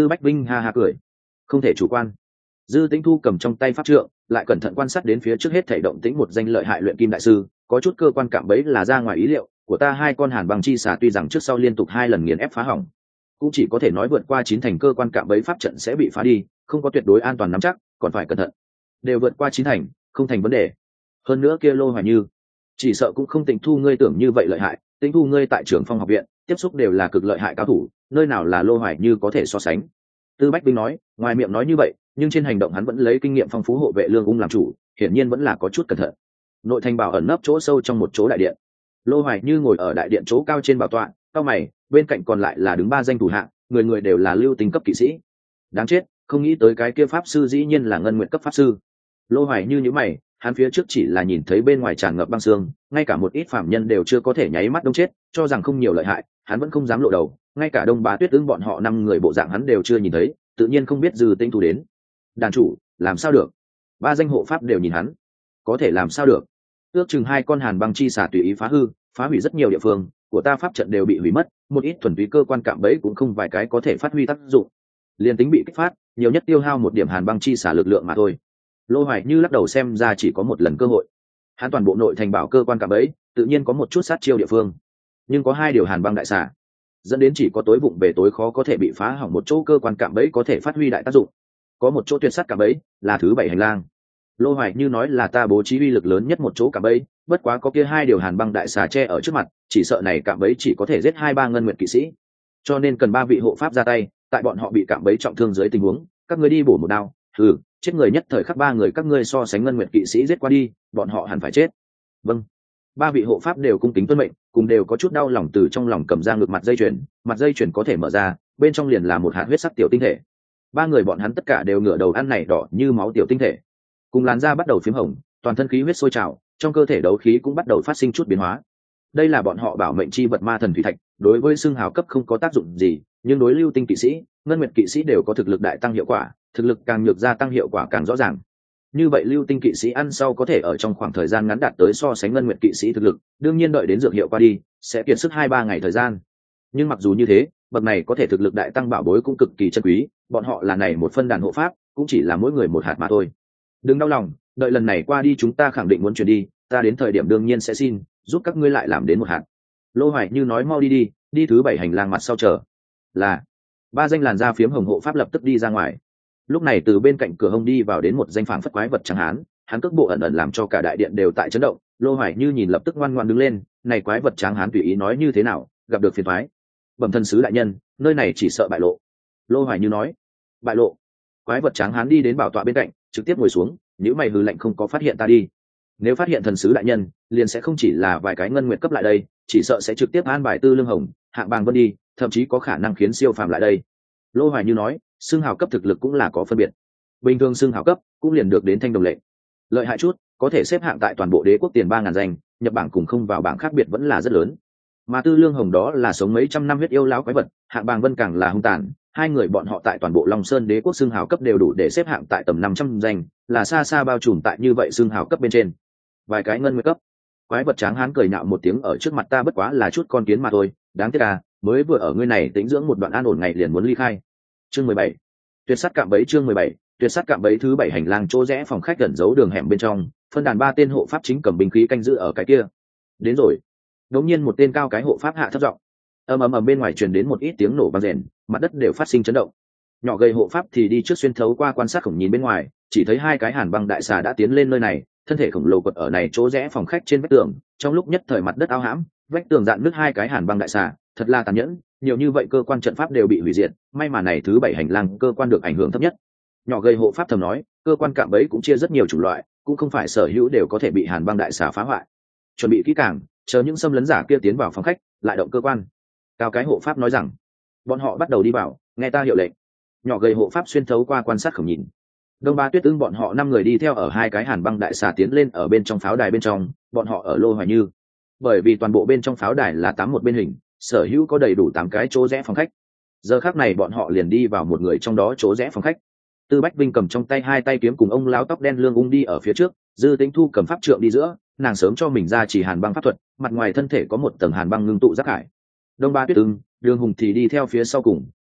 Tư Bách Vinh ha ha cười, không thể chủ quan. Dư Tĩnh Thu cầm trong tay pháp trượng, lại cẩn thận quan sát đến phía trước hết thảy động tĩnh một danh lợi hại luyện kim đại sư, có chút cơ quan cảm bấy là ra ngoài ý liệu của ta. Hai con hàn băng chi xà tuy rằng trước sau liên tục hai lần nghiền ép phá hỏng, cũng chỉ có thể nói vượt qua chín thành cơ quan cạm bẫy pháp trận sẽ bị phá đi, không có tuyệt đối an toàn nắm chắc, còn phải cẩn thận. Đều vượt qua chín thành, không thành vấn đề. Hơn nữa kia Lô Hoài Như, chỉ sợ cũng không Tĩnh Thu ngươi tưởng như vậy lợi hại. Tĩnh Thu ngươi tại Trường Phong học viện tiếp xúc đều là cực lợi hại cao thủ, nơi nào là Lô Hoài Như có thể so sánh. Tư Bách Vinh nói, ngoài miệng nói như vậy, nhưng trên hành động hắn vẫn lấy kinh nghiệm phong phú hộ vệ Lương Ung làm chủ, hiển nhiên vẫn là có chút cẩn thận. Nội thành bảo ẩn nấp chỗ sâu trong một chỗ đại điện, Lô Hoài Như ngồi ở đại điện chỗ cao trên bảo tọa, cao mày, bên cạnh còn lại là đứng ba danh thủ hạ, người người đều là lưu tinh cấp kỵ sĩ. Đáng chết, không nghĩ tới cái kia pháp sư dĩ nhiên là ngân nguyện cấp pháp sư. Lô Hoài Như nhíu mày, hắn phía trước chỉ là nhìn thấy bên ngoài tràn ngập băng xương, ngay cả một ít phạm nhân đều chưa có thể nháy mắt đông chết, cho rằng không nhiều lợi hại, hắn vẫn không dám lộ đầu, ngay cả Đông Bá Tuyết Ưng bọn họ năm người bộ dạng hắn đều chưa nhìn thấy, tự nhiên không biết Dư Tĩnh Thu đến. Đàn chủ, làm sao được? Ba danh hộ pháp đều nhìn hắn, có thể làm sao được? Ước chừng hai con hàn băng chi xà tùy ý phá hư, phá hủy rất nhiều địa phương của ta, pháp trận đều bị hủy mất, một ít thuần túy cơ quan cạm bẫy cũng không vài cái có thể phát huy tác dụng, liên tính bị kích phát, nhiều nhất tiêu hao một điểm hàn băng chi xà lực lượng mà thôi. Lô Hoài Như lắc đầu, xem ra chỉ có một lần cơ hội. Hắn toàn bộ nội thành bảo cơ quan cạm bẫy, tự nhiên có một chút sát chiêu địa phương, nhưng có hai điều hàn băng đại xà, dẫn đến chỉ có tối vụng về tối khó có thể bị phá hỏng một chỗ cơ quan cạm bẫy có thể phát huy đại tác dụng. Có một chỗ tuyệt sát cạm bẫy là thứ bảy hành lang. Lô Hoài Như nói là ta bố trí uy lực lớn nhất một chỗ cạm bẫy, bất quá có kia hai điều hàn băng đại xà che ở trước mặt, chỉ sợ này cạm bẫy chỉ có thể giết hai ba ngân nguyện kỵ sĩ, cho nên cần ba vị hộ pháp ra tay. Tại bọn họ bị cạm bẫy trọng thương dưới tình huống, các ngươi đi bổ một đao, ừ, chết người nhất thời khắc ba người các ngươi so sánh ngân nguyện kỵ sĩ giết qua đi, bọn họ hẳn phải chết. Vâng. Ba vị hộ pháp đều cung kính tuân mệnh, cùng đều có chút đau lòng từ trong lòng cầm ra ngược mặt dây chuyền, mặt dây chuyền có thể mở ra, bên trong liền là một hạt huyết sắc tiểu tinh thể. Ba người bọn hắn tất cả đều ngửa đầu ăn này đỏ như máu tiểu tinh thể, cùng làn da bắt đầu phím hồng, toàn thân khí huyết sôi trào, trong cơ thể đấu khí cũng bắt đầu phát sinh chút biến hóa. Đây là bọn họ bảo mệnh chi vật ma thần thủy thạch, đối với xương hào cấp không có tác dụng gì, nhưng đối lưu tinh kỵ sĩ, ngân nguyệt kỵ sĩ đều có thực lực đại tăng hiệu quả, thực lực càng nhược gia tăng hiệu quả càng rõ ràng. Như vậy lưu tinh kỵ sĩ ăn sau có thể ở trong khoảng thời gian ngắn đạt tới so sánh ngân nguyệt kỵ sĩ thực lực, đương nhiên đợi đến dược hiệu qua đi sẽ kiệt sức hai ba ngày thời gian. Nhưng mặc dù như thế, bậc này có thể thực lực đại tăng bảo bối cũng cực kỳ chân quý, bọn họ là này một phân đàn hộ pháp, cũng chỉ là mỗi người một hạt mà thôi. Đừng đau lòng, đợi lần này qua đi chúng ta khẳng định muốn chuyển đi, ta đến thời điểm đương nhiên sẽ xin giúp các ngươi lại làm đến một hạt. Lô Hoài Như nói, mau đi đi, đi thứ bảy hành lang mặt sau chờ. Là. Ba danh làn da phiếm hồng hộ pháp lập tức đi ra ngoài. Lúc này từ bên cạnh cửa hông đi vào đến một danh phảng phất quái vật trắng hán, hắn cước bộ ẩn ẩn làm cho cả đại điện đều tại chấn động. Lô Hoài Như nhìn lập tức ngoan ngoãn đứng lên, này quái vật trắng hán tùy ý nói như thế nào, gặp được phiền toái. Bẩm thân sứ đại nhân, nơi này chỉ sợ bại lộ. Lô Hoài Như nói. Bại lộ? Quái vật trắng hán đi đến bảo tọa bên cạnh, trực tiếp ngồi xuống, nếu mày hừ lạnh, không có phát hiện ta đi. Nếu phát hiện thần sứ đại nhân, liền sẽ không chỉ là vài cái ngân nguyệt cấp lại đây, chỉ sợ sẽ trực tiếp an bài Tư Lương Hồng, Hạng Bàng Vân đi, thậm chí có khả năng khiến siêu phàm lại đây. Lô Hoài Như nói, xương hào cấp thực lực cũng là có phân biệt, bình thường xương hào cấp cũng liền được đến thanh đồng lệ, lợi hại chút có thể xếp hạng tại toàn bộ đế quốc tiền ba ngàn danh, nhập bảng cùng không vào bảng khác biệt vẫn là rất lớn. Mà Tư Lương Hồng đó là sống mấy trăm năm huyết yêu lão quái vật, Hạng Bàng Vân càng là hung tàn, hai người bọn họ tại toàn bộ Long Sơn đế quốc xương hào cấp đều đủ để xếp hạng tại tầm năm trăm danh, là xa xa bao trùm tại như vậy xương hào cấp bên trên. Vài cái ngân nguyệt cấp. Quái vật tráng hán cười nhạo một tiếng, ở trước mặt ta bất quá là chút con kiến mà thôi, đáng tiếc à, mới vừa ở ngươi này tĩnh dưỡng một đoạn an ổn ngày liền muốn ly khai. Chương mười bảy. Tuyệt sát cạm bẫy. Chương mười bảy. Tuyệt sát cạm bẫy. Thứ bảy hành lang chỗ rẽ phòng khách gần giấu đường hẻm bên trong, phân đàn ba tên hộ pháp chính cầm binh khí canh giữ ở cái kia. Đến rồi. Đột nhiên một tên cao cái hộ pháp hạ thấp giọng. Ầm ầm ầm, bên ngoài truyền đến một ít tiếng nổ vang rền, mặt đất đều phát sinh chấn động. Nhỏ gầy hộ pháp thì đi trước xuyên thấu qua quan sát khổng nhìn bên ngoài, chỉ thấy hai cái hàn băng đại xà đã tiến lên nơi này, thân thể khổng lồ quật ở này chỗ rẽ phòng khách trên vách tường, trong lúc nhất thời mặt đất ao hãm, vách tường dạn nứt, hai cái hàn băng đại xà, thật là tàn nhẫn, nhiều như vậy cơ quan trận pháp đều bị hủy diệt, may mà này thứ bảy hành lang cơ quan được ảnh hưởng thấp nhất. Nhỏ gầy hộ pháp thầm nói, cơ quan cạm bẫy cũng chia rất nhiều chủng loại, cũng không phải sở hữu đều có thể bị hàn băng đại xà phá hoại. Chuẩn bị kỹ càng, chờ những xâm lấn giả kia tiến vào phòng khách, lại động cơ quan. Cao cái hộ pháp nói rằng, bọn họ bắt đầu đi vào, nghe ta hiệu lệnh. Nhỏ gầy hộ pháp xuyên thấu qua quan sát khổng nhìn. Đông Ba Tuyết Ưng bọn họ năm người đi theo ở hai cái hàn băng đại xà tiến lên ở bên trong pháo đài bên trong, bọn họ ở Lô Hoài Như. Bởi vì toàn bộ bên trong pháo đài là tám một bên hình, sở hữu có đầy đủ tám cái chỗ rẽ phòng khách. Giờ khắc này bọn họ liền đi vào một người trong đó chỗ rẽ phòng khách. Tư Bách Vinh cầm trong tay hai tay kiếm cùng ông lão tóc đen Lương Ung đi ở phía trước, Dư Tĩnh Thu cầm pháp trượng đi giữa, nàng sớm cho mình ra chỉ hàn băng pháp thuật, mặt ngoài thân thể có một tầng hàn băng ngưng tụ giác hải. Đông Ba Tuyết Ưng, Đường Hùng thì đi theo phía sau cùng,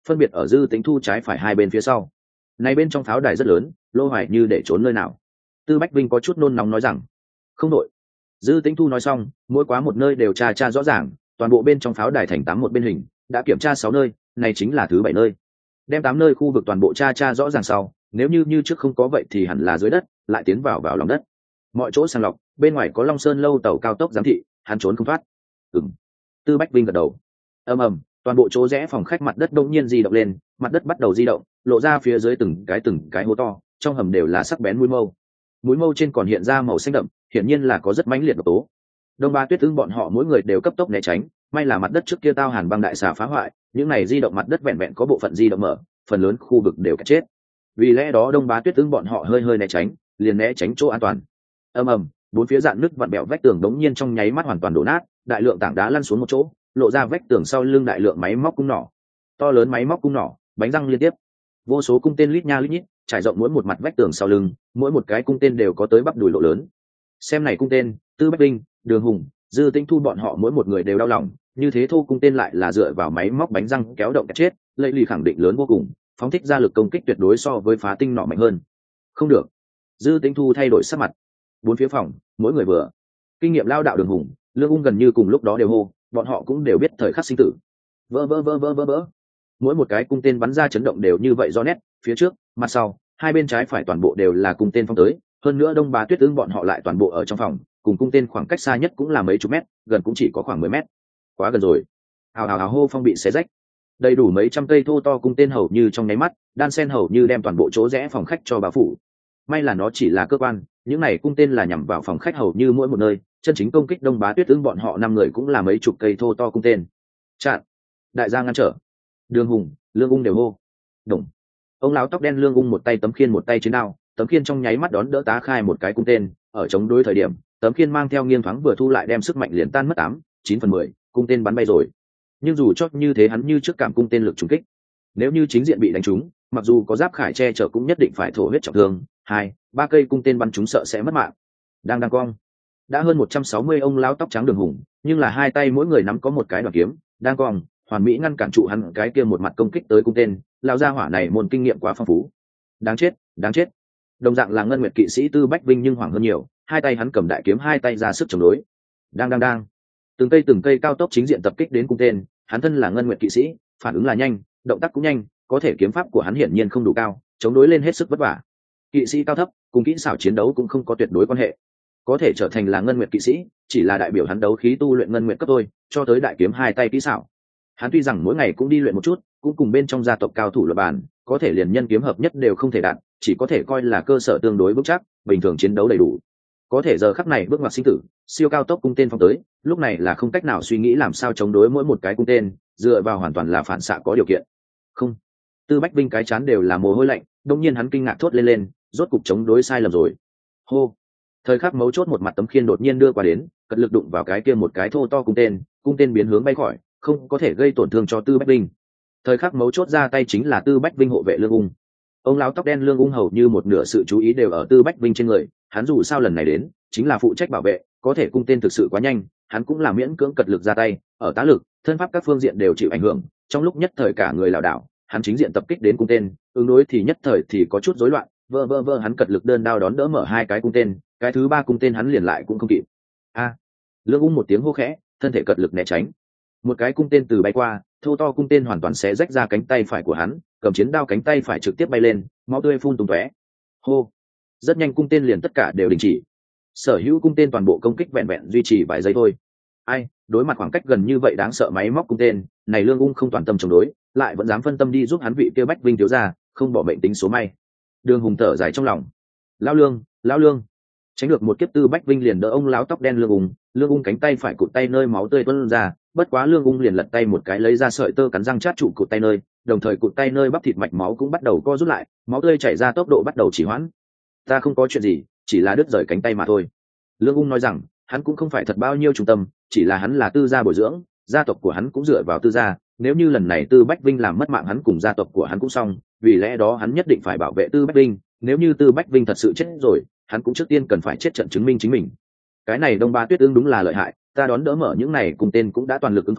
phân biệt ở Dư Tĩnh Thu trái phải hai bên phía sau. Này bên trong pháo đài rất lớn, Lô Hoài Như để trốn nơi nào? Tư Bách Vinh có chút nôn nóng nói rằng, không đội. Dư Tĩnh Thu nói xong, mỗi quá một nơi đều tra tra rõ ràng, toàn bộ bên trong pháo đài thành tám một bên hình, đã kiểm tra sáu nơi, này chính là thứ bảy nơi. Đem tám nơi khu vực toàn bộ tra tra rõ ràng sau, nếu như như trước không có vậy thì hẳn là dưới đất, lại tiến vào vào lòng đất. Mọi chỗ sàng lọc, bên ngoài có Long Sơn lâu tàu cao tốc giám thị, hắn trốn không thoát. Ừm. Tư Bách Vinh gật đầu. Ầm ầm, toàn bộ chỗ rẽ phòng khách mặt đất đột nhiên di động lên, mặt đất bắt đầu di động, lộ ra phía dưới từng cái từng cái hố to, trong hầm đều là sắc bén mũi mâu. Mũi mâu trên còn hiện ra màu xanh đậm, hiển nhiên là có rất mãnh liệt độc tố. Đông Ba Tuyết Ưng bọn họ mỗi người đều cấp tốc né tránh, may là mặt đất trước kia tao hàn băng đại xà phá hoại, những này di động mặt đất vẹn vẹn có bộ phận di động mở, phần lớn khu vực đều cả chết. Vì lẽ đó Đông Bá Tuyết Ưng bọn họ hơi hơi né tránh, liền né tránh chỗ an toàn. Ầm ầm, bốn phía dạn nứt vặn bẹo vách tường đống nhiên trong nháy mắt hoàn toàn đổ nát, đại lượng tảng đá lăn xuống một chỗ, lộ ra vách tường sau lưng đại lượng máy móc cung nỏ. To lớn máy móc cung nỏ, bánh răng liên tiếp. Vô số cung tên lít nha lít nhít, trải rộng mỗi một mặt vách tường sau lưng, mỗi một cái cung tên đều có tới bắp đùi lộ lớn. Xem này cung tên, Tư Bách Vinh, Đường Hùng, Dư Tĩnh Thu bọn họ mỗi một người đều đau lòng, như thế thô cung tên lại là dựa vào máy móc bánh răng kéo động cái chết, Lệ Lì khẳng định lớn vô cùng, phóng thích ra lực công kích tuyệt đối so với phá tinh nỏ mạnh hơn. Không được. Dư Tĩnh Thu thay đổi sắc mặt. Bốn phía phòng, mỗi người vừa. Kinh nghiệm lao đạo Đường Hùng, Lương Ung gần như cùng lúc đó đều hô, bọn họ cũng đều biết thời khắc sinh tử. Vỡ vỡ vỡ vỡ vỡ vỡ. Mỗi một cái cung tên bắn ra chấn động đều như vậy do nét, phía trước, mặt sau, hai bên trái phải toàn bộ đều là cung tên phóng tới, hơn nữa Đông Bá Tuyết Ưng bọn họ lại toàn bộ ở trong phòng, cùng cung tên khoảng cách xa nhất cũng là mấy chục mét, gần cũng chỉ có khoảng mười mét. Quá gần rồi. Hào hào hào hô phong bị xé rách. Đầy đủ mấy trăm cây thô to cung tên hầu như trong nháy mắt, đan sen hầu như đem toàn bộ chỗ rẽ phòng khách cho bao phủ. May là nó chỉ là cơ quan, những này cung tên là nhắm vào phòng khách hầu như mỗi một nơi, chân chính công kích Đông Bá Tuyết Ưng bọn họ năm người cũng là mấy chục cây thô to cung tên. Chặn. Đại gia ngăn trở. Đường Hùng, Lương Ung đều hô. Đồng. Ông lão tóc đen Lương Ung một tay tấm khiên một tay chiến đao, tấm khiên trong nháy mắt đón đỡ tá khai một cái cung tên, ở chống đối thời điểm, tấm khiên mang theo nghiêng thoáng vừa thu lại đem sức mạnh liền tan mất tám, chín phần mười, cung tên bắn bay rồi. Nhưng dù chót như thế hắn như trước cảm cung tên lực trùng kích. Nếu như chính diện bị đánh trúng, mặc dù có giáp khải che chở cũng nhất định phải thổ huyết trọng thương, hai, ba cây cung tên bắn trúng sợ sẽ mất mạng. Đang đang cong. Đã hơn một trăm sáu mươi ông lão tóc trắng Đường Hùng, nhưng là hai tay mỗi người nắm có một cái đoàn kiếm, đang cong, hoàn mỹ ngăn cản trụ hắn cái kia một mặt công kích tới cung tên, lão gia hỏa này môn kinh nghiệm quá phong phú. Đáng chết, đáng chết. Đồng dạng là ngân nguyệt kỵ sĩ Tư Bách Vinh nhưng hoảng hơn nhiều, hai tay hắn cầm đại kiếm hai tay ra sức chống đối. Đang đang đang. Từng cây từng cây cao tốc chính diện tập kích đến cung tên, hắn thân là ngân nguyệt kỵ sĩ, phản ứng là nhanh, động tác cũng nhanh, có thể kiếm pháp của hắn hiển nhiên không đủ cao, chống đối lên hết sức vất vả. Kỵ sĩ cao thấp, cùng kỹ xảo chiến đấu cũng không có tuyệt đối quan hệ. Có thể trở thành là ngân nguyệt kỵ sĩ, chỉ là đại biểu hắn đấu khí tu luyện ngân nguyệt cấp thôi, cho tới đại kiếm hai tay kỹ xảo. Hắn tuy rằng mỗi ngày cũng đi luyện một chút, cũng cùng bên trong gia tộc cao thủ luận bàn, có thể liền nhân kiếm hợp nhất đều không thể đạt, chỉ có thể coi là cơ sở tương đối vững chắc, bình thường chiến đấu đầy đủ. Có thể giờ khắc này bước ngoặt sinh tử, siêu cao tốc cung tên phóng tới, lúc này là không cách nào suy nghĩ làm sao chống đối mỗi một cái cung tên, dựa vào hoàn toàn là phản xạ có điều kiện. Không. Tư Bách Vinh cái chán đều là mồ hôi lạnh, đột nhiên hắn kinh ngạc thốt lên lên, rốt cục chống đối sai lầm rồi. Hô. Thời khắc mấu chốt một mặt tấm khiên đột nhiên đưa qua đến, cật lực đụng vào cái kia một cái thô to cung tên, cung tên biến hướng bay khỏi, không có thể gây tổn thương cho Tư Bách Vinh. Thời khắc mấu chốt ra tay chính là Tư Bách Vinh hộ vệ Lương Ung. Ông lão tóc đen Lương Ung hầu như một nửa sự chú ý đều ở Tư Bách Vinh trên người, hắn dù sao lần này đến chính là phụ trách bảo vệ, có thể cung tên thực sự quá nhanh, hắn cũng là miễn cưỡng cật lực ra tay, ở tá lực, thân pháp các phương diện đều chịu ảnh hưởng, trong lúc nhất thời cả người lảo đảo, hắn chính diện tập kích đến cung tên, ứng đối thì nhất thời thì có chút rối loạn, vơ vơ vơ hắn cật lực đơn đao đón đỡ mở hai cái cung tên, cái thứ ba cung tên hắn liền lại cũng không kịp. A! Lương Ung một tiếng hô khẽ, thân thể cật lực né tránh. Một cái cung tên từ bay qua, thô to cung tên hoàn toàn xé rách ra cánh tay phải của hắn, cầm chiến đao cánh tay phải trực tiếp bay lên, máu tươi phun tung tóe. Hô! Rất nhanh cung tên liền tất cả đều đình chỉ. Sở hữu cung tên toàn bộ công kích vẹn vẹn duy trì vài giây thôi. Ai, đối mặt khoảng cách gần như vậy đáng sợ máy móc cung tên, này Lương Ung không toàn tâm chống đối, lại vẫn dám phân tâm đi giúp hắn vị kia Bách Vinh thiếu gia, không bỏ mệnh tính số may. Đường Hùng thở dài trong lòng. Lão Lương, lão Lương. Tránh được một kiếp Tư Bách Vinh liền đỡ ông lão tóc đen Lương Ung, Lương Ung cánh tay phải cụt tay nơi máu tươi tuôn ra, bất quá Lương Ung liền lật tay một cái lấy ra sợi tơ cắn răng chát trụ cụt tay nơi, đồng thời cụt tay nơi bắp thịt mạch máu cũng bắt đầu co rút lại, máu tươi chảy ra tốc độ bắt đầu trì hoãn. Ta không có chuyện gì, chỉ là đứt rời cánh tay mà thôi. Lương Ung nói rằng, hắn cũng không phải thật bao nhiêu trung tâm, chỉ là hắn là Tư gia bồi dưỡng, gia tộc của hắn cũng dựa vào Tư gia, nếu như lần này Tư Bách Vinh làm mất mạng hắn cùng gia tộc của hắn cũng xong, vì lẽ đó hắn nhất định phải bảo vệ Tư Bách Vinh, nếu như Tư Bách Vinh thật sự chết rồi, hắn cũng trước tiên cần phải chết trận chứng minh chính mình. Cái này Đông Ba Tuyết Ưng đúng là lợi hại, ta đón đỡ mở những này cùng tên cũng đã toàn lực ứng phó,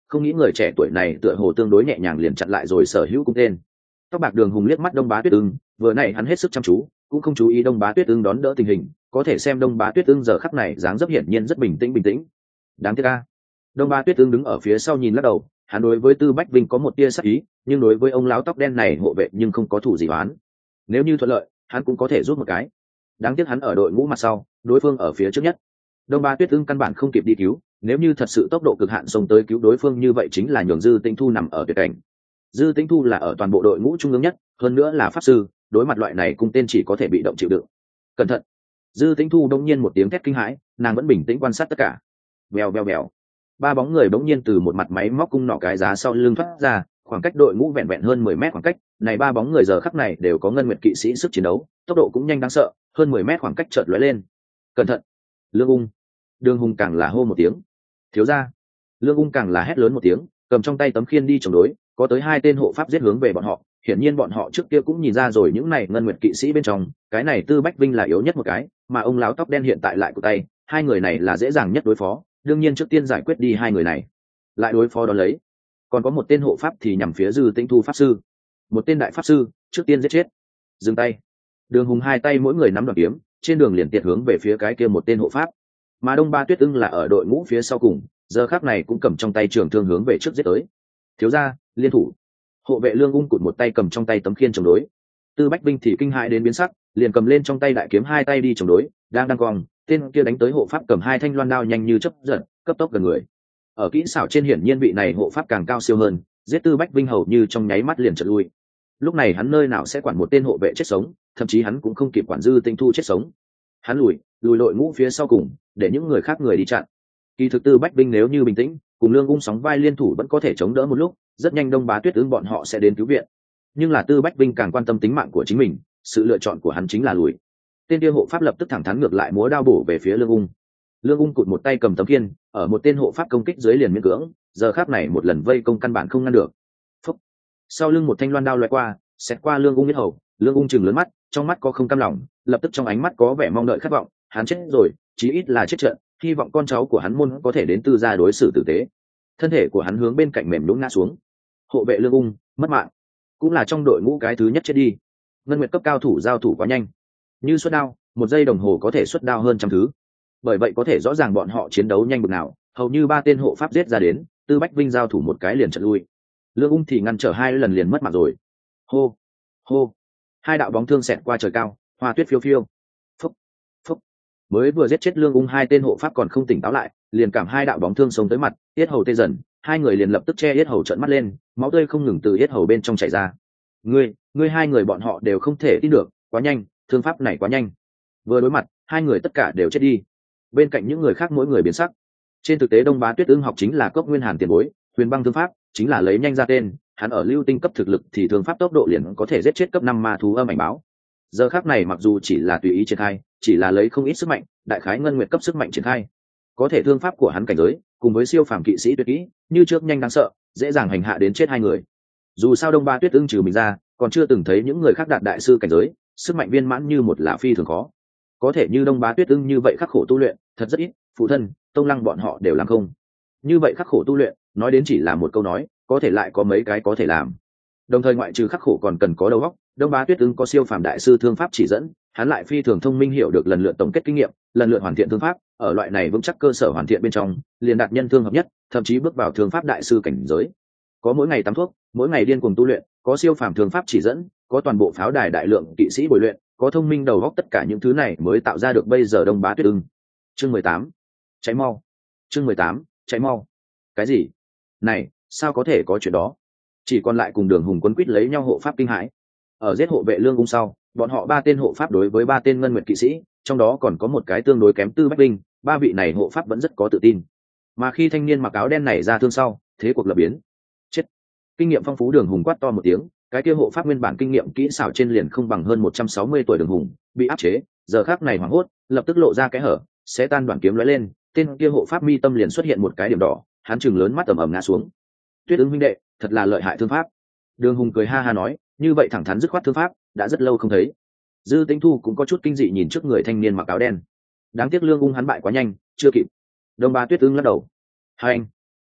không nghĩ người trẻ tuổi này tựa hồ tương đối nhẹ nhàng liền chặn lại rồi sở hữu cung tên. Tóc bạc Đường Hùng liếc mắt Đông Bá Tuyết Ưng, vừa nãy hắn hết sức chăm chú, cũng không chú ý Đông Bá Tuyết Ưng đón đỡ tình hình, có thể xem Đông Bá Tuyết Ưng giờ khắc này dáng dấp hiển nhiên rất bình tĩnh bình tĩnh. Đáng tiếc a. Đông Bá Tuyết Ưng đứng ở phía sau nhìn lắc đầu, hắn đối với Tư Bách Vinh có một tia sắc ý, nhưng đối với ông lão tóc đen này hộ vệ nhưng không có thủ gì oán. Nếu như thuận lợi, hắn cũng có thể giúp một cái. Đáng tiếc hắn ở đội ngũ mặt sau, đối phương ở phía trước nhất. Đông Bá Tuyết Ưng căn bản không kịp đi cứu, nếu như thật sự tốc độ cực hạn xông tới cứu đối phương như vậy chính là nhường Dư Tĩnh Thu nằm ở tuyệt cảnh. Dư Tĩnh Thu là ở toàn bộ đội ngũ trung ương nhất, hơn nữa là pháp sư, đối mặt loại này cung tên chỉ có thể bị động chịu đựng. Cẩn thận! Dư Tĩnh Thu đông nhiên một tiếng thét kinh hãi, nàng vẫn bình tĩnh quan sát tất cả. Bèo bèo bèo. Ba bóng người bỗng nhiên từ một mặt máy móc cung nỏ cái giá sau lưng thoát ra, khoảng cách đội ngũ vẹn vẹn hơn mười mét khoảng cách, này ba bóng người giờ khắc này đều có ngân nguyệt kỵ sĩ sức chiến đấu, tốc độ cũng nhanh đáng sợ, hơn mười mét khoảng cách chợt lóe lên. Cẩn thận! Lương Ung. Đường Hùng càng là hô một tiếng. Thiếu gia. Lương Ung càng là hét lớn một tiếng, cầm trong tay tấm khiên đi chống đối, có tới hai tên hộ pháp giết hướng về bọn họ, hiển nhiên bọn họ trước kia cũng nhìn ra rồi những này ngân nguyệt kỵ sĩ bên trong, cái này Tư Bách Vinh là yếu nhất một cái, mà ông lão tóc đen hiện tại lại của tay, hai người này là dễ dàng nhất đối phó, đương nhiên trước tiên giải quyết đi hai người này, lại đối phó đó lấy. Còn có một tên hộ pháp thì nhằm phía Dư Tĩnh Thu pháp sư, một tên đại pháp sư, trước tiên giết chết. Dừng tay. Đường Hùng hai tay mỗi người nắm đoàn kiếm, trên đường liền tiệt hướng về phía cái kia một tên hộ pháp. Mà Đông Ba Tuyết Ưng là ở đội ngũ phía sau cùng, giờ khắc này cũng cầm trong tay trường thương hướng về trước giết tới. Thiếu gia, liên thủ. Hộ vệ Lương Ung cụt một tay cầm trong tay tấm khiên chống đối. Tư Bách Vinh thì kinh hãi đến biến sắc, liền cầm lên trong tay đại kiếm hai tay đi chống đối, đang đang cong, tên kia đánh tới hộ pháp cầm hai thanh loan đao nhanh như chớp giật, cấp tốc gần người. Ở kỹ xảo trên hiển nhiên vị này hộ pháp càng cao siêu hơn, giết Tư Bách Vinh hầu như trong nháy mắt liền chợt lui. Lúc này hắn nơi nào sẽ quản một tên hộ vệ chết sống, thậm chí hắn cũng không kịp quản Dư Tĩnh Thu chết sống. Hắn lùi, lùi đội ngũ phía sau cùng, để những người khác người đi chặn. Kỳ thực Tư Bách Vinh nếu như bình tĩnh, cùng Lương Ung sóng vai liên thủ vẫn có thể chống đỡ một lúc, rất nhanh Đông Bá Tuyết Ưng bọn họ sẽ đến cứu viện. Nhưng là Tư Bách Vinh càng quan tâm tính mạng của chính mình, sự lựa chọn của hắn chính là lùi. Tên kia hộ pháp lập tức thẳng thắn ngược lại múa đao bổ về phía Lương Ung. Lương Ung cụt một tay cầm tấm khiên, ở một tên hộ pháp công kích dưới liền miễn cưỡng, giờ khắc này một lần vây công căn bản không ngăn được. Phúc. Sau lưng một thanh loan đao lóe qua, xẹt qua Lương Ung huyết hầu, Lương Ung trừng lớn mắt, trong mắt có không cam lòng, lập tức trong ánh mắt có vẻ mong đợi khát vọng, hắn chết rồi, chí ít là chết trận, hy vọng con cháu của hắn môn có thể đến Tư gia đối xử tử tế. Thân thể của hắn hướng bên cạnh mềm nhũn ngã xuống. Hộ vệ Lương Ung mất mạng, cũng là trong đội ngũ cái thứ nhất chết đi. Ngân nguyệt cấp cao thủ giao thủ quá nhanh, như xuất đao, một giây đồng hồ có thể xuất đao hơn trăm thứ. Bởi vậy có thể rõ ràng bọn họ chiến đấu nhanh bực nào, hầu như ba tên hộ pháp giết ra đến, Tư Bách Vinh giao thủ một cái liền chợt lui. Lương Ung thì ngăn trở hai lần liền mất mạng rồi. Hô, hô, hai đạo bóng thương xẹt qua trời cao, hoa tuyết phiêu phiêu. Phúc, phúc. Mới vừa giết chết Lương Ung hai tên hộ pháp còn không tỉnh táo lại, liền cảm hai đạo bóng thương xông tới mặt, yết hầu tê dần, hai người liền lập tức che yết hầu trợn mắt lên, máu tươi không ngừng từ yết hầu bên trong chảy ra. Ngươi, ngươi hai người bọn họ đều không thể tin được, quá nhanh, thương pháp này quá nhanh. Vừa đối mặt, hai người tất cả đều chết đi. Bên cạnh những người khác mỗi người biến sắc. Trên thực tế Đông Bá Tuyết Ưng học chính là Cốc Nguyên Hàn tiền bối, Huyền Băng thương pháp chính là lấy nhanh ra tên, hắn ở lưu tinh cấp thực lực thì thương pháp tốc độ liền có thể giết chết cấp năm ma thú âm ảnh báo. Giờ khắc này mặc dù chỉ là tùy ý triển khai, chỉ là lấy không ít sức mạnh, đại khái ngân nguyệt cấp sức mạnh triển khai. Có thể thương pháp của hắn cảnh giới, cùng với siêu phàm kỵ sĩ tuyệt kỹ, như trước nhanh đáng sợ, dễ dàng hành hạ đến chết hai người. Dù sao Đông Ba Tuyết Ưng trừ mình ra, còn chưa từng thấy những người khác đạt đại sư cảnh giới, sức mạnh viên mãn như một lạ phi thường khó. Có thể như Đông Bá Tuyết Ưng như vậy khắc khổ tu luyện, thật rất ít, phụ thân, Tông Lăng bọn họ đều làm không. Như vậy khắc khổ tu luyện, nói đến chỉ là một câu nói, có thể lại có mấy cái có thể làm. Đồng thời ngoại trừ khắc khổ còn cần có đầu óc, Đông Bá Tuyết Ưng có siêu phàm đại sư thương pháp chỉ dẫn, hắn lại phi thường thông minh hiểu được lần lượt tổng kết kinh nghiệm, lần lượt hoàn thiện thương pháp, ở loại này vững chắc cơ sở hoàn thiện bên trong, liền đạt nhân thương hợp nhất, thậm chí bước vào thương pháp đại sư cảnh giới. Có mỗi ngày tắm thuốc, mỗi ngày điên cuồng tu luyện, có siêu phàm thương pháp chỉ dẫn, có toàn bộ pháo đài đại lượng kỵ sĩ bồi luyện, có thông minh đầu óc, tất cả những thứ này mới tạo ra được bây giờ Đông Bá Tuyết Ưng. Chương mười tám, cháy mau. Chương mười tám, cháy mau. Cái gì? Này, sao có thể có chuyện đó? Chỉ còn lại cùng Đường Hùng quấn quýt lấy nhau hộ pháp kinh hãi. Ở giết hộ vệ Lương Ung sau, bọn họ ba tên hộ pháp đối với ba tên ngân nguyệt kỵ sĩ, trong đó còn có một cái tương đối kém Tư Bách Linh, ba vị này hộ pháp vẫn rất có tự tin. Mà khi thanh niên mặc áo đen này ra thương sau, thế cuộc lập biến. Chết. Kinh nghiệm phong phú Đường Hùng quát to một tiếng, cái kia hộ pháp nguyên bản kinh nghiệm kỹ xảo trên liền không bằng hơn một trăm sáu mươi tuổi Đường Hùng, bị áp chế, giờ khắc này hoảng hốt, lập tức lộ ra cái hở, sẽ tan đoạn kiếm lóe lên, tên kia hộ pháp mi tâm liền xuất hiện một cái điểm đỏ, hắn chừng lớn mắt ầm ầm ngã xuống. Tuyết Ưng huynh đệ, thật là lợi hại thương pháp. Đường Hùng cười ha ha nói, như vậy thẳng thắn dứt khoát thương pháp, đã rất lâu không thấy. Dư Tĩnh Thu cũng có chút kinh dị nhìn trước người thanh niên mặc áo đen. Đáng tiếc Lương Ung hắn bại quá nhanh, chưa kịp. Đông Ba Tuyết Ưng lắc đầu. Hai anh,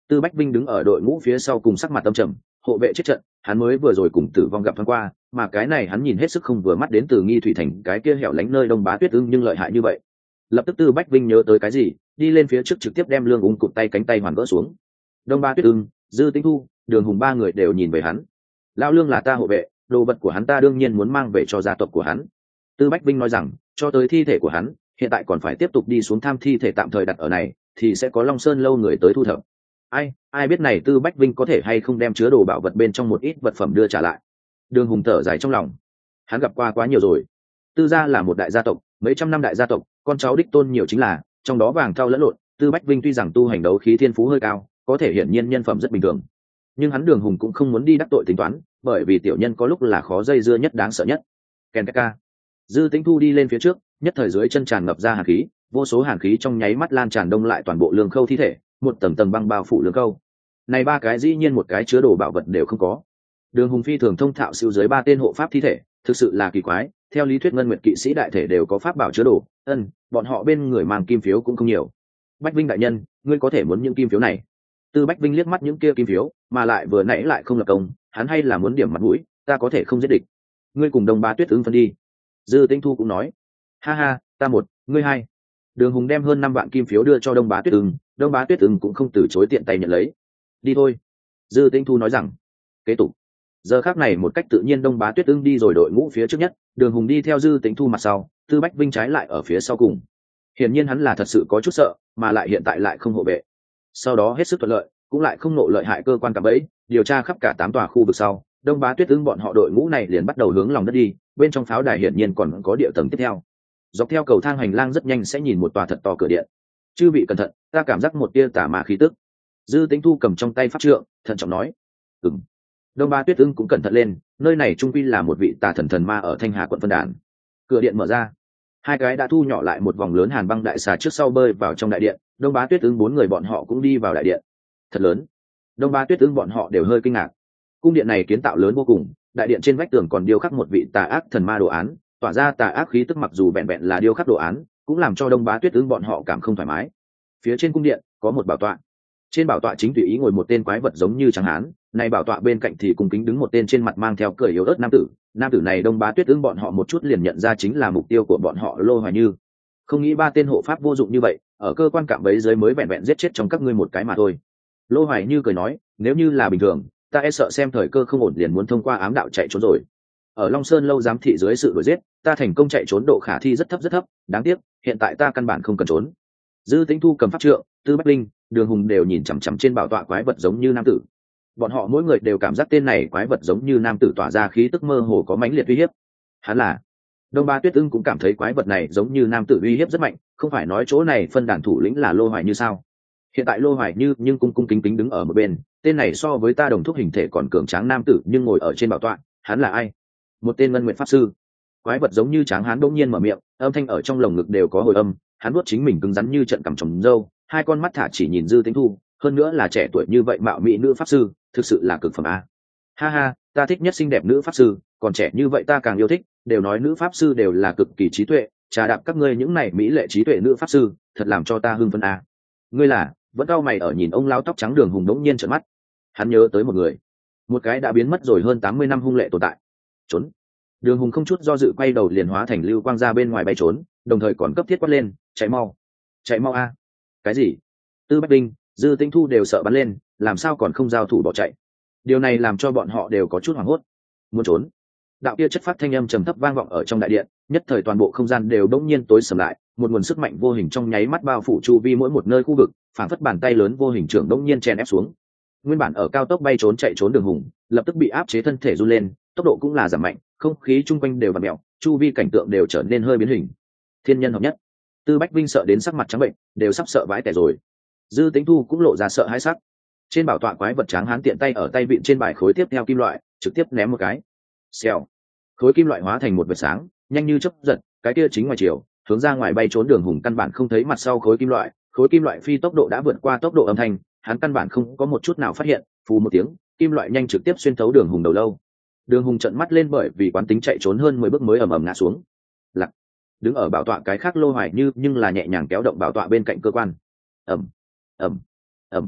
Tư Bách Vinh đứng ở đội ngũ phía sau cùng sắc mặt tâm trầm, hộ vệ chết trận, hắn mới vừa rồi cùng tử vong gặp thoáng qua, mà cái này hắn nhìn hết sức không vừa mắt đến từ Nghi Thủy Thành cái kia hẻo lánh nơi Đông Bá Tuyết Ưng nhưng lợi hại như vậy. Lập tức Tư Bách Vinh nhớ tới cái gì, đi lên phía trước trực tiếp đem lương ung cụt tay cánh tay hoàn gỡ xuống. Đông Bá Tuyết Ưng, Dư Tĩnh Thu, Đường Hùng ba người đều nhìn về hắn. Lão Lương là ta hộ vệ, đồ vật của hắn ta đương nhiên muốn mang về cho gia tộc của hắn. Tư Bách Vinh nói rằng, cho tới thi thể của hắn, hiện tại còn phải tiếp tục đi xuống tham thi thể tạm thời đặt ở này, thì sẽ có Long Sơn lâu người tới thu thập. Ai, ai biết này Tư Bách Vinh có thể hay không đem chứa đồ bảo vật bên trong một ít vật phẩm đưa trả lại. Đường Hùng thở dài trong lòng, hắn gặp qua quá nhiều rồi. Tư gia là một đại gia tộc, mấy trăm năm đại gia tộc, con cháu đích tôn nhiều chính là, trong đó vàng thau lẫn lộn. Tư Bách Vinh tuy rằng tu hành đấu khí thiên phú hơi cao, có thể hiển nhiên nhân phẩm rất bình thường, nhưng hắn Đường Hùng cũng không muốn đi đắc tội tính toán, bởi vì tiểu nhân có lúc là khó dây dưa nhất, đáng sợ nhất. Ken ca. Dư Tĩnh Thu đi lên phía trước, nhất thời dưới chân tràn ngập ra hàn khí, vô số hàn khí trong nháy mắt lan tràn đông lại toàn bộ Lương Khâu thi thể, một tầng tầng băng bao phủ Lương Khâu. Này ba cái dĩ nhiên một cái chứa đồ bảo vật đều không có. Đường Hùng phi thường thông thạo siêu dưới ba tên hộ pháp thi thể, thực sự là kỳ quái, theo lý thuyết ngân nguyệt kỵ sĩ đại thể đều có pháp bảo chứa đồ, ân, bọn họ bên người mang kim phiếu cũng không nhiều. Bách Vinh đại nhân, ngươi có thể muốn những kim phiếu này. Tư Bách Vinh liếc mắt những kia kim phiếu, mà lại vừa nãy lại không lập công, hắn hay là muốn điểm mặt mũi, ta có thể không giết địch. Ngươi cùng Đông Bá Tuyết Ưng phân đi. Dư Tĩnh Thu cũng nói, ha ha, ta một, ngươi hai. Đường Hùng đem hơn năm vạn kim phiếu đưa cho Đông Bá Tuyết Ưng, Đông Bá Tuyết Ưng cũng không từ chối tiện tay nhận lấy. Đi thôi. Dư Tĩnh Thu nói rằng, kế tục. Giờ khác này một cách tự nhiên Đông Bá Tuyết Ưng đi rồi đội ngũ phía trước nhất, Đường Hùng đi theo Dư Tĩnh Thu mặt sau, Tư Bách Vinh trái lại ở phía sau cùng. Hiển nhiên hắn là thật sự có chút sợ, mà lại hiện tại lại không hộ vệ. Sau đó hết sức thuận lợi, cũng lại không nộ lợi hại cơ quan cả bẫy, điều tra khắp cả tám tòa khu vực sau, Đông Bá Tuyết Ưng bọn họ đội ngũ này liền bắt đầu hướng lòng đất đi, bên trong pháo đài hiển nhiên còn có địa tầng tiếp theo. Dọc theo cầu thang hành lang rất nhanh sẽ nhìn một tòa thật to cửa điện. Chư vị cẩn thận, ta cảm giác một tia tà ma khí tức. Dư Tĩnh Thu cầm trong tay pháp trượng, thận trọng nói. Ừm. Đông Bá Tuyết Ưng cũng cẩn thận lên, nơi này trung quy là một vị tà thần thần ma ở Thanh Hà quận Vân Đàn. Cửa điện mở ra, hai cái đã thu nhỏ lại một vòng lớn hàn băng đại xà trước sau bơi vào trong đại điện. Đông Bá Tuyết Ưng bốn người bọn họ cũng đi vào đại điện. Thật lớn. Đông Bá Tuyết Ưng bọn họ đều hơi kinh ngạc. Cung điện này kiến tạo lớn vô cùng, đại điện trên vách tường còn điêu khắc một vị tà ác thần ma đồ án, tỏa ra tà ác khí tức, mặc dù vẹn vẹn là điêu khắc đồ án, cũng làm cho Đông Bá Tuyết Ưng bọn họ cảm không thoải mái. Phía trên cung điện có một bảo tọa, trên bảo tọa chính tùy ý ngồi một tên quái vật giống như trắng hán, này bảo tọa bên cạnh thì cung kính đứng một tên trên mặt mang theo cười yếu ớt nam tử. Nam tử này Đông Bá Tuyết Ưng bọn họ một chút liền nhận ra chính là mục tiêu của bọn họ Lô Hoài Như. Không nghĩ ba tên hộ pháp vô dụng như vậy, ở cơ quan cạm bẫy dưới mới vẹn vẹn giết chết trong các ngươi một cái mà thôi. Lô Hoài Như cười nói, nếu như là bình thường, ta e sợ xem thời cơ không ổn liền muốn thông qua ám đạo chạy trốn rồi. Ở Long Sơn lâu giám thị dưới sự đuổi giết, ta thành công chạy trốn độ khả thi rất thấp rất thấp, đáng tiếc, hiện tại ta căn bản không cần trốn. Dư Tĩnh Thu cầm pháp trượng, Tư Bách Linh, Đường Hùng đều nhìn chằm chằm trên bảo tọa quái vật giống như nam tử. Bọn họ mỗi người đều cảm giác tên này quái vật giống như nam tử tỏa ra khí tức mơ hồ có mãnh liệt uy hiếp. Hắn là Đông Bá Tuyết Ưng cũng cảm thấy quái vật này giống như nam tử uy hiếp rất mạnh, không phải nói chỗ này phân đàn thủ lĩnh là Lô Hoài Như sao? Hiện tại Lô Hoài Như nhưng cung cung kính kính đứng ở một bên, tên này so với ta đồng thúc hình thể còn cường tráng nam tử nhưng ngồi ở trên bảo tọa, hắn là ai? Một tên ngân nguyện pháp sư. Quái vật giống như tráng hán đột nhiên mở miệng, âm thanh ở trong lồng ngực đều có hồi âm, hắn nuốt chính mình cứng rắn như trận cằm trồng dâu, hai con mắt thả chỉ nhìn Dư Tĩnh Thu, hơn nữa là trẻ tuổi như vậy mạo mỹ nữ pháp sư, thực sự là cực phẩm a. Ha ha, ta thích nhất xinh đẹp nữ pháp sư, còn trẻ như vậy ta càng yêu thích, đều nói nữ pháp sư đều là cực kỳ trí tuệ, trà đạp các ngươi những này mỹ lệ trí tuệ nữ pháp sư, thật làm cho ta hưng phấn a. Ngươi là? Vẫn cau mày ở nhìn ông lão tóc trắng Đường Hùng đống nhiên trợn mắt. Hắn nhớ tới một người, một cái đã biến mất rồi hơn tám mươi năm hung lệ tồn tại. Trốn. Đường Hùng không chút do dự quay đầu liền hóa thành lưu quang ra bên ngoài bay trốn, đồng thời còn cấp thiết quát lên, chạy mau, chạy mau a. Cái gì? Tư Bách Vinh, Dư Tĩnh Thu đều sợ bắn lên, làm sao còn không giao thủ bỏ chạy? Điều này làm cho bọn họ đều có chút hoảng hốt. Muốn trốn. Đạo kia chất phát thanh âm trầm thấp vang vọng ở trong đại điện, nhất thời toàn bộ không gian đều đống nhiên tối sầm lại, một nguồn sức mạnh vô hình trong nháy mắt bao phủ chu vi mỗi một nơi khu vực, phản phất bàn tay lớn vô hình trưởng đống nhiên chèn ép xuống. Nguyên bản ở cao tốc bay trốn chạy trốn Đường Hùng, lập tức bị áp chế thân thể run lên, tốc độ cũng là giảm mạnh, không khí chung quanh đều vặn mèo, chu vi cảnh tượng đều trở nên hơi biến hình. Thiên nhân hợp nhất. Tư Bách Vinh sợ đến sắc mặt trắng bệnh, đều sắp sợ vãi tẻ rồi. Dư Tĩnh Thu cũng lộ ra sợ hãi sắc. Trên bảo tọa quái vật tráng hán tiện tay ở tay vịn trên bài khối tiếp theo kim loại, trực tiếp ném một cái. Xèo. Khối kim loại hóa thành một vệt sáng, nhanh như chớp giật, cái kia chính ngoài chiều, hướng ra ngoài bay trốn Đường Hùng căn bản không thấy mặt sau khối kim loại, khối kim loại phi tốc độ đã vượt qua tốc độ âm thanh, hắn căn bản không có một chút nào phát hiện, phù một tiếng, kim loại nhanh trực tiếp xuyên thấu Đường Hùng đầu lâu. Đường Hùng trợn mắt lên bởi vì quán tính chạy trốn hơn mười bước mới ầm ầm ngã xuống. Lặc. Đứng ở bảo tọa cái khác Lô Hoài Như nhưng là nhẹ nhàng kéo động bảo tọa bên cạnh cơ quan. Ầm, ầm, ầm.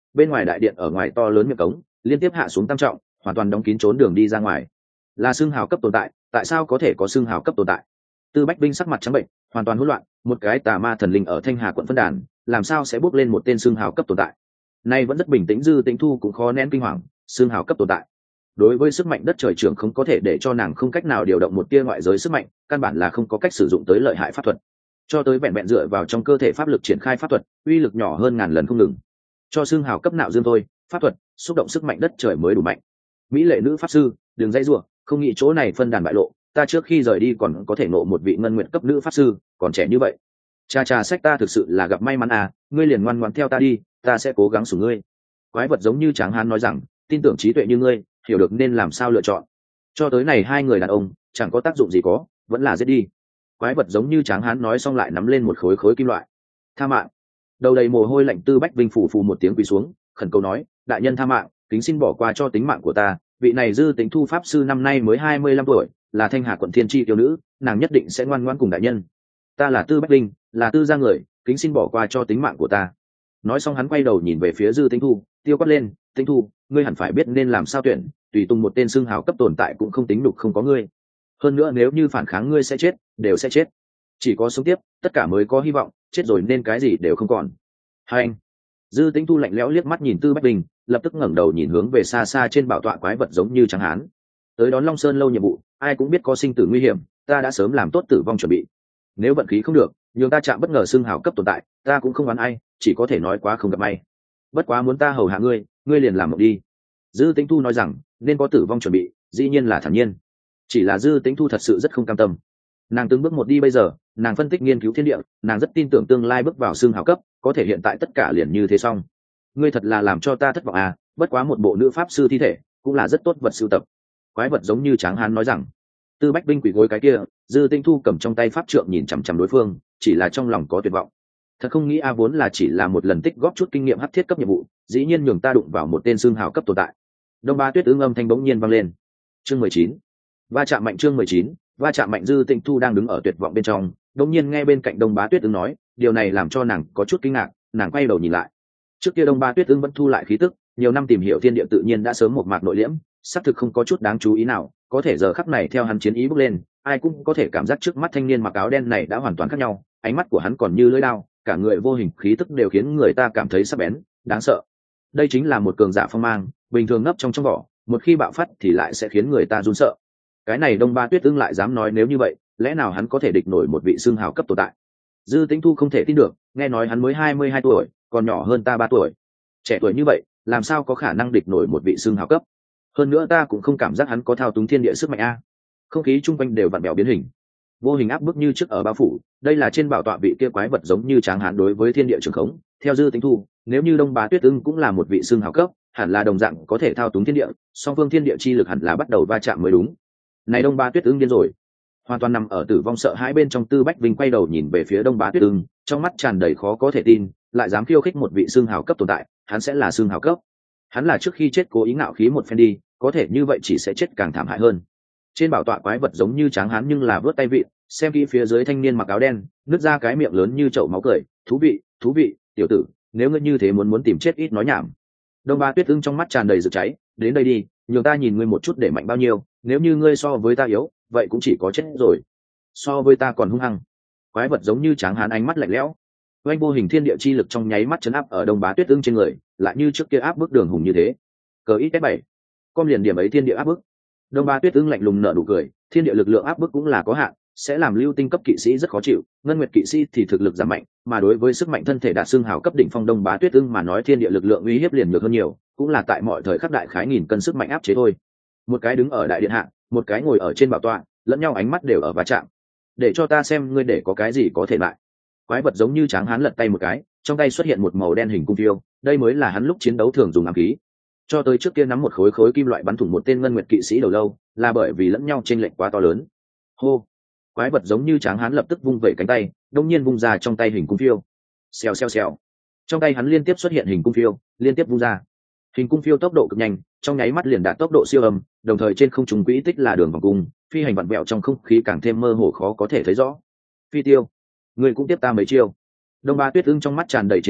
bên ngoài đại điện ở ngoài to lớn miệng cống liên tiếp hạ xuống tam trọng, hoàn toàn đóng kín trốn đường đi ra ngoài. Là xương hào cấp tồn tại, tại sao có thể có xương hào cấp tồn tại? Tư Bách Binh sắc mặt trắng bệnh, hoàn toàn hỗn loạn, một cái tà ma thần linh ở Thanh Hà quận phân đàn, làm sao sẽ bước lên một tên xương hào cấp tồn tại? Nay vẫn rất bình tĩnh Dư Tĩnh Thu cũng khó nén kinh hoàng, xương hào cấp tồn tại. Đối với sức mạnh đất trời trưởng không có thể để cho nàng không cách nào điều động một tia ngoại giới sức mạnh, căn bản là không có cách sử dụng tới lợi hại pháp thuật. Cho tới vẹn vẹn dựa vào trong cơ thể pháp lực triển khai pháp thuật, uy lực nhỏ hơn ngàn lần không ngừng. Cho xương hào cấp nạo dương thôi, pháp thuật, xúc động sức mạnh đất trời mới đủ mạnh. Mỹ lệ nữ pháp sư, đừng dãy rủa, không nghĩ chỗ này phân đàn bại lộ, ta trước khi rời đi còn có thể nộ một vị ngân nguyện cấp nữ pháp sư, còn trẻ như vậy. Cha cha sách ta thực sự là gặp may mắn à, ngươi liền ngoan ngoãn theo ta đi, ta sẽ cố gắng sủng ngươi. Quái vật giống như Tráng Hán nói rằng, tin tưởng trí tuệ như ngươi, hiểu được nên làm sao lựa chọn. Cho tới này hai người đàn ông, chẳng có tác dụng gì có, vẫn là giết đi. Quái vật giống như Tráng Hán nói xong lại nắm lên một khối khối kim loại. Tha mạng. Đầu đầy mồ hôi lạnh Tư Bách Vinh phủ phù một tiếng quỳ xuống, khẩn cầu nói, đại nhân tha mạng, kính xin bỏ qua cho tính mạng của ta, vị này Dư Tĩnh Thu pháp sư năm nay mới hai mươi lăm tuổi, là Thanh Hà quận thiên tri tiểu nữ, nàng nhất định sẽ ngoan ngoãn cùng đại nhân. Ta là Tư Bách Vinh, là Tư gia người, kính xin bỏ qua cho tính mạng của ta. Nói xong hắn quay đầu nhìn về phía Dư Tĩnh Thu, tiêu quát lên, Tĩnh Thu, ngươi hẳn phải biết nên làm sao tuyển, tùy tùng một tên xưng hào cấp tồn tại cũng không tính đục không có ngươi. Hơn nữa nếu như phản kháng ngươi sẽ chết, đều sẽ chết. Chỉ có sống tiếp, tất cả mới có hy vọng, chết rồi nên cái gì đều không còn. Hai anh. Dư Tĩnh Thu lạnh lẽo liếc mắt nhìn Tư Bách Vinh, lập tức ngẩng đầu nhìn hướng về xa xa trên bảo tọa quái vật giống như Tráng Hán. Tới đón Long Sơn lâu nhiệm vụ, ai cũng biết có sinh tử nguy hiểm, ta đã sớm làm tốt tử vong chuẩn bị. Nếu vận khí không được, nhường ta chạm bất ngờ xưng hào cấp tồn tại, ta cũng không oán ai, chỉ có thể nói quá không gặp may. Bất quá muốn ta hầu hạ ngươi, ngươi liền làm mộng đi. Dư Tĩnh Thu nói rằng, nên có tử vong chuẩn bị, dĩ nhiên là thản nhiên. Chỉ là Dư Tĩnh Thu thật sự rất không cam tâm. Nàng từng bước một đi bây giờ, nàng phân tích nghiên cứu thiên địa, nàng rất tin tưởng tương lai bước vào xưng hào cấp, có thể hiện tại tất cả liền như thế xong. Ngươi thật là làm cho ta thất vọng à, bất quá một bộ nữ pháp sư thi thể, cũng là rất tốt vật sưu tập. Quái vật giống như Tráng Hán nói rằng. Tư Bách Binh quỳ gối cái kia, Dư Tĩnh Thu cầm trong tay pháp trượng nhìn chằm chằm đối phương, chỉ là trong lòng có tuyệt vọng. Thật không nghĩ a vốn là chỉ là một lần tích góp chút kinh nghiệm hắc thiết cấp nhiệm vụ, dĩ nhiên nhường ta đụng vào một tên xương hào cấp tồn tại. Đông Ba Tuyết ứng âm thanh bỗng nhiên vang lên. Chương mười chín. Va chạm mạnh chương mười chín, va chạm mạnh Dư Tĩnh Thu đang đứng ở tuyệt vọng bên trong, đột nhiên nghe bên cạnh Đông Bá Tuyết ứng nói, điều này làm cho nàng có chút kinh ngạc, nàng quay đầu nhìn lại. Trước kia Đông Ba Tuyết ứng vẫn thu lại khí tức, nhiều năm tìm hiểu thiên địa tự nhiên đã sớm một mạc nội liễm, xác thực không có chút đáng chú ý nào, có thể giờ khắc này theo hắn chiến ý bốc lên, ai cũng có thể cảm giác trước mắt thanh niên mặc áo đen này đã hoàn toàn khác nhau, ánh mắt của hắn còn như lưỡi dao, cả người vô hình khí tức đều khiến người ta cảm thấy sắc bén, đáng sợ. Đây chính là một cường giả phong mang, bình thường nấp trong trong vỏ, một khi bạo phát thì lại sẽ khiến người ta run sợ. Cái này Đông Ba Tuyết Ưng lại dám nói nếu như vậy, lẽ nào hắn có thể địch nổi một vị xương hào cấp tồn tại? Dư Tĩnh Thu không thể tin được, nghe nói hắn mới hai mươi hai tuổi, còn nhỏ hơn ta ba tuổi. Trẻ tuổi như vậy, làm sao có khả năng địch nổi một vị xương hào cấp? Hơn nữa ta cũng không cảm giác hắn có thao túng thiên địa sức mạnh a. Không khí chung quanh đều vặn vẹo biến hình, vô hình áp bức như trước ở bao phủ, đây là trên bảo tọa vị kia quái vật giống như Tráng Hán đối với thiên địa trường khống. Theo Dư Tĩnh Thu, nếu như Đông Bá Tuyết Ưng cũng là một vị xương hào cấp, hẳn là đồng dạng có thể thao túng thiên địa, song phương thiên địa chi lực hẳn là bắt đầu va chạm mới đúng. Này Đông Bá Tuyết Ưng điên rồi. Hoàn toàn nằm ở tử vong sợ hãi bên trong Tư Bách Vinh quay đầu nhìn về phía Đông Bá Tuyết Ưng, trong mắt tràn đầy khó có thể tin, lại dám khiêu khích một vị xương hào cấp tồn tại, hắn sẽ là xương hào cấp? Hắn là trước khi chết cố ý ngạo khí một phen đi, có thể như vậy chỉ sẽ chết càng thảm hại hơn. Trên bảo tọa quái vật giống như Tráng Hán nhưng là vớt tay vị, xem kỹ phía dưới thanh niên mặc áo đen, nứt ra cái miệng lớn như chậu máu cười, thú vị, thú vị, tiểu tử, nếu ngươi như thế muốn muốn tìm chết ít nói nhảm. Đông Ba Tuyết Ưng trong mắt tràn đầy rực cháy, đến đây đi, nhường ta nhìn ngươi một chút để mạnh bao nhiêu, nếu như ngươi so với ta yếu, vậy cũng chỉ có chết rồi. So với ta còn hung hăng. Quái vật giống như Tráng Hán ánh mắt lạnh lẽo, oanh vô hình thiên địa chi lực trong nháy mắt chấn áp ở Đông Bá Tuyết Ưng trên người, lại như trước kia áp bức Đường Hùng như thế. Cờ ít cái bảy, com liền điểm ấy thiên địa áp bức. Đông Ba Tuyết Ưng lạnh lùng nở nụ cười, thiên địa lực lượng áp bức cũng là có hạn, sẽ làm lưu tinh cấp kỵ sĩ rất khó chịu, ngân nguyệt kỵ sĩ thì thực lực giảm mạnh, mà đối với sức mạnh thân thể đạt xương hào cấp đỉnh phong Đông Bá Tuyết Ưng mà nói thiên địa lực lượng uy hiếp liền ngược hơn nhiều, cũng là tại mọi thời khắc đại khái nghìn cân sức mạnh áp chế thôi. Một cái đứng ở đại điện hạ, một cái ngồi ở trên bảo tọa, lẫn nhau ánh mắt đều ở va chạm. Để cho ta xem ngươi để có cái gì có thể lại. Quái vật giống như Tráng Hán lật tay một cái, trong tay xuất hiện một màu đen hình cung phiêu, đây mới là hắn lúc chiến đấu thường dùng ám khí. Cho tới trước kia nắm một khối khối kim loại bắn thủng một tên ngân nguyệt kỵ sĩ đầu lâu, là bởi vì lẫn nhau chênh lệch quá to lớn. Hô! Quái vật giống như Tráng Hán lập tức vung vẩy cánh tay, đông nhiên vung ra trong tay hình cung phiêu. Xèo xèo xèo. Trong tay hắn liên tiếp xuất hiện hình cung phiêu, liên tiếp vung ra. Hình cung phiêu tốc độ cực nhanh, trong nháy mắt liền đạt tốc độ siêu âm, đồng thời trên không trung quỹ tích là đường vòng cung, phi hành vặn vẹo trong không khí càng thêm mơ hồ khó có thể thấy rõ. Phi tiêu, người cũng tiếp ta mấy chiêu. Đông Ba Tuyết Ưng trong mắt tràn đầy chiến ý,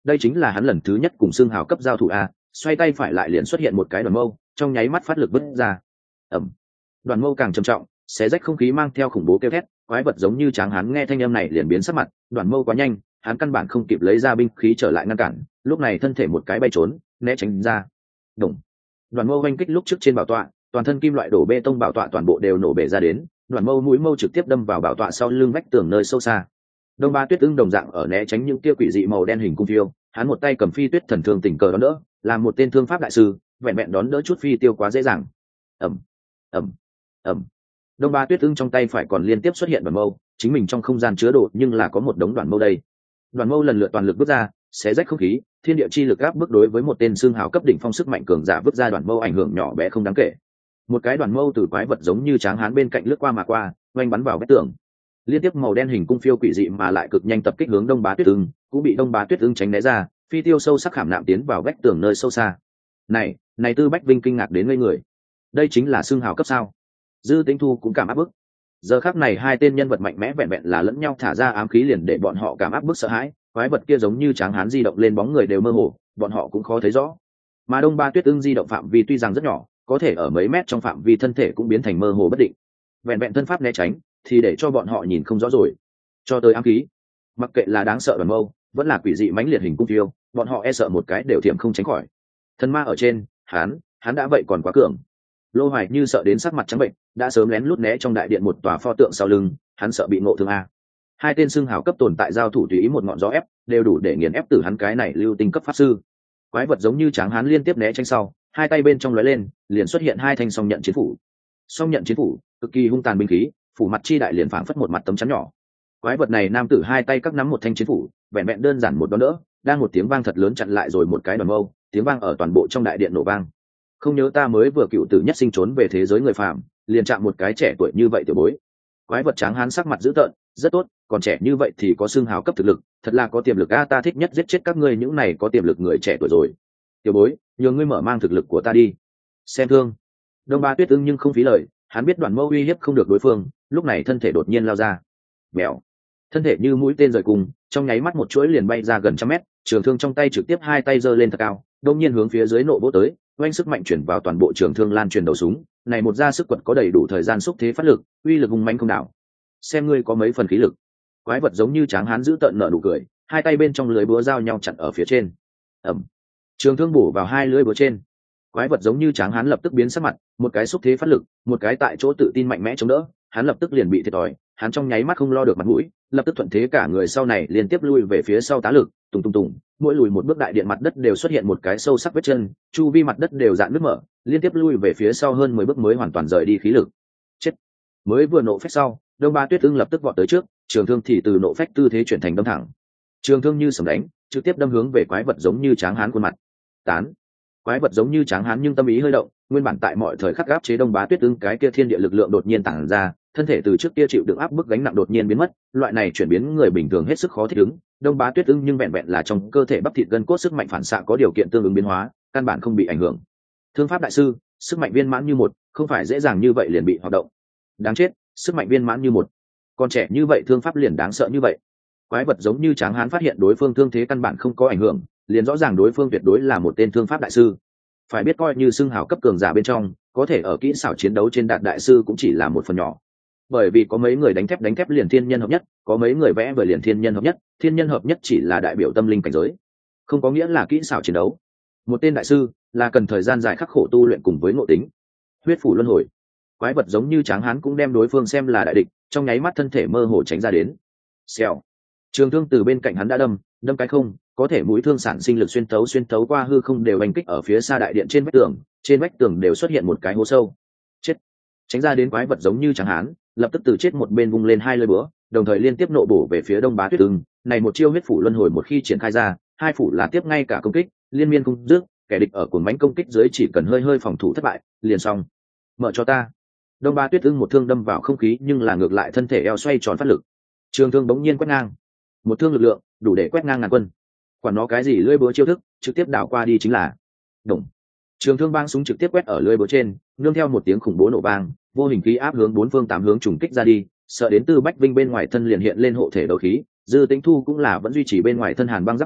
đây chính là hắn lần thứ nhất cùng xương hào cấp giao thủ a. Xoay tay phải lại liền xuất hiện một cái đoàn mâu, trong nháy mắt phát lực vứt ra. Ẩm. Đoàn mâu càng trầm trọng, xé rách không khí mang theo khủng bố kêu thét, quái vật giống như tráng hán nghe thanh âm này liền biến sắc mặt, đoàn mâu quá nhanh, hắn căn bản không kịp lấy ra binh khí trở lại ngăn cản, lúc này thân thể một cái bay trốn, né tránh ra. Đùng. Đoàn mâu vanh kích lúc trước trên bảo tọa, toàn thân kim loại đổ bê tông bảo tọa toàn bộ đều nổ bể ra đến, đoàn mâu mũi mâu trực tiếp đâm vào bảo tọa sau lưng vách tường nơi sâu xa. Đông Ba Tuyết Ưng đồng dạng ở né tránh những kia quỷ dị màu đen hình cung phiêu, hắn một tay cầm phi tuyết thần thương tình cờ đón đỡ, làm một tên thương pháp đại sư, vẹn vẹn đón đỡ chút phi tiêu quá dễ dàng. Ầm, ầm, ầm. Đông Ba Tuyết Ưng trong tay phải còn liên tiếp xuất hiện đoàn mâu, chính mình trong không gian chứa đồ nhưng là có một đống đoàn mâu đây. Đoàn mâu lần lượt toàn lực vứt ra, xé rách không khí, thiên địa chi lực áp bức đối với một tên xương hào cấp đỉnh phong sức mạnh cường giả vứt ra đoàn mâu ảnh hưởng nhỏ bé không đáng kể. Một cái đoàn mâu từ quái vật giống như tráng hán bên cạnh lướt qua mà qua, oanh bắn vào vách tường. Liên tiếp màu đen hình cung phiêu quỷ dị mà lại cực nhanh tập kích hướng Đông Bá Tuyết Ưng, cũng bị Đông Bá Tuyết Ưng tránh né ra, phi tiêu sâu sắc khảm nạm tiến vào vách tường nơi sâu xa. Này, này Tư Bách Vinh kinh ngạc đến ngây người. Đây chính là xương hào cấp sao? Dư Tĩnh Thu cũng cảm áp bức. Giờ khắc này hai tên nhân vật mạnh mẽ vẹn vẹn là lẫn nhau thả ra ám khí liền để bọn họ cảm áp bức sợ hãi, quái vật kia giống như tráng hán di động lên bóng người đều mơ hồ, bọn họ cũng khó thấy rõ. Mà Đông Ba Tuyết Ưng di động phạm vi tuy rằng rất nhỏ, có thể ở mấy mét trong phạm vi thân thể cũng biến thành mơ hồ bất định. Vẹn vẹn thân pháp né tránh, thì để cho bọn họ nhìn không rõ rồi. Cho tới ám khí, mặc kệ là đáng sợ đoàn mâu, vẫn là quỷ dị mãnh liệt hình cung phiêu, bọn họ e sợ một cái đều thiểm không tránh khỏi. Thần ma ở trên, hắn, hắn đã vậy còn quá cường. Lô Hoài Như sợ đến sắc mặt trắng bệnh, đã sớm lén lút né trong đại điện một tòa pho tượng sau lưng, hắn sợ bị ngộ thương a. Hai tên xưng hào cấp tồn tại giao thủ tùy ý một ngọn gió ép, đều đủ để nghiền ép tử hắn cái này lưu tinh cấp pháp sư. Quái vật giống như tráng hán liên tiếp né tránh sau, hai tay bên trong lóe lên, liền xuất hiện hai thanh song nhận chiến phủ. Song nhận chiến phủ, cực kỳ hung tàn binh khí, phủ mặt chi đại liền phảng phất một mặt tấm chắn nhỏ. Quái vật này nam tử hai tay các nắm một thanh chiến phủ, vẹn vẹn đơn giản một đón đỡ, đang một tiếng vang thật lớn chặn lại rồi một cái đoàn mâu, tiếng vang ở toàn bộ trong đại điện nổ vang. Không nhớ ta mới vừa cựu tử nhất sinh trốn về thế giới người phàm, liền chạm một cái trẻ tuổi như vậy tiểu bối. Quái vật tráng hán sắc mặt dữ tợn, rất tốt, còn trẻ như vậy thì có xương hào cấp thực lực, thật là có tiềm lực a, ta thích nhất giết chết các ngươi những này có tiềm lực người trẻ tuổi rồi. Tiểu bối, nhờ ngươi mở mang thực lực của ta đi. Xem thương. Đông Ba Tuyết Ưng nhưng không phí lời, hắn biết đoàn mâu uy hiếp không được đối phương, lúc này thân thể đột nhiên lao ra. Mèo. Thân thể như mũi tên rời cùng, trong nháy mắt một chuỗi liền bay ra gần trăm mét, trường thương trong tay trực tiếp hai tay giơ lên thật cao, đột nhiên hướng phía dưới nộ vỗ tới, oanh sức mạnh chuyển vào toàn bộ trường thương lan truyền đầu súng, này một ra sức quật có đầy đủ thời gian xúc thế phát lực, uy lực hùng mãnh không đảo. Xem ngươi có mấy phần khí lực. Quái vật giống như tráng hán giữ tợn nở nụ cười, hai tay bên trong lưới búa giao nhau chặn ở phía trên. Ầm. Trường thương bổ vào hai lưỡi búa trên. Quái vật giống như tráng hán lập tức biến sắc mặt, một cái xúc thế phát lực, một cái tại chỗ tự tin mạnh mẽ chống đỡ, hắn lập tức liền bị thiệt thòi, hắn trong nháy mắt không lo được mặt mũi, lập tức thuận thế cả người sau này liên tiếp lui về phía sau tá lực, tùng tùng tùng, mỗi lùi một bước đại điện mặt đất đều xuất hiện một cái sâu sắc vết chân, chu vi mặt đất đều dạn nứt mở, liên tiếp lui về phía sau hơn mười bước mới hoàn toàn rời đi khí lực. Chết. Mới vừa nộ phách sau, Đông Ba Tuyết Ưng lập tức vọt tới trước, trường thương thì từ nộ phách tư thế chuyển thành đâm thẳng. Trường thương như sấm đánh, trực tiếp đâm hướng về quái vật giống như tráng hán khuôn mặt. Tán. Quái vật giống như tráng hán nhưng tâm ý hơi động, nguyên bản tại mọi thời khắc gáp chế Đông Bá Tuyết Ưng cái kia thiên địa lực lượng đột nhiên tản ra, thân thể từ trước kia chịu đựng áp bức gánh nặng đột nhiên biến mất, loại này chuyển biến người bình thường hết sức khó thích ứng. Đông Bá Tuyết Ưng nhưng vẹn vẹn là trong cơ thể bắp thịt gân cốt sức mạnh phản xạ có điều kiện tương ứng biến hóa, căn bản không bị ảnh hưởng. Thương pháp đại sư, sức mạnh viên mãn như một, không phải dễ dàng như vậy liền bị hoạt động. Đáng chết, sức mạnh viên mãn như một, còn trẻ như vậy thương pháp liền đáng sợ như vậy. Quái vật giống như tráng hán phát hiện đối phương thương thế căn bản không có ảnh hưởng, liền rõ ràng đối phương tuyệt đối là một tên thương pháp đại sư. Phải biết coi như xưng hào cấp cường giả bên trong, có thể ở kỹ xảo chiến đấu trên đạt đại sư cũng chỉ là một phần nhỏ. Bởi vì có mấy người đánh thép đánh thép liền thiên nhân hợp nhất, có mấy người vẽ vời liền thiên nhân hợp nhất, thiên nhân hợp nhất chỉ là đại biểu tâm linh cảnh giới, không có nghĩa là kỹ xảo chiến đấu. Một tên đại sư là cần thời gian dài khắc khổ tu luyện cùng với ngộ tính. Huyết phủ luân hồi. Quái vật giống như tráng hán cũng đem đối phương xem là đại địch, trong nháy mắt thân thể mơ hồ tránh ra đến. Xèo. Trường thương từ bên cạnh hắn đã đâm, đâm cái không, có thể mũi thương sản sinh lực xuyên tấu xuyên tấu qua hư không đều đánh kích ở phía xa đại điện trên vách tường, trên vách tường đều xuất hiện một cái hố sâu. Chết. Tránh ra đến quái vật giống như tráng hán, lập tức từ chết một bên vung lên hai lưỡi búa, đồng thời liên tiếp nộ bổ về phía Đông Bá Tuyết Ưng. Này một chiêu huyết phủ luân hồi một khi triển khai ra, hai phủ là tiếp ngay cả công kích, liên miên không dứt, kẻ địch ở cuồng mãnh công kích dưới chỉ cần hơi hơi phòng thủ thất bại, liền xong. Mở cho ta. Đông Bá Tuyết Ưng một thương đâm vào không khí nhưng là ngược lại thân thể eo xoay tròn phát lực. Trường thương bỗng nhiên quét ngang. Một thương lực lượng, đủ để quét ngang ngàn quân. Quản nó cái gì lưỡi búa chiêu thức, trực tiếp đảo qua đi chính là. Đùng. Trường thương băng súng trực tiếp quét ở lưỡi búa trên, nương theo một tiếng khủng bố nổ vang, vô hình khí áp hướng bốn phương tám hướng trùng kích ra đi, sợ đến Tư Bách Vinh bên ngoài thân liền hiện lên hộ thể đấu khí, Dư Tĩnh Thu cũng là vẫn duy trì bên ngoài thân hàn băng giáp hải,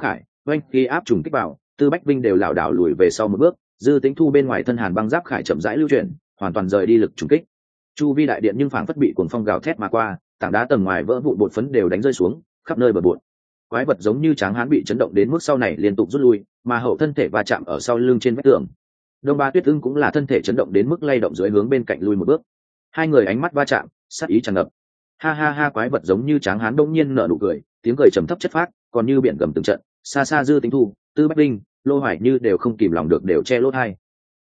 oanh khi áp trùng kích vào, Tư Bách Vinh đều lảo đảo lùi về sau một bước, Dư Tĩnh Thu bên ngoài thân hàn băng giáp khải chậm rãi lưu chuyển, hoàn toàn rời đi lực trùng kích. Chu vi đại điện nhưng phảng phất bị cuồng phong gào thét mà qua, tảng đá tầng ngoài vỡ vụn bột phấn đều đánh rơi xuống, khắp nơi bờ bộn. Quái vật giống như tráng hán bị chấn động đến mức sau này liên tục rút lui, mà hậu thân thể va chạm ở sau lưng trên vách tường. Đông Ba Tuyết Ưng cũng là thân thể chấn động đến mức lay động dưới hướng bên cạnh lui một bước. Hai người ánh mắt va chạm, sát ý tràn ngập. Ha ha ha, quái vật giống như tráng hán đông nhiên nở nụ cười, tiếng cười trầm thấp chất phác, còn như biển gầm từng trận. Xa xa Dư Tĩnh Thu, Tư Bách Linh, Lô Hoài Như đều không kìm lòng được đều che lỗ tai.